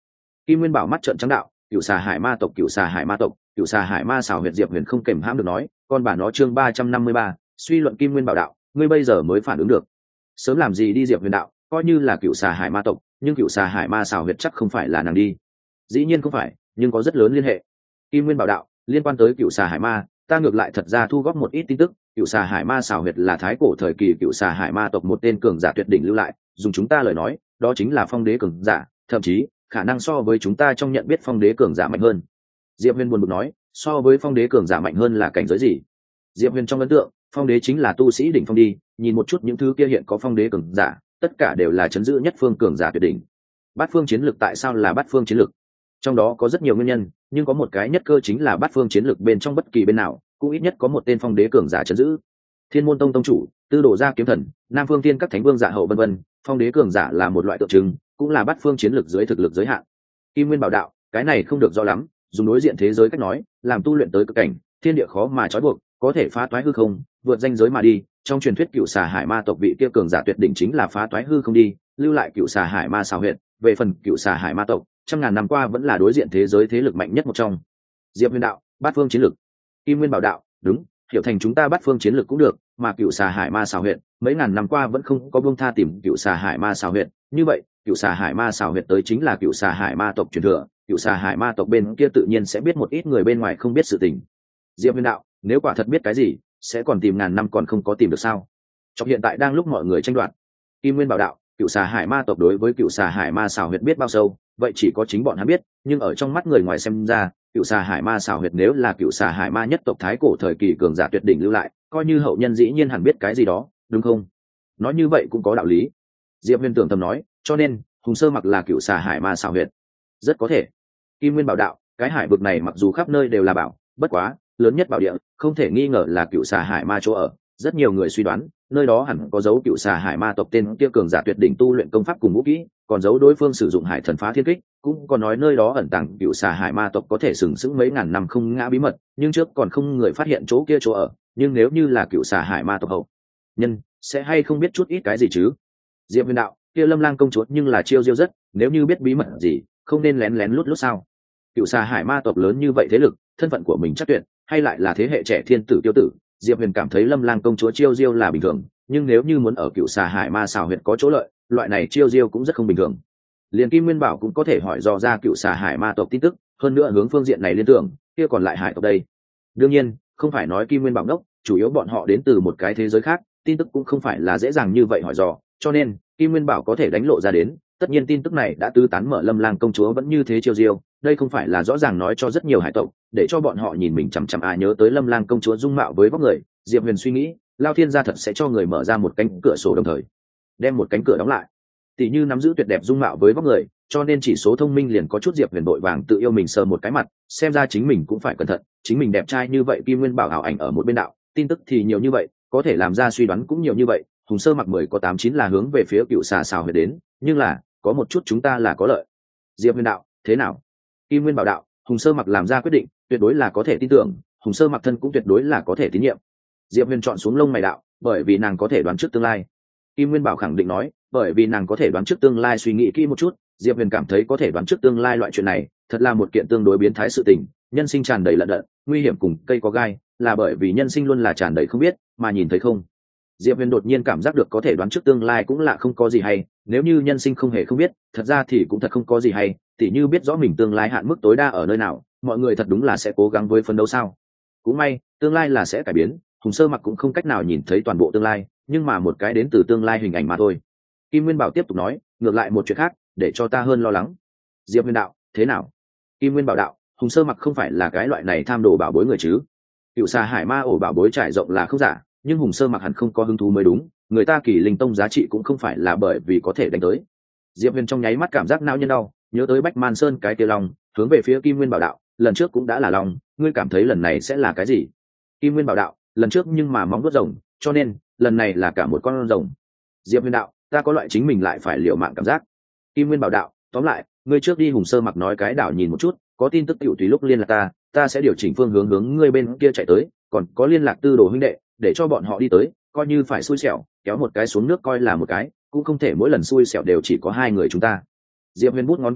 Kim Nguyên Bảo mắt trợn trắng đạo, cựu xà hải ma tộc, cựu xà hải ma tộc, cựu xà hải ma xảo huyệt. Diệp Huyền không kềm hãm được nói, con bà nó chương 353, suy luận. Kim Nguyên Bảo đạo, ngươi bây giờ mới phản ứng được, sớm làm gì đi. Diệp Huyền đạo, coi như là cựu xà hải ma tộc, nhưng cựu xà hải ma xảo huyệt chắc không phải là nàng đi. Dĩ nhiên không phải, nhưng có rất lớn liên hệ. Kim Nguyên Bảo đạo, liên quan tới cựu xà hải ma, ta ngược lại thật ra thu góp một ít tin tức. Cựu xà hải ma xảo huyệt là thái cổ thời kỳ cựu xà hải ma tộc một tên cường giả tuyệt đỉnh lưu lại, dùng chúng ta lời nói, đó chính là phong đế cường giả, thậm chí khả năng so với chúng ta trong nhận biết phong đế cường giả mạnh hơn. Diệp Huyền buồn bực nói, so với phong đế cường giả mạnh hơn là cảnh giới gì? Diệp Huyền trong ấn tượng, phong đế chính là tu sĩ đỉnh phong đi, nhìn một chút những thứ kia hiện có phong đế cường giả, tất cả đều là chấn giữ nhất phương cường giả tuyệt đỉnh. Bát phương chiến lực tại sao là bát phương chiến lực? Trong đó có rất nhiều nguyên nhân, nhưng có một cái nhất cơ chính là bát phương chiến lực bên trong bất kỳ bên nào cũng ít nhất có một tên phong đế cường giả chấn giữ. Thiên Môn Tông tông chủ, Tư Đồ Gia kiếm thần, Nam Phương Thiên các thánh vương Dạ Hậu vân vân, phong đế cường giả là một loại tượng trưng, cũng là bát phương chiến lực dưới thực lực giới hạn. Kim Nguyên Bảo đạo, cái này không được rõ lắm, dùng đối diện thế giới cách nói, làm tu luyện tới cực cảnh, thiên địa khó mà trói buộc, có thể phá toái hư không, vượt ranh giới mà đi. Trong truyền thuyết cựu xà hải ma tộc vị kia cường giả tuyệt đỉnh chính là phá toái hư không đi, lưu lại cựu xà hải ma xảo huyệt. Về phần cựu xà hải ma tộc, trăm ngàn năm qua vẫn là đối diện thế giới thế lực mạnh nhất một trong. Diệp Huyền đạo, bát phương chiến lực. Kim Nguyên Bảo đạo, đúng, hiểu thành chúng ta bát phương chiến lực cũng được, mà cựu xà hải ma xảo huyệt mấy ngàn năm qua vẫn không có buông tha tìm cựu xà hải ma xảo huyệt. Như vậy cựu xà hải ma xảo huyệt tới chính là cựu xà hải ma tộc truyền thừa, cựu xà hải ma tộc bên kia tự nhiên sẽ biết một ít người bên ngoài không biết sự tình. Diệp Huyền đạo, nếu quả thật biết cái gì, sẽ còn tìm ngàn năm còn không có tìm được sao? Trong hiện tại đang lúc mọi người tranh đoạt. Kim Nguyên Bảo đạo, cựu xà hải ma tộc đối với cựu xà hải ma xảo huyệt biết bao sâu, vậy chỉ có chính bọn hắn biết, nhưng ở trong mắt người ngoài xem ra, cựu xà hải ma xảo huyệt nếu là cựu xà hải ma nhất tộc thái cổ thời kỳ cường giả tuyệt đỉnh lưu lại, coi như hậu nhân dĩ nhiên hẳn biết cái gì đó, đúng không? Nói như vậy cũng có đạo lý. Diệp Huyền tưởng thầm nói, cho nên Hùng Sơ Mặc là cựu xà hải ma xảo huyệt. Rất có thể. Kim Nguyên Bảo đạo, cái hải vực này mặc dù khắp nơi đều là bảo, bất quá lớn nhất bảo địa không thể nghi ngờ là cựu xà hải ma chỗ ở. Rất nhiều người suy đoán nơi đó hẳn có dấu cựu xà hải ma tộc tên kia cường giả tuyệt đỉnh tu luyện công pháp cùng vũ kỹ, còn dấu đối phương sử dụng hải thần phá thiên kích, cũng còn nói nơi đó ẩn tàng cựu xà hải ma tộc có thể sừng sững mấy ngàn năm không ngã bí mật, nhưng trước còn không người phát hiện chỗ kia chỗ ở. Nhưng nếu như là cựu xà hải ma tộc hậu nhân, sẽ hay không biết chút ít cái gì chứ? Diệp Huyền đạo, kia Lâm Lang công chúa nhưng là chiêu diêu rất, nếu như biết bí mật gì, không nên lén lén lút lút sao? Cựu xà hải ma tộc lớn như vậy thế lực, thân phận của mình chắc tuyệt, hay lại là thế hệ trẻ thiên tử tiêu tử. Diệp Huyền cảm thấy Lâm Lang công chúa chiêu diêu là bình thường, nhưng nếu như muốn ở cựu xà hải ma xảo huyệt có chỗ lợi, loại này chiêu diêu cũng rất không bình thường. Liền Kim Nguyên Bảo cũng có thể hỏi dò ra cựu xà hải ma tộc tin tức, hơn nữa hướng phương diện này liên tưởng, kia còn lại hải tộc đây. Đương nhiên, không phải nói Kim Nguyên Bảo đốc, chủ yếu bọn họ đến từ một cái thế giới khác, tin tức cũng không phải là dễ dàng như vậy hỏi dò, cho nên Kim Nguyên Bảo có thể đánh lộ ra đến, tất nhiên tin tức này đã tứ tán mở Lâm Lang công chúa vẫn như thế chiêu diêu, đây không phải là rõ ràng nói cho rất nhiều hải tộc, để cho bọn họ nhìn mình chằm chằm nhớ tới Lâm Lang công chúa dung mạo với vóc người. Diệp Huyền suy nghĩ, Lao Thiên gia thật sẽ cho người mở ra một cánh cửa sổ đồng thời đem một cánh cửa đóng lại. Tỷ như nắm giữ tuyệt đẹp dung mạo với vóc người, cho nên chỉ số thông minh liền có chút. Diệp Huyền vội vàng tự yêu mình sờ một cái mặt, xem ra chính mình cũng phải cẩn thận, chính mình đẹp trai như vậy. Kim Nguyên Bảo ảo ảnh ở một bên đạo, tin tức thì nhiều như vậy, có thể làm ra suy đoán cũng nhiều như vậy. Hùng Sơ Mặc 10 có 89 là hướng về phía cựu xà xào huyệt đến, nhưng là có một chút chúng ta là có lợi. Diệp Huyền đạo, thế nào? Kim Nguyên Bảo đạo, Hùng Sơ Mặc làm ra quyết định tuyệt đối là có thể tin tưởng, Hùng Sơ Mặc thân cũng tuyệt đối là có thể tín nhiệm. Diệp Huyền chọn xuống lông mày đạo, bởi vì nàng có thể đoán trước tương lai. Kim Nguyên Bảo khẳng định nói, bởi vì nàng có thể đoán trước tương lai. Suy nghĩ kỹ một chút, Diệp Huyền cảm thấy có thể đoán trước tương lai loại chuyện này thật là một kiện tương đối biến thái sự tình. Nhân sinh tràn đầy lận đận, nguy hiểm cùng cây có gai, là bởi vì nhân sinh luôn là tràn đầy không biết mà nhìn thấy không. Diệp Huyền đột nhiên cảm giác được có thể đoán trước tương lai cũng là không có gì hay, nếu như nhân sinh không hề không biết, thật ra thì cũng thật không có gì hay. Tỉ như biết rõ mình tương lai hạn mức tối đa ở nơi nào, mọi người thật đúng là sẽ cố gắng với phấn đấu sao? Cũng may tương lai là sẽ cải biến, Hùng Sơ Mặc cũng không cách nào nhìn thấy toàn bộ tương lai, nhưng mà một cái đến từ tương lai hình ảnh mà thôi. Kim Nguyên Bảo tiếp tục nói, ngược lại một chuyện khác để cho ta hơn lo lắng. Diệp Huyền đạo, thế nào? Kim Nguyên Bảo đạo, Hùng Sơ Mặc không phải là cái loại này tham đồ bảo bối người chứ? Cựu xà hải ma ổ bảo bối trải rộng là không giả, nhưng Hùng Sơ Mặc hẳn không có hứng thú mới đúng, người ta Kỳ Linh Tông giá trị cũng không phải là bởi vì có thể đánh tới. Diệp Huyền trong nháy mắt cảm giác não nhân đau, nhớ tới Bách Man Sơn cái tiêu long, hướng về phía Kim Nguyên Bảo đạo, lần trước cũng đã là long, ngươi cảm thấy lần này sẽ là cái gì? Kim Nguyên Bảo đạo, lần trước nhưng mà móng vuốt rồng, cho nên lần này là cả một con rồng. Diệp Huyền đạo, ta có loại chính mình lại phải liều mạng cảm giác. Kim Nguyên Bảo đạo, tóm lại ngươi trước đi Hùng Sơ Mặc nói cái đảo nhìn một chút, có tin tức tiểu tùy lúc liên lạc ta sẽ điều chỉnh phương hướng hướng ngươi bên kia chạy tới, còn có liên lạc Tư Đồ huynh đệ, để cho bọn họ đi tới, coi như phải xui xẻo kéo một cái xuống nước coi là một cái, cũng không thể mỗi lần xui xẻo đều chỉ có hai người chúng ta. Diệp Huyền bút ngón cái đạo,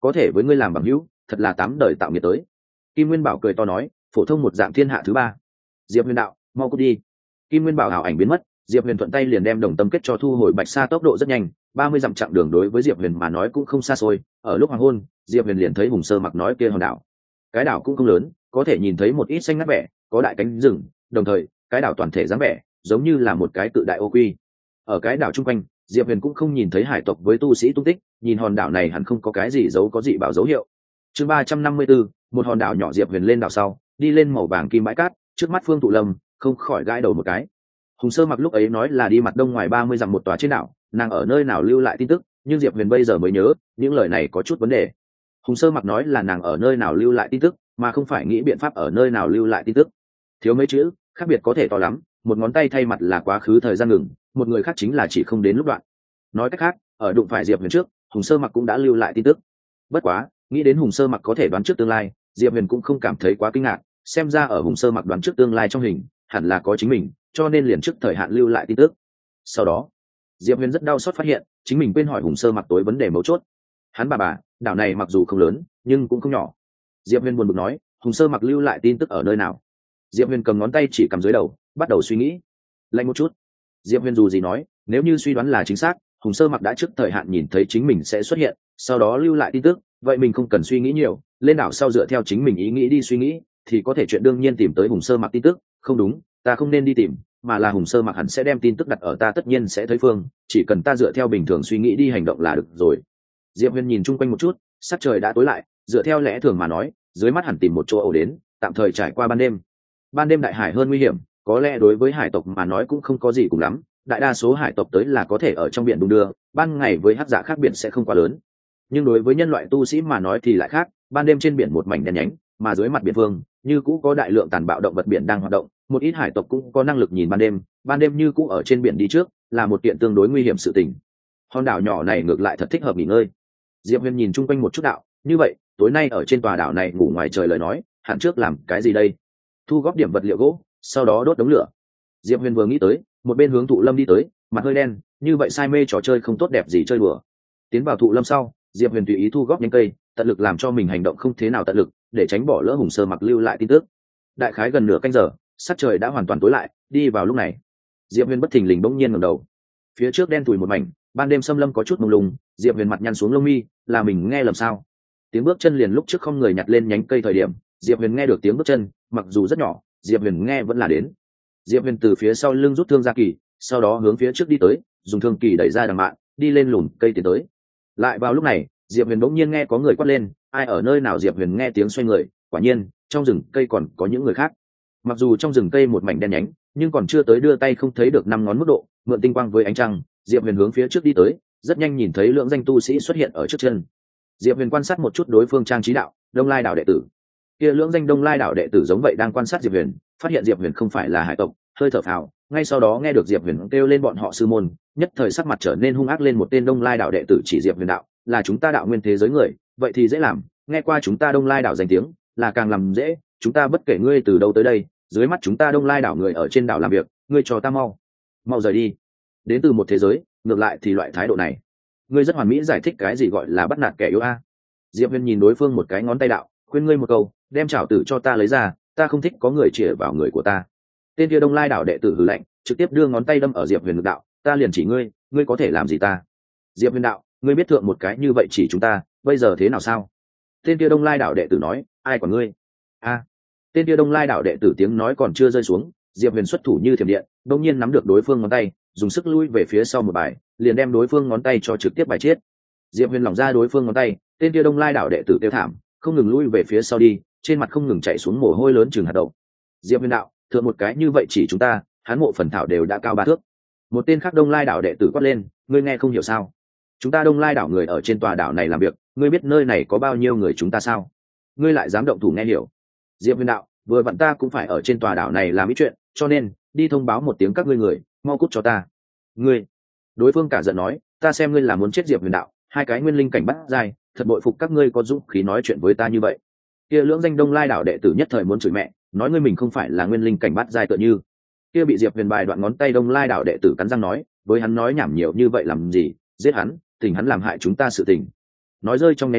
có thể với ngươi làm bằng hữu thật là 8 đời tạo nghiệp tới. Kim Nguyên Bảo cười to nói, phổ thông một dạng thiên hạ thứ ba. Diệp Huyền đạo, mau cút đi. Kim Nguyên Bảo hảo ảnh biến mất, Diệp Huyền thuận tay liền đem đồng tâm kết cho thu hồi. Bạch Sa tốc độ rất nhanh, 30 dặm chặng đường đối với Diệp Huyền mà nói cũng không xa xôi. Ở lúc hoàng hôn, Diệp Huyền liền thấy Hùng Sơ Mặc nói kia hòn đảo. Cái đảo cũng không lớn, có thể nhìn thấy một ít xanh ngắt vẻ, có đại cánh rừng, đồng thời cái đảo toàn thể dáng vẻ giống như là một cái tự đại ô quy. Ở cái đảo chung quanh, Diệp Huyền cũng không nhìn thấy hải tộc với tu sĩ tung tích, nhìn hòn đảo này hẳn không có cái gì giấu có dị bảo dấu hiệu. Chương 354, một hòn đảo nhỏ. Diệp Huyền lên đảo sau, đi lên màu vàng kim bãi cát, trước mắt Phương Tụ Lâm, không khỏi gãi đầu một cái. Hùng Sơ Mặc lúc ấy nói là đi mặt đông ngoài 30 dặm một tòa trên đảo, nàng ở nơi nào lưu lại tin tức, nhưng Diệp Huyền bây giờ mới nhớ, những lời này có chút vấn đề. Hùng Sơ Mặc nói là nàng ở nơi nào lưu lại tin tức, mà không phải nghĩ biện pháp ở nơi nào lưu lại tin tức. Thiếu mấy chữ, khác biệt có thể to lắm, một ngón tay thay mặt là quá khứ thời gian ngừng, một người khác chính là chỉ không đến lúc đoạn. Nói cách khác, ở đụng phải Diệp Huyền trước, Hùng Sơ Mặc cũng đã lưu lại tin tức. Bất quá, nghĩ đến Hùng Sơ Mặc có thể đoán trước tương lai, Diệp Huyền cũng không cảm thấy quá kinh ngạc, xem ra ở Hùng Sơ Mặc đoán trước tương lai trong hình, hẳn là có chính mình, cho nên liền trước thời hạn lưu lại tin tức. Sau đó, Diệp Huyền rất đau xót phát hiện, chính mình quên hỏi Hùng Sơ Mặc tối vấn đề mấu chốt. Hắn bà, đảo này mặc dù không lớn, nhưng cũng không nhỏ. Diệp Huyền buồn bực nói, Hùng Sơ Mặc lưu lại tin tức ở nơi nào? Diệp Huyền cầm ngón tay chỉ cầm dưới đầu, bắt đầu suy nghĩ. Lạnh một chút. Diệp Huyền dù gì nói, nếu như suy đoán là chính xác, Hùng Sơ Mặc đã trước thời hạn nhìn thấy chính mình sẽ xuất hiện, sau đó lưu lại tin tức, vậy mình không cần suy nghĩ nhiều, lên đảo sau dựa theo chính mình ý nghĩ đi suy nghĩ, thì có thể chuyện đương nhiên tìm tới Hùng Sơ Mặc tin tức. Không đúng, ta không nên đi tìm, mà là Hùng Sơ Mặc hẳn sẽ đem tin tức đặt ở ta, tất nhiên sẽ thấy phương, chỉ cần ta dựa theo bình thường suy nghĩ đi hành động là được rồi. Diệp Huyền nhìn chung quanh một chút, sắc trời đã tối lại, dựa theo lẽ thường mà nói, dưới mắt hẳn tìm một chỗ ổ đến, tạm thời trải qua ban đêm. Ban đêm đại hải hơn nguy hiểm, có lẽ đối với hải tộc mà nói cũng không có gì cùng lắm, đại đa số hải tộc tới là có thể ở trong biển đung đưa, ban ngày với hắc dạ khác biệt sẽ không quá lớn. Nhưng đối với nhân loại tu sĩ mà nói thì lại khác, ban đêm trên biển một mảnh đen nhánh, mà dưới mặt biển phương như cũ có đại lượng tàn bạo động vật biển đang hoạt động, một ít hải tộc cũng có năng lực nhìn ban đêm như cũ ở trên biển đi trước, là một kiện tương đối nguy hiểm sự tình. Hòn đảo nhỏ này ngược lại thật thích hợp nghỉ ngơi. Diệp Huyền nhìn chung quanh một chút đạo, như vậy tối nay ở trên tòa đảo này ngủ ngoài trời lời nói, hạn trước làm cái gì đây? Thu góp điểm vật liệu gỗ, sau đó đốt đống lửa. Diệp Huyền vừa nghĩ tới, một bên hướng Thụ Lâm đi tới, mặt hơi đen, như vậy say mê trò chơi không tốt đẹp gì chơi đùa. Tiến vào Thụ Lâm sau, Diệp Huyền tùy ý thu góp nhánh cây, tận lực làm cho mình hành động không thế nào tận lực, để tránh bỏ lỡ Hùng Sơ Mặc lưu lại tin tức. Đại khái gần nửa canh giờ, sắc trời đã hoàn toàn tối lại, đi vào lúc này, Diệp Huyền bất thình lình bỗng nhiên ngẩng đầu. Phía trước đen tủi một mảnh, ban đêm xâm lâm có chút mông lung, Diệp Huyền mặt nhăn xuống lông mi, là mình nghe lầm sao? Tiếng bước chân liền lúc trước không người nhặt lên nhánh cây thời điểm, Diệp Huyền nghe được tiếng bước chân, mặc dù rất nhỏ, Diệp Huyền nghe vẫn là đến. Diệp Huyền từ phía sau lưng rút thương ra kỳ, sau đó hướng phía trước đi tới, dùng thương kỳ đẩy ra đằng mạn, đi lên lùm cây tiến tới. Lại vào lúc này, Diệp Huyền bỗng nhiên nghe có người quát lên, ai ở nơi nào? Diệp Huyền nghe tiếng xoay người, quả nhiên trong rừng cây còn có những người khác. Mặc dù trong rừng cây một mảnh đen nhánh, nhưng còn chưa tới đưa tay không thấy được 5 ngón mức độ, mượn tinh quang với ánh trăng, Diệp Huyền hướng phía trước đi tới, rất nhanh nhìn thấy lượng danh tu sĩ xuất hiện ở trước chân. Diệp Huyền quan sát một chút đối phương trang trí đạo, Đông Lai đảo đệ tử. Kia lưỡng danh Đông Lai đảo đệ tử giống vậy đang quan sát Diệp Huyền, phát hiện Diệp Huyền không phải là hải tộc, hơi thở phào, ngay sau đó nghe được Diệp Huyền kêu lên bọn họ sư môn, nhất thời sắc mặt trở nên hung ác lên. Một tên Đông Lai đảo đệ tử chỉ Diệp Huyền đạo, là chúng ta đạo nguyên thế giới người, vậy thì dễ làm, nghe qua chúng ta Đông Lai đảo danh tiếng, là càng làm dễ, chúng ta bất kể ngươi từ đâu tới đây, dưới mắt chúng ta Đông Lai đảo người ở trên đảo làm việc, ngươi cho ta mau rời đi. Đến từ một thế giới, ngược lại thì loại thái độ này, ngươi rất hoàn mỹ giải thích cái gì gọi là bắt nạt kẻ yếu a. Diệp Huyền nhìn đối phương một cái ngón tay đạo, khuyên ngươi một câu, đem trảo tử cho ta lấy ra, ta không thích có người chĩa vào người của ta. Tên kia Đông Lai đảo đệ tử hừ lạnh, trực tiếp đưa ngón tay đâm ở Diệp Huyền ngực đạo, ta liền chỉ ngươi, ngươi có thể làm gì ta? Diệp Huyền đạo, ngươi biết thượng một cái như vậy chỉ chúng ta, bây giờ thế nào sao? Tên kia Đông Lai đảo đệ tử nói, ai quản ngươi? A. Tên kia Đông Lai đảo đệ tử tiếng nói còn chưa rơi xuống, Diệp Huyền xuất thủ như thiểm điện, đột nhiên nắm được đối phương ngón tay, dùng sức lui về phía sau một bài, liền đem đối phương ngón tay cho trực tiếp bài chết. Diệp Huyền lỏng ra đối phương ngón tay, tên kia Đông Lai đảo đệ tử tiêu thảm, không ngừng lui về phía sau đi, trên mặt không ngừng chảy xuống mồ hôi lớn chừng hạt đậu. Diệp Huyền đạo, thượng một cái như vậy chỉ chúng ta, hắn mộ phần thảo đều đã cao 3 thước. Một tên khác Đông Lai đảo đệ tử quát lên, ngươi nghe không hiểu sao? Chúng ta Đông Lai đảo người ở trên tòa đảo này làm việc, ngươi biết nơi này có bao nhiêu người chúng ta sao? Ngươi lại dám động thủ nghe hiểu? Diệp Huyền đạo, vừa vặn ta cũng phải ở trên tòa đảo này làm ít chuyện, cho nên đi thông báo một tiếng các ngươi người, mau cút cho ta. Ngươi. Đối phương cả giận nói, ta xem ngươi là muốn chết. Diệp Huyền đạo, hai cái nguyên linh cảnh bắt dai, thật bội phục các ngươi có dũng khí nói chuyện với ta như vậy. Kia lưỡng danh Đông Lai đảo đệ tử nhất thời muốn chửi mẹ, nói ngươi mình không phải là nguyên linh cảnh bắt dai tựa như. Kia bị Diệp Huyền bài đoạn ngón tay Đông Lai đảo đệ tử cắn răng nói, với hắn nói nhảm nhiều như vậy làm gì, giết hắn, tình hắn làm hại chúng ta sự tình. Nói rơi trong nháy mắt,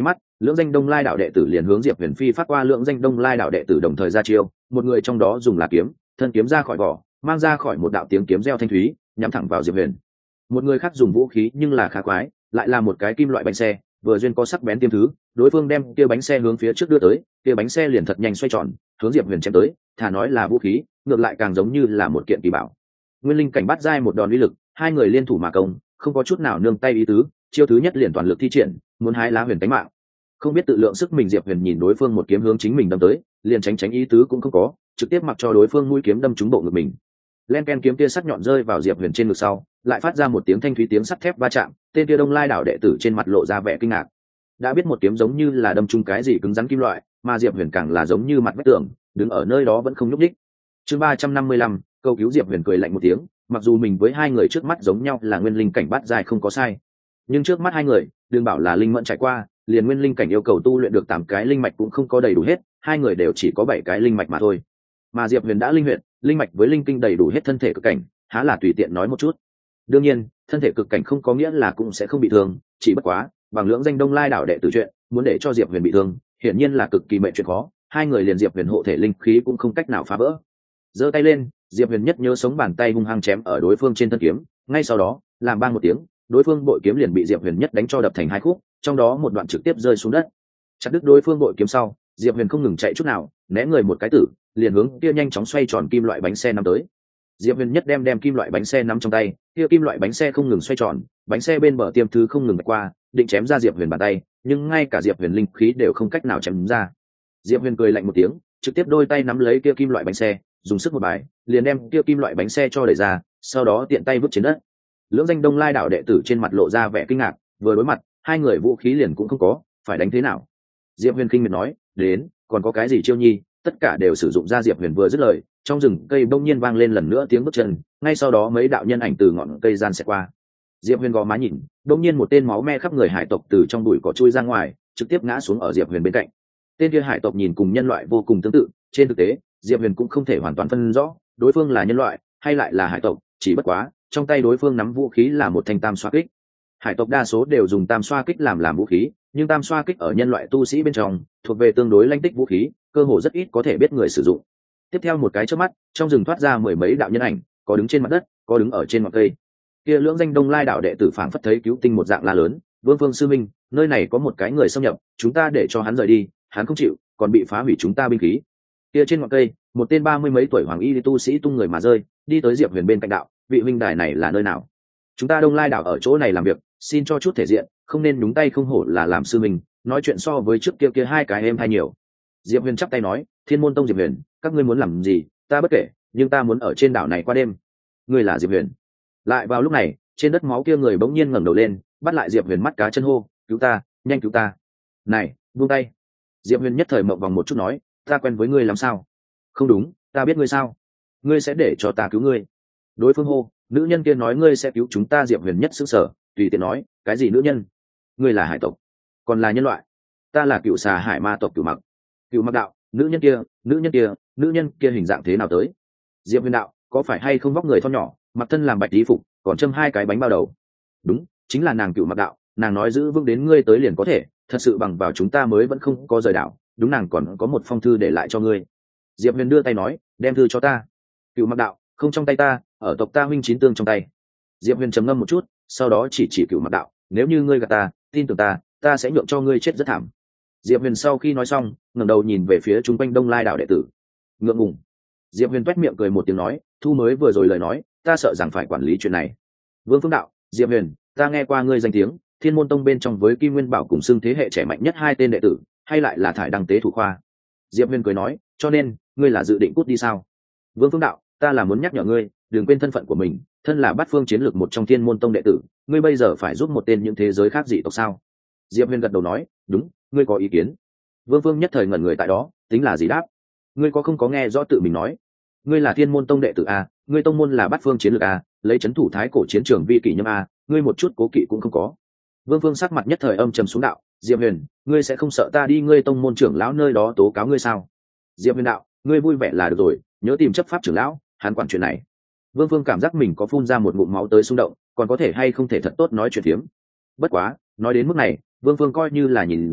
lưỡng danh Đông Lai đạo đệ tử liền hướng Diệp Huyền phi phát qua, lưỡng danh Đông Lai đạo đệ tử đồng thời ra chiêu, một người trong đó dùng là kiếm, thân kiếm ra khỏi vỏ, mang ra khỏi một đạo tiếng kiếm reo thanh thúy, nhắm thẳng vào Diệp Huyền. Một người khác dùng vũ khí nhưng là khá quái, lại là một cái kim loại bánh xe, vừa duyên có sắc bén tiêm thứ, đối phương đem kia bánh xe hướng phía trước đưa tới, kia bánh xe liền thật nhanh xoay tròn, hướng Diệp Huyền chém tới, thà nói là vũ khí, ngược lại càng giống như là một kiện kỳ bảo. Nguyên linh cảnh bắt giai một đòn uy lực, hai người liên thủ mà công, không có chút nào nương tay ý tứ, chiêu thứ nhất liền toàn lực thi triển, muốn hái lá Huyền tánh mạng. Không biết tự lượng sức mình, Diệp Huyền nhìn đối phương một kiếm hướng chính mình đâm tới, liền tránh tránh ý tứ cũng không có, trực tiếp mặc cho đối phương mũi kiếm đâm trúng bộ ngực mình. Len ken, kiếm tia sắc nhọn rơi vào Diệp Huyền trên ngực sau, lại phát ra một tiếng thanh thúy tiếng sắt thép va chạm, tên kia Đông Lai đảo đệ tử trên mặt lộ ra vẻ kinh ngạc. Đã biết một kiếm giống như là đâm trúng cái gì cứng rắn kim loại, mà Diệp Huyền càng là giống như mặt vách tường, đứng ở nơi đó vẫn không nhúc nhích. Chương 355, câu cứu. Diệp Huyền cười lạnh một tiếng, mặc dù mình với hai người trước mắt giống nhau là nguyên linh cảnh bát giai không có sai, nhưng trước mắt hai người, đừng bảo là linh mẫn trải qua, liền nguyên linh cảnh yêu cầu tu luyện được 8 cái linh mạch cũng không có đầy đủ hết, hai người đều chỉ có 7 cái linh mạch mà thôi. Mà Diệp Huyền đã linh huyện, linh mạch với linh kinh đầy đủ hết thân thể cực cảnh, há là tùy tiện nói một chút. Đương nhiên, thân thể cực cảnh không có nghĩa là cũng sẽ không bị thương, chỉ bất quá, bằng lưỡng danh Đông Lai đảo đệ tử chuyện, muốn để cho Diệp Huyền bị thương, hiển nhiên là cực kỳ mệnh chuyện khó, hai người liền Diệp Huyền hộ thể linh khí cũng không cách nào phá vỡ. Giơ tay lên, Diệp Huyền nhất nhớ sống bàn tay hung hăng chém ở đối phương trên thân kiếm, ngay sau đó, làm bang một tiếng, đối phương bội kiếm liền bị Diệp Huyền nhất đánh cho đập thành hai khúc, trong đó một đoạn trực tiếp rơi xuống đất. Chặt đứt đối phương bội kiếm sau, Diệp Huyền không ngừng chạy chút nào, né người một cái tử, liền hướng kia nhanh chóng xoay tròn kim loại bánh xe nắm tới. Diệp Huyền nhất đem kim loại bánh xe nắm trong tay, kia kim loại bánh xe không ngừng xoay tròn, bánh xe bên bờ tiêm thứ không ngừng qua, định chém ra Diệp Huyền bàn tay, nhưng ngay cả Diệp Huyền linh khí đều không cách nào chém ra. Diệp Huyền cười lạnh một tiếng, trực tiếp đôi tay nắm lấy kia kim loại bánh xe, dùng sức một bài, liền đem kia kim loại bánh xe cho đẩy ra, sau đó tiện tay vứt trên đất. Lưỡng danh Đông Lai đạo đệ tử trên mặt lộ ra vẻ kinh ngạc, vừa đối mặt, hai người vũ khí liền cũng không có, phải đánh thế nào? Diệp Huyền khinh miệt nói, đến, còn có cái gì chiêu nhi, tất cả đều sử dụng ra. Diệp Huyền vừa dứt lời, trong rừng cây bỗng nhiên vang lên lần nữa tiếng bước chân, ngay sau đó mấy đạo nhân ảnh từ ngọn cây gian xẹt qua. Diệp Huyền gò má nhìn, bỗng nhiên một tên máu me khắp người hải tộc từ trong bụi cỏ chui ra ngoài, trực tiếp ngã xuống ở Diệp Huyền bên cạnh. Tên kia hải tộc nhìn cùng nhân loại vô cùng tương tự, trên thực tế, Diệp Huyền cũng không thể hoàn toàn phân rõ đối phương là nhân loại hay lại là hải tộc, chỉ bất quá, trong tay đối phương nắm vũ khí là một thanh tam xoa kích. Hải tộc đa số đều dùng tam xoa kích làm vũ khí, nhưng tam xoa kích ở nhân loại tu sĩ bên trong thuộc về tương đối lanh tích vũ khí, cơ hồ rất ít có thể biết người sử dụng. Tiếp theo một cái chớp mắt, trong rừng thoát ra mười mấy đạo nhân ảnh, có đứng trên mặt đất, có đứng ở trên ngọn cây. Kia lưỡng danh Đông Lai đạo đệ tử phảng phất thấy cứu tinh một dạng la lớn, Vương Phương sư minh, nơi này có một cái người xâm nhập, chúng ta để cho hắn rời đi, hắn không chịu, còn bị phá hủy chúng ta binh khí. Kia trên ngọn cây, một tên 30 mấy tuổi hoàng y tu sĩ tung người mà rơi, đi tới Diệp Huyền bên cạnh đạo, vị huynh đài này là nơi nào? Chúng ta Đông Lai đạo ở chỗ này làm việc, xin cho chút thể diện, không nên nhúng tay không hổ là làm sư mình, nói chuyện so với trước kia hai cái em hay nhiều. Diệp Huyền chắp tay nói, Thiên Môn Tông Diệp Huyền, các ngươi muốn làm gì, ta bất kể, nhưng ta muốn ở trên đảo này qua đêm. Ngươi là Diệp Huyền? Lại vào lúc này, trên đất máu kia người bỗng nhiên ngẩng đầu lên, bắt lại Diệp Huyền mắt cá chân hô, cứu ta, nhanh cứu ta. Này, buông tay. Diệp Huyền nhất thời mộng vòng một chút nói, ta quen với ngươi làm sao? Không đúng, ta biết ngươi sao? Ngươi sẽ để cho ta cứu ngươi? Đối phương hô, nữ nhân kia nói ngươi sẽ cứu chúng ta. Diệp Huyền nhất sững sờ, tùy tiện nói, cái gì nữ nhân? Ngươi là hải tộc, còn là nhân loại? Ta là cựu xà hải ma tộc Cựu Mặc. Cựu Mặc đạo, nữ nhân kia, nữ nhân kia, nữ nhân kia hình dạng thế nào tới? Diệp Huyền đạo, có phải hay không vóc người thon nhỏ, mặc thân làm bạch y phục, còn châm hai cái bánh bao đầu? Đúng, chính là nàng. Cựu Mặc đạo, nàng nói giữ vững đến ngươi tới liền có thể, thật sự bằng vào chúng ta mới vẫn không có rời đảo. Đúng, nàng còn có một phong thư để lại cho ngươi. Diệp Huyền đưa tay nói, đem thư cho ta. Cựu Mặc đạo, không trong tay ta, ở tộc ta huynh chín tương trong tay. Diệp Huyền trầm ngâm một chút, sau đó chỉ Cựu Mặc đạo, nếu như ngươi gạt ta, tin tưởng ta sẽ nhượng cho ngươi chết rất thảm. Diệp Huyền sau khi nói xong, ngẩng đầu nhìn về phía chung quanh Đông Lai đạo đệ tử, ngượng ngùng. Diệp Huyền toét miệng cười một tiếng nói, thu mới vừa rồi lời nói, ta sợ rằng phải quản lý chuyện này. Vương Phương đạo, Diệp Huyền, ta nghe qua ngươi danh tiếng, Thiên Môn Tông bên trong với Kim Nguyên Bảo cùng xưng thế hệ trẻ mạnh nhất hai tên đệ tử, hay lại là thải đăng tế thủ khoa? Diệp Huyền cười nói, cho nên ngươi là dự định cút đi sao? Vương Phương đạo, ta là muốn nhắc nhở ngươi, đừng quên thân phận của mình, thân là bát phương chiến lược một trong Thiên Môn Tông đệ tử, ngươi bây giờ phải giúp một tên những thế giới khác dị tộc sao? Diệp Huyền gật đầu nói, đúng, ngươi có ý kiến? Vương Phương nhất thời ngẩn người tại đó, tính là gì đáp? Ngươi có không có nghe rõ tự mình nói? Ngươi là Thiên Môn Tông đệ tử a, ngươi tông môn là bát phương chiến lược a, lấy trấn thủ thái cổ chiến trường vi kỷ nhâm a, ngươi một chút cố kỵ cũng không có. Vương Phương sắc mặt nhất thời âm trầm xuống đạo, Diệp Huyền, ngươi sẽ không sợ ta đi ngươi tông môn trưởng lão nơi đó tố cáo ngươi sao? Diệp Huyền đạo, ngươi vui vẻ là được rồi, nhớ tìm chấp pháp trưởng lão, hắn quản chuyện này. Vương Phương cảm giác mình có phun ra một ngụm máu tới xung động, còn có thể hay không thể thật tốt nói chuyện phiếm. Bất quá, nói đến mức này, Vương Phương coi như là nhìn ra,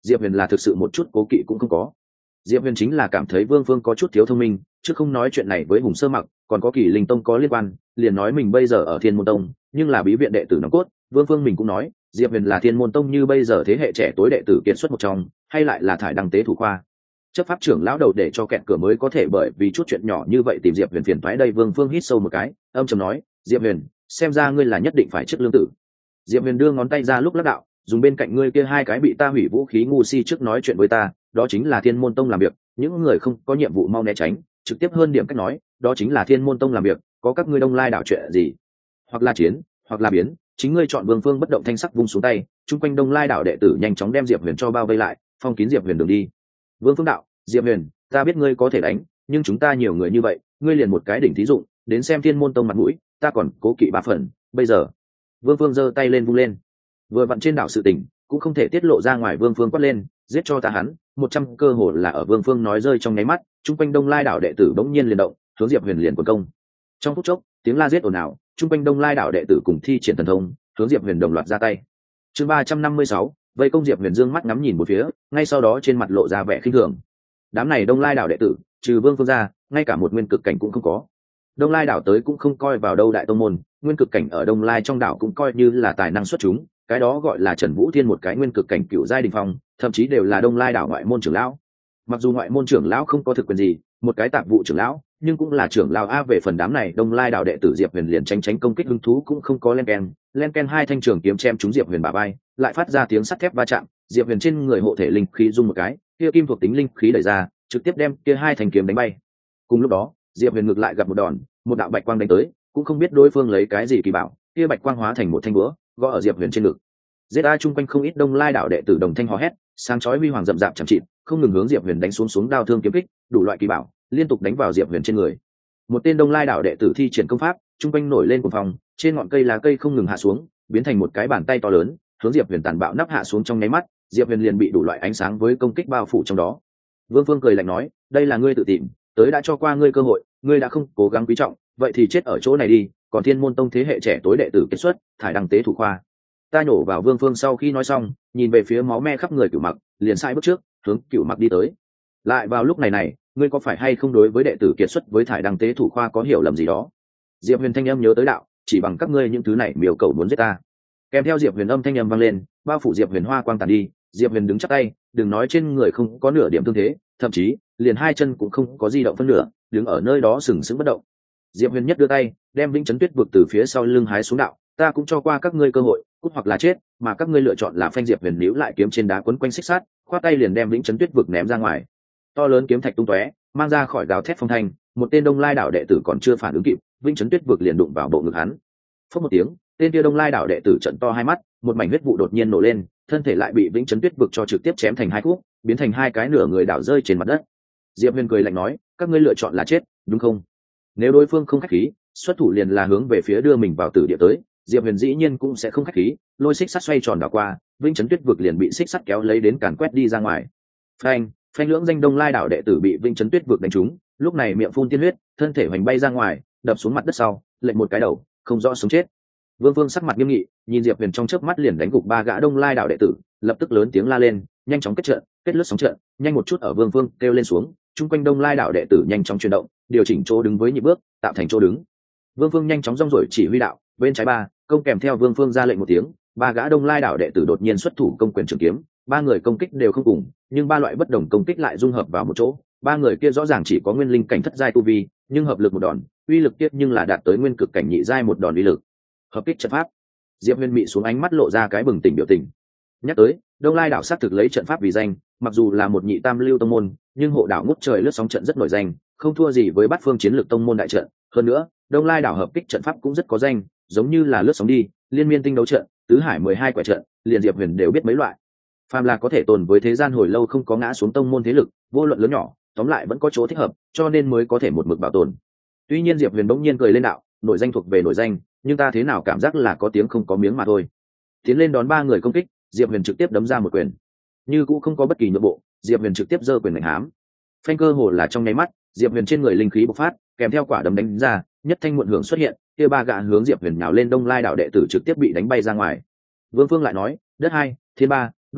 Diệp Huyền là thực sự một chút cố kỵ cũng không có. Diệp Huyền chính là cảm thấy Vương Phương có chút thiếu thông minh, chứ không nói chuyện này với Hùng Sơ Mặc, còn có Kỳ Linh Tông có liên quan, liền nói mình bây giờ ở Thiên Môn Tông, nhưng là bí viện đệ tử nòng cốt. Vương Phương mình cũng nói, Diệp Huyền là Thiên Môn Tông như bây giờ thế hệ trẻ tối đệ tử kiệt xuất một trong, hay lại là thải đăng tế thủ khoa. Chấp pháp trưởng lão đầu để cho kẹt cửa mới có thể bởi vì chút chuyện nhỏ như vậy tìm Diệp Huyền phiền toái đây. Vương Phương hít sâu một cái, âm trầm nói, Diệp Huyền, xem ra ngươi là nhất định phải chức lương tử. Diệp Huyền đưa ngón tay ra lúc lắc đạo, dùng bên cạnh ngươi kia hai cái bị ta hủy vũ khí ngu si trước nói chuyện với ta, đó chính là Thiên Môn Tông làm việc, những người không có nhiệm vụ mau né tránh, trực tiếp hơn điểm cách nói, đó chính là Thiên Môn Tông làm việc, có các ngươi Đông Lai đảo chuyện gì, hoặc là chiến, hoặc là biến, chính ngươi chọn. Vương Phương bất động thanh sắc vung xuống tay, chung quanh Đông Lai đảo đệ tử nhanh chóng đem Diệp Huyền cho bao vây lại, phong kín Diệp Huyền đường đi. Vương Phương đạo, Diệp Huyền, ta biết ngươi có thể đánh, nhưng chúng ta nhiều người như vậy, ngươi liền một cái đỉnh thí dụng, đến xem Thiên Môn Tông mặt mũi, ta còn cố kỵ 3 phần, bây giờ. Vương Phương giơ tay lên vung lên, vừa vặn trên đảo sự tình cũng không thể tiết lộ ra ngoài. Vương Phương quát lên, giết cho ta hắn 100. Cơ hội là ở Vương Phương nói rơi trong nháy mắt, chung quanh Đông Lai đảo đệ tử bỗng nhiên liền động, hướng Diệp Huyền liền quần công. Trong phút chốc, tiếng la giết ồn ào, chung quanh Đông Lai đảo đệ tử cùng thi triển thần thông, hướng Diệp Huyền đồng loạt ra tay. Chương 356, vây công. Diệp Huyền dương mắt ngắm nhìn một phía, ngay sau đó trên mặt lộ ra vẻ khinh thường. Đám này Đông Lai đảo đệ tử, trừ Vương Phương ra, ngay cả một nguyên cực cảnh cũng không có. Đông Lai đảo tới cũng không coi vào đâu đại tông môn, nguyên cực cảnh ở Đông Lai trong đảo cũng coi như là tài năng xuất chúng, cái đó gọi là Trần Vũ Thiên một cái nguyên cực cảnh cựu giai đỉnh phong, thậm chí đều là Đông Lai đảo ngoại môn trưởng lão. Mặc dù ngoại môn trưởng lão không có thực quyền gì, một cái tạp vụ trưởng lão, nhưng cũng là trưởng lão a. Về phần đám này Đông Lai đảo đệ tử, Diệp Huyền liền tránh công kích hứng thú cũng không có. Len ken hai thanh trường kiếm chém trúng Diệp Huyền bả vai, lại phát ra tiếng sắt thép va chạm. Diệp Huyền trên người hộ thể linh khí rung một cái, kia kim thuộc tính linh khí đẩy ra, trực tiếp đem kia hai thanh kiếm đánh bay. Cùng lúc đó, Diệp Huyền ngược lại gặp một đòn, một đạo bạch quang đánh tới, cũng không biết đối phương lấy cái gì kỳ bảo, kia bạch quang hóa thành một thanh búa, gõ ở Diệp Huyền trên ngực. Giết a! Chung quanh không ít Đông Lai đảo đệ tử đồng thanh hò hét, sáng chói huy hoàng rậm rạp chẳng chịt, không ngừng hướng Diệp Huyền đánh xuống đao thương kiếm kích, đủ loại kỳ bảo liên tục đánh vào Diệp Huyền trên người. Một tên Đông Lai đảo đệ tử thi triển công pháp, chung quanh nổi lên cuồng phong, trên ngọn cây lá cây không ngừng hạ xuống, biến thành một cái bàn tay to lớn, hướng Diệp Huyền tàn bạo nắp hạ xuống. Trong nháy mắt, Diệp Huyền liền bị đủ loại ánh sáng với công kích bao phủ trong đó. Vương Phương cười lạnh nói, đây là ngươi tự tìm, tới đã cho qua ngươi cơ hội, ngươi đã không cố gắng quý trọng, vậy thì chết ở chỗ này đi. Còn Thiên Môn Tông thế hệ trẻ tối đệ tử kết xuất, thải đăng tế thủ khoa. Ta nhổ vào. Vương Phương sau khi nói xong, nhìn về phía máu me khắp người Cửu Mặc, liền sai bước trước, hướng Cửu Mặc đi tới. Lại vào lúc này, ngươi có phải hay không đối với đệ tử kiệt xuất với thải đăng tế thủ khoa có hiểu lầm gì đó? Diệp Huyền thanh âm nhớ tới đạo, chỉ bằng các ngươi những thứ này miêu cầu muốn giết ta. Kèm theo Diệp Huyền âm thanh âm vang lên, bao phủ Diệp Huyền hoa quang tàn đi. Diệp Huyền đứng chắp tay, đừng nói trên người không có nửa điểm thương thế, thậm chí liền hai chân cũng không có di động phân nửa, đứng ở nơi đó sừng sững bất động. Diệp Huyền nhất đưa tay, đem Vĩnh Chấn Tuyết vực từ phía sau lưng hái xuống đạo, ta cũng cho qua các ngươi cơ hội, cút hoặc là chết, mà các ngươi lựa chọn là phanh. Diệp Huyền níu lại kiếm trên đá quấn quanh xích sắt, khoát tay liền đem Vĩnh Chấn Tuyết vực ném ra ngoài. To lớn kiếm thạch tung tóe, mang ra khỏi gào thét phong thanh. Một tên Đông Lai đảo đệ tử còn chưa phản ứng kịp, Vĩnh Chấn Tuyết vực liền đụng vào bộ ngực hắn. Phốc một tiếng, tên kia Đông Lai đảo đệ tử trợn to hai mắt, một mảnh huyết vụ đột nhiên nổ lên, thân thể lại bị Vĩnh Chấn Tuyết vực cho trực tiếp chém thành hai khúc, biến thành hai cái nửa người đảo rơi trên mặt đất. Diệp Huyền cười lạnh nói, các ngươi lựa chọn là chết, đúng không? Nếu đối phương không khách khí, xuất thủ liền là hướng về phía đưa mình vào tử địa tới, Diệp Huyền dĩ nhiên cũng sẽ không khách khí, lôi xích sắt xoay tròn đảo qua, Vĩnh Chấn Tuyết vực liền bị xích sắt kéo lấy đến càn quét đi ra ngoài. Phanh lưỡng danh Đông Lai đảo đệ tử bị Vĩnh Chấn Tuyết vực đánh trúng, lúc này miệng phun tiên huyết, thân thể hoành bay ra ngoài, đập xuống mặt đất sau, lệch một cái đầu, không rõ sống chết. Vương Vương sắc mặt nghiêm nghị, nhìn Diệp Huyền trong chớp mắt liền đánh gục 3 gã Đông Lai đảo đệ tử, lập tức lớn tiếng la lên, nhanh chóng kết trận, kết lướt sóng trận, nhanh một chút. Ở Vương Vương kêu lên xuống, chung quanh Đông Lai đảo đệ tử nhanh chóng chuyển động, điều chỉnh chỗ đứng với nhịp bước, tạo thành chỗ đứng. Vương Vương nhanh chóng rong rổi chỉ huy đạo, bên trái 3, công. Kèm theo Vương Vương ra lệnh một tiếng, 3 gã Đông Lai đảo đệ tử đột nhiên xuất thủ công quyền trường kiếm, 3 người công kích đều không cùng, nhưng 3 loại bất đồng công kích lại dung hợp vào một chỗ. 3 người kia rõ ràng chỉ có nguyên linh cảnh thất giai tu vi, nhưng hợp lực một đòn, uy lực tiếp nhưng là đạt tới nguyên cực cảnh nhị giai một đòn uy lực. Hợp kích trận pháp. Diệp Huyền mị xuống ánh mắt lộ ra cái bừng tỉnh biểu tình. Nhắc tới, Đông Lai đảo xác thực lấy trận pháp vì danh, mặc dù là một nhị tam lưu tông môn, nhưng hộ đảo ngút trời lướt sóng trận rất nổi danh, không thua gì với Bát Phương chiến lược tông môn đại trận. Hơn nữa, Đông Lai đảo hợp kích trận pháp cũng rất có danh, giống như là lướt sóng đi, liên miên tinh đấu trận, tứ hải 12 quẻ trận, liền Diệp Huyền đều biết mấy loại. Phàm là có thể tồn với thế gian hồi lâu không có ngã xuống tông môn thế lực, vô luận lớn nhỏ, tóm lại vẫn có chỗ thích hợp, cho nên mới có thể một mực bảo tồn. Tuy nhiên Diệp Huyền bỗng nhiên cười lên đạo, nổi danh thuộc về nổi danh, nhưng ta thế nào cảm giác là có tiếng không có miếng mà thôi. Tiến lên đón 3 người công kích, Diệp Huyền trực tiếp đấm ra một quyền, như cũng không có bất kỳ nhượng bộ, Diệp Huyền trực tiếp giơ quyền đánh hám. Phanh cơ hồ là trong nháy mắt, Diệp Huyền trên người linh khí bộc phát, kèm theo quả đấm đánh ra, nhất thanh muộn hưởng xuất hiện, kia 3 gã hướng Diệp Huyền nhào lên Đông Lai đảo đệ tử trực tiếp bị đánh bay ra ngoài. Vương Phương lại nói, đất 2, thiên 3, nuôi 1,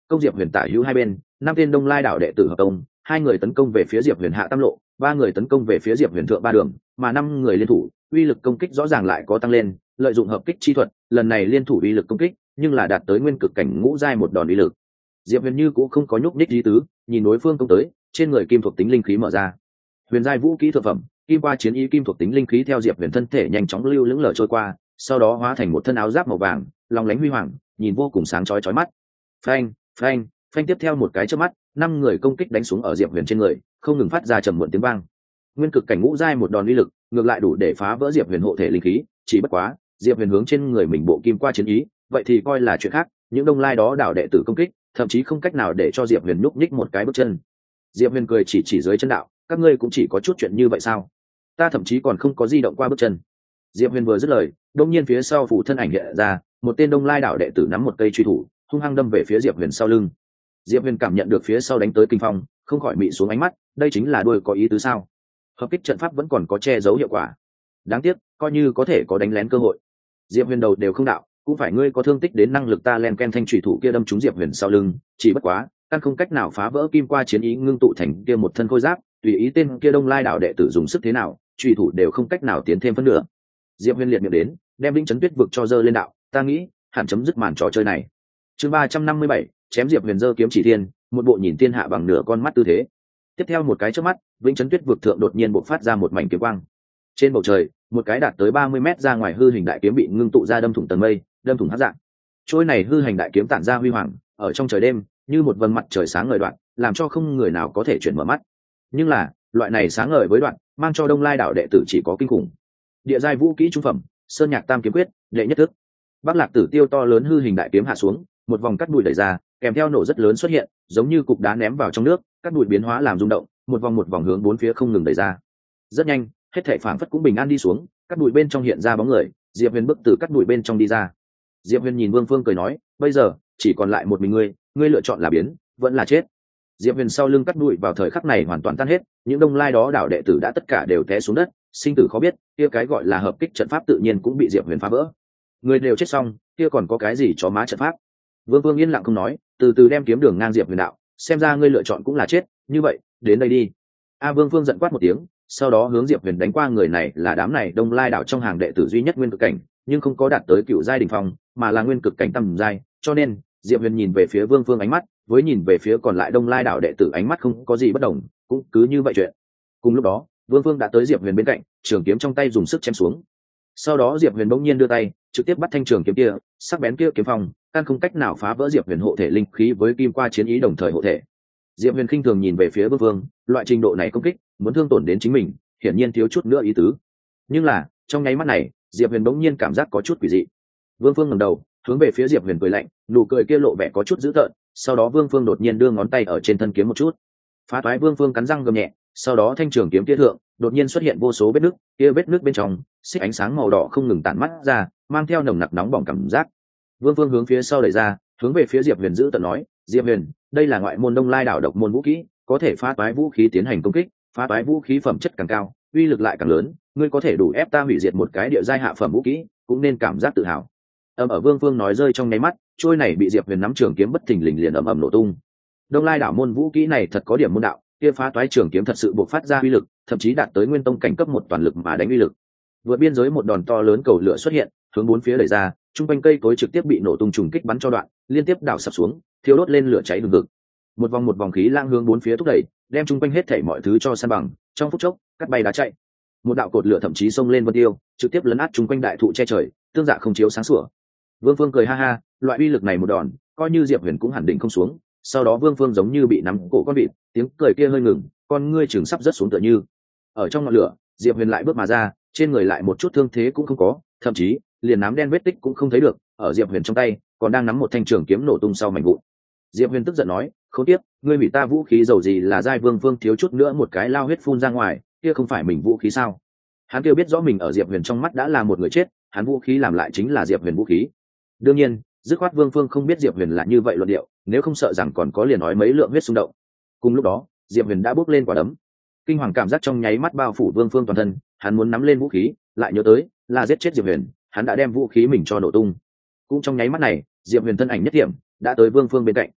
công diệp huyền tả hữu hai bên, 5 tên đông lai đảo đệ tử hợp công, 2 người tấn công về phía diệp huyền hạ tam lộ, 3 người tấn công về phía diệp huyền thượng ba đường, mà 5 người liên thủ, uy lực công kích rõ ràng lại có tăng lên, lợi dụng hợp kích chi thuật, lần này liên thủ uy lực công kích nhưng là đạt tới nguyên cực cảnh ngũ giai một đòn uy lực. Diệp huyền như cũng không có nhúc nhích lý tứ, nhìn đối phương công tới, trên người kim thuộc tính linh khí mở ra, huyền giai vũ khí thượng phẩm kim qua chiến ý kim thuộc tính linh khí theo diệp huyền thân thể nhanh chóng lưu lững lờ trôi qua, sau đó hóa thành một thân áo giáp màu vàng long lánh huy hoàng, nhìn vô cùng sáng chói chói mắt. Phanh phanh phanh, tiếp theo một cái chớp mắt, 5 người công kích đánh xuống ở diệp huyền trên người, không ngừng phát ra trầm muộn tiếng vang. Nguyên cực cảnh ngũ giai một đòn uy lực ngược lại đủ để phá vỡ diệp huyền hộ thể linh khí, chỉ bất quá diệp huyền hướng trên người mình bộ kim qua chiến ý, vậy thì coi là chuyện khác, những đông lai đó đảo đệ tử công kích thậm chí không cách nào để cho diệp huyền nhúc nhích một cái bước chân. Diệp huyền cười chỉ dưới chân đạo, các ngươi cũng chỉ có chút chuyện như vậy sao? Ta thậm chí còn không có di động qua bước chân. Diệp huyền vừa dứt lời, đông nhiên phía sau phủ thân ảnh hiện ra, một tên đông lai đảo đệ tử nắm một cây truy thủ hung hăng đâm về phía diệp huyền sau lưng. Diệp huyền cảm nhận được phía sau đánh tới kinh phong, không khỏi mị xuống ánh mắt, đây chính là đuôi có ý tứ sao? Hợp kích trận pháp vẫn còn có che giấu hiệu quả, đáng tiếc coi như có thể có đánh lén cơ hội. Diệp huyền đầu đều không đạo, cũng phải ngươi có thương tích đến năng lực ta len ken thanh truy thủ kia đâm trúng diệp huyền sau lưng, chỉ bất quá căn không cách nào phá vỡ kim qua chiến ý ngưng tụ thành kia một thân khôi giáp, tùy ý tên kia đông lai đảo đệ tử dùng sức thế nào, truy thủ đều không cách nào tiến thêm phân nửa. Diệp huyền liệt miệng đến, đem Vĩnh Chấn Tuyết vực cho dơ lên đạo, ta nghĩ hẳn chấm dứt màn trò chơi này. Chương 357, chém diệp huyền dơ kiếm chỉ thiên, một bộ nhìn thiên hạ bằng nửa con mắt tư thế. Tiếp theo một cái chớp mắt, Vĩnh Chấn Tuyết vực thượng đột nhiên bộc phát ra một mảnh kiếm quang. Trên bầu trời, một cái đạt tới 30 mét ra ngoài hư hình đại kiếm bị ngưng tụ ra đâm thủng tầng mây, đâm thủng hắc dạng. Trôi này hư hành đại kiếm tản ra huy hoàng, ở trong trời đêm, như một vầng mặt trời sáng ngời đoạn, làm cho không người nào có thể chuyển mở mắt. Nhưng là, loại này sáng ngời với đoạn, mang cho đông lai đảo đệ tử chỉ có kinh khủng. Địa giai vũ kỹ trung phẩm, Sơn Nhạc Tam kiếm quyết, đệ nhất thức. Bắc Lạc Tử Tiêu to lớn hư hình đại kiếm hạ xuống, một vòng cắt bụi đẩy ra, kèm theo nổ rất lớn xuất hiện, giống như cục đá ném vào trong nước, cắt bụi biến hóa làm rung động, một vòng hướng bốn phía không ngừng đẩy ra. Rất nhanh, hết thảy phảng phất cũng bình an đi xuống, cắt bụi bên trong hiện ra bóng người, Diệp Huyền bước từ cắt bụi bên trong đi ra. Diệp Huyền nhìn Vương Phương cười nói, bây giờ chỉ còn lại một mình ngươi lựa chọn là biến, vẫn là chết. Diệp Huyền sau lưng cắt bụi vào thời khắc này hoàn toàn tan hết, những đông lai đó đảo đệ tử đã tất cả đều té xuống đất, sinh tử khó biết, kia cái gọi là hợp kích trận pháp tự nhiên cũng bị Diệp Huyền phá vỡ. Người đều chết xong, kia còn có cái gì cho má trận pháp? Vương Vương yên lặng không nói, từ từ đem kiếm đường ngang Diệp Huyền đạo, xem ra ngươi lựa chọn cũng là chết, như vậy, đến đây đi. Vương Vương giận quát một tiếng, sau đó hướng Diệp Huyền đánh qua. Người này là đám này đông lai đảo trong hàng đệ tử duy nhất nguyên cực cảnh, nhưng không có đạt tới cựu giai đỉnh phong, mà là nguyên cực cảnh tầm giai, cho nên Diệp Huyền nhìn về phía Vương Vương ánh mắt, với nhìn về phía còn lại đông lai đảo đệ tử ánh mắt không có gì bất đồng, cũng cứ như vậy chuyện. Cùng lúc đó, Vương Vương đã tới Diệp Huyền bên cạnh, trường kiếm trong tay dùng sức chém xuống. Sau đó Diệp Huyền bỗng nhiên đưa tay, trực tiếp bắt thanh trường kiếm kia, sắc bén kia kiếm phong, căn không cách nào phá vỡ Diệp Huyền hộ thể linh khí với kim qua chiến ý đồng thời hộ thể. Diệp Huyền khinh thường nhìn về phía Vương Vương, loại trình độ này công kích, muốn thương tổn đến chính mình, hiển nhiên thiếu chút nữa ý tứ. Nhưng là, trong nháy mắt này, Diệp Huyền bỗng nhiên cảm giác có chút quỷ dị. Vương Vương ngẩng đầu, hướng về phía Diệp Huyền cười lạnh, nụ cười kia lộ vẻ có chút dữ tợn, sau đó Vương Vương đột nhiên đưa ngón tay ở trên thân kiếm một chút. Phá toái Vương Vương cắn răng gầm nhẹ, sau đó thanh trường kiếm kia thượng đột nhiên xuất hiện vô số vết nứt, kia vết nứt bên trong, xích ánh sáng màu đỏ không ngừng tản mắt ra, mang theo nồng nặc nóng bỏng cảm giác. Vương Vương hướng phía sau đẩy ra, hướng về phía Diệp Huyền giữ tợn nói, Diệp Huyền, đây là ngoại môn đông lai đảo độc môn vũ khí, có thể phá toái vũ khí tiến hành công kích, phá toái vũ khí phẩm chất càng cao, uy lực lại càng lớn, ngươi có thể đủ ép ta hủy diệt một cái địa giai hạ phẩm vũ khí, cũng nên cảm giác tự hào. Ở Vương Vương nói rơi trong nháy mắt, trôi này bị Diệp Huyền nắm trường kiếm bất thình lình liền ầm nổ tung. Đông lai đảo môn vũ khí này thật có điểm môn đạo, kia phá toái trường kiếm thật sự bộc phát ra uy lực, thậm chí đạt tới nguyên tông cảnh cấp 1 toàn lực mà đánh uy lực. Vượt biên giới một đòn to lớn cầu lửa xuất hiện, hướng bốn phía đẩy ra, trung quanh cây cối trực tiếp bị nổ tung trùng kích bắn cho đoạn, liên tiếp đảo sập xuống, thiêu đốt lên lửa cháy hừng hực. Một vòng khí lang hướng bốn phía thúc đẩy, đem trung quanh hết thảy mọi thứ cho san bằng, trong phút chốc, cắt bay đá chạy. Một đạo cột lửa thậm chí xông lên vân tiêu, trực tiếp lấn át trung quanh đại thụ che trời, tương dạ không chiếu sáng sủa. Vương Phương cười ha ha, loại uy lực này một đòn, coi như Diệp Huyền cũng hẳn định không xuống. Sau đó Vương Phương giống như bị nắm cổ con vịt, tiếng cười kia hơi ngừng, con ngươi chừng sắp rớt xuống tựa như. Ở trong ngọn lửa, Diệp Huyền lại bước mà ra, trên người lại một chút thương thế cũng không có, thậm chí liền nám đen vết tích cũng không thấy được. Ở Diệp Huyền trong tay còn đang nắm một thanh trường kiếm nổ tung sau mảnh vụn. Diệp Huyền tức giận nói, không tiếp, ngươi bị ta vũ khí dầu gì là giai. Vương Phương thiếu chút nữa một cái lao huyết phun ra ngoài, kia không phải mình vũ khí sao? Hắn kêu biết rõ mình ở Diệp Huyền trong mắt đã là một người chết, hắn vũ khí làm lại chính là Diệp Huyền vũ khí. Đương nhiên, dứt khoát Vương Phương không biết Diệp Huyền là như vậy luận điệu, nếu không sợ rằng còn có liền nói mấy lượng huyết xung động. Cùng lúc đó, Diệp Huyền đã bước lên quả đấm, kinh hoàng cảm giác trong nháy mắt bao phủ Vương Phương toàn thân, hắn muốn nắm lên vũ khí, lại nhớ tới là giết chết Diệp Huyền, hắn đã đem vũ khí mình cho nổ tung. Cũng trong nháy mắt này, Diệp Huyền thân ảnh nhất điểm đã tới Vương Phương bên cạnh.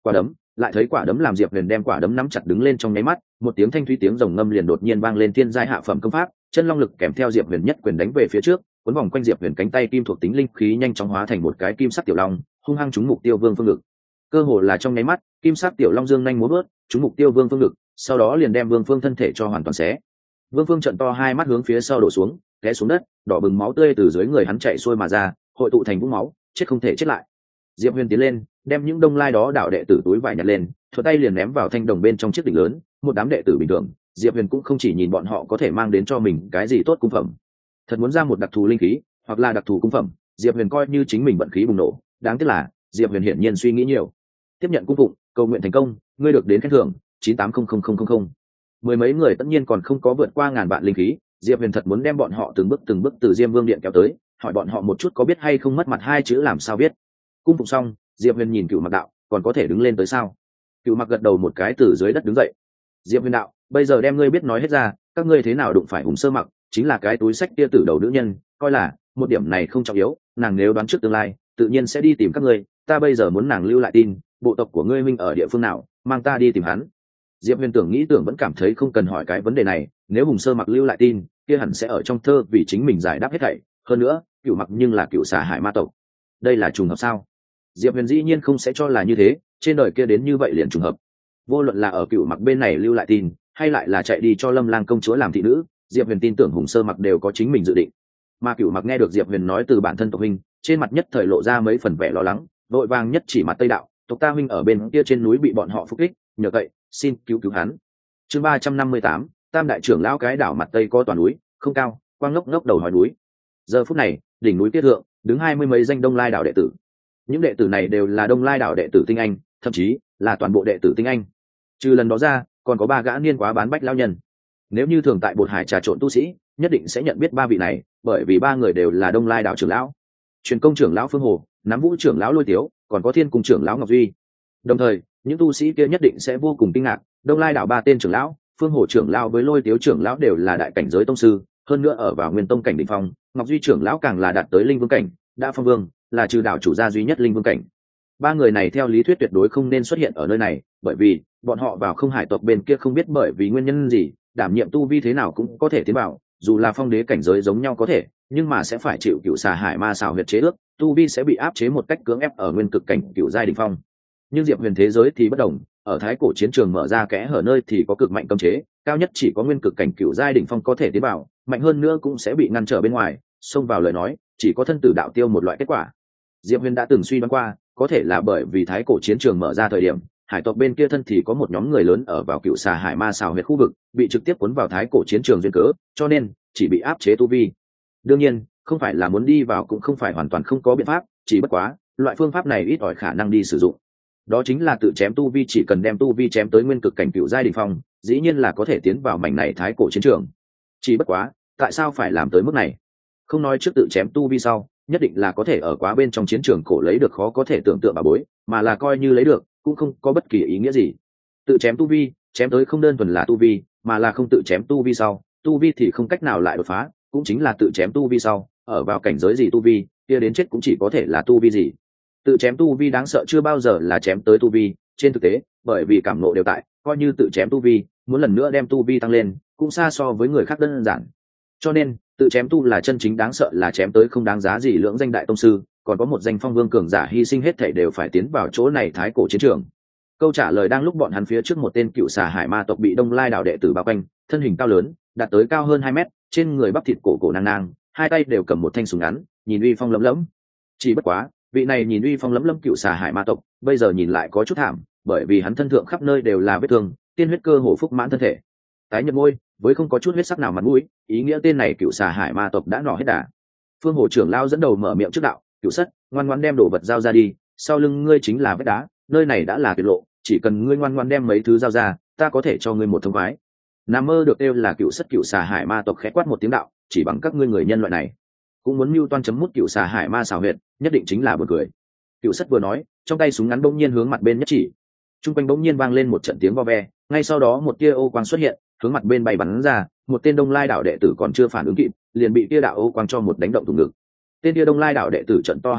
Quả đấm, lại thấy quả đấm làm Diệp Huyền đem quả đấm nắm chặt đứng lên trong nháy mắt, một tiếng thanh thúy tiếng rồng ngâm liền đột nhiên vang lên thiên giai hạ phẩm công pháp, chân long lực kèm theo Diệp Huyền nhất quyền đánh về phía trước, cuốn vòng quanh Diệp Huyền cánh tay kim thuộc tính linh khí nhanh chóng hóa thành một cái kim sắc tiểu long, hung hăng trúng mục tiêu Vương Phương ngực. Cơ hồ là trong nháy mắt, kim sắc tiểu long dương nhanh múa vớt, trúng mục tiêu Vương Phương ngực, sau đó liền đem Vương Phương thân thể cho hoàn toàn xé. Vương Phương trợn to hai mắt hướng phía sau đổ xuống, té xuống đất, đỏ bừng máu tươi từ dưới người hắn chảy xuôi mà ra, hội tụ thành vũng máu, chết không thể chết lại. Diệp Huyền tiến lên, đem những đông lai đó đạo đệ tử túi vải nhặt lên, thuận tay liền ném vào thanh đồng bên trong chiếc đỉnh lớn, một đám đệ tử bình thường, Diệp Huyền cũng không chỉ nhìn bọn họ có thể mang đến cho mình cái gì tốt cung phẩm. Thật muốn ra một đặc thù linh khí, hoặc là đặc thù cung phẩm, Diệp Huyền coi như chính mình vận khí bùng nổ, đáng tiếc là Diệp Huyền hiển nhiên suy nghĩ nhiều. Tiếp nhận cung phụng, cầu nguyện thành công, ngươi được đến khen thưởng 980000. Mười mấy người tất nhiên còn không có vượt qua ngàn vạn linh khí, Diệp Huyền thật muốn đem bọn họ từng bước từ Diêm Vương điện kéo tới, hỏi bọn họ một chút có biết hay không mất mặt hai chữ làm sao biết. Cung phụng xong, Diệp Huyền nhìn Cửu Mặc đạo, còn có thể đứng lên tới sao? Cửu Mặc gật đầu một cái từ dưới đất đứng dậy. Diệp Huyền đạo, bây giờ đem ngươi biết nói hết ra, các ngươi thế nào đụng phải Hùng Sơ Mặc, chính là cái túi sách tia tử đầu nữ nhân, coi là một điểm này không trọng yếu, nàng nếu đoán trước tương lai, tự nhiên sẽ đi tìm các ngươi, ta bây giờ muốn nàng lưu lại tin, bộ tộc của ngươi huynh ở địa phương nào, mang ta đi tìm hắn. Diệp Huyền nghĩ tưởng vẫn cảm thấy không cần hỏi cái vấn đề này, nếu Hùng Sơ Mặc lưu lại tin, kia hẳn sẽ ở trong thơ vì chính mình giải đáp hết thảy, hơn nữa, Cửu Mặc nhưng là Cửu Xà Hải ma tộc. Đây là trùng hợp sao? Diệp Huyền dĩ nhiên không sẽ cho là như thế, trên đời kia đến như vậy liền trùng hợp. Vô luận là ở Cửu Mặc bên này lưu lại tin, hay lại là chạy đi cho Lâm Lang công chúa làm thị nữ, Diệp Huyền tin tưởng Hùng Sơ Mặc đều có chính mình dự định. Mà Cửu Mặc nghe được Diệp Huyền nói từ bản thân tộc huynh, trên mặt nhất thời lộ ra mấy phần vẻ lo lắng, vội vàng nhất chỉ mặt Tây đạo, tộc ta huynh ở bên kia trên núi bị bọn họ phục kích, nhờ vậy, xin cứu cứu hắn. Chương 358, Tam đại trưởng lão cái đảo mặt Tây có toàn núi, không cao, quang ngốc ngốc đầu hỏi núi. Giờ phút này, đỉnh núi tiết thượng, đứng 20 mấy danh Đông Lai đảo đệ tử. Những đệ tử này đều là Đông Lai đảo đệ tử tinh anh, thậm chí là toàn bộ đệ tử tinh anh. Trừ lần đó ra, còn có 3 gã niên quá bán bách lão nhân. Nếu như thường tại Bột Hải trà trộn tu sĩ, nhất định sẽ nhận biết 3 vị này, bởi vì 3 người đều là Đông Lai đảo trưởng lão. Truyền công trưởng lão Phương Hồ, nắm vũ trưởng lão Lôi Tiếu, còn có Thiên cung trưởng lão Ngọc Duy. Đồng thời, những tu sĩ kia nhất định sẽ vô cùng kinh ngạc, Đông Lai đảo 3 tên trưởng lão, Phương Hồ trưởng lão với Lôi Tiếu trưởng lão đều là đại cảnh giới tông sư, hơn nữa ở vào Nguyên Tông cảnh đỉnh phong, Ngọc Duy trưởng lão càng là đạt tới linh vương cảnh, đã phong vương, là trừ đảo chủ gia duy nhất linh vương cảnh. 3 người này theo lý thuyết tuyệt đối không nên xuất hiện ở nơi này, bởi vì bọn họ vào Không Hải tộc bên kia không biết bởi vì nguyên nhân gì, đảm nhiệm tu vi thế nào cũng có thể tiến vào, dù là phong đế cảnh giới giống nhau có thể, nhưng mà sẽ phải chịu Cửu Xà Hải ma xảo huyệt chế ước, tu vi sẽ bị áp chế một cách cưỡng ép ở nguyên cực cảnh cửu giai đỉnh phong. Nhưng Diệp Huyền thế giới thì bất đồng, ở thái cổ chiến trường mở ra kẽ hở nơi thì có cực mạnh cấm chế, cao nhất chỉ có nguyên cực cảnh cửu giai đỉnh phong có thể tiến vào, mạnh hơn nữa cũng sẽ bị ngăn trở bên ngoài, xông vào lời nói, chỉ có thân tử đạo tiêu một loại kết quả. Diệp Huyền đã từng suy đoán qua, có thể là bởi vì thái cổ chiến trường mở ra thời điểm, hải tộc bên kia thân thì có một nhóm người lớn ở vào Cửu Xà Hải ma xảo huyệt khu vực, bị trực tiếp cuốn vào thái cổ chiến trường duyên cớ, cho nên chỉ bị áp chế tu vi. Đương nhiên, không phải là muốn đi vào cũng không phải hoàn toàn không có biện pháp, chỉ bất quá, loại phương pháp này ít ỏi khả năng đi sử dụng. Đó chính là tự chém tu vi, chỉ cần đem tu vi chém tới nguyên cực cảnh cửu giai đỉnh phong, dĩ nhiên là có thể tiến vào mảnh này thái cổ chiến trường. Chỉ bất quá, tại sao phải làm tới mức này? Không nói trước tự chém tu vi sau, nhất định là có thể ở quá bên trong chiến trường cổ lấy được khó có thể tưởng tượng bà bối, mà là coi như lấy được, cũng không có bất kỳ ý nghĩa gì. Tự chém tu vi, chém tới không đơn thuần là tu vi, mà là không tự chém tu vi sau, tu vi thì không cách nào lại đột phá, cũng chính là tự chém tu vi sau, ở vào cảnh giới gì tu vi, kia đến chết cũng chỉ có thể là tu vi gì. Tự chém tu vi đáng sợ chưa bao giờ là chém tới tu vi, trên thực tế, bởi vì cảm ngộ đều tại, coi như tự chém tu vi, muốn lần nữa đem tu vi tăng lên, cũng xa so với người khác đơn giản. Cho nên, tự chém tu là chân chính đáng sợ là chém tới không đáng giá gì lưỡng danh đại tông sư, còn có một danh phong vương cường giả hy sinh hết thảy đều phải tiến vào chỗ này thái cổ chiến trường. Câu trả lời đang lúc bọn hắn phía trước một tên Cửu Xà Hải ma tộc bị Đông Lai đảo đệ tử bao quanh, thân hình cao lớn, đạt tới cao hơn 2 mét, trên người bắp thịt cổ nang nang, hai tay đều cầm một thanh súng ngắn, nhìn uy phong lẫm lẫm. Chỉ bất quá, vị này nhìn uy phong lẫm lẫm Cửu Xà Hải ma tộc, bây giờ nhìn lại có chút thảm, bởi vì hắn thân thượng khắp nơi đều là vết thương, tiên huyết cơ hồ phúc mãn thân thể. Tái nhợt môi, với không có chút huyết sắc nào mặt mũi, ý nghĩa tên này Cửu Xà Hải ma tộc đã nỏ hết đà. Phương Hồ trưởng lao dẫn đầu mở miệng trước đạo, "Cửu Sất, ngoan ngoãn đem đồ vật giao ra đi, sau lưng ngươi chính là vết đá, nơi này đã là tuyệt lộ, chỉ cần ngươi ngoan ngoãn đem mấy thứ giao ra, ta có thể cho ngươi một thông khoái." Nam mơ được kêu là Cửu Sất Cửu Xà Hải ma tộc khẽ quát một tiếng đạo, chỉ bằng các ngươi người nhân loại này, cũng muốn mưu toan chấm mút Cửu Xà Hải ma xảo huyệt, nhất định chính là buồn cười. Cửu Sất vừa nói, trong tay súng ngắn bỗng nhiên hướng mặt bên nhất chỉ. Trung quanh bỗng nhiên vang lên một trận tiếng vo ve, ngay sau đó một tia ô quang xuất hiện, hướng mặt bên bay bắn ra, một tên Đông Lai đảo đệ tử còn chưa phản ứng kịp, liền bị tia đạo ô quang cho một đánh động thủng ngực. Tên tia Đông Lai đảo đệ tử trợn to hai mắt,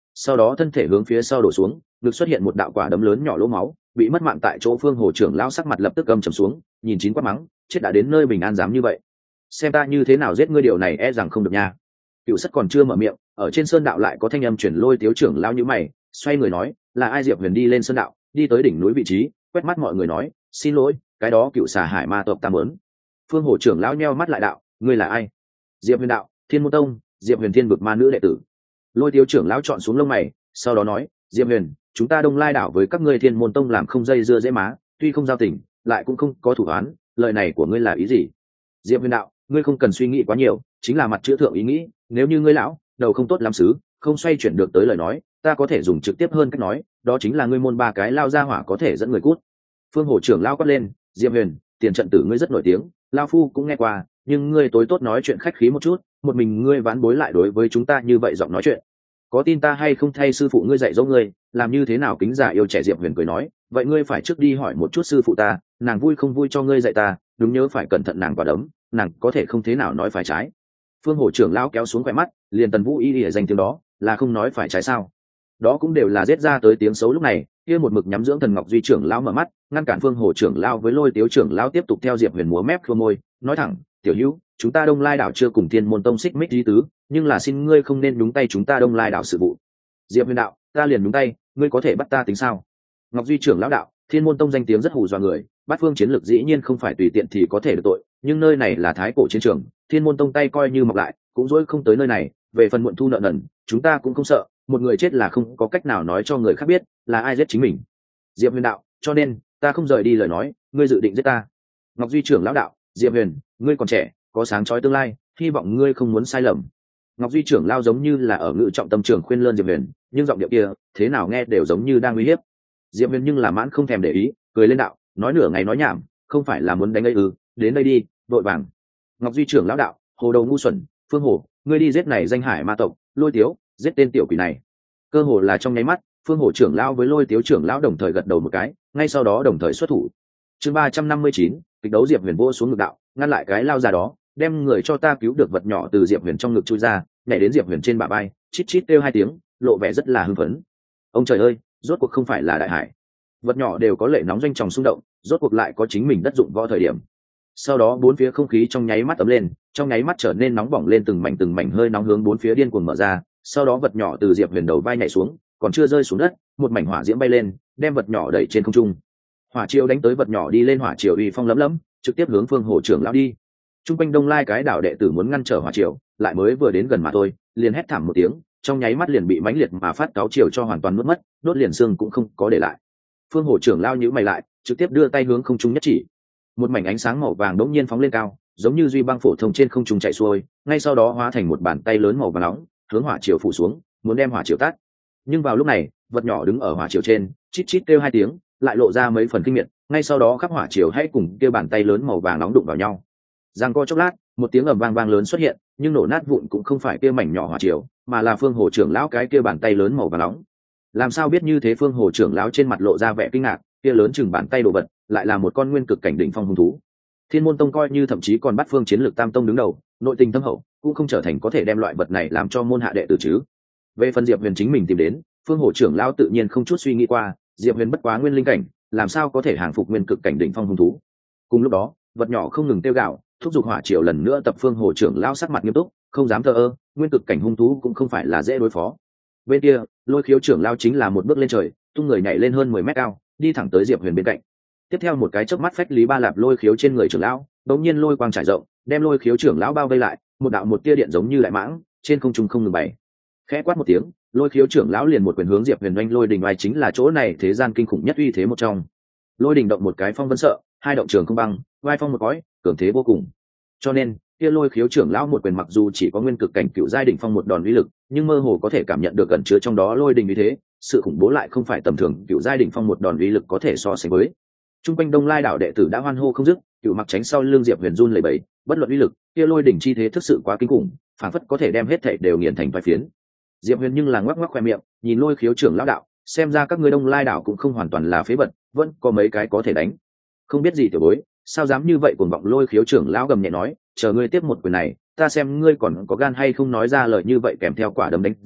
sau đó thân thể hướng phía sau đổ xuống, ngực xuất hiện một đạo quả đấm lớn nhỏ lỗ máu, bị mất mạng tại chỗ. Phương Hồ trưởng lão sắc mặt lập tức âm trầm xuống, nhìn chín quát mắng, chết đã đến nơi bình an dám như vậy, xem ta như thế nào giết ngươi, điều này e rằng không được nha. Cựu Sắt còn chưa mở miệng, ở trên sơn đạo lại có thanh âm chuyển Lôi Tiếu trưởng lão nhíu mày, xoay người nói, là ai? Diệp Huyền đi lên sơn đạo, đi tới đỉnh núi vị trí, quét mắt mọi người nói, xin lỗi, cái đó Cựu Xà Hải Ma tộc ta muốn. Phương Hồ trưởng lão nheo mắt lại đạo, ngươi là ai? Diệp Huyền đạo, Thiên Môn Tông, Diệp Huyền Thiên vực ma nữ đệ tử. Lôi Tiếu trưởng lão chọn xuống lông mày, sau đó nói, Diệp Huyền, chúng ta Đông Lai đảo với các ngươi Thiên Môn Tông làm không dây dưa dễ má, tuy không giao tình, lại cũng không có thủ án, lời này của ngươi là ý gì? Diệp Huyền đạo, ngươi không cần suy nghĩ quá nhiều, chính là mặt chữa thượng ý nghĩ, nếu như ngươi lão đầu không tốt lắm xứ, không xoay chuyển được tới lời nói, ta có thể dùng trực tiếp hơn cách nói, đó chính là ngươi môn ba cái lao ra hỏa có thể dẫn người cút. Phương Hồ trưởng lao quát lên, Diệp Huyền, tiền trận tử ngươi rất nổi tiếng, lao phu cũng nghe qua, nhưng ngươi tối tốt nói chuyện khách khí một chút, một mình ngươi ván bối lại đối với chúng ta như vậy giọng nói chuyện, có tin ta hay không thay sư phụ ngươi dạy dỗ ngươi làm như thế nào kính già yêu trẻ? Diệp Huyền cười nói, vậy ngươi phải trước đi hỏi một chút sư phụ ta, nàng vui không vui cho ngươi dạy ta, đúng nhớ phải cẩn thận nàng quả đấm, nàng có thể không thế nào nói phải trái. Phương Hồ trưởng lão kéo xuống khỏe mắt, liền Tần Vũ Y lìa danh tiếng đó là không nói phải trái sao? Đó cũng đều là giết ra tới tiếng xấu. Lúc này kia một mực nhắm dưỡng Thần Ngọc Duy trưởng lão mở mắt, ngăn cản Phương Hồ trưởng lão với Lôi Tiếu trưởng lão tiếp tục theo Diệp Huyền múa mép khua môi, nói thẳng, tiểu hữu, chúng ta Đông Lai đảo chưa cùng Thiên Môn Tông xích mích lý tứ, nhưng là xin ngươi không nên nhúng tay chúng ta Đông Lai đảo sự vụ. Diệp Huyền đạo, ta liền nhúng tay, ngươi có thể bắt ta tính sao? Ngọc Duy trưởng lão đạo, Thiên Môn Tông danh tiếng rất hù dọa người, bát phương chiến lược dĩ nhiên không phải tùy tiện thì có thể được tội, nhưng nơi này là thái cổ chiến trường, Thiên Môn Tông tay coi như mọc lại cũng dối không tới nơi này. Về phần muộn thu nợ nần, chúng ta cũng không sợ, một người chết là không có cách nào nói cho người khác biết là ai giết chính mình. Diệp Huyền đạo, cho nên ta không rời đi lời nói, ngươi dự định giết ta. Ngọc Duy trưởng lão đạo, Diệp Huyền, ngươi còn trẻ, có sáng chói tương lai, hy vọng ngươi không muốn sai lầm. Ngọc Duy trưởng lao giống như là ở ngự trọng tâm trường khuyên lơn Diệp Huyền, nhưng giọng điệu kia thế nào nghe đều giống như đang uy hiếp. Diệp Huyền nhưng là mãn không thèm để ý, cười lên đạo, nói nửa ngày nói nhảm, không phải là muốn đánh ấy ư? Đến đây đi, vội vàng. Ngọc Duy trưởng lão đạo, hồ đầu ngu xuẩn, Phương Hồ, ngươi đi giết này danh hải ma tộc, Lôi Tiếu, giết tên tiểu quỷ này. Cơ hồ là trong nháy mắt, Phương Hồ trưởng lão với Lôi Tiếu trưởng lão đồng thời gật đầu một cái, ngay sau đó đồng thời xuất thủ. Chương 359, kịch đấu. Diệp Huyền vô xuống ngực đạo, ngăn lại cái lao ra đó, đem người cho ta cứu được vật nhỏ từ Diệp Huyền trong ngực chui ra, nhảy đến Diệp Huyền trên bả vai, chít chít kêu hai tiếng, lộ vẻ rất là hưng phấn. Ông trời ơi, rốt cuộc không phải là đại hải. Vật nhỏ đều có lệ nóng doanh tròng xung động, rốt cuộc lại có chính mình đất dụng võ thời điểm. Sau đó bốn phía không khí trong nháy mắt ấm lên, trong nháy mắt trở nên nóng bỏng lên, từng mảnh hơi nóng hướng bốn phía điên cuồng mở ra. Sau đó vật nhỏ từ Diệp Huyền đầu vai nhảy xuống, còn chưa rơi xuống đất, một mảnh hỏa diễm bay lên, đem vật nhỏ đẩy trên không trung. Hỏa triều đánh tới, vật nhỏ đi lên hỏa triều uy phong lấm lấm, trực tiếp hướng Phương Hồ trưởng lão đi. Trung quanh Đông Lai cái đảo đệ tử muốn ngăn trở hỏa triều, lại mới vừa đến gần mà thôi, liền hét thảm một tiếng, trong nháy mắt liền bị mãnh liệt mà phát cáo triều cho hoàn toàn nuốt mất, đốt liền xương cũng không có để lại. Phương Hồ trưởng lão nhíu mày lại, trực tiếp đưa tay hướng không trung nhất chỉ. Một mảnh ánh sáng màu vàng đống nhiên phóng lên cao, giống như duy băng phổ thông trên không trung chạy xuôi, ngay sau đó hóa thành một bàn tay lớn màu vàng nóng, hướng hỏa triều phủ xuống, muốn đem hỏa triều tắt. Nhưng vào lúc này, vật nhỏ đứng ở hỏa triều trên, chít chít kêu hai tiếng, lại lộ ra mấy phần kinh miệt, ngay sau đó khắp hỏa triều hãy cùng kia bàn tay lớn màu vàng nóng đụng vào nhau. Giằng co chốc lát, một tiếng ầm vang vang lớn xuất hiện, nhưng nổ nát vụn cũng không phải kia mảnh nhỏ hỏa triều, mà là Phương Hồ trưởng lão cái kia bàn tay lớn màu vàng nóng. Làm sao biết như thế? Phương Hồ trưởng lão trên mặt lộ ra vẻ kinh ngạc, kia lớn chừng bàn tay đồ vật, lại là một con nguyên cực cảnh đỉnh phong hung thú. Thiên Môn Tông coi như thậm chí còn bắt phương chiến lược tam tông đứng đầu, nội tình thâm hậu, cũng không trở thành có thể đem loại vật này làm cho môn hạ đệ tử chứ. Về phần Diệp Huyền chính mình tìm đến, Phương Hồ trưởng lão tự nhiên không chút suy nghĩ qua, Diệp Huyền bất quá nguyên linh cảnh, làm sao có thể hàng phục nguyên cực cảnh đỉnh phong hung thú. Cùng lúc đó, vật nhỏ không ngừng tiêu gạo, thúc giục hỏa triều lần nữa tập. Phương Hồ trưởng lão sắc mặt nghiêm túc, không dám thờ ơ, nguyên cực cảnh hung thú cũng không phải là dễ đối phó. Bên kia, Lôi Khiếu trưởng lão chính là một bước lên trời, tung người nhảy lên hơn 10 mét cao, đi thẳng tới Diệp Huyền bên cạnh. Tiếp theo một cái chớp mắt phách lý ba lạp Lôi Khiếu trên người trưởng lão, đống nhiên lôi quang trải rộng, đem Lôi Khiếu trưởng lão bao vây lại, một đạo một tia điện giống như đại mãng, trên không trung không ngừng bay. Khẽ quát một tiếng, Lôi Khiếu trưởng lão liền một quyền hướng Diệp Huyền oanh. Lôi đình oai chính là chỗ này thế gian kinh khủng nhất uy thế một trong. Lôi đình động một cái phong vân sợ, hai động trường không băng, vai phong một cõi, cường thế vô cùng. Cho nên, kia Lôi Khiếu trưởng lão một quyền mặc dù chỉ có nguyên cực cảnh cựu giai đỉnh phong một đòn uy lực, nhưng mơ hồ có thể cảm nhận được ẩn chứa trong đó lôi đình uy thế, sự khủng bố lại không phải tầm thường cựu giai đỉnh phong một đòn uy lực có thể so sánh với. Trung quanh Đông Lai đảo đệ tử đã hoan hô không dứt, Cựu Mặc tránh sau lưng Diệp Huyền run lẩy bẩy, bất luận uy lực, kia lôi đỉnh chi thế thực sự quá kinh khủng, phảng phất có thể đem hết thảy đều nghiền thành vài phiến. Diệp Huyền nhưng là ngoắc ngoắc khoe miệng, nhìn Lôi Khiếu trưởng lão đạo, xem ra các ngươi Đông Lai đảo cũng không hoàn toàn là phế vật, vẫn có mấy cái có thể đánh. Không biết gì tiểu bối, sao dám như vậy cuồng vọng? Lôi Khiếu trưởng lão gầm nhẹ nói, chờ ngươi tiếp một quyền này, ta xem ngươi còn có gan hay không nói ra lời như vậy. Kèm theo quả đấm đánh ra,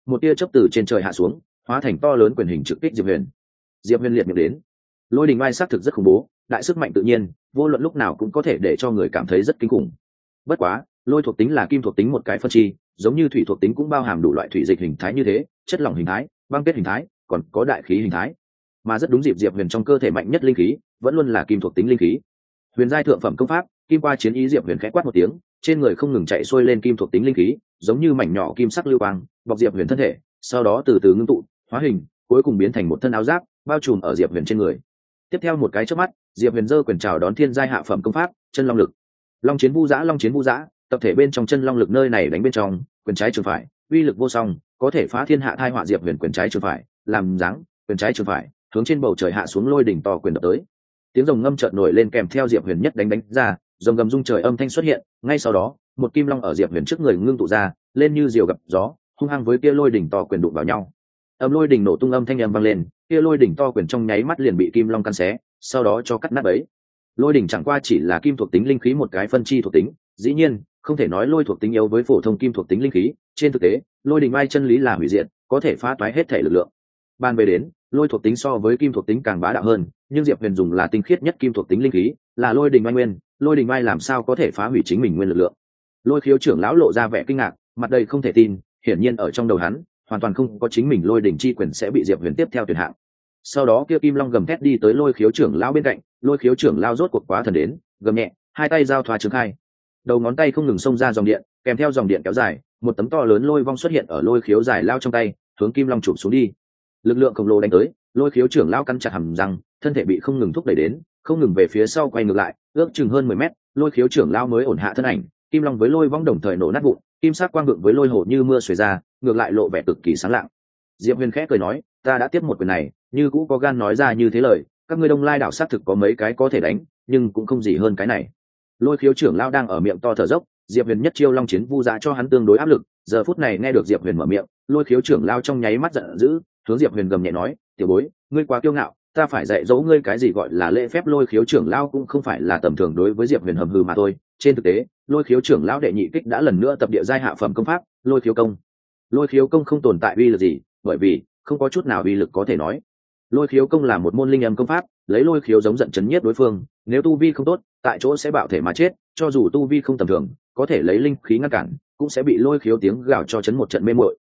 một tia chớp từ trên trời hạ xuống, hóa thành to lớn quyền hình trực kích Diệp Huyền. Diệp Huyền liệt miệng đến. Lôi đình oai xác thực rất khủng bố, đại sức mạnh tự nhiên, vô luận lúc nào cũng có thể để cho người cảm thấy rất kinh khủng. Bất quá, lôi thuộc tính là kim thuộc tính một cái phân chi, giống như thủy thuộc tính cũng bao hàm đủ loại thủy dịch hình thái như thế, chất lỏng hình thái, băng kết hình thái, còn có đại khí hình thái. Mà rất đúng dịp Diệp Huyền trong cơ thể mạnh nhất linh khí, vẫn luôn là kim thuộc tính linh khí. Huyền giai thượng phẩm công pháp, kim qua chiến ý. Diệp Huyền khẽ quát một tiếng, trên người không ngừng chạy xuôi lên kim thuộc tính linh khí, giống như mảnh nhỏ kim sắc lưu quang, bọc Diệp Huyền thân thể, sau đó từ từ ngưng tụ, hóa hình, cuối cùng biến thành một thân áo giáp, bao trùm ở Diệp Huyền trên người. Tiếp theo một cái chớp mắt, Diệp Huyền giơ quyền chào đón thiên giai hạ phẩm công pháp, chân long lực. Long chiến vu dã, long chiến vu dã, tập thể bên trong chân long lực nơi này đánh bên trong, quyền trái trường phải, uy lực vô song, có thể phá thiên hạ tai họa. Diệp Huyền quyền trái trường phải, làm dáng, quyền trái trường phải, hướng trên bầu trời hạ xuống lôi đỉnh to quyền đập tới. Tiếng rồng ngâm chợt nổi lên kèm theo Diệp Huyền nhất đánh ra, rồng gầm rung trời âm thanh xuất hiện, ngay sau đó, một kim long ở Diệp Huyền trước người ngưng tụ ra, lên như diều gặp gió, hung hăng với kia lôi đỉnh to quyền đụng vào nhau. Âm lôi đỉnh nổ tung âm thanh vang lên, kia lôi đỉnh to quyền trong nháy mắt liền bị kim long căn xé, sau đó cho cắt nát bấy. Lôi đỉnh chẳng qua chỉ là kim thuộc tính linh khí một cái phân chi thuộc tính, dĩ nhiên, không thể nói lôi thuộc tính yếu với phổ thông kim thuộc tính linh khí, trên thực tế, lôi đỉnh mai chân lý là hủy diệt, có thể phá toái hết thể lực lượng. Ban về đến, lôi thuộc tính so với kim thuộc tính càng bá đạo hơn, nhưng Diệp Huyền dùng là tinh khiết nhất kim thuộc tính linh khí, là lôi đỉnh mai nguyên, lôi đỉnh mai làm sao có thể phá hủy chính mình nguyên lực lượng. Lôi Khiếu trưởng lão lộ ra vẻ kinh ngạc, mặt đầy không thể tin, hiển nhiên ở trong đầu hắn, hoàn toàn không có chính mình lôi đỉnh chi quyền sẽ bị Diệp Huyền tiếp theo tuyển hạng. Sau đó kia kim long gầm thét đi tới Lôi Khiếu trưởng lão bên cạnh, Lôi Khiếu trưởng lão rốt cuộc quá thần đến, gầm nhẹ, hai tay giao thoa trường khai, đầu ngón tay không ngừng xông ra dòng điện, kèm theo dòng điện kéo dài, một tấm to lớn lôi vong xuất hiện ở Lôi Khiếu giải lao trong tay, hướng kim long chụp xuống đi. Lực lượng khổng lồ đánh tới, Lôi Khiếu trưởng lão cắn chặt hàm răng, thân thể bị không ngừng thúc đẩy đến, không ngừng về phía sau quay ngược lại, ước chừng hơn 10 mét, Lôi Khiếu trưởng lão mới ổn hạ thân ảnh, kim long với lôi vong đồng thời nổ nát vụn, kim sắc quang vượng với lôi hồ như mưa xuề ra, ngược lại lộ vẻ cực kỳ sáng lạng. Diệp Huyền khẽ cười nói, ta đã tiếp một quyền này, như cũ có gan nói ra như thế lời, các ngươi Đông Lai đảo xác thực có mấy cái có thể đánh, nhưng cũng không gì hơn cái này. Lôi Khiếu trưởng lão đang ở miệng to thở dốc, Diệp Huyền nhất chiêu long chiến vu dã cho hắn tương đối áp lực, giờ phút này nghe được Diệp Huyền mở miệng, Lôi Khiếu trưởng lão trong nháy mắt giận dữ, hướng Diệp Huyền gầm nhẹ nói, tiểu bối, ngươi quá kiêu ngạo, ta phải dạy dỗ ngươi cái gì gọi là lễ phép. Lôi Khiếu trưởng lão cũng không phải là tầm thường đối với Diệp Huyền hầm hừ mà thôi, trên thực tế, Lôi Khiếu trưởng lão đệ nhị kích đã lần nữa tập địa giai hạ phẩm công pháp, Lôi Khiếu công. Lôi Khiếu công không tồn tại uy lực gì, bởi vì không có chút nào uy lực có thể nói. Lôi Khiếu công là một môn linh âm công pháp, lấy lôi khiếu giống giận chấn nhiếp đối phương, nếu tu vi không tốt, tại chỗ sẽ bạo thể mà chết, cho dù tu vi không tầm thường, có thể lấy linh khí ngăn cản, cũng sẽ bị lôi khiếu tiếng gào cho chấn một trận mê muội.